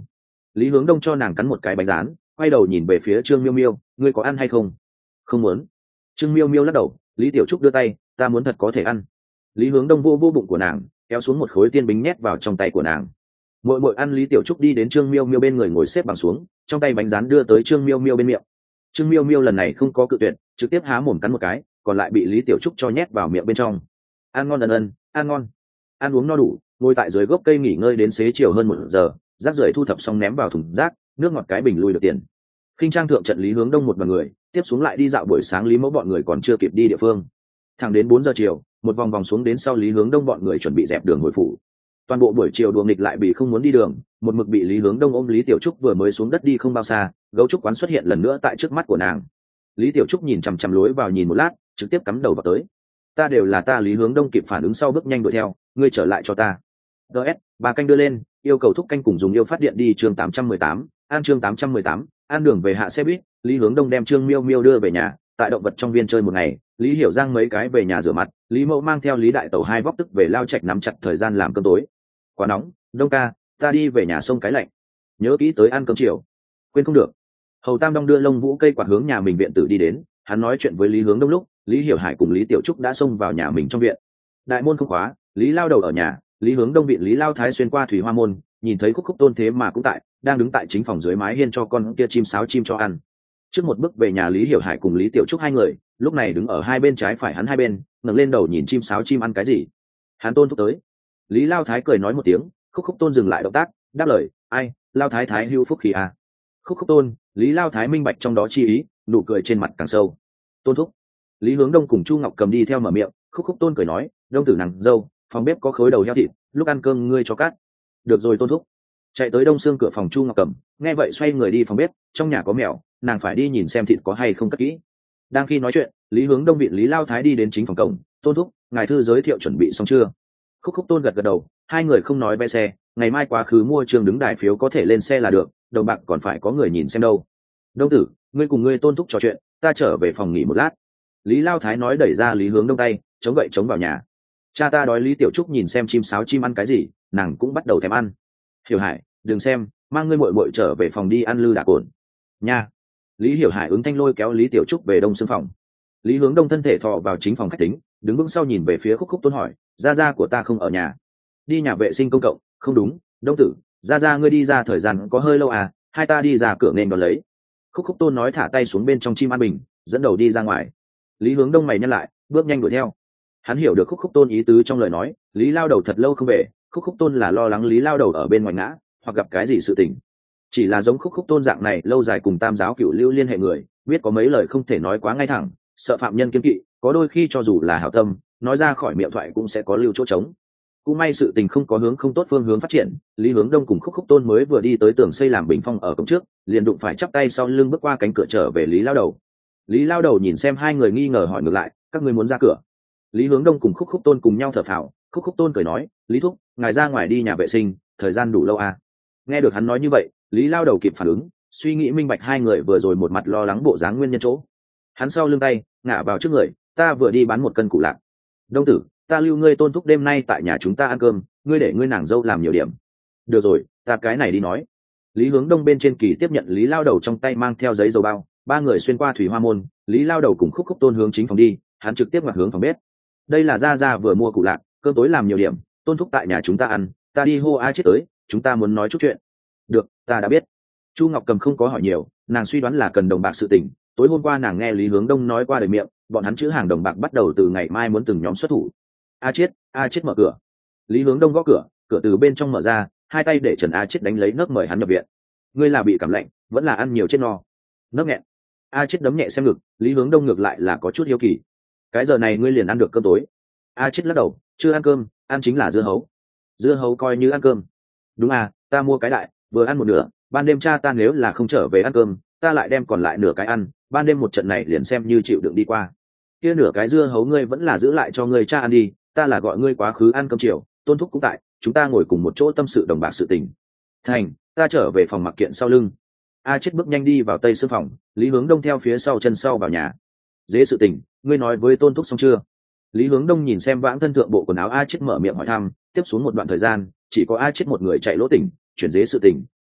Lý Hướng Đông cho nàng cắn một cái bánh rán, quay đầu nhìn về phía Trương Miêu Miêu, ngươi có ăn hay không? Không muốn. Trương Miêu Miêu lắc đầu. Lý Tiểu Trúc đưa tay, ta muốn thật có thể ăn. Lý Hướng Đông vô vô bụng của nàng, kéo xuống một khối tiên bính nhét vào trong tay của nàng. Muội muội ăn. Lý Tiểu Trúc đi đến Trương Miêu Miêu bên người ngồi xếp bằng xuống, trong tay bánh rán đưa tới Trương Miêu Miêu bên miệng. Trương Miêu Miêu lần này không có cự tuyệt, trực tiếp há mồm cắn một cái, còn lại bị Lý Tiểu Trúc cho nhét vào miệng bên trong. Ăn ngon ân ân, ăn ngon. Ăn uống no đủ, ngồi tại dưới gốc cây nghỉ ngơi đến xế chiều hơn 1 giờ, rác rưởi thu thập xong ném vào thùng rác, nước ngọt cái bình lui được tiền. Khinh trang thượng trận Lý Hướng Đông một đoàn người, tiếp xuống lại đi dạo buổi sáng Lý Mẫu bọn người còn chưa kịp đi địa phương. Thẳng đến 4 giờ chiều, một vòng vòng xuống đến sau Lý Hướng Đông bọn người chuẩn bị dẹp đường hồi phủ. Toàn bộ buổi chiều đùa nghịch lại bị không muốn đi đường, một mực bị Lý Hướng Đông ôm. Lý Tiểu Trúc vừa mới xuống đất đi không bao xa, gấu trúc quán xuất hiện lần nữa tại trước mắt của nàng. Lý Tiểu Trúc nhìn chằm chằm lối vào nhìn một lát, trực tiếp cắm đầu vào tới. Ta đều là ta. Lý Hướng Đông kịp phản ứng sau bước nhanh đuổi theo, ngươi trở lại cho ta. DS, bà canh đưa lên, yêu cầu thúc canh cùng dùng yêu phát điện đi chương 818, an chương 818, an đường về hạ xe buýt. Lý Hướng Đông đem Trương Miêu Miêu đưa về nhà, tại động vật trong viên chơi một ngày. Lý Hiểu Giang mấy cái về nhà rửa mặt, Lý Mẫu mang theo Lý Đại Tẩu hai vóc tức về lao trạch nắm chặt thời gian làm cơm tối. Quá nóng, Đông ca, ta đi về nhà sông cái lạnh, nhớ kỹ tới ăn cơm chiều. Quên không được. Hầu Tam Đông đưa lông vũ cây quạt hướng nhà mình viện tử đi đến, hắn nói chuyện với Lý Hướng Đông lúc Lý Hiểu Hải cùng Lý Tiểu Trúc đã xông vào nhà mình trong viện. Đại môn không khóa, Lý Lao Đầu ở nhà, Lý Hướng Đông viện Lý Lao Thái xuyên qua thủy hoa môn, nhìn thấy Khúc Khúc Tôn thế mà cũng tại, đang đứng tại chính phòng dưới mái hiên cho con kia chim sáo chim cho ăn. Trước một bước về nhà Lý Hiểu Hải cùng Lý Tiểu Trúc hai người, lúc này đứng ở hai bên trái phải hắn hai bên, ngẩng lên đầu nhìn chim sáo chim ăn cái gì. Hắn Tôn thúc tới. Lý Lao Thái cười nói một tiếng, Khúc Khúc Tôn dừng lại động tác, đáp lời, ai, Lao Thái Thái hưu phúc khí à. Khúc Khúc Tôn, Lý Lao Thái minh bạch trong đó chi ý, nụ cười trên mặt càng sâu. Tôn thúc. Lý Hướng Đông cùng Chu Ngọc Cầm đi theo mở miệng, Khúc Khúc Tôn cười nói, Đông tử nàng dâu, phòng bếp có khối đầu heo thịt, lúc ăn cơm ngươi cho cắt. Được rồi Tôn thúc. Chạy tới đông xương cửa phòng Chu Ngọc Cầm, nghe vậy xoay người đi phòng bếp, trong nhà có mèo, nàng phải đi nhìn xem thịt có hay không cất kỹ. Đang khi nói chuyện, Lý Hướng Đông viện Lý Lao Thái đi đến chính phòng cổng, Tôn thúc, ngài thư giới thiệu chuẩn bị xong chưa? Khúc Khúc Tôn gật gật đầu, hai người không nói vé xe, ngày mai quá khứ mua trường đứng đài phiếu có thể lên xe là được, đồng bạc còn phải có người nhìn xem đâu. Đông tử, ngươi cùng ngươi Tôn thúc trò chuyện, ta trở về phòng nghỉ một lát. Lý Lao Thái nói đẩy ra Lý Hướng Đông tay, chống gậy chống vào nhà. Cha ta đói. Lý Tiểu Trúc nhìn xem chim sáo chim ăn cái gì, nàng cũng bắt đầu thèm ăn. Hiểu Hải, đừng xem, mang ngươi muội muội trở về phòng đi ăn lư đả cồn. Nha. Lý Hiểu Hải ứng thanh lôi kéo Lý Tiểu Trúc về đông xương phòng. Lý Hướng Đông thân thể thọ vào chính phòng khách tính, đứng vững sau nhìn về phía Khúc Khúc Tôn hỏi, gia gia của ta không ở nhà. Đi nhà vệ sinh công cộng? Không đúng, Đông tử, gia gia ngươi đi ra thời gian có hơi lâu à, hai ta đi ra cửa nên đón lấy. Khúc Khúc Tôn nói thả tay xuống bên trong chim ăn bình, dẫn đầu đi ra ngoài. Lý Hướng Đông mày nhăn lại, bước nhanh đuổi theo. Hắn hiểu được Khúc Khúc Tôn ý tứ trong lời nói, Lý Lao Đầu thật lâu không về, Khúc Khúc Tôn là lo lắng Lý Lao Đầu ở bên ngoài ngã hoặc gặp cái gì sự tình. Chỉ là giống Khúc Khúc Tôn dạng này lâu dài cùng Tam giáo cửu lưu liên hệ người, biết có mấy lời không thể nói quá ngay thẳng, sợ phạm nhân kiêng kỵ, có đôi khi cho dù là hảo tâm, nói ra khỏi miệng thoại cũng sẽ có lưu chỗ trống. Cũng may sự tình không có hướng không tốt phương hướng phát triển, Lý Hướng Đông cùng Khúc Khúc Tôn mới vừa đi tới tường xây làm bình phong ở cổng trước, liền đụng phải chắp tay sau lưng bước qua cánh cửa trở về Lý Lao Đầu. Lý Lao Đầu nhìn xem hai người nghi ngờ hỏi ngược lại, các ngươi muốn ra cửa? Lý Hướng Đông cùng Khúc Khúc Tôn cùng nhau thở phào, Khúc Khúc Tôn cười nói, Lý thúc, ngài ra ngoài đi nhà vệ sinh, thời gian đủ lâu à? Nghe được hắn nói như vậy, Lý Lao Đầu kịp phản ứng, suy nghĩ minh bạch hai người vừa rồi một mặt lo lắng bộ dáng nguyên nhân chỗ. Hắn sau lưng tay ngả vào trước người, ta vừa đi bán 1 cân củ lạc. Đông tử, ta lưu ngươi Tôn thúc đêm nay tại nhà chúng ta ăn cơm, ngươi để ngươi nàng dâu làm nhiều điểm. Được rồi, ta cái này đi nói. Lý Hướng Đông bên trên kỳ tiếp nhận Lý Lao Đầu trong tay mang theo giấy dầu bao, ba người xuyên qua thủy hoa môn, Lý Lao Đầu cùng Khúc Khúc Tôn hướng chính phòng đi, hắn trực tiếp ngoặt hướng phòng bếp. Đây là gia gia vừa mua củ lạc, cơm tối làm nhiều điểm, Tôn thúc tại nhà chúng ta ăn, ta đi hô ai chết tới, chúng ta muốn nói chút chuyện. Được, ta đã biết. Chu Ngọc Cầm không có hỏi nhiều, nàng suy đoán là cần đồng bạc sự tình, tối hôm qua nàng nghe Lý Hướng Đông nói qua đời miệng, bọn hắn chữ hàng đồng bạc bắt đầu từ ngày mai muốn từng nhóm xuất thủ. A Chiết mở cửa. Lý Hướng Đông gõ cửa, cửa từ bên trong mở ra, hai tay để Trần A Chiết đánh lấy nước mời hắn nhập viện. Ngươi là bị cảm lạnh, vẫn là ăn nhiều chết no? Nấc nghẹn. A Chiết đấm nhẹ xem ngực, Lý Hướng Đông ngược lại là có chút hiếu kỳ. Cái giờ này ngươi liền ăn được cơm tối? A Chiết lắc đầu, chưa ăn cơm, ăn chính là dưa hấu. Dưa hấu coi như ăn cơm? Đúng à, ta mua cái đại, vừa ăn một nửa, ban đêm cha ta nếu là không trở về ăn cơm, ta lại đem còn lại nửa cái ăn, ban đêm một trận này liền xem như chịu đựng đi qua. Kia nửa cái dưa hấu ngươi vẫn là giữ lại cho ngươi cha ăn đi, ta là gọi ngươi quá khứ ăn cơm chiều, Tôn thúc cũng tại, chúng ta ngồi cùng một chỗ tâm sự đồng bạc sự tình. Thành, ta trở về phòng mặc kiện sau lưng. A Chiết bước nhanh đi vào tây sương phòng, Lý Hướng Đông theo phía sau chân sau vào nhà. Dễ sự tình, ngươi nói với Tôn thúc xong chưa? Lý Hướng Đông nhìn xem vãng thân thượng bộ quần áo A Chiết mở miệng hỏi thăm, tiếp xuống một đoạn thời gian, chỉ có A Chiết một người chạy lỗ tỉnh, chuyển dế sự tình,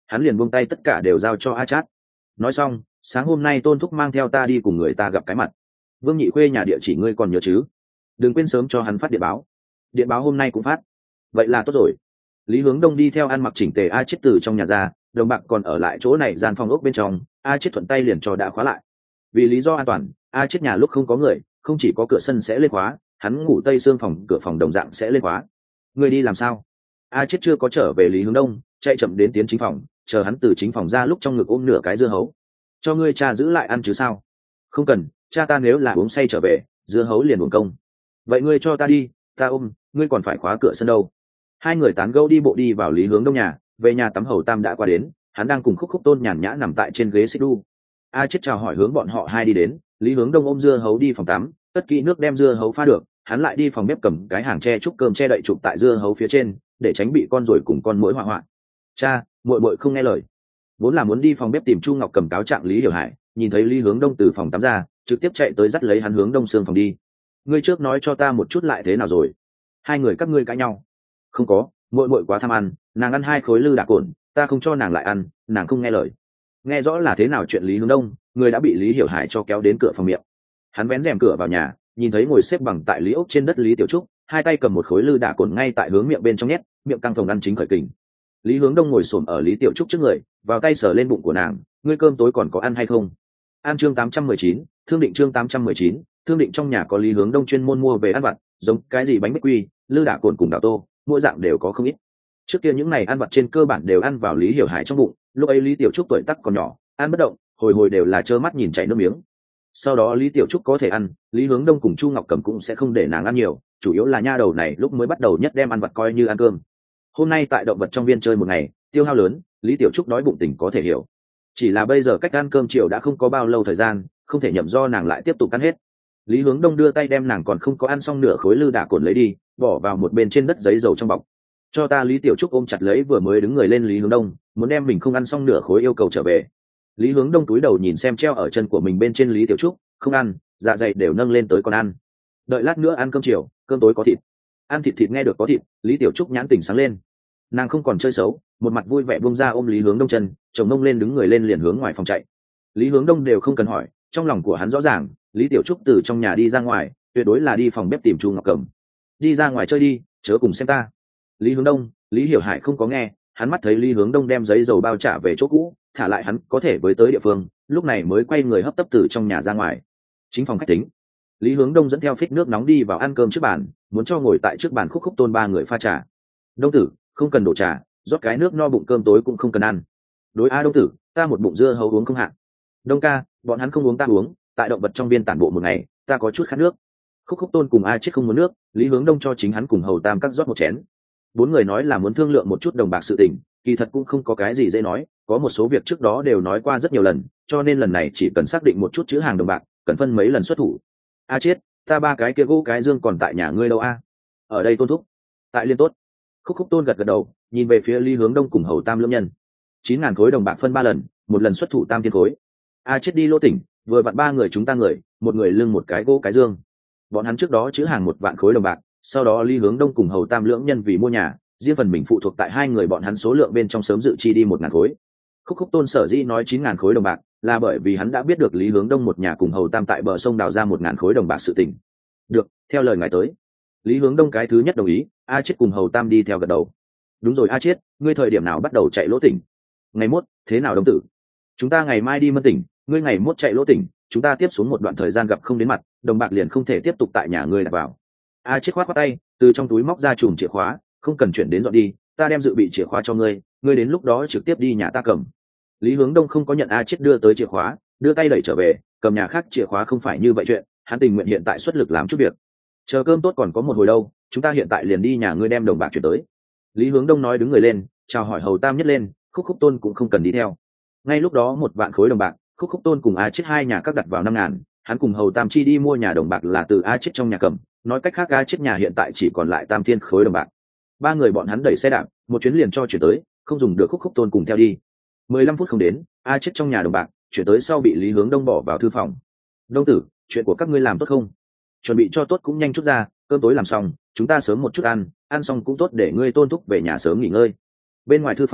hắn liền buông tay tất cả đều giao cho A Chát. Nói xong, sáng hôm nay Tôn thúc mang theo ta đi cùng người ta gặp cái mặt. Vương Nhị Khuê nhà địa chỉ ngươi còn nhớ chứ? Đừng quên sớm cho hắn phát điện báo. Điện báo hôm nay cũng phát. Vậy là tốt rồi. Lý Hướng Đông đi theo ăn mặc chỉnh tề A Chết từ trong nhà ra, đồng bạc còn ở lại chỗ này gian phòng ốc bên trong, A Chết thuận tay liền cho đã khóa lại. Vì lý do an toàn, A Chết nhà lúc không có người, không chỉ có cửa sân sẽ lên khóa, hắn ngủ tây xương phòng cửa phòng đồng dạng sẽ lên khóa. Người đi làm sao? A Chết chưa có trở về Lý Hướng Đông, chạy chậm đến tiến chính phòng, chờ hắn từ chính phòng ra lúc trong ngực ôm nửa cái dưa hấu. Cho ngươi cha giữ lại ăn chứ sao? Không cần, cha ta nếu là uống say trở về, dưa hấu liền uổng công. Vậy ngươi cho ta đi, ta ôm, ngươi còn phải khóa cửa sân đâu. Hai người tán gẫu đi bộ đi vào Lý Hướng Đông nhà, về nhà tắm Hầu Tam đã qua đến, hắn đang cùng Khúc Khúc Tôn nhàn nhã nằm tại trên ghế xích đu. A Chết chào hỏi hướng bọn họ hai đi đến, Lý Hướng Đông ôm dưa hấu đi phòng tắm, tất kỹ nước đem dưa hấu pha được, hắn lại đi phòng bếp cầm cái hàng tre trúc cơm che đậy chụp tại dưa hấu phía trên, để tránh bị con ruồi cùng con muỗi họa hoạn. Cha, muội muội không nghe lời. Vốn là muốn đi phòng bếp tìm Chu Ngọc cầm cáo trạng Lý Hiểu Hải, nhìn thấy Lý Hướng Đông từ phòng tắm ra, trực tiếp chạy tới dắt lấy hắn hướng Đông Sương phòng đi. Ngươi trước nói cho ta một chút lại thế nào rồi? Hai người các ngươi cãi nhau? Không có, muội muội quá tham ăn, nàng ăn 2 khối lư đạ cồn, ta không cho nàng lại ăn, nàng không nghe lời. Nghe rõ là thế nào chuyện Lý Hướng Đông, người đã bị Lý Hiểu Hải cho kéo đến cửa phòng miệng. Hắn vén rèm cửa vào nhà, nhìn thấy ngồi xếp bằng tại Lý ốc trên đất Lý Tiểu Trúc, hai tay cầm một khối lư đạ cồn ngay tại hướng miệng bên trong nhét, miệng căng phồng ăn chính khởi kình. Lý Hướng Đông ngồi xổm ở Lý Tiểu Trúc trước người, vào tay sờ lên bụng của nàng, ngươi cơm tối còn có ăn hay không? An chương 819, thương định chương 819, thương định trong nhà có Lý Hướng Đông chuyên môn mua về ăn vặt, giống cái gì bánh bích quy, lư đạ cồn cùng đào tô, mỗi dạng đều có không ít. Trước kia những này ăn vặt trên cơ bản đều ăn vào Lý Hiểu Hải trong bụng, lúc ấy Lý Tiểu Trúc tuổi tác còn nhỏ, ăn bất động, hồi hồi đều là trơ mắt nhìn chảy nước miếng. Sau đó Lý Tiểu Trúc có thể ăn, Lý Hướng Đông cùng Chu Ngọc Cẩm cũng sẽ không để nàng ăn nhiều, chủ yếu là nha đầu này lúc mới bắt đầu nhất đem ăn vặt coi như ăn cơm. Hôm nay tại động vật trong viên chơi một ngày, tiêu hao lớn, Lý Tiểu Trúc đói bụng tỉnh có thể hiểu. Chỉ là bây giờ cách ăn cơm chiều đã không có bao lâu thời gian, không thể nhậm do nàng lại tiếp tục ăn hết. Lý Hướng Đông đưa tay đem nàng còn không có ăn xong nửa khối lư đạ cồn lấy đi, bỏ vào một bên trên đất giấy dầu trong bọc. Cho ta. Lý Tiểu Trúc ôm chặt lấy vừa mới đứng người lên Lý Hướng Đông, muốn đem mình không ăn xong nửa khối yêu cầu trở về. Lý Hướng Đông túi đầu nhìn xem treo ở chân của mình bên trên Lý Tiểu Trúc, không ăn, dạ dày đều nâng lên tới còn ăn. Đợi lát nữa ăn cơm chiều, cơm tối có thịt. Ăn thịt nghe được có thịt, Lý Tiểu Trúc nhãn tỉnh sáng lên. Nàng không còn chơi xấu, một mặt vui vẻ buông ra ôm Lý Hướng Đông chân, chồng mông lên đứng người lên liền hướng ngoài phòng chạy. Lý Hướng Đông đều không cần hỏi, trong lòng của hắn rõ ràng, Lý Tiểu Trúc từ trong nhà đi ra ngoài, tuyệt đối là đi phòng bếp tìm Chu Ngọc Cẩm. Đi ra ngoài chơi đi, chớ cùng xem ta. Lý Hướng Đông, Lý Hiểu Hải không có nghe, hắn mắt thấy Lý Hướng Đông đem giấy dầu bao trả về chỗ cũ, thả lại hắn có thể với tới địa phương, lúc này mới quay người hấp tấp từ trong nhà ra ngoài. Chính phòng khách tính, Lý Hướng Đông dẫn theo phích nước nóng đi vào ăn cơm trước bàn, muốn cho ngồi tại trước bàn Khúc Khúc Tôn ba người pha trà. Đông tử, không cần đổ trà, rót cái nước no bụng cơm tối cũng không cần ăn. Đối a Đông tử, ta một bụng dưa hấu uống không hạn. Đông ca, bọn hắn không uống ta uống, tại động vật trong viên tản bộ một ngày, ta có chút khát nước. Khúc Khúc Tôn cùng A Chết không muốn nước, Lý Hướng Đông cho chính hắn cùng Hầu Tam các rót một chén. Bốn người nói là muốn thương lượng một chút đồng bạc sự tình, kỳ thật cũng không có cái gì dễ nói, có một số việc trước đó đều nói qua rất nhiều lần, cho nên lần này chỉ cần xác định một chút chữ hàng đồng bạc, cần phân mấy lần xuất thủ. A Chết, ta ba cái kia gỗ cái dương còn tại nhà ngươi đâu a? Ở đây Tôn thúc. Tại Liên tốt. Khúc Khúc Tôn gật gật đầu, nhìn về phía Lý Hướng Đông cùng Hầu Tam lưỡng nhân. 9.000 khối đồng bạc phân 3 lần, một lần xuất thủ tam thiên khối. A Chết đi lô tỉnh, vừa vặn 3 người chúng ta người, một người lưng một cái gỗ cái dương. Bọn hắn trước đó chữ hàng 1 vạn khối đồng bạc, sau đó Lý Hướng Đông cùng Hầu Tam lưỡng nhân vì mua nhà, riêng phần mình phụ thuộc tại 2 người bọn hắn số lượng bên trong sớm dự chi đi 1.000 khối. Khúc Khúc Tôn sở dĩ nói 9.000 khối đồng bạc, là bởi vì hắn đã biết được Lý Hướng Đông một nhà cùng Hầu Tam tại bờ sông đào ra 1.000 khối đồng bạc sự tình. Được, theo lời ngài tới. Lý Hướng Đông cái thứ nhất đồng ý, A Chết cùng Hầu Tam đi theo gật đầu. Đúng rồi A Chết, ngươi thời điểm nào bắt đầu chạy lỗ tỉnh? Ngày mốt, thế nào Đông tử? Chúng ta ngày mai đi Mân tỉnh, ngươi ngày mốt chạy lỗ tỉnh, chúng ta tiếp xuống một đoạn thời gian gặp không đến mặt, đồng bạc liền không thể tiếp tục tại nhà ngươi đặt vào. A Chết khoát khoát tay, từ trong túi móc ra chùm chìa khóa, không cần chuyển đến dọn đi, ta đem dự bị chìa khóa cho ngươi, ngươi đến lúc đó trực tiếp đi nhà ta cầm. Lý Hướng Đông không có nhận A Chết đưa tới chìa khóa, đưa tay đẩy trở về, cầm nhà khác chìa khóa không phải như vậy chuyện, hắn tình nguyện hiện tại xuất lực làm chút việc. Chờ cơm tốt còn có một hồi đâu, chúng ta hiện tại liền đi nhà ngươi đem đồng bạc chuyển tới. Lý Hướng Đông nói đứng người lên, chào hỏi Hầu Tam nhất lên, Khúc Khúc Tôn cũng không cần đi theo. Ngay lúc đó 1 vạn khối đồng bạc, Khúc Khúc Tôn cùng A Chết hai nhà các đặt vào 5.000, hắn cùng Hầu Tam chi đi mua nhà đồng bạc là từ A Chết trong nhà cầm, nói cách khác A Chết nhà hiện tại chỉ còn lại tam thiên khối đồng bạc. 3 người bọn hắn đẩy xe đạp, một chuyến liền cho chuyển tới, không dùng được Khúc Khúc Tôn cùng theo đi. 15 phút không đến, A Chết trong nhà đồng bạc, chuyển tới sau bị Lý Hướng Đông bỏ vào thư phòng. Đông tử, chuyện của các ngươi làm tốt không? Chuẩn bị cho tốt cũng nhanh chút ra, cơm tối làm xong, chúng ta sớm một chút ăn xong cũng tốt để ngươi Tôn thúc về nhà sớm nghỉ ngơi. Bên ngoài thư phòng,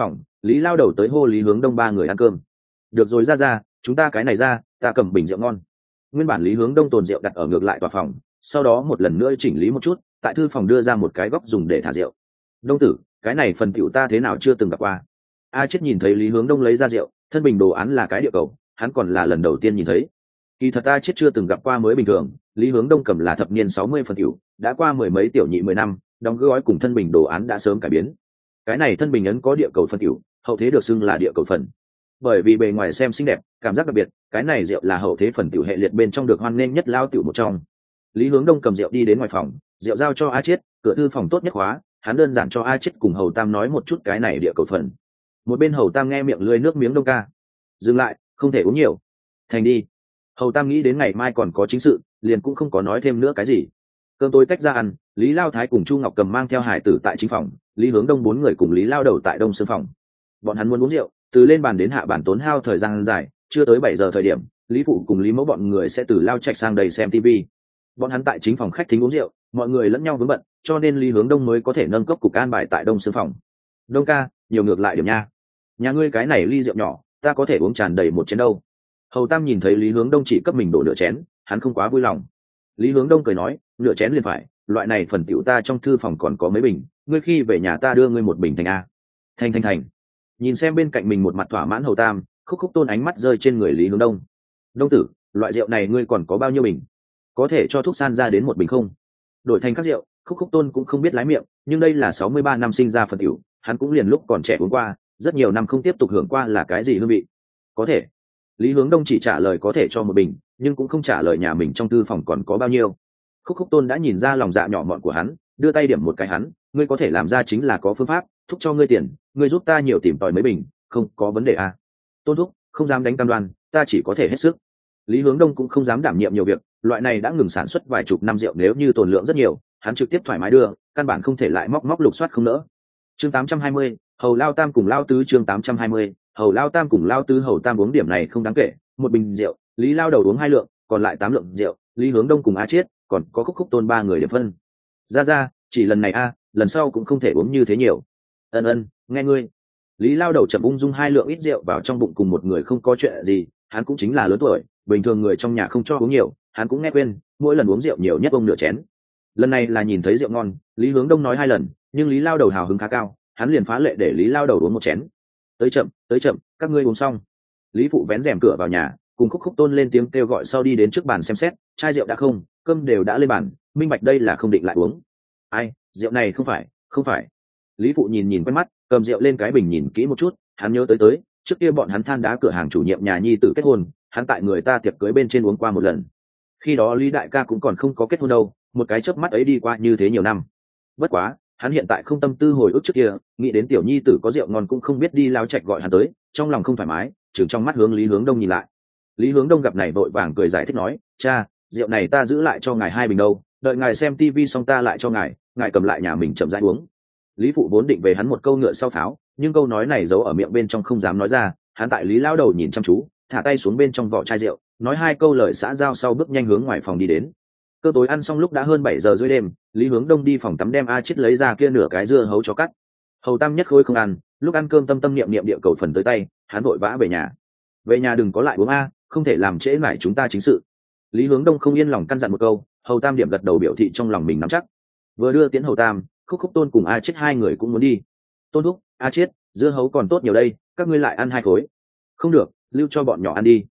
Lý lao đầu tới hô Lý Hướng Đông ba người ăn cơm. Được rồi, ra chúng ta cái này ra, ta cầm bình rượu ngon. Nguyên bản Lý Hướng Đông tồn rượu đặt ở ngược lại tòa phòng, sau đó một lần nữa chỉnh lý một chút, tại thư phòng đưa ra một cái góc dùng để thả rượu. Đông tử, cái này phần tiểu ta thế nào chưa từng gặp qua. A Chết nhìn thấy Lý Hướng Đông lấy ra rượu, thân bình đồ án là cái địa cầu, hắn còn là lần đầu tiên nhìn thấy. Kỳ thật A Chết chưa từng gặp qua mới bình thường, Lý Hướng Đông cầm là thập niên 60 phần tiểu, đã qua mười mấy tiểu nhị 10 năm, đóng gói cùng thân bình đồ án đã sớm cải biến. Cái này thân bình ấn có địa cầu phần tiểu, hậu thế được xưng là địa cầu phần. Bởi vì bề ngoài xem xinh đẹp, cảm giác đặc biệt, cái này rượu là hậu thế phần tiểu hệ liệt bên trong được hoan nghênh nhất lao tiểu một trong. Lý Hướng Đông cầm rượu đi đến ngoài phòng, rượu giao cho A Chết, cửa thư phòng tốt nhất khóa, hắn đơn giản cho A Chết cùng Hầu Tam nói một chút cái này địa cầu phần. Một bên Hầu Tam nghe miệng lưỡi nước miếng Đông ca. Dừng lại, không thể uống nhiều. Thành đi. Hầu Tam nghĩ đến ngày mai còn có chính sự, liền cũng không có nói thêm nữa cái gì. Cơm tối tách ra ăn, Lý Lao Thái cùng Chu Ngọc Cầm mang theo hải tử tại chính phòng, Lý Hướng Đông bốn người cùng Lý Lao Đầu tại đông sương phòng. Bọn hắn muốn uống rượu, từ lên bàn đến hạ bàn tốn hao thời gian dài, chưa tới 7 giờ thời điểm, Lý Phụ cùng Lý Mẫu bọn người sẽ từ lao trạch sang đầy xem TV. Bọn hắn tại chính phòng khách thính uống rượu, mọi người lẫn nhau vướng bận, cho nên Lý Hướng Đông mới có thể nâng cốc cục an bài tại đông sương phòng. Đông ca, nhiều ngược lại điểm nha. Nhà ngươi cái này ly rượu nhỏ, ta có thể uống tràn đầy một chén đâu. Hầu Tam nhìn thấy Lý Hướng Đông chỉ cấp mình đổ nửa chén, hắn không quá vui lòng. Lý Hướng Đông cười nói, nửa chén liền phải, loại này phần tiểu ta trong thư phòng còn có mấy bình, ngươi khi về nhà ta đưa ngươi một bình thành a. Thành. Nhìn xem bên cạnh mình một mặt thỏa mãn Hầu Tam, Khúc Khúc Tôn ánh mắt rơi trên người Lý Hướng Đông. Đông tử, loại rượu này ngươi còn có bao nhiêu bình? Có thể cho thuốc san ra đến một bình không? Đổi thành các rượu, Khúc Khúc Tôn cũng không biết lái miệng, nhưng đây là 63 năm sinh ra phần tiểu, hắn cũng liền lúc còn trẻ uống qua, rất nhiều năm không tiếp tục hưởng qua là cái gì hương vị. Có thể. Lý Hướng Đông chỉ trả lời có thể cho một bình, nhưng cũng không trả lời nhà mình trong thư phòng còn có bao nhiêu. Khúc Khúc Tôn đã nhìn ra lòng dạ nhỏ mọn của hắn, đưa tay điểm một cái hắn, ngươi có thể làm ra chính là có phương pháp, thúc cho ngươi tiền, ngươi giúp ta nhiều tìm tòi mấy bình, không có vấn đề à. Tôn thúc, không dám đánh cam đoan, ta chỉ có thể hết sức. Lý Hướng Đông cũng không dám đảm nhiệm nhiều việc, loại này đã ngừng sản xuất vài chục năm rượu, nếu như tồn lượng rất nhiều, hắn trực tiếp thoải mái đưa, căn bản không thể lại móc lục soát không nỡ. Chương 820, Hầu Lao Tam cùng Lao Tứ. Chương 820, Hầu Lao Tam cùng Lao Tứ. Hầu Tam uống điểm này không đáng kể, một bình rượu, Lý Lao Đầu uống 2 lượng, còn lại 8 lượng rượu, Lý Hướng Đông cùng A Chiết, còn có Khúc Khúc Tôn 3 người điểm phân. Ra, chỉ lần này a, lần sau cũng không thể uống như thế nhiều. Ân, nghe ngươi. Lý Lao Đầu chậm ung dung 2 lượng ít rượu vào trong bụng cùng một người không có chuyện gì, hắn cũng chính là lớn tuổi, bình thường người trong nhà không cho uống nhiều, hắn cũng nghe quên, mỗi lần uống rượu nhiều nhất ông nửa chén. Lần này là nhìn thấy rượu ngon, Lý Hướng Đông nói 2 lần, nhưng Lý Lao Đầu hào hứng khá cao, hắn liền phá lệ để Lý Lao Đầu uống một chén. Tới chậm, các ngươi uống xong. Lý Phụ vén rèm cửa vào nhà, cùng Khúc Khúc Tôn lên tiếng kêu gọi sau đi đến trước bàn xem xét, chai rượu đã không, cơm đều đã lên bàn, minh bạch đây là không định lại uống. Ai, rượu này không phải. Lý Phụ nhìn quen mắt, cầm rượu lên cái bình nhìn kỹ một chút, hắn nhớ tới, trước kia bọn hắn than đá cửa hàng chủ nhiệm nhà nhi tử kết hôn, hắn tại người ta tiệc cưới bên trên uống qua một lần. Khi đó Lý đại ca cũng còn không có kết hôn đâu, một cái chớp mắt ấy đi qua như thế nhiều năm. Bất quá, hắn hiện tại không tâm tư hồi ức trước kia, nghĩ đến tiểu nhi tử có rượu ngon cũng không biết đi lao trạch gọi hắn tới, trong lòng không thoải mái, chừng trong mắt hướng Lý Hướng Đông nhìn lại. Lý Hướng Đông gặp này vội vàng cười giải thích nói, cha, rượu này ta giữ lại cho ngài 2 bình đâu, đợi ngài xem tivi xong ta lại cho ngài cầm lại nhà mình chậm rãi uống. Lý Phụ vốn định về hắn một câu ngựa sau pháo, nhưng câu nói này giấu ở miệng bên trong không dám nói ra, hắn tại Lý Lao Đầu nhìn chăm chú, thả tay xuống bên trong vỏ chai rượu, nói 2 câu lời xã giao sau bước nhanh hướng ngoài phòng đi đến. Cơ tối ăn xong lúc đã hơn 7 giờ rưỡi đêm, Lý Hướng Đông đi phòng tắm đem A Chiết lấy ra kia nửa cái dưa hấu cho cắt. Hầu Tam nhất khối không ăn, lúc ăn cơm tâm niệm địa cầu phần tới tay, hắn vội vã về nhà. Về nhà đừng có lại uống a, không thể làm trễ nải chúng ta chính sự. Lý Hướng Đông không yên lòng căn dặn một câu, Hầu Tam điểm gật đầu biểu thị trong lòng mình nắm chắc. Vừa đưa tiễn Hầu Tam, Khúc Khúc Tôn cùng A Chiết 2 người cũng muốn đi. Tôn thúc, A Chiết, dưa hấu còn tốt nhiều đây, các ngươi lại ăn 2 khối. Không được, lưu cho bọn nhỏ ăn đi.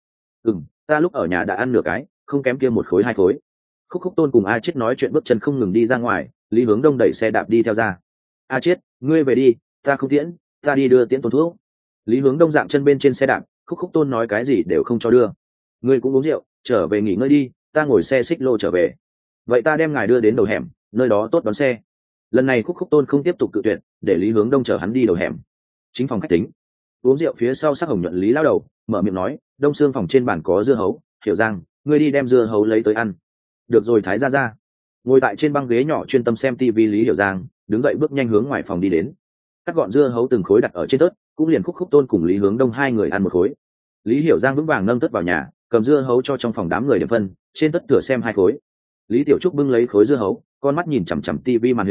Ta lúc ở nhà đã ăn nửa cái, không kém kia 1 khối 2 khối. Khúc Khúc Tôn cùng A Chiết nói chuyện bước chân không ngừng đi ra ngoài, Lý Hướng Đông đẩy xe đạp đi theo ra. A Chiết, ngươi về đi, ta không tiễn, ta đi đưa tiễn Tôn thuốc. Lý Hướng Đông dạm chân bên trên xe đạp, Khúc Khúc Tôn nói cái gì đều không cho đưa. Ngươi cũng uống rượu, trở về nghỉ ngơi đi, ta ngồi xe xích lô trở về. Vậy ta đem ngài đưa đến đầu hẻm, nơi đó tốt đón xe. Lần này Khúc Khúc Tôn không tiếp tục cự tuyệt, để Lý Hướng Đông chở hắn đi đầu hẻm. Chính phòng khách tính, uống rượu phía sau sắc hồng nhuận Lý Lao Đầu mở miệng nói, Đông xương phòng trên bàn có dưa hấu, Hiểu Giang, ngươi đi đem dưa hấu lấy tới ăn. Được rồi Thái ra. Ngồi tại trên băng ghế nhỏ chuyên tâm xem tivi Lý Hiểu Giang đứng dậy bước nhanh hướng ngoài phòng đi đến, cắt gọn dưa hấu từng khối đặt ở trên tớt, cũng liền Khúc Khúc Tôn cùng Lý Hướng Đông 2 người ăn 1 khối. Lý Hiểu Giang vững vàng nâng tớt vào nhà, cầm dưa hấu cho trong phòng đám người điểm phân, trên tớt thừa xem 2 khối. Lý Tiểu Trúc bưng lấy khối dưa hấu, con mắt nhìn chằm chằm tivi màn hình,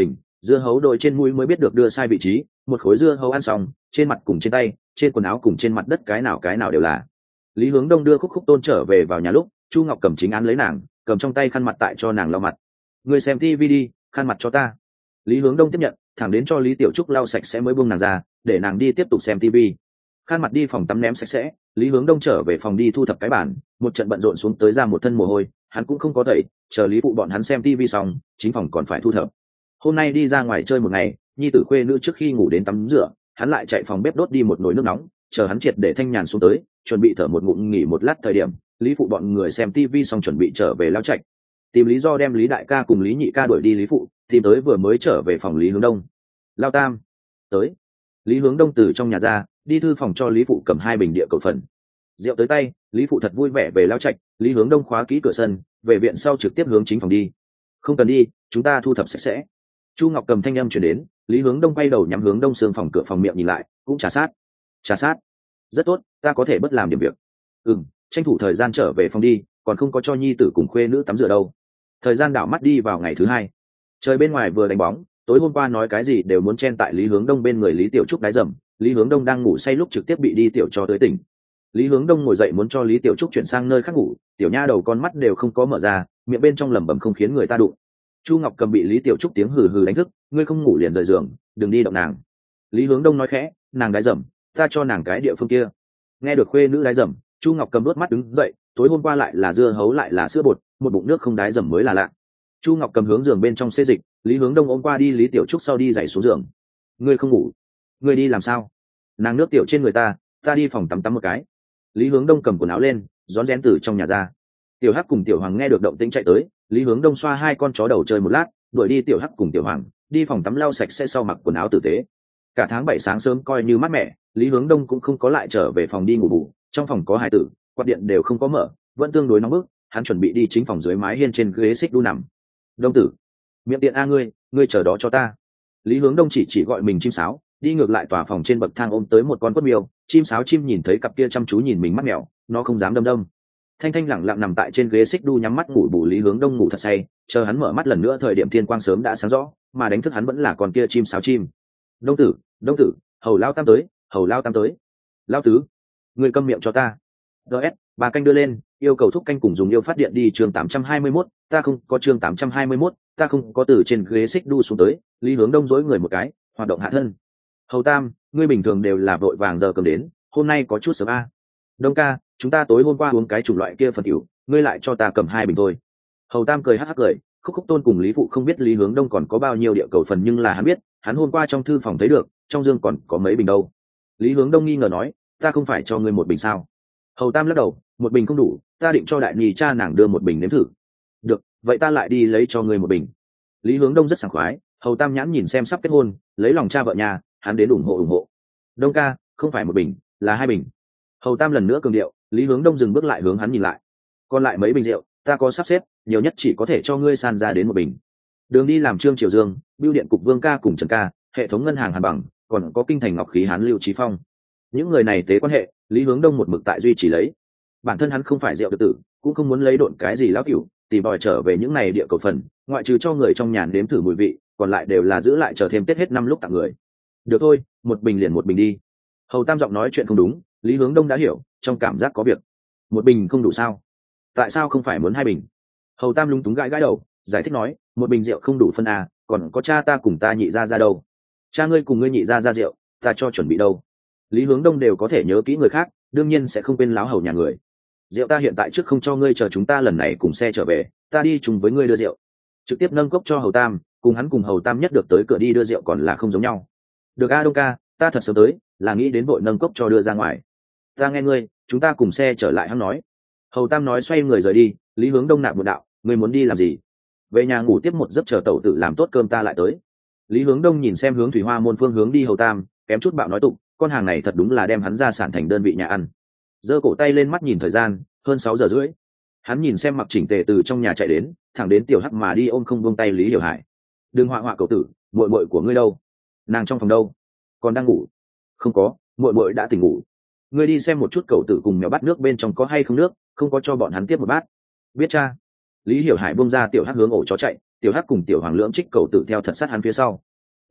dưa hấu đội trên mũi mới biết được đưa sai vị trí, một khối dưa hấu ăn xong, trên mặt cùng trên tay, trên quần áo cùng trên mặt đất cái nào đều là. Lý Hướng Đông đưa Khúc Khúc Tôn trở về vào nhà lúc, Chu Ngọc Cẩm chính án lấy nàng, cầm trong tay khăn mặt tại cho nàng lau mặt. Người xem tivi đi, khăn mặt cho ta. Lý Hướng Đông tiếp nhận, thẳng đến cho Lý Tiểu Trúc lau sạch sẽ mới buông nàng ra, để nàng đi tiếp tục xem tivi. Khăn mặt đi phòng tắm ném sạch sẽ, Lý Hướng Đông trở về phòng đi thu thập cái bàn, một trận bận rộn xuống tới ra một thân mồ hôi, hắn cũng không có tẩy, chờ Lý phụ bọn hắn xem tivi xong, chính phòng còn phải thu thập. Hôm nay đi ra ngoài chơi một ngày, nhi tử khuê nữ trước khi ngủ đến tắm rửa, hắn lại chạy phòng bếp đốt đi một nồi nước nóng, chờ hắn triệt để thanh nhàn xuống tới, chuẩn bị thở một ngụm nghỉ một lát thời điểm, Lý phụ bọn người xem tivi xong chuẩn bị trở về lao trạch, tìm lý do đem Lý đại ca cùng Lý nhị ca đuổi đi Lý phụ, tìm tới vừa mới trở về phòng Lý Hướng Đông. Lao tam tới. Lý Hướng Đông từ trong nhà ra, đi thư phòng cho Lý phụ cầm 2 bình địa cầu phần. Rượu tới tay, Lý phụ thật vui vẻ về lao trạch, Lý Hướng Đông khóa kỹ cửa sân, về viện sau trực tiếp hướng chính phòng đi. Không cần đi, chúng ta thu thập sạch sẽ. Chu Ngọc cầm thanh âm chuyển đến, Lý Hướng Đông quay đầu nhắm hướng đông sương phòng cửa phòng miệng nhìn lại, cũng trà sát. Rất tốt, ta có thể bất làm điểm việc. Tranh thủ thời gian trở về phòng đi, còn không có cho nhi tử cùng khuê nữ tắm rửa đâu. Thời gian đảo mắt đi vào ngày thứ 2. Trời bên ngoài vừa đánh bóng, tối hôm qua nói cái gì đều muốn chen tại Lý Hướng Đông bên người Lý Tiểu Trúc đái dầm, Lý Hướng Đông đang ngủ say lúc trực tiếp bị đi tiểu cho tới tỉnh. Lý Hướng Đông ngồi dậy muốn cho Lý Tiểu Trúc chuyển sang nơi khác ngủ, tiểu nha đầu con mắt đều không có mở ra, miệng bên trong lẩm bẩm không khiến người ta đụng. Chu Ngọc cầm bị Lý Tiểu Trúc tiếng hừ hừ đánh thức, ngươi không ngủ liền rời giường, đừng đi động nàng. Lý Hướng Đông nói khẽ, nàng đái dầm, ta cho nàng cái địa phương kia. Nghe được khuê nữ đái dầm, Chu Ngọc cầm đốt mắt đứng dậy, tối hôm qua lại là dưa hấu lại là sữa bột, một bụng nước không đái dầm mới là lạ. Chu Ngọc cầm hướng giường bên trong xê dịch, Lý Hướng Đông ôm qua đi Lý Tiểu Trúc sau đi giày xuống giường. Ngươi không ngủ, ngươi đi làm sao? Nàng nước tiểu trên người ta đi phòng tắm một cái. Lý Hướng Đông cầm quần áo lên, rón rén từ trong nhà ra. Tiểu Hắc cùng Tiểu Hoàng nghe được động tĩnh chạy tới, Lý Hướng Đông xoa 2 con chó đầu chơi một lát, đuổi đi Tiểu Hắc cùng Tiểu Hoàng, đi phòng tắm lau sạch sẽ sau mặc quần áo tử tế. Cả tháng 7 sáng sớm coi như mát mẻ, Lý Hướng Đông cũng không có lại trở về phòng đi ngủ bù, trong phòng có hài tử, quạt điện đều không có mở, vẫn tương đối nóng bức, hắn chuẩn bị đi chính phòng dưới mái hiên trên ghế xích đu nằm. Đông tử, miệng tiện a ngươi chờ đó cho ta. Lý Hướng Đông chỉ gọi mình chim sáo, đi ngược lại tòa phòng trên bậc thang ôm tới một con quất miêu, chim sáo chim nhìn thấy cặp kia chăm chú nhìn mình mắt mèo, nó không dám đâm. Thanh Thanh lẳng lặng nằm tại trên ghế xích đu nhắm mắt ngủ bù. Lý Hướng Đông ngủ thật say, chờ hắn mở mắt lần nữa thời điểm thiên quang sớm đã sáng rõ, mà đánh thức hắn vẫn là con kia chim sáo chim. Đông tử, hầu lao tam tới. Lao tứ, người câm miệng cho ta. DS, bà canh đưa lên, yêu cầu thúc canh cùng dùng yêu phát điện đi chương 821, ta không có chương 821, ta không có từ trên ghế xích đu xuống tới. Lý Hướng Đông dối người một cái, hoạt động hạ thân. Hầu tam, ngươi bình thường đều là vội vàng giờ cầm đến, hôm nay có chút sớm a. Đông ca, chúng ta tối hôm qua uống cái chủng loại kia phần tiểu, ngươi lại cho ta cầm 2 bình thôi. Hầu tam cười hắc hắc cười, Khúc Tôn cùng Lý phụ không biết Lý Hướng Đông còn có bao nhiêu địa cầu phần, nhưng là hắn biết, hắn hôm qua trong thư phòng thấy được, trong dương còn có mấy bình đâu. Lý Hướng Đông nghi ngờ nói, ta không phải cho ngươi một bình sao? Hầu tam lắc đầu, một bình không đủ, ta định cho đại nhì cha nàng đưa một bình nếm thử. Được, vậy ta lại đi lấy cho ngươi một bình. Lý Hướng Đông rất sảng khoái, Hầu tam nhãn nhìn xem sắp kết hôn, lấy lòng cha vợ nhà, hắn đến ủng hộ. Đông ca, không phải một bình, là 2 bình. Hầu tam lần nữa cường điệu. Lý Hướng Đông dừng bước lại hướng hắn nhìn lại. Còn lại mấy bình rượu, ta có sắp xếp, nhiều nhất chỉ có thể cho ngươi san ra đến 1 bình. Đường đi làm Trương Triều Dương, bưu điện cục Vương ca cùng Trần ca, hệ thống ngân hàng Hàn Bằng, còn có kinh thành Ngọc Khí Hán Lưu Chí Phong. Những người này tế quan hệ, Lý Hướng Đông một mực tại duy trì lấy. Bản thân hắn không phải rượu tự tử, cũng không muốn lấy độn cái gì lão cửu, tìm bòi trở về những này địa cầu phần, ngoại trừ cho người trong nhà nếm thử mùi vị, còn lại đều là giữ lại chờ thêm Tết hết năm lúc tặng người. Được thôi, 1 bình liền 1 bình đi. Hầu tam giọng nói chuyện không đúng, Lý Hướng Đông đã hiểu, trong cảm giác có việc. 1 bình không đủ sao? Tại sao không phải muốn 2 bình? Hầu tam lung túng gãi đầu, giải thích nói, 1 bình rượu không đủ phân à, còn có cha ta cùng ta nhị ra đâu? Cha ngươi cùng ngươi nhị ra rượu, ta cho chuẩn bị đâu? Lý Hướng Đông đều có thể nhớ kỹ người khác, đương nhiên sẽ không quên láo hầu nhà người. Rượu ta hiện tại trước không cho ngươi, chờ chúng ta lần này cùng xe trở về, ta đi chung với ngươi đưa rượu. Trực tiếp nâng cốc cho Hầu tam, cùng hắn cùng Hầu tam nhất được tới cửa đi đưa rượu còn là không giống nhau. Được a Đông ca, ta thật sớm tới, là nghĩ đến vội nâng cốc cho đưa ra ngoài. Ta nghe ngươi, chúng ta cùng xe trở lại, hắn nói. Hầu tam nói xoay người rời đi. Lý Hướng Đông nạp một đạo, ngươi muốn đi làm gì? Về nhà ngủ tiếp một giấc, chờ tẩu tử làm tốt cơm ta lại tới. Lý Hướng Đông nhìn xem hướng Thủy Hoa môn phương hướng đi Hầu tam, kém chút bạo nói tụng, con hàng này thật đúng là đem hắn ra sản thành đơn vị nhà ăn. Giơ cổ tay lên mắt nhìn thời gian, hơn 6 giờ rưỡi. Hắn nhìn xem mặc chỉnh tề từ trong nhà chạy đến, thẳng đến Tiểu Hắc mà đi ôm không buông tay Lý Hiểu Hải. Đừng họa cậu tử, muội muội của ngươi đâu? Nàng trong phòng đâu? Còn đang ngủ? Không có, muội muội đã tỉnh ngủ. Ngươi đi xem một chút cậu tử cùng mèo bắt nước bên trong có hay không nước, không có cho bọn hắn tiếp một bát. Biết cha. Lý Hiểu Hải buông ra Tiểu Hắc hướng ổ chó chạy, Tiểu Hắc cùng Tiểu Hoàng lưỡng trích cậu tử theo thật sát hắn phía sau,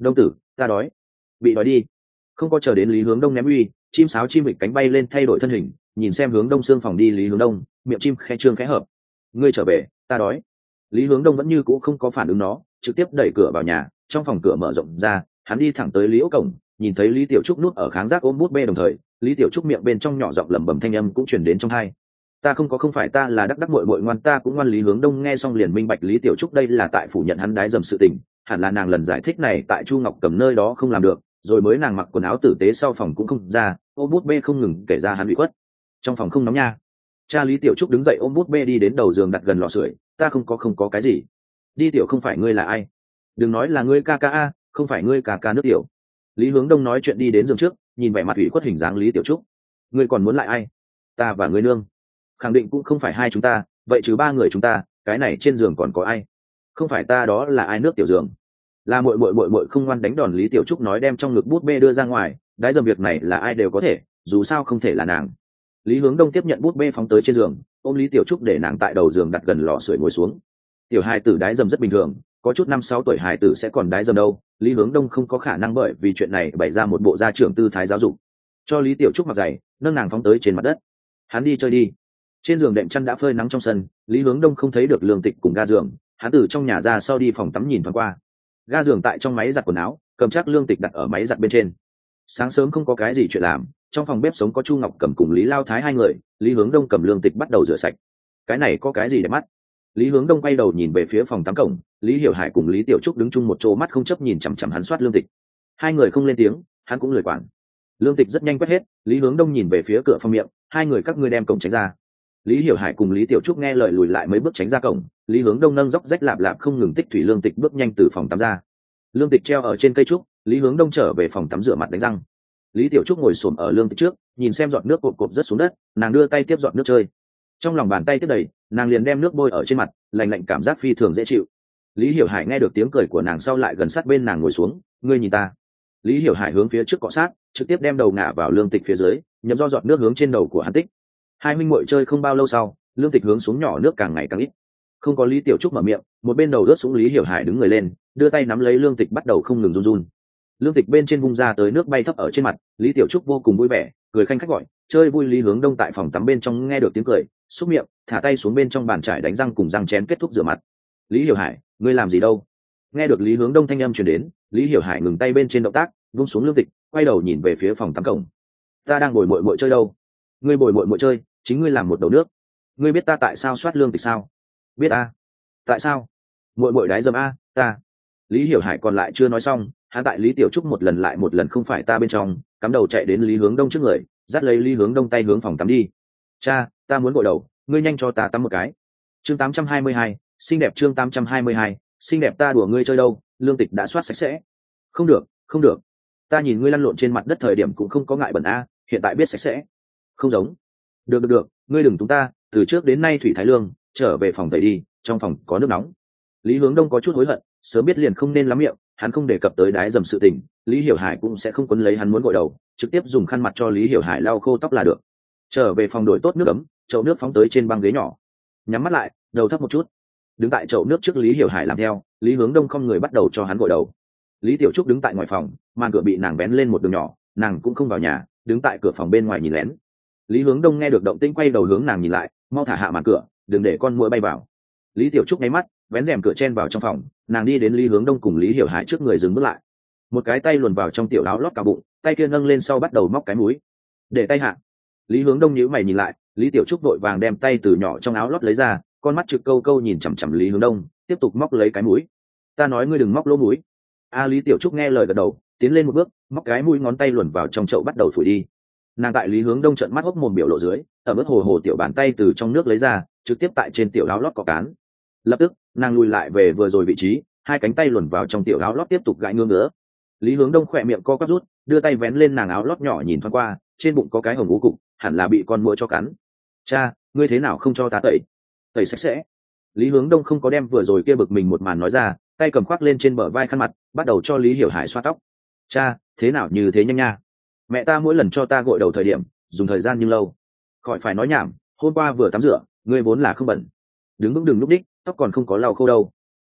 Đông tử, ta đói. Bị đói đi. Không có chờ đến Lý Hướng Đông ném uy, chim sáo chim vịt cánh bay lên thay đổi thân hình, nhìn xem hướng đông xương phòng đi Lý Hướng Đông, miệng chim khẽ trương khẽ hợp. Ngươi trở về, ta đói. Lý Hướng Đông vẫn như cũ không có phản ứng nó, trực tiếp đẩy cửa vào nhà, trong phòng cửa mở rộng ra, hắn đi thẳng tới Lý Ốc cổng, nhìn thấy Lý Tiểu Trúc núp ở kháng giác ôm bút bê, đồng thời Lý Tiểu Trúc miệng bên trong nhỏ giọng lẩm bẩm thanh âm cũng truyền đến trong tai. Ta không phải ta là đắc đắc muội muội ngoan, ta cũng ngoan. Lý Hướng Đông nghe xong liền minh bạch Lý Tiểu Trúc đây là tại phủ nhận hắn đái dầm sự tình, hẳn là nàng lần giải thích này tại Chu Ngọc Cầm nơi đó không làm được, rồi mới nàng mặc quần áo tử tế sau phòng cũng không ra, ôm bút bê không ngừng kể ra hắn bị khuất. Trong phòng không nóng nha. Cha Lý Tiểu Trúc đứng dậy ôm bút bê đi đến đầu giường đặt gần lò sưởi. Ta không có cái gì. Đi tiểu, không phải ngươi là ai? Đừng nói là ngươi ca ca a, không phải ngươi ca ca nước tiểu. Lý Hướng Đông nói chuyện đi đến giường trước, nhìn vẻ mặt ủy khuất hình dáng Lý Tiểu Trúc. Ngươi còn muốn lại ai? Ta và ngươi nương. Khẳng định cũng không phải hai chúng ta, vậy trừ ba người chúng ta, cái này trên giường còn có ai? Không phải ta đó là ai? Nước tiểu giường là muội không ngoan đánh đòn. Lý Tiểu Trúc nói đem trong ngực bút bê đưa ra ngoài, đái dầm việc này là ai đều có thể, dù sao không thể là nàng. Lý Hướng Đông tiếp nhận bút bê phóng tới trên giường, ôm Lý Tiểu Trúc để nàng tại đầu giường đặt gần lò sưởi ngồi xuống. Tiểu hài tử đái dầm rất bình thường, có chút 5-6 tuổi hài tử sẽ còn đái dầm đâu. Lý Hướng Đông không có khả năng bởi vì chuyện này bày ra một bộ gia trưởng tư thái giáo dục, cho Lý Tiểu Trúc mặc giày, nâng nàng phóng tới trên mặt đất. Hắn đi chơi đi. Trên giường đệm chăn đã phơi nắng trong sân, Lý Hướng Đông không thấy được Lương Tịch cùng ga giường, hắn từ trong nhà ra sau đi phòng tắm nhìn thoáng qua. Ga giường tại trong máy giặt quần áo, cầm chắc Lương Tịch đặt ở máy giặt bên trên. Sáng sớm không có cái gì chuyện làm, trong phòng bếp sống có Chu Ngọc Cầm cùng Lý Lao Thái hai người. Lý Hướng Đông cầm Lương Tịch bắt đầu rửa sạch. Cái này có cái gì để mắt? Lý Hướng Đông quay đầu nhìn về phía phòng tắm cổng, Lý Hiểu Hải cùng Lý Tiểu Trúc đứng chung một chỗ, mắt không chấp nhìn chằm chằm hắn soát Lương Tịch. Hai người không lên tiếng, hắn cũng lười quản. Lương Tịch rất nhanh quét hết, Lý Hướng Đông nhìn về phía cửa phòng miệng, hai người các ngươi đem cổng tránh ra. Lý Hiểu Hải cùng Lý Tiểu Trúc nghe lời lùi lại mấy bước tránh ra cổng. Lý Hướng Đông nâng dốc rách lạp lạp không ngừng tích thủy Lương Tịch bước nhanh từ phòng tắm ra. Lương Tịch treo ở trên cây trúc, Lý Hướng Đông trở về phòng tắm rửa mặt đánh răng. Lý Tiểu Trúc ngồi xổm ở Lương Tịch trước, nhìn xem giọt nước cộp cộp rớt xuống đất, nàng đưa tay tiếp giọt nước chơi. Trong lòng bàn tay tiếp đầy, nàng liền đem nước bôi ở trên mặt, lạnh lạnh cảm giác phi thường dễ chịu. Lý Hiểu Hải nghe được tiếng cười của nàng sau lại gần sát bên nàng ngồi xuống, ngươi nhìn ta. Lý Hiểu Hải hướng phía trước cọ sát, trực tiếp đem đầu ngả vào Lương Tịch phía dưới, nhấm do giọt nước hướng trên đầu của hắn tích. Hai huynh muội chơi không bao lâu sau, Lương Tịch hướng xuống nhỏ nước càng ngày càng ít. Không có Lý Tiểu Trúc mở miệng, một bên đầu rớt xuống Lý Hiểu Hải đứng người lên, đưa tay nắm lấy Lương Tịch bắt đầu không ngừng run run. Lương Tịch bên trên vung ra tới nước bay thấp ở trên mặt, Lý Tiểu Trúc vô cùng vui vẻ, cười khanh khách gọi, chơi vui. Lý Hướng Đông tại phòng tắm bên trong nghe được tiếng cười, xúc miệng, thả tay xuống bên trong bàn chải đánh răng cùng răng chén, kết thúc rửa mặt. Lý Hiểu Hải, ngươi làm gì đâu? Nghe được Lý Hướng Đông thanh âm truyền đến, Lý Hiểu Hải ngừng tay bên trên động tác, vung xuống Lương Tịch, quay đầu nhìn về phía phòng tắm cổng. Ta đang bồi muội chơi đâu? Ngươi bồi muội chơi, chính ngươi làm một đầu nước. Ngươi biết ta tại sao soát Lương Tịch sao? Biết a. Tại sao? Muội đái dầm a, ta. Lý Hiểu Hải còn lại chưa nói xong, hắn tại Lý Tiểu Trúc một lần lại một lần không phải ta bên trong, cắm đầu chạy đến Lý Hướng Đông trước người, dắt lấy Lý Hướng Đông tay hướng phòng tắm đi. Cha, ta muốn gội đầu, ngươi nhanh cho ta tắm một cái. Chương 822, xinh đẹp. Chương 822, xinh đẹp. Ta đùa ngươi chơi đâu? Lương Tịch đã soát sạch sẽ. Không được, ta nhìn ngươi lăn lộn trên mặt đất thời điểm cũng không có ngại bẩn a, hiện tại biết sạch sẽ. Không giống. Được, ngươi đừng túng ta, từ trước đến nay Thủy Thái Lương, trở về phòng tẩy đi, trong phòng có nước nóng. Lý Hướng Đông có chút hối hận, sớm biết liền không nên lắm miệng, hắn không đề cập tới đái dầm sự tình, Lý Hiểu Hải cũng sẽ không quấn lấy hắn muốn gội đầu, trực tiếp dùng khăn mặt cho Lý Hiểu Hải lau khô tóc là được. Trở về phòng đổi tốt nước ấm, chậu nước phóng tới trên băng ghế nhỏ, nhắm mắt lại, đầu thấp một chút, đứng tại chậu nước trước Lý Hiểu Hải làm theo. Lý Hướng Đông không người bắt đầu cho hắn gội đầu. Lý Tiểu Trúc đứng tại ngoài phòng, màn cửa bị nàng vén lên một đường nhỏ, nàng cũng không vào nhà, đứng tại cửa phòng bên ngoài nhìn lén. Lý Hướng Đông nghe được động tĩnh quay đầu hướng nàng nhìn lại, mau thả hạ màn cửa, đừng để con muỗi bay vào. Lý Tiểu Trúc nháy mắt, vén rèm cửa chen vào trong phòng, nàng đi đến Lý Hướng Đông cùng Lý Hiểu Hải trước người dừng bước lại, một cái tay luồn vào trong tiểu áo lót cả bụng, tay kia nâng lên sau bắt đầu móc cái mũi. Để tay hạ. Lý Hướng Đông nhíu mày nhìn lại, Lý Tiểu Trúc vội vàng đem tay từ nhỏ trong áo lót lấy ra, con mắt trực câu câu nhìn chằm chằm Lý Hướng Đông, tiếp tục móc lấy cái mũi. Ta nói ngươi đừng móc lỗ mũi. Lý Tiểu Trúc nghe lời gật đầu, tiến lên một bước, móc cái mũi, ngón tay luồn vào trong chậu bắt đầu phủi đi. Nàng tại Lý Hướng Đông trợn mắt hốc mồm biểu lộ dưới, ở mức hồ tiểu bàn tay từ trong nước lấy ra, trực tiếp tại trên tiểu áo lót cọ cán. Lập tức nàng lùi lại về vừa rồi vị trí, hai cánh tay luồn vào trong tiểu áo lót tiếp tục gãi ngứa ngứa. Lý Hướng Đông khỏe miệng co quắp rút, đưa tay vén lên nàng áo lót nhỏ nhìn thoáng qua, trên bụng có cái hồng ngũ cục, hẳn là bị con muỗi cho cắn. Cha, ngươi thế nào không cho ta tẩy? Tẩy sạch sẽ. Lý Hướng Đông không có đem vừa rồi kia bực mình một màn nói ra, tay cầm khoác lên trên bờ vai khăn mặt, bắt đầu cho Lý Hiểu Hải xoa tóc. Cha, thế nào như thế nhanh nha? Mẹ ta mỗi lần cho ta gội đầu thời điểm, dùng thời gian nhưng lâu. Khỏi phải nói nhảm, hôm qua vừa tắm rửa, ngươi vốn là không bẩn. Đứng vững đừng lúc đích, tóc còn không có lau khô đâu.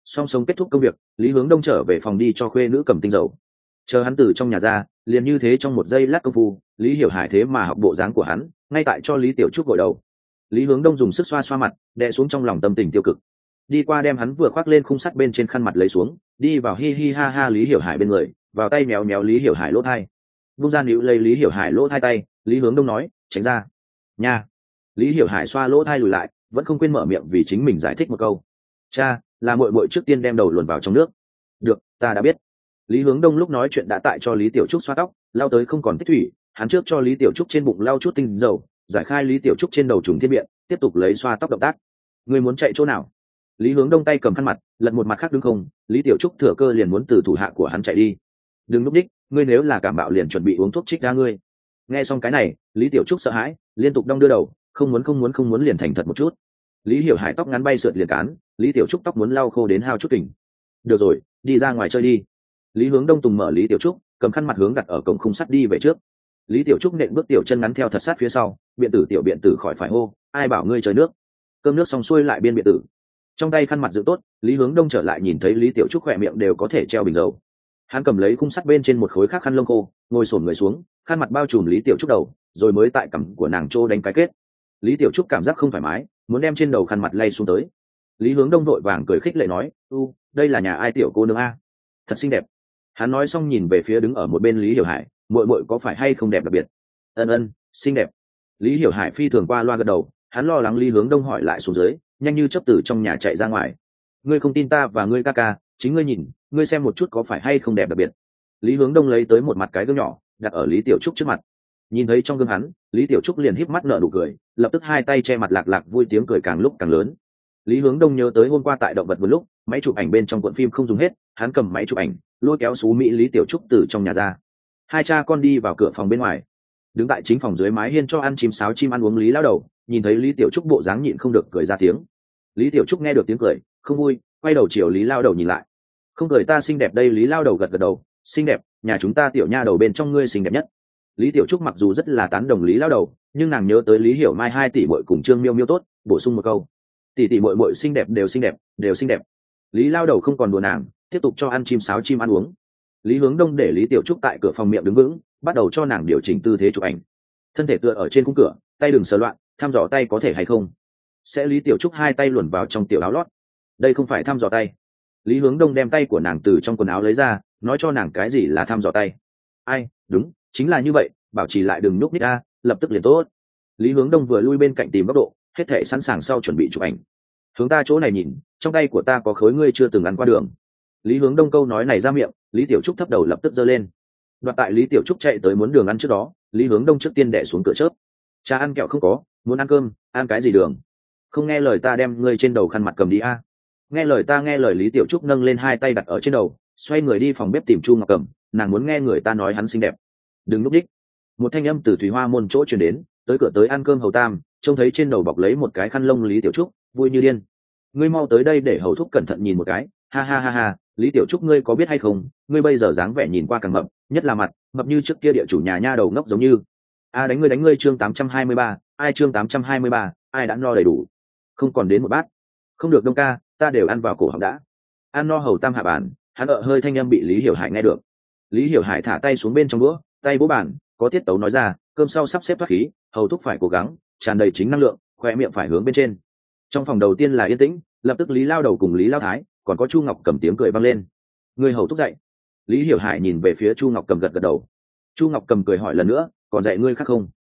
Song sống kết thúc công việc, Lý Hướng Đông trở về phòng đi cho khuê nữ cầm tinh dầu. Chờ hắn từ trong nhà ra, liền như thế trong một giây lát công phu, Lý Hiểu Hải thế mà học bộ dáng của hắn, ngay tại cho Lý Tiểu Trúc gội đầu. Lý Hướng Đông dùng sức xoa xoa mặt, đè xuống trong lòng tâm tình tiêu cực. Đi qua đem hắn vừa khoác lên khung sắt bên trên khăn mặt lấy xuống, đi vào hi hi ha ha Lý Hiểu Hải bên người, vào tay méo méo Lý Hiểu Hải lỗ thai. Vung ra níu lấy Lý Hiểu Hải lỗ thai tay, Lý Hướng Đông nói, tránh ra. Nha. Lý Hiểu Hải xoa lỗ thai lùi lại, vẫn không quên mở miệng vì chính mình giải thích một câu. Cha, là muội muội trước tiên đem đầu luồn vào trong nước. Được, ta đã biết. Lý Hướng Đông lúc nói chuyện đã tại cho Lý Tiểu Trúc xoa tóc, lau tới không còn tích thủy, hắn trước cho Lý Tiểu Trúc trên bụng lau chút tinh dầu, giải khai Lý Tiểu Trúc trên đầu trùng thiên biện, tiếp tục lấy xoa tóc động tác. Ngươi muốn chạy chỗ nào? Lý Hướng Đông tay cầm khăn mặt, lật một mặt khác đứng không, Lý Tiểu Trúc thừa cơ liền muốn từ thủ hạ của hắn chạy đi. Đừng lúc đích, ngươi nếu là cảm bạo liền chuẩn bị uống thuốc trích ra ngươi. Nghe xong cái này, Lý Tiểu Trúc sợ hãi, liên tục đong đưa đầu, không muốn liền thành thật một chút. Lý Hiểu Hải tóc ngắn bay sượt liền cán, Lý Tiểu Trúc tóc muốn lau khô đến hao chút kình. Được rồi, đi ra ngoài chơi đi. Lý Hướng Đông tùng mở Lý Tiểu Trúc, cầm khăn mặt hướng đặt ở cổng khung sắt đi về trước. Lý Tiểu Trúc nện bước tiểu chân ngắn theo thật sát phía sau, biện tử khỏi phải hô, ai bảo ngươi chơi nước. Cơm nước xong xuôi lại biên biện tử. Trong tay khăn mặt giữ tốt, Lý Hướng Đông trở lại nhìn thấy Lý Tiểu Trúc khỏe miệng đều có thể treo bình dầu. Hắn cầm lấy khung sắt bên trên một khối khác khăn lông khô, ngồi xổm người xuống, khăn mặt bao trùm Lý Tiểu Trúc đầu, rồi mới tại cằm của nàng trô đánh cái kết. Lý Tiểu Trúc cảm giác không thoải mái, muốn đem trên đầu khăn mặt lay xuống tới. Lý Hướng Đông vội vàng cười khích lệ nói, đây là nhà ai tiểu cô nương a? Thật xinh đẹp. Hắn nói xong nhìn về phía đứng ở một bên Lý Hiểu Hải, muội muội có phải hay không đẹp đặc biệt? Ân, xinh đẹp. Lý Hiểu Hải phi thường qua loa gật đầu, hắn lo lắng Lý Hướng Đông hỏi lại xuống dưới, nhanh như chớp từ trong nhà chạy ra ngoài. Ngươi không tin ta và ngươi ca ca, chính ngươi nhìn, ngươi xem một chút có phải hay không đẹp đặc biệt. Lý Hướng Đông lấy tới một mặt cái gương nhỏ, đặt ở Lý Tiểu Trúc trước mặt. Nhìn thấy trong gương hắn, Lý Tiểu Trúc liền híp mắt nở nụ cười, lập tức hai tay che mặt lạc lạc vui tiếng cười càng lúc càng lớn. Lý Hướng Đông nhớ tới hôm qua tại động vật vườn lúc, máy chụp ảnh bên trong cuộn phim không dùng hết, hắn cầm máy chụp ảnh, lôi kéo xú mỹ Lý Tiểu Trúc từ trong nhà ra. Hai cha con đi vào cửa phòng bên ngoài. Đứng tại chính phòng dưới mái hiên cho ăn chim sáo chim ăn uống Lý lão đầu, nhìn thấy Lý Tiểu Trúc bộ dáng nhịn không được cười ra tiếng. Lý Tiểu Trúc nghe được tiếng cười, không vui, quay đầu chiều Lý lão đầu nhìn lại. Không cười ta xinh đẹp đây, Lý lão đầu gật gật đầu, xinh đẹp, nhà chúng ta tiểu nha đầu bên trong ngươi xinh đẹp nhất. Lý Tiểu Trúc mặc dù rất là tán đồng Lý lão đầu, nhưng nàng nhớ tới Lý Hiểu Mai 2 tỷ muội cùng Trương Miêu Miêu tốt, bổ sung một câu, tỷ muội muội xinh đẹp đều xinh đẹp, đều xinh đẹp. Lý lão đầu không còn đùa nàng, tiếp tục cho ăn chim sáo chim ăn uống. Lý Hướng Đông để Lý Tiểu Trúc tại cửa phòng miệng đứng vững, bắt đầu cho nàng điều chỉnh tư thế chụp ảnh. Thân thể tựa ở trên khung cửa, tay đừng sờ loạn, thăm dò tay có thể hay không. Sẽ Lý Tiểu Trúc hai tay luồn vào trong tiểu áo lót. Đây không phải thăm dò tay. Lý Hướng Đông đem tay của nàng từ trong quần áo lấy ra, nói cho nàng cái gì là thăm dò tay. Ai, đúng, chính là như vậy, bảo trì lại đừng nhúc nhích a, lập tức liền tốt. Lý Hướng Đông vừa lui bên cạnh tìm góc độ, hết thể sẵn sàng sau chuẩn bị chụp ảnh. Hướng ta chỗ này nhìn, trong tay của ta có khối ngươi chưa từng ăn qua đường. Lý Hướng Đông câu nói này ra miệng, Lý Tiểu Trúc thấp đầu lập tức giơ lên. Đoạt tại Lý Tiểu Trúc chạy tới muốn đường ăn trước đó, Lý Hướng Đông trước tiên đẻ xuống cửa chớp. Cha ăn kẹo không có, muốn ăn cơm, ăn cái gì đường? Không nghe lời ta đem ngươi trên đầu khăn mặt cầm đi a. Nghe lời ta, nghe lời. Lý Tiểu Trúc nâng lên hai tay đặt ở trên đầu, xoay người đi phòng bếp tìm Chu Ngọc Cẩm, nàng muốn nghe người ta nói hắn xinh đẹp. Đừng núp đích. Một thanh âm từ Thủy Hoa môn chỗ truyền đến, tới cửa tới ăn cơm Hầu Tam, trông thấy trên đầu bọc lấy một cái khăn lông Lý Tiểu Trúc, vui như điên. Ngươi mau tới đây để Hầu thúc cẩn thận nhìn một cái, ha ha ha ha, Lý Tiểu Trúc ngươi có biết hay không, ngươi bây giờ dáng vẻ nhìn qua càng mập, nhất là mặt, mập như trước kia địa chủ nhà nha đầu ngốc giống như. A đánh ngươi chương 823, ai chương 823, ai đã no đầy đủ. Không còn đến một bát. Không được Đông ca, ta đều ăn vào cổ họng đã. Ăn no Hầu Tam hạ bàn, hắn hơi thanh âm bị Lý Hiểu Hải nghe được. Lý Hiểu Hải thả tay xuống bên trong đũa, tay vỗ bàn, có tiết tấu nói ra, cơm sau sắp xếp thoát khí, Hầu thúc phải cố gắng, tràn đầy chính năng lượng, khoe miệng phải hướng bên trên. Trong phòng đầu tiên là yên tĩnh, lập tức Lý Lao Đầu cùng Lý Lao Thái, còn có Chu Ngọc Cầm tiếng cười vang lên. Người Hầu thúc dậy. Lý Hiểu Hải nhìn về phía Chu Ngọc Cầm gật gật đầu. Chu Ngọc Cầm cười hỏi lần nữa, còn dạy ngươi khác không?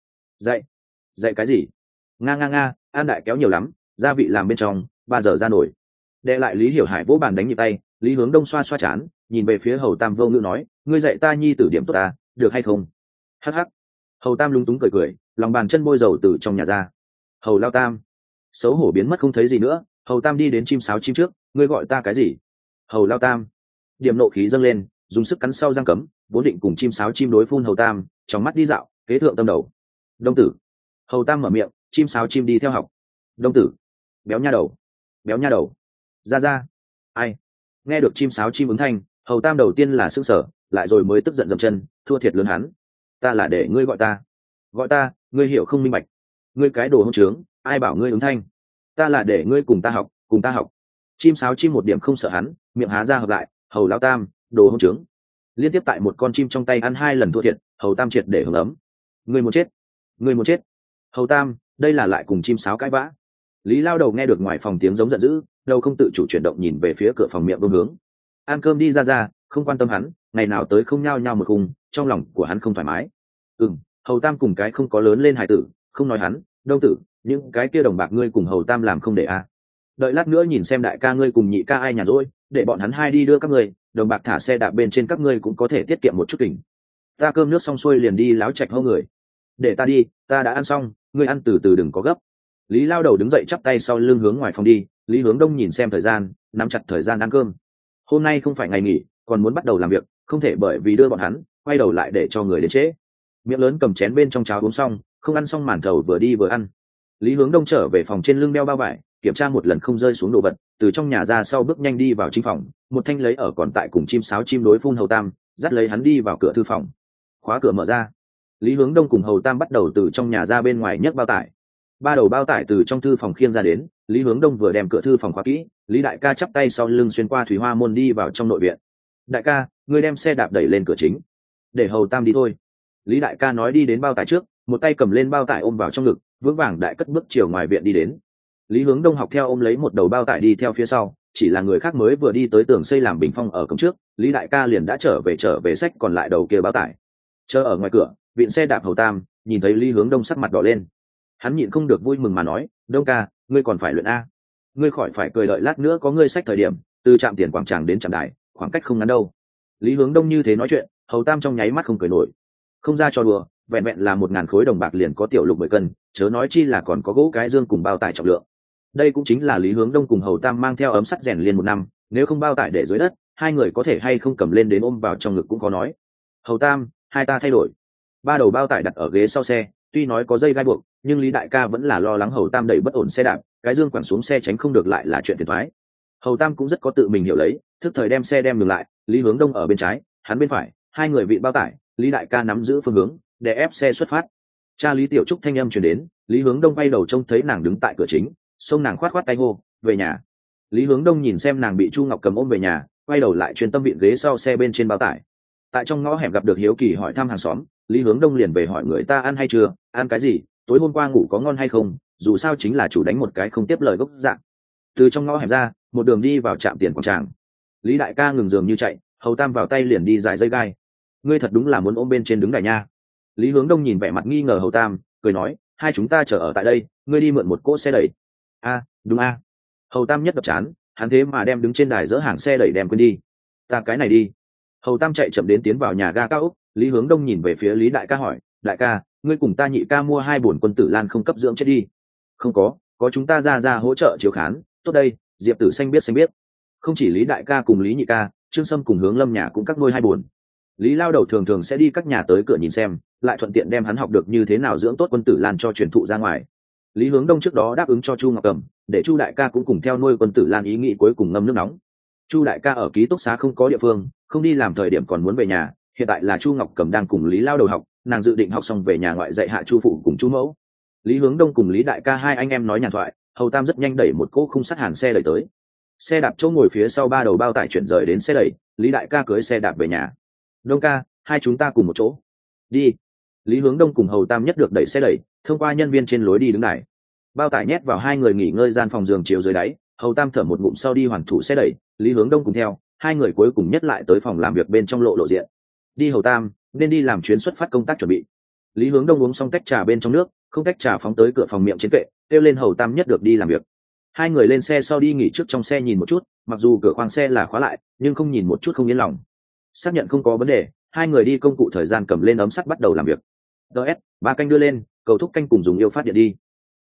Dạy cái gì? Nga, ăn đại kéo nhiều lắm, gia vị làm bên trong, 3 giờ ra nổi. Đệ lại Lý Hiểu Hải vỗ bàn đánh nhịp tay, Lý Hướng Đông xoa xoa chán, nhìn về phía Hầu Tam vô ngữ nói, ngươi dạy ta nhi tử điểm tốt ta, được hay không? Hắc hắc. Hầu Tam lúng túng cười, lòng bàn chân bôi dầu từ trong nhà ra. Hầu Lao Tam. Xấu hổ biến mất không thấy gì nữa, Hầu Tam đi đến chim sáo chim trước, ngươi gọi ta cái gì? Hầu Lao Tam. Điểm nộ khí dâng lên, dùng sức cắn sau răng cấm, vốn định cùng chim sáo chim đối phun Hầu Tam, trong mắt đi dạo, kế thượng tâm đầu. Đông tử. Hầu Tam mở miệng, chim sáo chim đi theo học. Đông tử. Béo nha đầu. Ra. Ai? Nghe được chim sáo chim ứng thanh, Hầu Tam đầu tiên là sững sờ, lại rồi mới tức giận dậm chân, thua thiệt lớn hắn. Ta là để ngươi gọi ta, ngươi hiểu không minh bạch. Ngươi cái đồ hỗn trướng, ai bảo ngươi ứng thanh? Ta là để ngươi cùng ta học. Chim sáo chim một điểm không sợ hắn, miệng há ra hợp lại, hầu lao tam, đồ hỗn trướng. Liên tiếp tại một con chim trong tay ăn 2 lần thua thiệt, hầu tam triệt để hưởng ấm. Người muốn chết, người muốn chết. Hầu tam, đây là lại cùng chim sáo cãi vã. Lý Lao Đầu nghe được ngoài phòng tiếng giống giận dữ, đầu không tự chủ chuyển động nhìn về phía cửa phòng miệng đông hướng. Ăn cơm đi ra, không quan tâm hắn, ngày nào tới không nhao nhao một khung, trong lòng của hắn không thoải mái. Hầu tam cùng cái không có lớn lên hài tử, không nói hắn, đông tử, những cái kia đồng bạc ngươi cùng hầu tam làm không để à. Đợi lát nữa nhìn xem đại ca ngươi cùng nhị ca ai nhàn rỗi, để bọn hắn hai đi đưa các ngươi, đồng bạc thả xe đạp bên trên các ngươi cũng có thể tiết kiệm một chút kình. Ta cơm nước xong xuôi liền đi láo chạch hâu người. Để ta đi, ta đã ăn xong, ngươi ăn từ từ đừng có gấp. Lý Lao Đầu đứng dậy chắp tay sau lưng hướng ngoài phòng đi. Lý Hướng Đông nhìn xem thời gian, nắm chặt thời gian ăn cơm. Hôm nay không phải ngày nghỉ, còn muốn bắt đầu làm việc, không thể bởi vì đưa bọn hắn quay đầu lại để cho người đến trễ. Miệng lớn cầm chén bên trong cháo uống xong, không ăn xong màn thầu vừa đi vừa ăn. Lý Hướng Đông trở về phòng trên lưng đeo bao vải, kiểm tra một lần không rơi xuống đồ vật, từ trong nhà ra sau bước nhanh đi vào chính phòng, một thanh lấy ở còn tại cùng chim sáo chim đối phun hầu tam, dắt lấy hắn đi vào cửa thư phòng. Khóa cửa mở ra, Lý Hướng Đông cùng hầu tam bắt đầu từ trong nhà ra bên ngoài nhấc bao tải. 3 đầu bao tải từ trong thư phòng khiêng ra đến, Lý Hướng Đông vừa đem cửa thư phòng khóa kỹ, Lý đại ca chắp tay sau lưng xuyên qua thủy hoa môn đi vào trong nội viện. Đại ca, ngươi đem xe đạp đẩy lên cửa chính, để hầu tam đi thôi. Lý đại ca nói đi đến bao tải trước, một tay cầm lên bao tải ôm vào trong ngực, vững vàng đại cất bước chiều ngoài viện đi đến. Lý Hướng Đông học theo ôm lấy một đầu bao tải đi theo phía sau, chỉ là người khác mới vừa đi tới tường xây làm bình phong ở cổng trước, Lý đại ca liền đã trở về xách còn lại đầu kia bao tải. Chờ ở ngoài cửa, viện xe đạp hầu tam nhìn thấy Lý Hướng Đông sắc mặt đỏ lên, hắn nhịn không được vui mừng mà nói, Đông ca, ngươi còn phải luyện a, ngươi khỏi phải cười, đợi lát nữa có ngươi xách thời điểm, từ trạm tiền quảng tràng đến trạm đài, khoảng cách không ngắn đâu. Lý Hướng Đông như thế nói chuyện, hầu tam trong nháy mắt không cười nổi. Không ra cho đùa, vẹn vẹn là 1.000 khối đồng bạc liền có tiểu lục 10 cân, chớ nói chi là còn có gỗ cái dương cùng bao tải trọng lượng. Đây cũng chính là Lý Hướng Đông cùng hầu tam mang theo ấm sắt rèn liền 1 năm, nếu không bao tải để dưới đất, hai người có thể hay không cầm lên đến ôm vào trong ngực cũng có nói. Hầu tam, hai ta thay đổi. 3 đầu bao tải đặt ở ghế sau xe, tuy nói có dây gai buộc, nhưng Lý đại ca vẫn là lo lắng hầu tam đẩy bất ổn xe đạp, cái dương quẳng xuống xe tránh không được lại là chuyện phiền toái. Hầu tam cũng rất có tự mình hiểu lấy, thức thời đem xe đem ngừng lại, Lý Hướng Đông ở bên trái, hắn bên phải, hai người vịn bao tải, Lý đại ca nắm giữ phương hướng, để ép xe xuất phát. Cha Lý Tiểu Trúc thanh âm truyền đến, Lý Hướng Đông quay đầu trông thấy nàng đứng tại cửa chính, xông nàng khoát tay hô, về nhà. Lý Hướng Đông nhìn xem nàng bị Chu Ngọc cầm ôm về nhà, quay đầu lại chuyên tâm vịn ghế sau xe bên trên bao tải. Tại trong ngõ hẻm gặp được hiếu kỳ hỏi thăm hàng xóm, Lý Hướng Đông liền về hỏi người ta ăn hay chưa, ăn cái gì, tối hôm qua ngủ có ngon hay không, dù sao chính là chủ đánh một cái không tiếp lời gốc dạng. Từ trong ngõ hẻm ra, một đường đi vào trạm tiền quảng tràng. Lý đại ca ngừng giường như chạy, hầu tam vào tay liền đi giải dây gai. Ngươi thật đúng là muốn ôm bên trên đứng đài nha. Lý Hướng Đông nhìn vẻ mặt nghi ngờ hầu tam, cười nói, hai chúng ta chờ ở tại đây, ngươi đi mượn một cỗ xe đẩy. A, đúng a. Hầu tam nhất đập chán, hắn thế mà đem đứng trên đài dỡ hàng xe đẩy đem quên đi. Ta cái này đi. Hầu tam chạy chậm đến tiến vào nhà ga cao ốc. Lý Hướng Đông nhìn về phía Lý đại ca hỏi, đại ca, ngươi cùng ta nhị ca mua 2 bổn quân tử lan không cấp dưỡng chết đi. Không có chúng ta ra hỗ trợ chiếu khán, tốt đây, Diệp Tử xanh biết. Không chỉ Lý đại ca cùng Lý nhị ca, Trương Sâm cùng Hướng Lâm nhà cũng các nuôi 2 bổn. Lý Lao Đầu thường sẽ đi các nhà tới cửa nhìn xem, lại thuận tiện đem hắn học được như thế nào dưỡng tốt quân tử lan cho truyền thụ ra ngoài. Lý Hướng Đông trước đó đáp ứng cho Chu Ngọc Cầm, để Chu đại ca cũng cùng theo nuôi quân tử lan, ý nghĩ cuối cùng ngâm nước nóng. Chu đại ca ở ký túc xá không có địa phương, không đi làm thời điểm còn muốn về nhà, hiện tại là Chu Ngọc Cầm đang cùng Lý Lao Đầu học, nàng dự định học xong về nhà ngoại dạy hạ Chu phụ cùng Chu mẫu. Lý Hướng Đông cùng Lý đại ca hai anh em nói nhàn thoại, hầu tam rất nhanh đẩy một cỗ khung sắt hàn xe đẩy tới. Xe đạp chỗ ngồi phía sau 3 đầu bao tải chuyển rời đến xe đẩy, Lý đại ca cưới xe đạp về nhà. Đông ca, hai chúng ta cùng một chỗ đi. Lý Hướng Đông cùng hầu tam nhất được đẩy xe đẩy, thông qua nhân viên trên lối đi đứng đài. Bao tải nhét vào hai người nghỉ ngơi gian phòng giường chiếu dưới đáy, hầu tam thở một ngụm sau đi hoàn thủ xe đẩy, Lý Hướng Đông cùng theo, hai người cuối cùng nhất lại tới phòng làm việc bên trong lộ diện. Đi hầu tam, nên đi làm chuyến xuất phát công tác chuẩn bị. Lý Hướng Đông uống xong tách trà bên trong nước, không tách trà phóng tới cửa phòng miệng trên kệ, kêu lên hầu tam nhất được đi làm việc. Hai người lên xe sau đi nghỉ trước trong xe nhìn một chút, mặc dù cửa khoang xe là khóa lại, nhưng không nhìn một chút không yên lòng. Xác nhận không có vấn đề, hai người đi công cụ thời gian cầm lên ấm sắt bắt đầu làm việc. DS, 3 canh đưa lên, cầu thúc canh cùng dùng yêu phát điện đi.